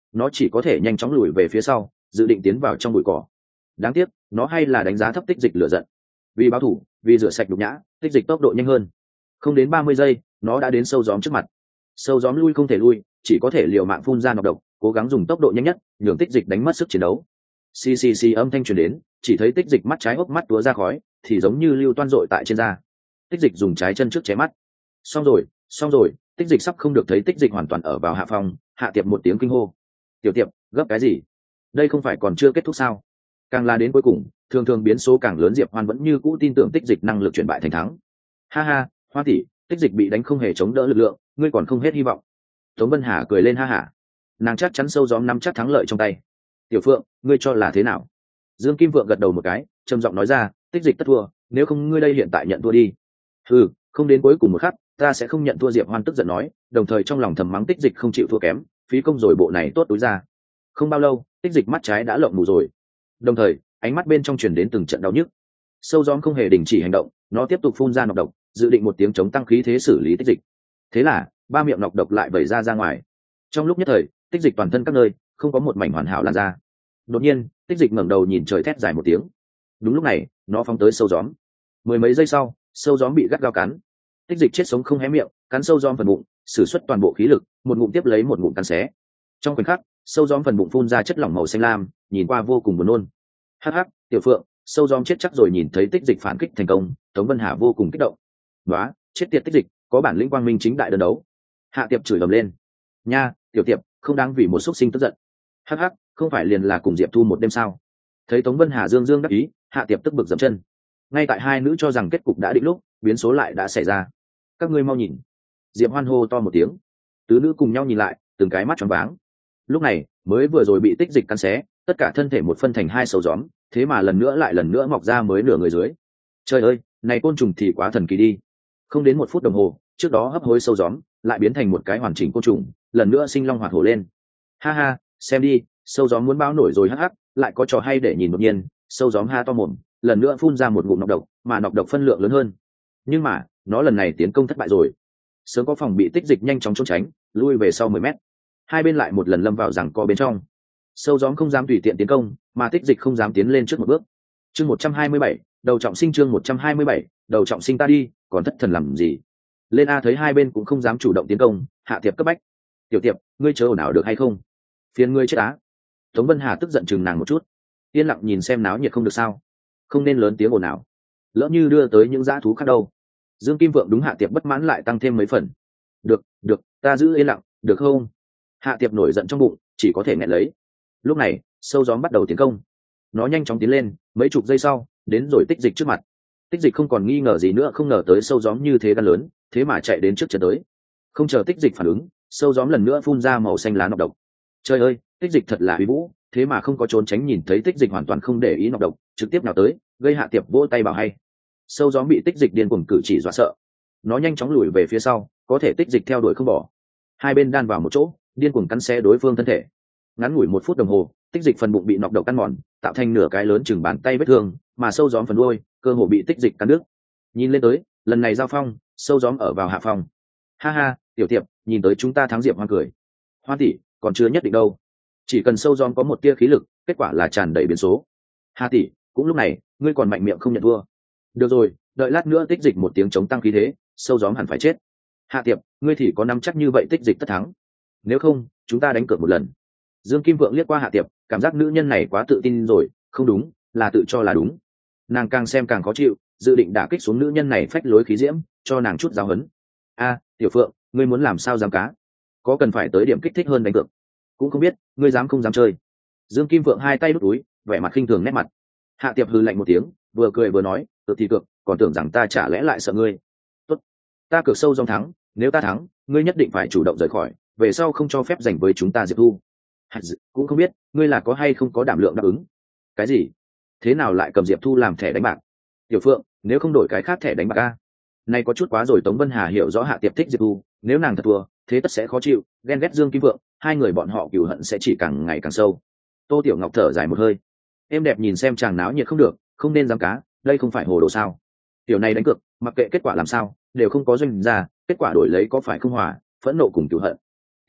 nó chỉ có thể nhanh chóng lùi về phía sau, dự định tiến vào trong bụi cỏ. Đáng tiếc nó hay là đánh giá thấp tích dịch lửa giận. Vì báo thủ, vì rửa sạch nhục nhã, tích dịch tốc độ nhanh hơn. Không đến ba mươi giây, nó đã đến sâu gióm trước mặt. Sâu gióm lui không thể lui, chỉ có thể liều mạng phun ra nọc độc, cố gắng dùng tốc độ nhanh nhất nhường tích dịch đánh mất sức chiến đấu. Xì xì xì âm thanh truyền đến, chỉ thấy tích dịch mắt trái hốc mắt túa ra khói, thì giống như lưu toan rội tại trên da. Tích dịch dùng trái chân trước ché mắt. Xong rồi, xong rồi, tích dịch sắp không được thấy, tích dịch hoàn toàn ở vào hạ phòng. Hạ Tiệp một tiếng kinh hô. Tiểu Tiệp, gấp cái gì? Đây không phải còn chưa kết thúc sao? Càng là đến cuối cùng, thường thường biến số càng lớn, Diệp Hoan vẫn như cũ tin tưởng tích dịch năng lực chuyển bại thành thắng. Ha ha, Hoa tỷ, tích dịch bị đánh không hề chống đỡ lực lượng, ngươi còn không hết hy vọng. Tống Vân Hà cười lên ha hả, nàng chắc chắn sâu gióm nắm chắc thắng lợi trong tay. Tiểu Phượng, ngươi cho là thế nào? Dương Kim Vượng gật đầu một cái, trầm giọng nói ra, tích dịch tất thua, nếu không ngươi đây hiện tại nhận thua đi. Ừ, không đến cuối cùng một khắc, ta sẽ không nhận thua. Diệp Hoan tức giận nói, đồng thời trong lòng thầm mắng tích dịch không chịu thua kém, phí công rồi, bộ này tốt túi ra. Không bao lâu, tích dịch mắt trái đã lộng mù rồi, đồng thời ánh mắt bên trong truyền đến từng trận đau nhức. Sâu gióm không hề đình chỉ hành động, nó tiếp tục phun ra nọc độc, dự định một tiếng chống tăng khí thế xử lý tích dịch. Thế là ba miệng nọc độc lại vẩy ra ra ngoài. Trong lúc nhất thời, tích dịch toàn thân các nơi không có một mảnh hoàn hảo lan ra. Đột nhiên, tích dịch ngẩng đầu nhìn trời, thét dài một tiếng. Đúng lúc này, nó phóng tới sâu gióm. Mười mấy giây sau, sâu gióm bị gắt gao cắn. Tích dịch chết sống không hé miệng, cắn sâu gióm phần bụng, sử xuất toàn bộ khí lực, một ngụm tiếp lấy một ngụm cắn xé. Trong khoảnh khắc, sâu gióm phần bụng phun ra chất lỏng màu xanh lam, nhìn qua vô cùng buồn nôn. Hắc hắc, Tiểu Phượng, sâu gióm chết chắc rồi. Nhìn thấy tích dịch phản kích thành công, Tống Vân Hà vô cùng kích động. Nóa, chết tiệt tích dịch, có bản lĩnh quang minh chính đại đơn đấu. Hạ Tiệp chửi ầm lên. Nha, Tiểu Tiệp, không đáng vì một xúc sinh tức giận. Hắc hắc, không phải liền là cùng Diệp Thu một đêm sao? Thấy Tống Vân Hà dương dương đắc ý, Hạ Tiệp tức bực dậm chân. Ngay tại hai nữ cho rằng kết cục đã định lúc, biến số lại đã xảy ra. Các ngươi mau nhìn! Diệp Hoan hô to một tiếng. Tứ nữ cùng nhau nhìn lại, từng cái mắt tròn váng. Lúc này mới vừa rồi bị tích dịch cắn xé, tất cả thân thể một phân thành hai sâu gióm, thế mà lần nữa lại lần nữa mọc ra mới nửa người dưới. Trời ơi, này côn trùng thì quá thần kỳ đi. Không đến một phút đồng hồ, trước đó hấp hối sâu gióm lại biến thành một cái hoàn chỉnh côn trùng, lần nữa sinh long hoạt hổ lên. Ha ha, xem đi, sâu gióm muốn báo nổi rồi. Hắc hắc, lại có trò hay để nhìn. Đột nhiên, sâu gióm ha to mồm, lần nữa phun ra một ngụm nọc độc, mà nọc độc phân lượng lớn hơn. Nhưng mà nó lần này tiến công thất bại rồi. Sớm có phòng bị tích dịch nhanh chóng trốn tránh, lui về sau mười mét. Hai bên lại một lần lâm vào giằng co bên trong. Sâu gióm không dám tùy tiện tiến công, mà tích dịch không dám tiến lên trước một bước. Chương một trăm hai mươi bảy, đầu trọng sinh. Chương một trăm hai mươi bảy, đầu trọng sinh. Ta đi, còn thất thần làm gì? Lên A thấy hai bên cũng không dám chủ động tiến công, Hạ Tiệp cấp bách. Tiểu Tiệp, ngươi chớ ồn ào được hay không? Phiền ngươi chết á. Tống Vân Hà tức giận chừng nàng một chút. Yên lặng nhìn xem náo nhiệt không được sao? Không nên lớn tiếng ồn ào, lỡ như đưa tới những dã thú khác đâu. Dương Kim Vượng đúng Hạ Tiệp bất mãn lại tăng thêm mấy phần. Được, được, ta giữ yên lặng, được không? Hạ Tiệp nổi giận trong bụng, chỉ có thể nghẹn lấy. Lúc này, sâu gióm bắt đầu tiến công. Nó nhanh chóng tiến lên, mấy chục giây sau, đến rồi tích dịch trước mặt. Tích dịch không còn nghi ngờ gì nữa, không ngờ tới sâu gióm như thế gan lớn, thế mà chạy đến trước chân tới. Không chờ tích dịch phản ứng, sâu gióm lần nữa phun ra màu xanh lá nọc độc. Trời ơi, tích dịch thật là uy vũ, thế mà không có trốn tránh. Nhìn thấy tích dịch hoàn toàn không để ý nọc độc, trực tiếp nào tới, gây Hạ Tiệp vỗ tay bảo hay. Sâu gióm bị tích dịch điên cuồng cử chỉ dọa sợ, nó nhanh chóng lùi về phía sau, có thể tích dịch theo đuổi không bỏ. Hai bên đan vào một chỗ, điên cuồng cắn xé đối phương thân thể. Ngắn ngủi một phút đồng hồ, tích dịch phần bụng bị nọc độc ăn mòn, tạo thành nửa cái lớn chừng bàn tay vết thương, mà sâu gióm phần đuôi cơ hồ bị tích dịch cắn đứt. Nhìn lên tới, lần này giao phong, sâu gióm ở vào hạ phòng. Ha ha, Tiểu Tiệp, nhìn tới chúng ta thắng. Diệp Hoan cười. Hoan tỷ, còn chưa nhất định đâu. Chỉ cần sâu gióm có một tia khí lực, kết quả là tràn đầy biến số. Hà tỷ, cũng lúc này, ngươi còn mạnh miệng không nhận thua. Được rồi, đợi lát nữa tích dịch một tiếng chống tăng khí thế, sâu gióm hẳn phải chết. Hạ Tiệp, ngươi thì có nắm chắc như vậy tích dịch tất thắng? Nếu không, chúng ta đánh cược một lần. Dương Kim Vượng liếc qua Hạ Tiệp, cảm giác nữ nhân này quá tự tin rồi. Không đúng, là tự cho là đúng. Nàng càng xem càng khó chịu, dự định đả kích xuống nữ nhân này phách lối khí diễm, cho nàng chút giáo huấn. A, Tiểu Phượng, ngươi muốn làm sao dám cá? Có cần phải tới điểm kích thích hơn đánh cược? Cũng không biết, ngươi dám không dám chơi? Dương Kim Vượng hai tay đút túi, vẻ mặt khinh thường nét mặt. Hạ Tiệp hừ lạnh một tiếng, vừa cười vừa nói, tự thì cược, còn tưởng rằng ta chả lẽ lại sợ ngươi? Tốt, ta cược sâu dòng thắng, nếu ta thắng, ngươi nhất định phải chủ động rời khỏi, về sau không cho phép giành với chúng ta Diệp Thu. Cũng không biết, ngươi là có hay không có đảm lượng đáp ứng? Cái gì? Thế nào lại cầm Diệp Thu làm thẻ đánh bạc? Tiểu Phượng, nếu không đổi cái khác thẻ đánh bạc a? Này có chút quá rồi. Tống Vân Hà hiểu rõ Hạ Tiệp thích Diệp Thu, nếu nàng thật thua, thế tất sẽ khó chịu, ghen ghét Dương Kim Vượng, hai người bọn họ cừu hận sẽ chỉ càng ngày càng sâu. Tô Tiểu Ngọc thở dài một hơi, em đẹp nhìn xem chàng náo nhiệt không được, không nên dám cá, đây không phải hồ đồ sao? Tiểu này đánh cược, mặc kệ kết quả làm sao, đều không có doanh ra, kết quả đổi lấy có phải không hòa, phẫn nộ cùng cừu hận. Tiểu Phượng,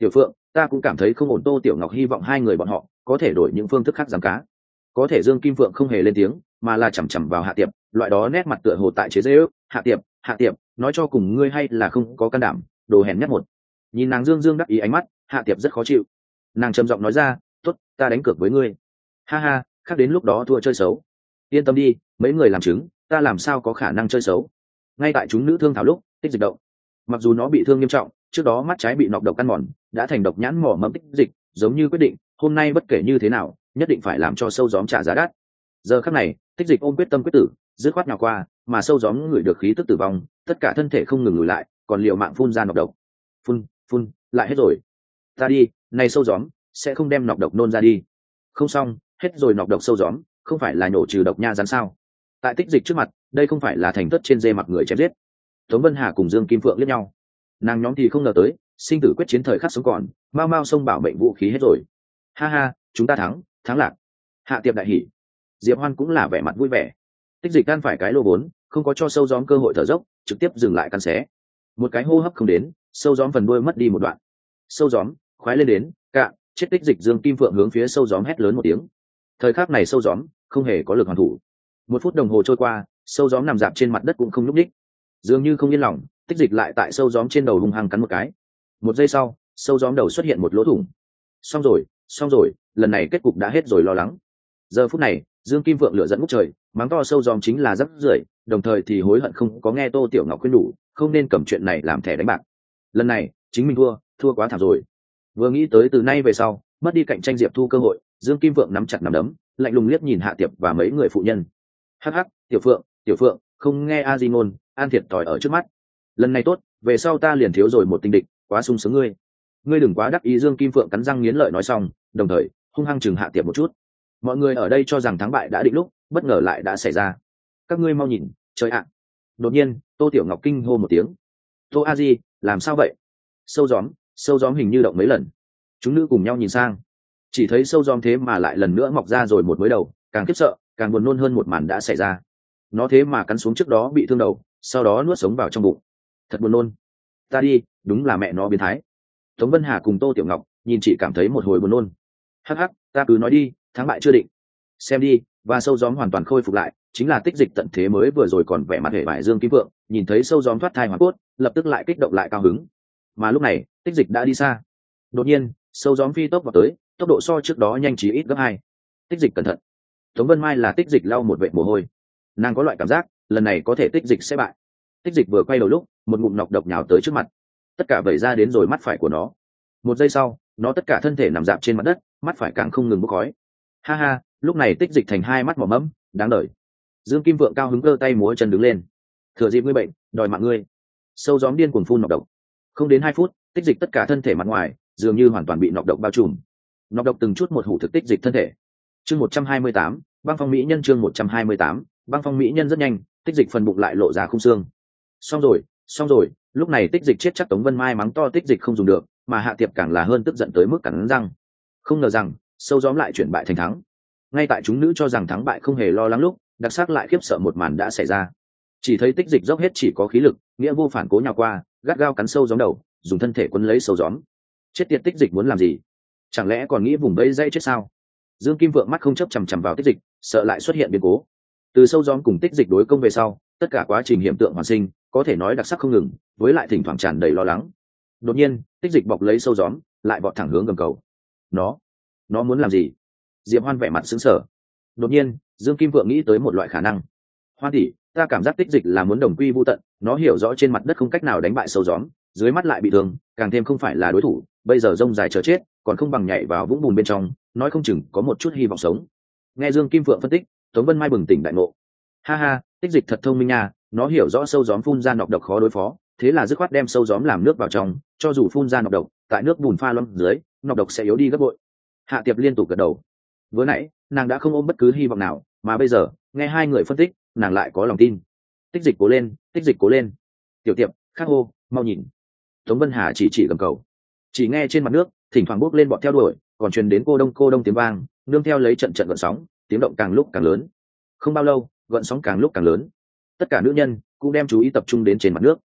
ta cũng cảm thấy không ổn. Tô Tiểu Ngọc hy vọng hai người bọn họ có thể đổi những phương thức khác giảm cá. Có thể Dương Kim Phượng không hề lên tiếng, mà là chằm chằm vào Hạ Tiệp, loại đó nét mặt tựa hồ tại chế giễu. Hạ Tiệp, Hạ Tiệp, nói cho cùng ngươi hay là không có can đảm, đồ hèn nhát một. Nhìn nàng dương dương đắc ý ánh mắt, Hạ Tiệp rất khó chịu. Nàng trầm giọng nói ra, tốt, ta đánh cược với ngươi. Ha ha, khác đến lúc đó thua chơi xấu. Yên tâm đi, mấy người làm chứng, ta làm sao có khả năng chơi xấu. Ngay tại chúng nữ thương thảo lúc, Tích Dịch động. Mặc dù nó bị thương nghiêm trọng, trước đó mắt trái bị nọc độc ăn mòn, đã thành độc nhãn mỏ mẫm Tích Dịch, giống như quyết định, hôm nay bất kể như thế nào, nhất định phải làm cho sâu gióm trả giá đắt. Giờ khắc này, Tích Dịch ôm quyết tâm quyết tử, dứt khoát nhào qua, mà sâu gióm ngửi được khí tức tử vong, tất cả thân thể không ngừng lùi lại, còn liều mạng phun ra nọc độc. Phun, phun, lại hết rồi. Ta đi, này sâu gióm, sẽ không đem nọc độc nôn ra đi. Không xong, hết rồi nọc độc sâu gióm, không phải là nhổ trừ độc nha rắn sao? Tại Tích Dịch trước mặt, đây không phải là thành tất trên dê mặc người chém giết. Tống Vân Hà cùng Dương Kim Phượng liếc nhau, nàng nhóm thì không ngờ tới, sinh tử quyết chiến thời khắc sống còn, mau mau xông bảo mệnh vũ khí hết rồi. Ha ha, chúng ta thắng, thắng lạc. Hạ Tiệp đại hỉ, Diệp Hoan cũng là vẻ mặt vui vẻ. Tích Dịch can phải cái lô vốn, không có cho sâu gióm cơ hội thở dốc, trực tiếp dừng lại cắn xé. Một cái hô hấp không đến, sâu gióm phần đuôi mất đi một đoạn. Sâu gióm, khoái lên đến, cạn, chết. Tích Dịch Dương Kim Phượng hướng phía sâu gióm hét lớn một tiếng. Thời khắc này sâu gióm không hề có lực hoàn thủ. Một phút đồng hồ trôi qua, sâu gióm nằm dạp trên mặt đất cũng không nhúc nhích, dường như không yên lòng. Tích Dịch lại tại sâu gióm trên đầu hung hăng cắn một cái. Một giây sau, sâu gióm đầu xuất hiện một lỗ thủng. Xong rồi, xong rồi, lần này kết cục đã hết rồi lo lắng. Giờ phút này, Dương Kim Phượng lửa giận ngút trời, mắng to sâu gióm chính là rắc rưởi, đồng thời thì hối hận không có nghe Tô Tiểu Ngọc khuyên đủ, không nên cầm chuyện này làm thẻ đánh bạc. Lần này, chính mình thua, thua quá thảm rồi. Vừa nghĩ tới từ nay về sau, mất đi cạnh tranh Diệp Thu cơ hội, Dương Kim Phượng nắm chặt nắm đấm, lạnh lùng liếc nhìn Hạ Tiệp và mấy người phụ nhân. Hắc hắc, Tiểu Phượng, Tiểu Phượng, không nghe a di ngôn, an thiệt tỏi ở trước mắt. Lần này tốt, về sau ta liền thiếu rồi một tinh địch, quá sung sướng ngươi. Ngươi đừng quá đắc ý. Dương Kim Phượng cắn răng nghiến lợi nói xong, đồng thời hung hăng chừng Hạ Tiệp một chút. Mọi người ở đây cho rằng thắng bại đã định lúc, bất ngờ lại đã xảy ra. Các ngươi mau nhìn, trời ạ! Đột nhiên, Tô Tiểu Ngọc kinh hô một tiếng. Tô a di, làm sao vậy? Sâu gióm, sâu gióm hình như động mấy lần. Chúng nữ cùng nhau nhìn sang, chỉ thấy sâu gióm thế mà lại lần nữa mọc ra rồi một mới đầu, càng khiếp sợ, càng buồn nôn hơn một màn đã xảy ra. Nó thế mà cắn xuống trước đó bị thương đầu, sau đó nuốt sống vào trong bụng. Thật buồn nôn. Ta đi, đúng là mẹ nó biến thái. Tống Vân Hà cùng Tô Tiểu Ngọc nhìn chị cảm thấy một hồi buồn nôn. Hắc hắc, ta cứ nói đi, thắng bại chưa định. Xem đi, và sâu gióm hoàn toàn khôi phục lại, chính là Tích Dịch tận thế mới vừa rồi còn vẻ mặt hề bại Dương Kim Phượng, nhìn thấy sâu gióm thoát thai hoàn cốt, lập tức lại kích động lại cao hứng. Mà lúc này, Tích Dịch đã đi xa. Đột nhiên, sâu gióm phi tốc vào tới, tốc độ so trước đó nhanh chí ít gấp hai. Tích Dịch cẩn thận. Tống Vân Mai là Tích Dịch lau một vệt mồ hôi. Nàng có loại cảm giác, lần này có thể Tích Dịch sẽ bại. Tích Dịch vừa quay đầu lúc, một ngụm nọc độc nhào tới trước mặt, tất cả vẩy ra đến rồi mắt phải của nó. Một giây sau, nó tất cả thân thể nằm dạp trên mặt đất, mắt phải càng không ngừng bốc khói. Ha ha, lúc này Tích Dịch thành hai mắt mỏ mẫm, đáng đời. Dương Kim Vượng cao hứng cơ tay múa chân đứng lên. Thừa dịp ngươi bệnh, đòi mạng ngươi. Sâu gióm điên cuồng phun nọc độc. Không đến hai phút, Tích Dịch tất cả thân thể mặt ngoài dường như hoàn toàn bị nọc độc bao trùm. Nọc độc từng chút một hủ thực Tích Dịch thân thể. Chương một trăm hai mươi tám, băng phong mỹ nhân. Chương một trăm hai mươi tám, băng phong mỹ nhân. Rất nhanh, Tích Dịch phần bụng lại lộ ra khung xương. Xong rồi, xong rồi, lúc này Tích Dịch chết chắc. Tống Vân Mai mắng to Tích Dịch không dùng được, mà Hạ Tiệp càng là hơn tức giận tới mức cắn răng. Không ngờ rằng sâu gióm lại chuyển bại thành thắng. Ngay tại chúng nữ cho rằng thắng bại không hề lo lắng lúc, đặc sắc lại khiếp sợ một màn đã xảy ra. Chỉ thấy Tích Dịch dốc hết chỉ có khí lực, nghĩa vô phản cố nhào qua, gắt gao cắn sâu gióm đầu, dùng thân thể quấn lấy sâu gióm. Chết tiệt, Tích Dịch muốn làm gì? Chẳng lẽ còn nghĩ vùng bẫy dây chết sao? Dương Kim Vượng mắt không chấp chằm chằm vào Tích Dịch, sợ lại xuất hiện biến cố. Từ sâu gióm cùng Tích Dịch đối công về sau, tất cả quá trình hiện tượng hoàn sinh, có thể nói đặc sắc không ngừng, với lại thỉnh thoảng tràn đầy lo lắng. Đột nhiên, Tích Dịch bọc lấy sâu gióm, lại vọt thẳng hướng gầm cầu. Nó, nó muốn làm gì? Diệp Hoan vẻ mặt sững sờ. Đột nhiên, Dương Kim Vượng nghĩ tới một loại khả năng. Hoan tỷ, ta cảm giác Tích Dịch là muốn đồng quy vu tận, nó hiểu rõ trên mặt đất không cách nào đánh bại sâu gióm, dưới mắt lại bị thương, càng thêm không phải là đối thủ, bây giờ rông dài chờ chết, còn không bằng nhảy vào vũng bùn bên trong, nói không chừng có một chút hy vọng sống. Nghe Dương Kim Vượng phân tích, Tống Vân Mai bừng tỉnh đại ngộ. Ha ha, Tích Dịch thật thông minh nha, nó hiểu rõ sâu gióm phun ra nọc độc khó đối phó, thế là dứt khoát đem sâu gióm làm nước vào trong, cho dù phun ra nọc độc, tại nước bùn pha loãng dưới, nọc độc sẽ yếu đi gấp bội. Hạ Tiệp liên tục gật đầu. Vừa nãy, nàng đã không ôm bất cứ hy vọng nào, mà bây giờ, nghe hai người phân tích, nàng lại có lòng tin. Tích Dịch cố lên, Tích Dịch cố lên. Tiểu Tiệp, khắc hô, mau nhìn. Tống Vân Hà chỉ chỉ gầm cầu. Chỉ nghe trên mặt nước, thỉnh thoảng bốc lên bọn theo đuổi, còn truyền đến cô đông cô đông tiếng vang, nương theo lấy trận trận gợn sóng, tiếng động càng lúc càng lớn. Không bao lâu, gợn sóng càng lúc càng lớn. Tất cả nữ nhân cũng đem chú ý tập trung đến trên mặt nước.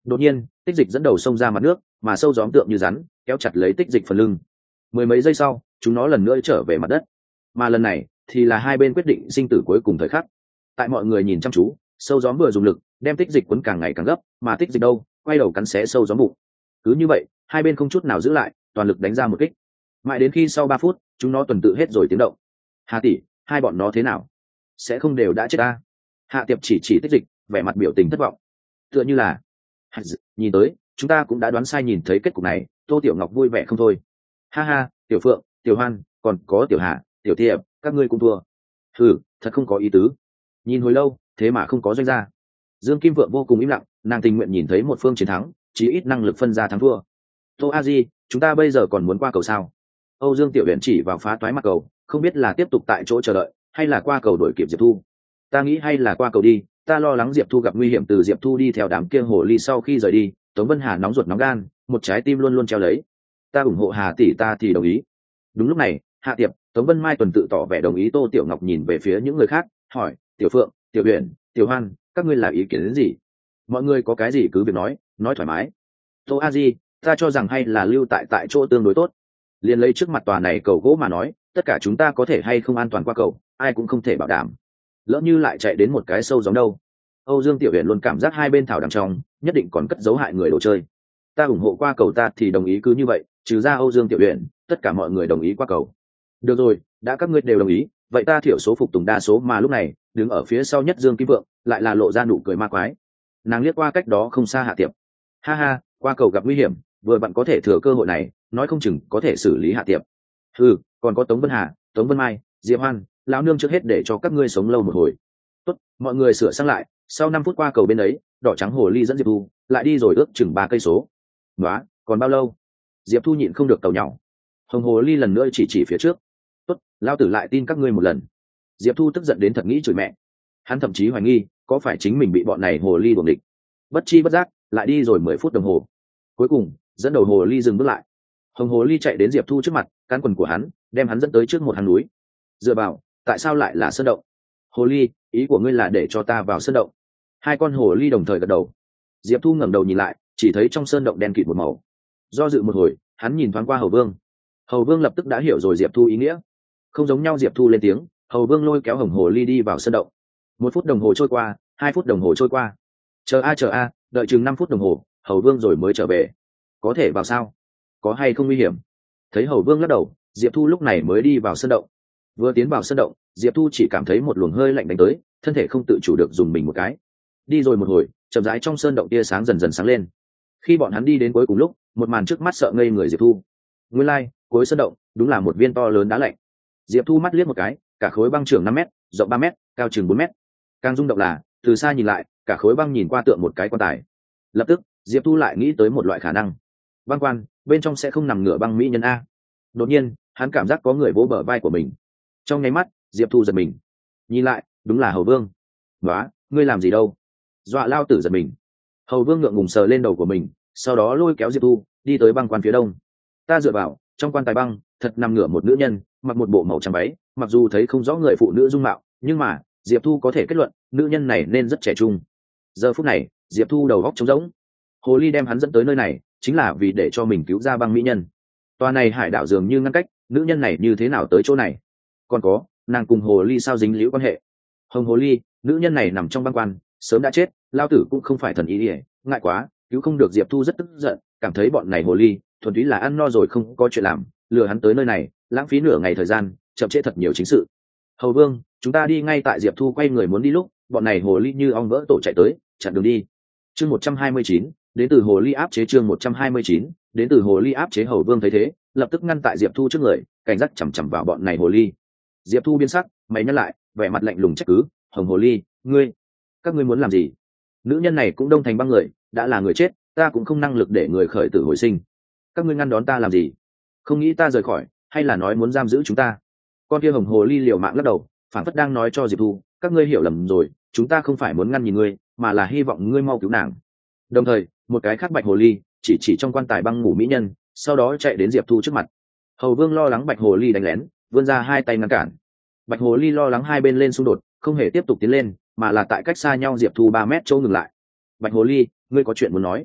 Đột nhiên tích dịch dẫn đầu xông ra mặt nước, mà sâu gióm tượng như rắn kéo chặt lấy tích dịch phần lưng. Mười mấy giây sau chúng nó lần nữa trở về mặt đất, mà lần này thì là hai bên quyết định sinh tử cuối cùng thời khắc. Tại mọi người nhìn chăm chú, sâu gióm vừa dùng lực đem tích dịch quấn càng ngày càng gấp, mà tích dịch đâu quay đầu cắn xé sâu gióm bụng. Cứ như vậy hai bên không chút nào giữ lại, toàn lực đánh ra một kích, mãi đến khi sau ba phút chúng nó tuần tự hết rồi tiếng động. Hà tỷ, hai bọn nó thế nào, sẽ không đều đã chết ta? Hạ tiệp chỉ chỉ tích dịch, vẻ mặt biểu tình thất vọng, tựa như là nhìn tới chúng ta cũng đã đoán sai nhìn thấy kết cục này. Tô Tiểu Ngọc vui vẻ không thôi. Ha ha, Tiểu Phượng, Tiểu Hoan, còn có Tiểu Hạ, Tiểu Thiệp, các ngươi cũng thua. Ừ, thật không có ý tứ. Nhìn hồi lâu thế mà không có doanh gia. Dương Kim Vượng vô cùng im lặng, nàng tình nguyện nhìn thấy một phương chiến thắng, chí ít năng lực phân ra thắng thua. Tô A Di, chúng ta bây giờ còn muốn qua cầu sao? Âu Dương Tiểu Huyền chỉ vào phá toái mặt cầu, không biết là tiếp tục tại chỗ chờ đợi hay là qua cầu đổi kịp Diệp Thu. Ta nghĩ hay là qua cầu đi, ta lo lắng Diệp Thu gặp nguy hiểm từ Diệp Thu đi theo đám kia hồ ly sau khi rời đi. Tống Vân Hà nóng ruột nóng gan, một trái tim luôn luôn treo lấy. Ta ủng hộ Hà tỷ, ta thì đồng ý. Đúng lúc này Hạ Tiệp, Tống Vân Mai tuần tự tỏ vẻ đồng ý. Tô Tiểu Ngọc nhìn về phía những người khác hỏi, Tiểu Phượng, Tiểu Huyền, Tiểu Hoan, các ngươi là ý kiến đến gì? Mọi người có cái gì cứ việc nói, nói thoải mái. Tô A Di, ta cho rằng hay là lưu tại tại chỗ tương đối tốt. Liền lấy trước mặt tòa này cầu gỗ mà nói, tất cả chúng ta có thể hay không an toàn qua cầu, ai cũng không thể bảo đảm. Lỡ như lại chạy đến một cái sâu gióm đâu? Âu Dương Tiểu Huyền luôn cảm giác hai bên thảo đằng trong nhất định còn cất giấu hại người đồ chơi. Ta ủng hộ qua cầu, ta thì đồng ý cứ như vậy, trừ ra Âu Dương Tiểu Huyền, tất cả mọi người đồng ý qua cầu. Được rồi, đã các ngươi đều đồng ý, vậy ta thiểu số phục tùng đa số. Mà lúc này đứng ở phía sau nhất Dương Kim Vượng lại là lộ ra nụ cười ma quái. Nàng liếc qua cách đó không xa Hạ Tiệp. Ha ha, qua cầu gặp nguy hiểm, vừa bạn có thể thừa cơ hội này, nói không chừng có thể xử lý Hạ Tiệp. Ừ, còn có Tống Vân Hà, Tống Vân Mai, Diệp Hoan, lão nương trước hết để cho các ngươi sống lâu một hồi. Tốt, mọi người sửa sang lại, sau năm phút qua cầu bên ấy, đỏ trắng hồ ly dẫn Diệp Thu lại đi rồi ước chừng ba cây số. Nóa, còn bao lâu? Diệp Thu nhịn không được tàu nhỏ. Hồng hồ ly lần nữa chỉ chỉ phía trước. Tốt, lao tử lại tin các ngươi một lần. Diệp Thu tức giận đến thật nghĩ chửi mẹ. Hắn thậm chí hoài nghi có phải chính mình bị bọn này hồ ly đuổi địch. Bất chi bất giác lại đi rồi mười phút đồng hồ. Cuối cùng dẫn đầu hồ ly dừng bước lại. Hồng hồ ly chạy đến Diệp Thu trước mặt, cán quần của hắn đem hắn dẫn tới trước một hang núi. Dựa vào, tại sao lại là sơn động? Hồ ly, ý của ngươi là để cho ta vào sơn động? Hai con hồ ly đồng thời gật đầu. Diệp Thu ngẩng đầu nhìn lại, chỉ thấy trong sơn động đen kịt một màu. Do dự một hồi, hắn nhìn thoáng qua Hầu Vương. Hầu Vương lập tức đã hiểu rồi Diệp Thu ý nghĩa. Không giống nhau, Diệp Thu lên tiếng, Hầu Vương lôi kéo Hồng hồ ly đi vào sơn động. Một phút đồng hồ trôi qua, hai phút đồng hồ trôi qua. Chờ a chờ a, đợi chừng năm phút đồng hồ, Hầu Vương rồi mới trở về. Có thể vào sao? Có hay không nguy hiểm? Thấy Hầu Vương lắc đầu, Diệp Thu lúc này mới đi vào sơn động. Vừa tiến vào sơn động, Diệp Thu chỉ cảm thấy một luồng hơi lạnh đánh tới, thân thể không tự chủ được dùng mình một cái. Đi rồi một hồi, chậm rãi trong sơn động tia sáng dần dần sáng lên. Khi bọn hắn đi đến cuối cùng lúc, một màn trước mắt sợ ngây người Diệp Thu. Nguyên lai, like, cuối sơn động đúng là một viên to lớn đá lạnh. Diệp Thu mắt liếc một cái, cả khối băng trưởng năm mét, rộng ba mét, cao chừng bốn mét. Càng rung động là, từ xa nhìn lại, cả khối băng nhìn qua tượng một cái quan tài. Lập tức, Diệp Thu lại nghĩ tới một loại khả năng. Băng quan, bên trong sẽ không nằm ngửa băng mỹ nhân a. Đột nhiên, hắn cảm giác có người vỗ bờ vai của mình. Trong nháy mắt, Diệp Thu giật mình. Nhìn lại, đúng là Hầu Vương. "Nóa, ngươi làm gì đâu?" Dọa lao tử giật mình. Hầu Vương ngượng ngùng sờ lên đầu của mình, sau đó lôi kéo Diệp Thu đi tới băng quan phía đông. Ta dựa vào, trong quan tài băng thật nằm ngửa một nữ nhân, mặc một bộ màu trắng váy, mặc dù thấy không rõ người phụ nữ dung mạo, nhưng mà Diệp Thu có thể kết luận nữ nhân này nên rất trẻ trung. Giờ phút này, Diệp Thu đầu óc trống rỗng. Hồ ly đem hắn dẫn tới nơi này chính là vì để cho mình cứu ra băng mỹ nhân. Tòa này hải đảo dường như ngăn cách, nữ nhân này như thế nào tới chỗ này? Còn có, nàng cùng hồ ly sao dính liễu quan hệ? Hồng hồ ly, nữ nhân này nằm trong băng quan, sớm đã chết, lao tử cũng không phải thần ý ỉa, ngại quá, cứu không được. Diệp Thu rất tức giận, cảm thấy bọn này hồ ly thuần túy là ăn no rồi không có chuyện làm, lừa hắn tới nơi này, lãng phí nửa ngày thời gian, chậm trễ thật nhiều chính sự. Hầu Vương, chúng ta đi ngay. Tại Diệp Thu quay người muốn đi lúc, bọn này hồ ly như ong vỡ tổ chạy tới, chặn đường đi. Chương một trăm hai mươi chín, đến từ hồ ly áp chế. Chương một trăm hai mươi chín, đến từ hồ ly áp chế. Hầu Vương thấy thế, lập tức ngăn tại Diệp Thu trước người, cảnh giác chằm chằm vào bọn này hồ ly. Diệp Thu biến sắc, mày nhăn lại, vẻ mặt lạnh lùng trách cứ, Hồng hồ ly, ngươi, các ngươi muốn làm gì? Nữ nhân này cũng đông thành băng người, đã là người chết, ta cũng không năng lực để người khởi tử hồi sinh. Các ngươi ngăn đón ta làm gì? Không nghĩ ta rời khỏi, hay là nói muốn giam giữ chúng ta? Con kia hồng hồ ly liều mạng lắc đầu, phản phất đang nói cho Diệp Thu, các ngươi hiểu lầm rồi, chúng ta không phải muốn ngăn nhìn ngươi, mà là hy vọng ngươi mau cứu nàng. Đồng thời, một cái khác bạch hồ ly chỉ chỉ trong quan tài băng ngủ mỹ nhân, sau đó chạy đến Diệp Thu trước mặt. Hầu Vương lo lắng bạch hồ ly đánh lén, vươn ra hai tay ngăn cản. Bạch hồ ly lo lắng hai bên lên xung đột, không hề tiếp tục tiến lên, mà là tại cách xa nhau Diệp Thu ba mét chỗ ngừng lại. Bạch hồ ly, ngươi có chuyện muốn nói?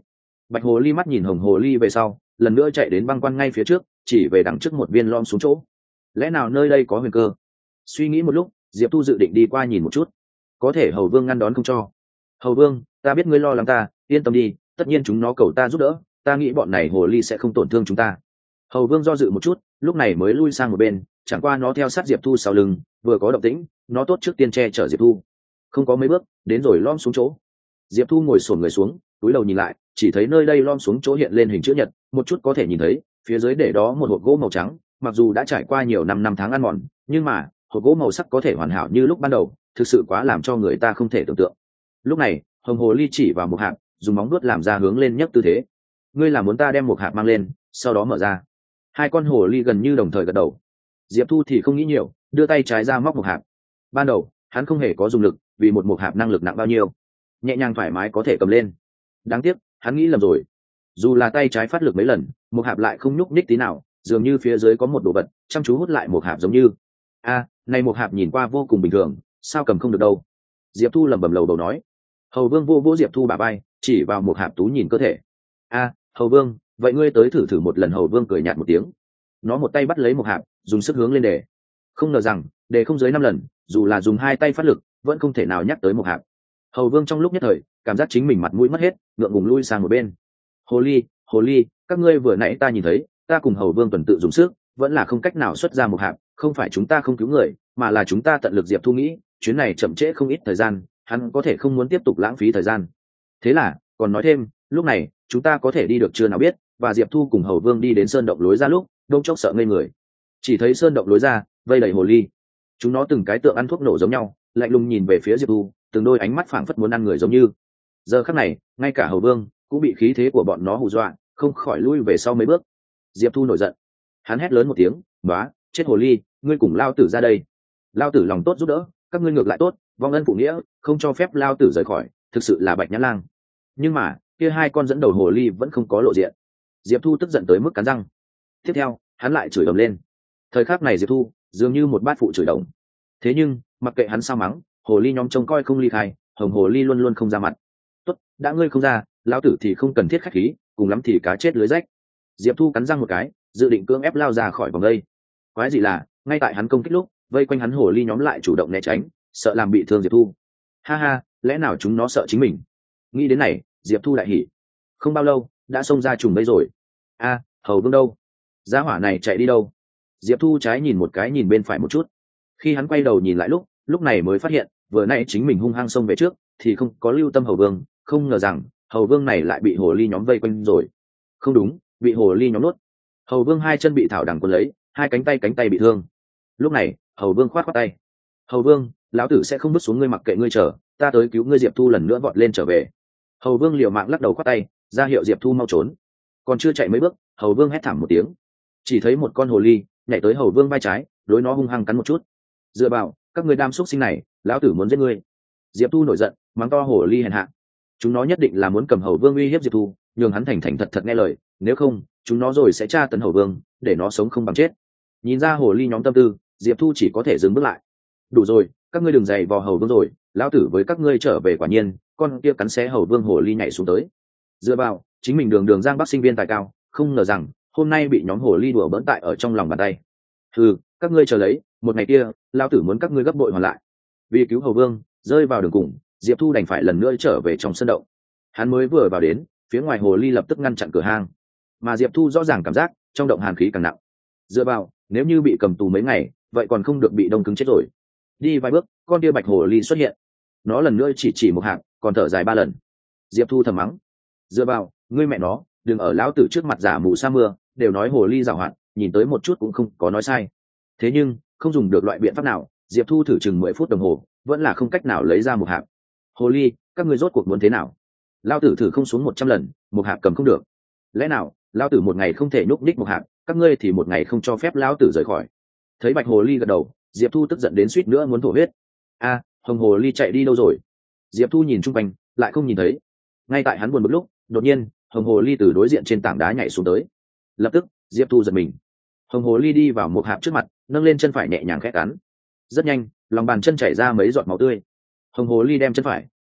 Bạch hồ ly mắt nhìn hồng hồ ly về sau, lần nữa chạy đến băng quan ngay phía trước, chỉ về đằng trước một viên lom xuống chỗ. Lẽ nào nơi đây có huyền cơ? Suy nghĩ một lúc, Diệp Thu dự định đi qua nhìn một chút, có thể hầu vương ngăn đón không cho. Hầu vương, ta biết ngươi lo lắng ta, yên tâm đi, tất nhiên chúng nó cầu ta giúp đỡ, ta nghĩ bọn này hồ ly sẽ không tổn thương chúng ta. Hầu vương do dự một chút, lúc này mới lui sang một bên, chẳng qua nó theo sát Diệp Thu sau lưng, vừa có động tĩnh, nó tốt trước tiên che chở Diệp Thu. Không có mấy bước, đến rồi lom xuống chỗ. Diệp Thu ngồi xổm người xuống, túi đầu nhìn lại, chỉ thấy nơi đây lom xuống chỗ hiện lên hình chữ nhật, một chút có thể nhìn thấy, phía dưới để đó một hộp gỗ màu trắng, mặc dù đã trải qua nhiều năm năm tháng ăn mòn, nhưng mà hộp gỗ màu sắc có thể hoàn hảo như lúc ban đầu, thực sự quá làm cho người ta không thể tưởng tượng. Lúc này, hồng hồ ly chỉ vào một hạt, dùng móng vuốt làm ra hướng lên nhấc tư thế. Ngươi là muốn ta đem một hạt mang lên, sau đó mở ra? Hai con hồ ly gần như đồng thời gật đầu. Diệp Thu thì không nghĩ nhiều, đưa tay trái ra móc một hạt. Ban đầu hắn không hề có dùng lực, vì một một hạt năng lực nặng bao nhiêu, nhẹ nhàng thoải mái có thể cầm lên. Đáng tiếc hắn nghĩ lầm rồi, dù là tay trái phát lực mấy lần, một hạt lại không nhúc nhích tí nào, dường như phía dưới có một đồ vật chăm chú hút lại một hạt, giống như a này một hạt nhìn qua vô cùng bình thường, sao cầm không được đâu. Diệp Thu lẩm bẩm lầu đầu nói. Hầu vương vô vô Diệp Thu bả vai, chỉ vào một hạt tú nhìn cơ thể. A hầu vương, vậy ngươi tới thử thử một lần. Hầu vương cười nhạt một tiếng, nó một tay bắt lấy một hạt, dùng sức hướng lên đề. Không ngờ rằng đề không dưới năm lần, dù là dùng hai tay phát lực vẫn không thể nào nhắc tới một hạt. Hầu vương trong lúc nhất thời cảm giác chính mình mặt mũi mất hết, ngượng ngùng lui sang một bên. Hồ ly, hồ ly, các ngươi vừa nãy ta nhìn thấy, ta cùng hầu vương tuần tự dùng sức, vẫn là không cách nào xuất ra một hạt, không phải chúng ta không cứu người, mà là chúng ta tận lực. Diệp Thu nghĩ, chuyến này chậm trễ không ít thời gian, hắn có thể không muốn tiếp tục lãng phí thời gian. Thế là còn nói thêm, lúc này chúng ta có thể đi được chưa nào biết. Và Diệp Thu cùng hầu vương đi đến sơn động lối ra lúc, đông chốc sợ ngây người, chỉ thấy sơn động lối ra vây đầy hồ ly, chúng nó từng cái tượng ăn thuốc nổ giống nhau, lạnh lùng nhìn về phía Diệp Thu, từng đôi ánh mắt phảng phất muốn ăn người giống như. Giờ khắc này ngay cả hầu vương cũng bị khí thế của bọn nó hù dọa, không khỏi lui về sau mấy bước. Diệp Thu nổi giận, hắn hét lớn một tiếng, "Bá, chết hồ ly, ngươi cùng lao tử ra đây." Lao tử lòng tốt giúp đỡ, các ngươi ngược lại tốt, vong ân phụ nghĩa, không cho phép lao tử rời khỏi, thực sự là Bạch Nhã Lang. Nhưng mà kia hai con dẫn đầu hồ ly vẫn không có lộ diện. Diệp Thu tức giận tới mức cắn răng. Tiếp theo hắn lại chửi ầm lên. Thời khắc này Diệp Thu dường như một bát phụ chửi đồng. Thế nhưng mặc kệ hắn sao mắng, hồ ly nhóm trông coi không ly khai, hồng hồ ly luôn luôn không ra mặt. Tốt, đã ngươi không ra, lão tử thì không cần thiết khách khí, cùng lắm thì cá chết lưới rách. Diệp Thu cắn răng một cái, dự định cưỡng ép lao ra khỏi vòng đây. Quái gì là ngay tại hắn công kích lúc, vây quanh hắn hồ ly nhóm lại chủ động né tránh, sợ làm bị thương Diệp Thu. Ha ha, lẽ nào chúng nó sợ chính mình? Nghĩ đến này, Diệp Thu đại hỉ. Không bao lâu đã xông ra trùng bẫy rồi. A hầu vương đâu? Gia hỏa này chạy đi đâu? Diệp Thu trái nhìn một cái nhìn bên phải một chút, khi hắn quay đầu nhìn lại lúc lúc này mới phát hiện vừa nãy chính mình hung hăng xông về trước thì không có lưu tâm hầu vương, không ngờ rằng hầu vương này lại bị hồ ly nhóm vây quanh rồi. Không đúng, bị hồ ly nhóm nuốt. Hầu vương hai chân bị thảo đằng cuốn lấy, hai cánh tay cánh tay bị thương. Lúc này hầu vương khoát khoát tay, hầu vương, lão tử sẽ không bước xuống ngươi, mặc kệ ngươi, chờ ta tới cứu ngươi. Diệp Thu lần nữa vọt lên trở về. Hầu vương liều mạng lắc đầu khoát tay ra hiệu Diệp Thu mau trốn. Còn chưa chạy mấy bước, hầu vương hét thảm một tiếng, chỉ thấy một con hồ ly nhảy tới hầu vương vai trái, đối nó hung hăng cắn một chút. Dựa vào, các ngươi đam xúc sinh này, lão tử muốn giết ngươi. Diệp Thu nổi giận, mắng to hồ ly hèn hạ. Chúng nó nhất định là muốn cầm hầu vương uy hiếp Diệp Thu, nhường hắn thành thành thật thật nghe lời, nếu không chúng nó rồi sẽ tra tấn hầu vương, để nó sống không bằng chết. Nhìn ra hồ ly nhóm tâm tư, Diệp Thu chỉ có thể dừng bước lại. Đủ rồi, các ngươi đừng giày vò hầu vương rồi, lão tử với các ngươi trở về. Quả nhiên con kia cắn xé hầu vương hồ ly nhảy xuống tới. Dựa vào, chính mình đường đường giang bắc sinh viên tài cao, không ngờ rằng hôm nay bị nhóm hồ ly đùa bỡn tại ở trong lòng bàn tay. Ừ, các ngươi chờ lấy, một ngày kia lão tử muốn các ngươi gấp bội hoàn lại. Vì cứu hầu vương rơi vào đường cùng, Diệp Thu đành phải lần nữa trở về trong sân động. Hắn mới vừa vào đến, phía ngoài hồ ly lập tức ngăn chặn cửa hang, mà Diệp Thu rõ ràng cảm giác trong động hàn khí càng nặng. Dựa vào, nếu như bị cầm tù mấy ngày, vậy còn không được bị đông cứng chết rồi. Đi vài bước, con kia bạch hồ ly xuất hiện, nó lần nữa chỉ chỉ một hạng, còn thở dài ba lần. Diệp Thu thầm mắng, dựa vào, ngươi mẹ nó, đừng ở lão tử trước mặt giả mù sa mưa, đều nói hồ ly giàu hạn, nhìn tới một chút cũng không có nói sai. Thế nhưng không dùng được loại biện pháp nào, Diệp Thu thử chừng mười phút đồng hồ, vẫn là không cách nào lấy ra một hạng. Hồ ly, các ngươi rốt cuộc muốn thế nào? Lão tử thử không xuống một trăm lần, một hạng cầm không được. Lẽ nào lão tử một ngày không thể nhúc nhích một hạng, các ngươi thì một ngày không cho phép lão tử rời khỏi? Thấy bạch hồ ly gật đầu, Diệp Thu tức giận đến suýt nữa muốn thổ huyết. A, hồng hồ ly chạy đi đâu rồi? Diệp Thu nhìn chung quanh lại không nhìn thấy. Ngay tại hắn buồn bực lúc, đột nhiên hồng hồ ly từ đối diện trên tảng đá nhảy xuống tới. Lập tức Diệp Thu giật mình. Hồng hồ ly đi vào một hạp trước mặt, nâng lên chân phải nhẹ nhàng khẽ cắn. Rất nhanh lòng bàn chân chảy ra mấy giọt máu tươi. Hồng hồ ly đem chân phải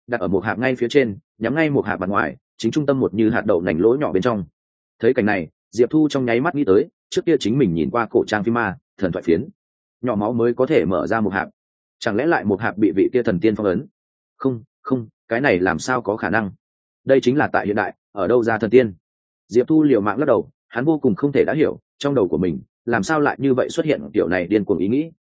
đặt ở một hạp ngay phía trên, nhắm ngay một hạp mặt ngoài, chính trung tâm một như hạt đậu nành lỗ nhỏ bên trong. Thấy cảnh này, Diệp Thu trong nháy mắt nghĩ tới trước kia chính mình nhìn qua cổ trang phim ma thần thoại phiến, nhỏ máu mới có thể mở ra một hạp, chẳng lẽ lại một hạp bị vị kia thần tiên phong ấn? Không không, cái này làm sao có khả năng, đây chính là tại hiện đại, ở đâu ra thần tiên? Diệp Thu liều mạng lắc đầu, hắn vô cùng không thể đã hiểu trong đầu của mình làm sao lại như vậy xuất hiện kiểu này điên cuồng ý nghĩ.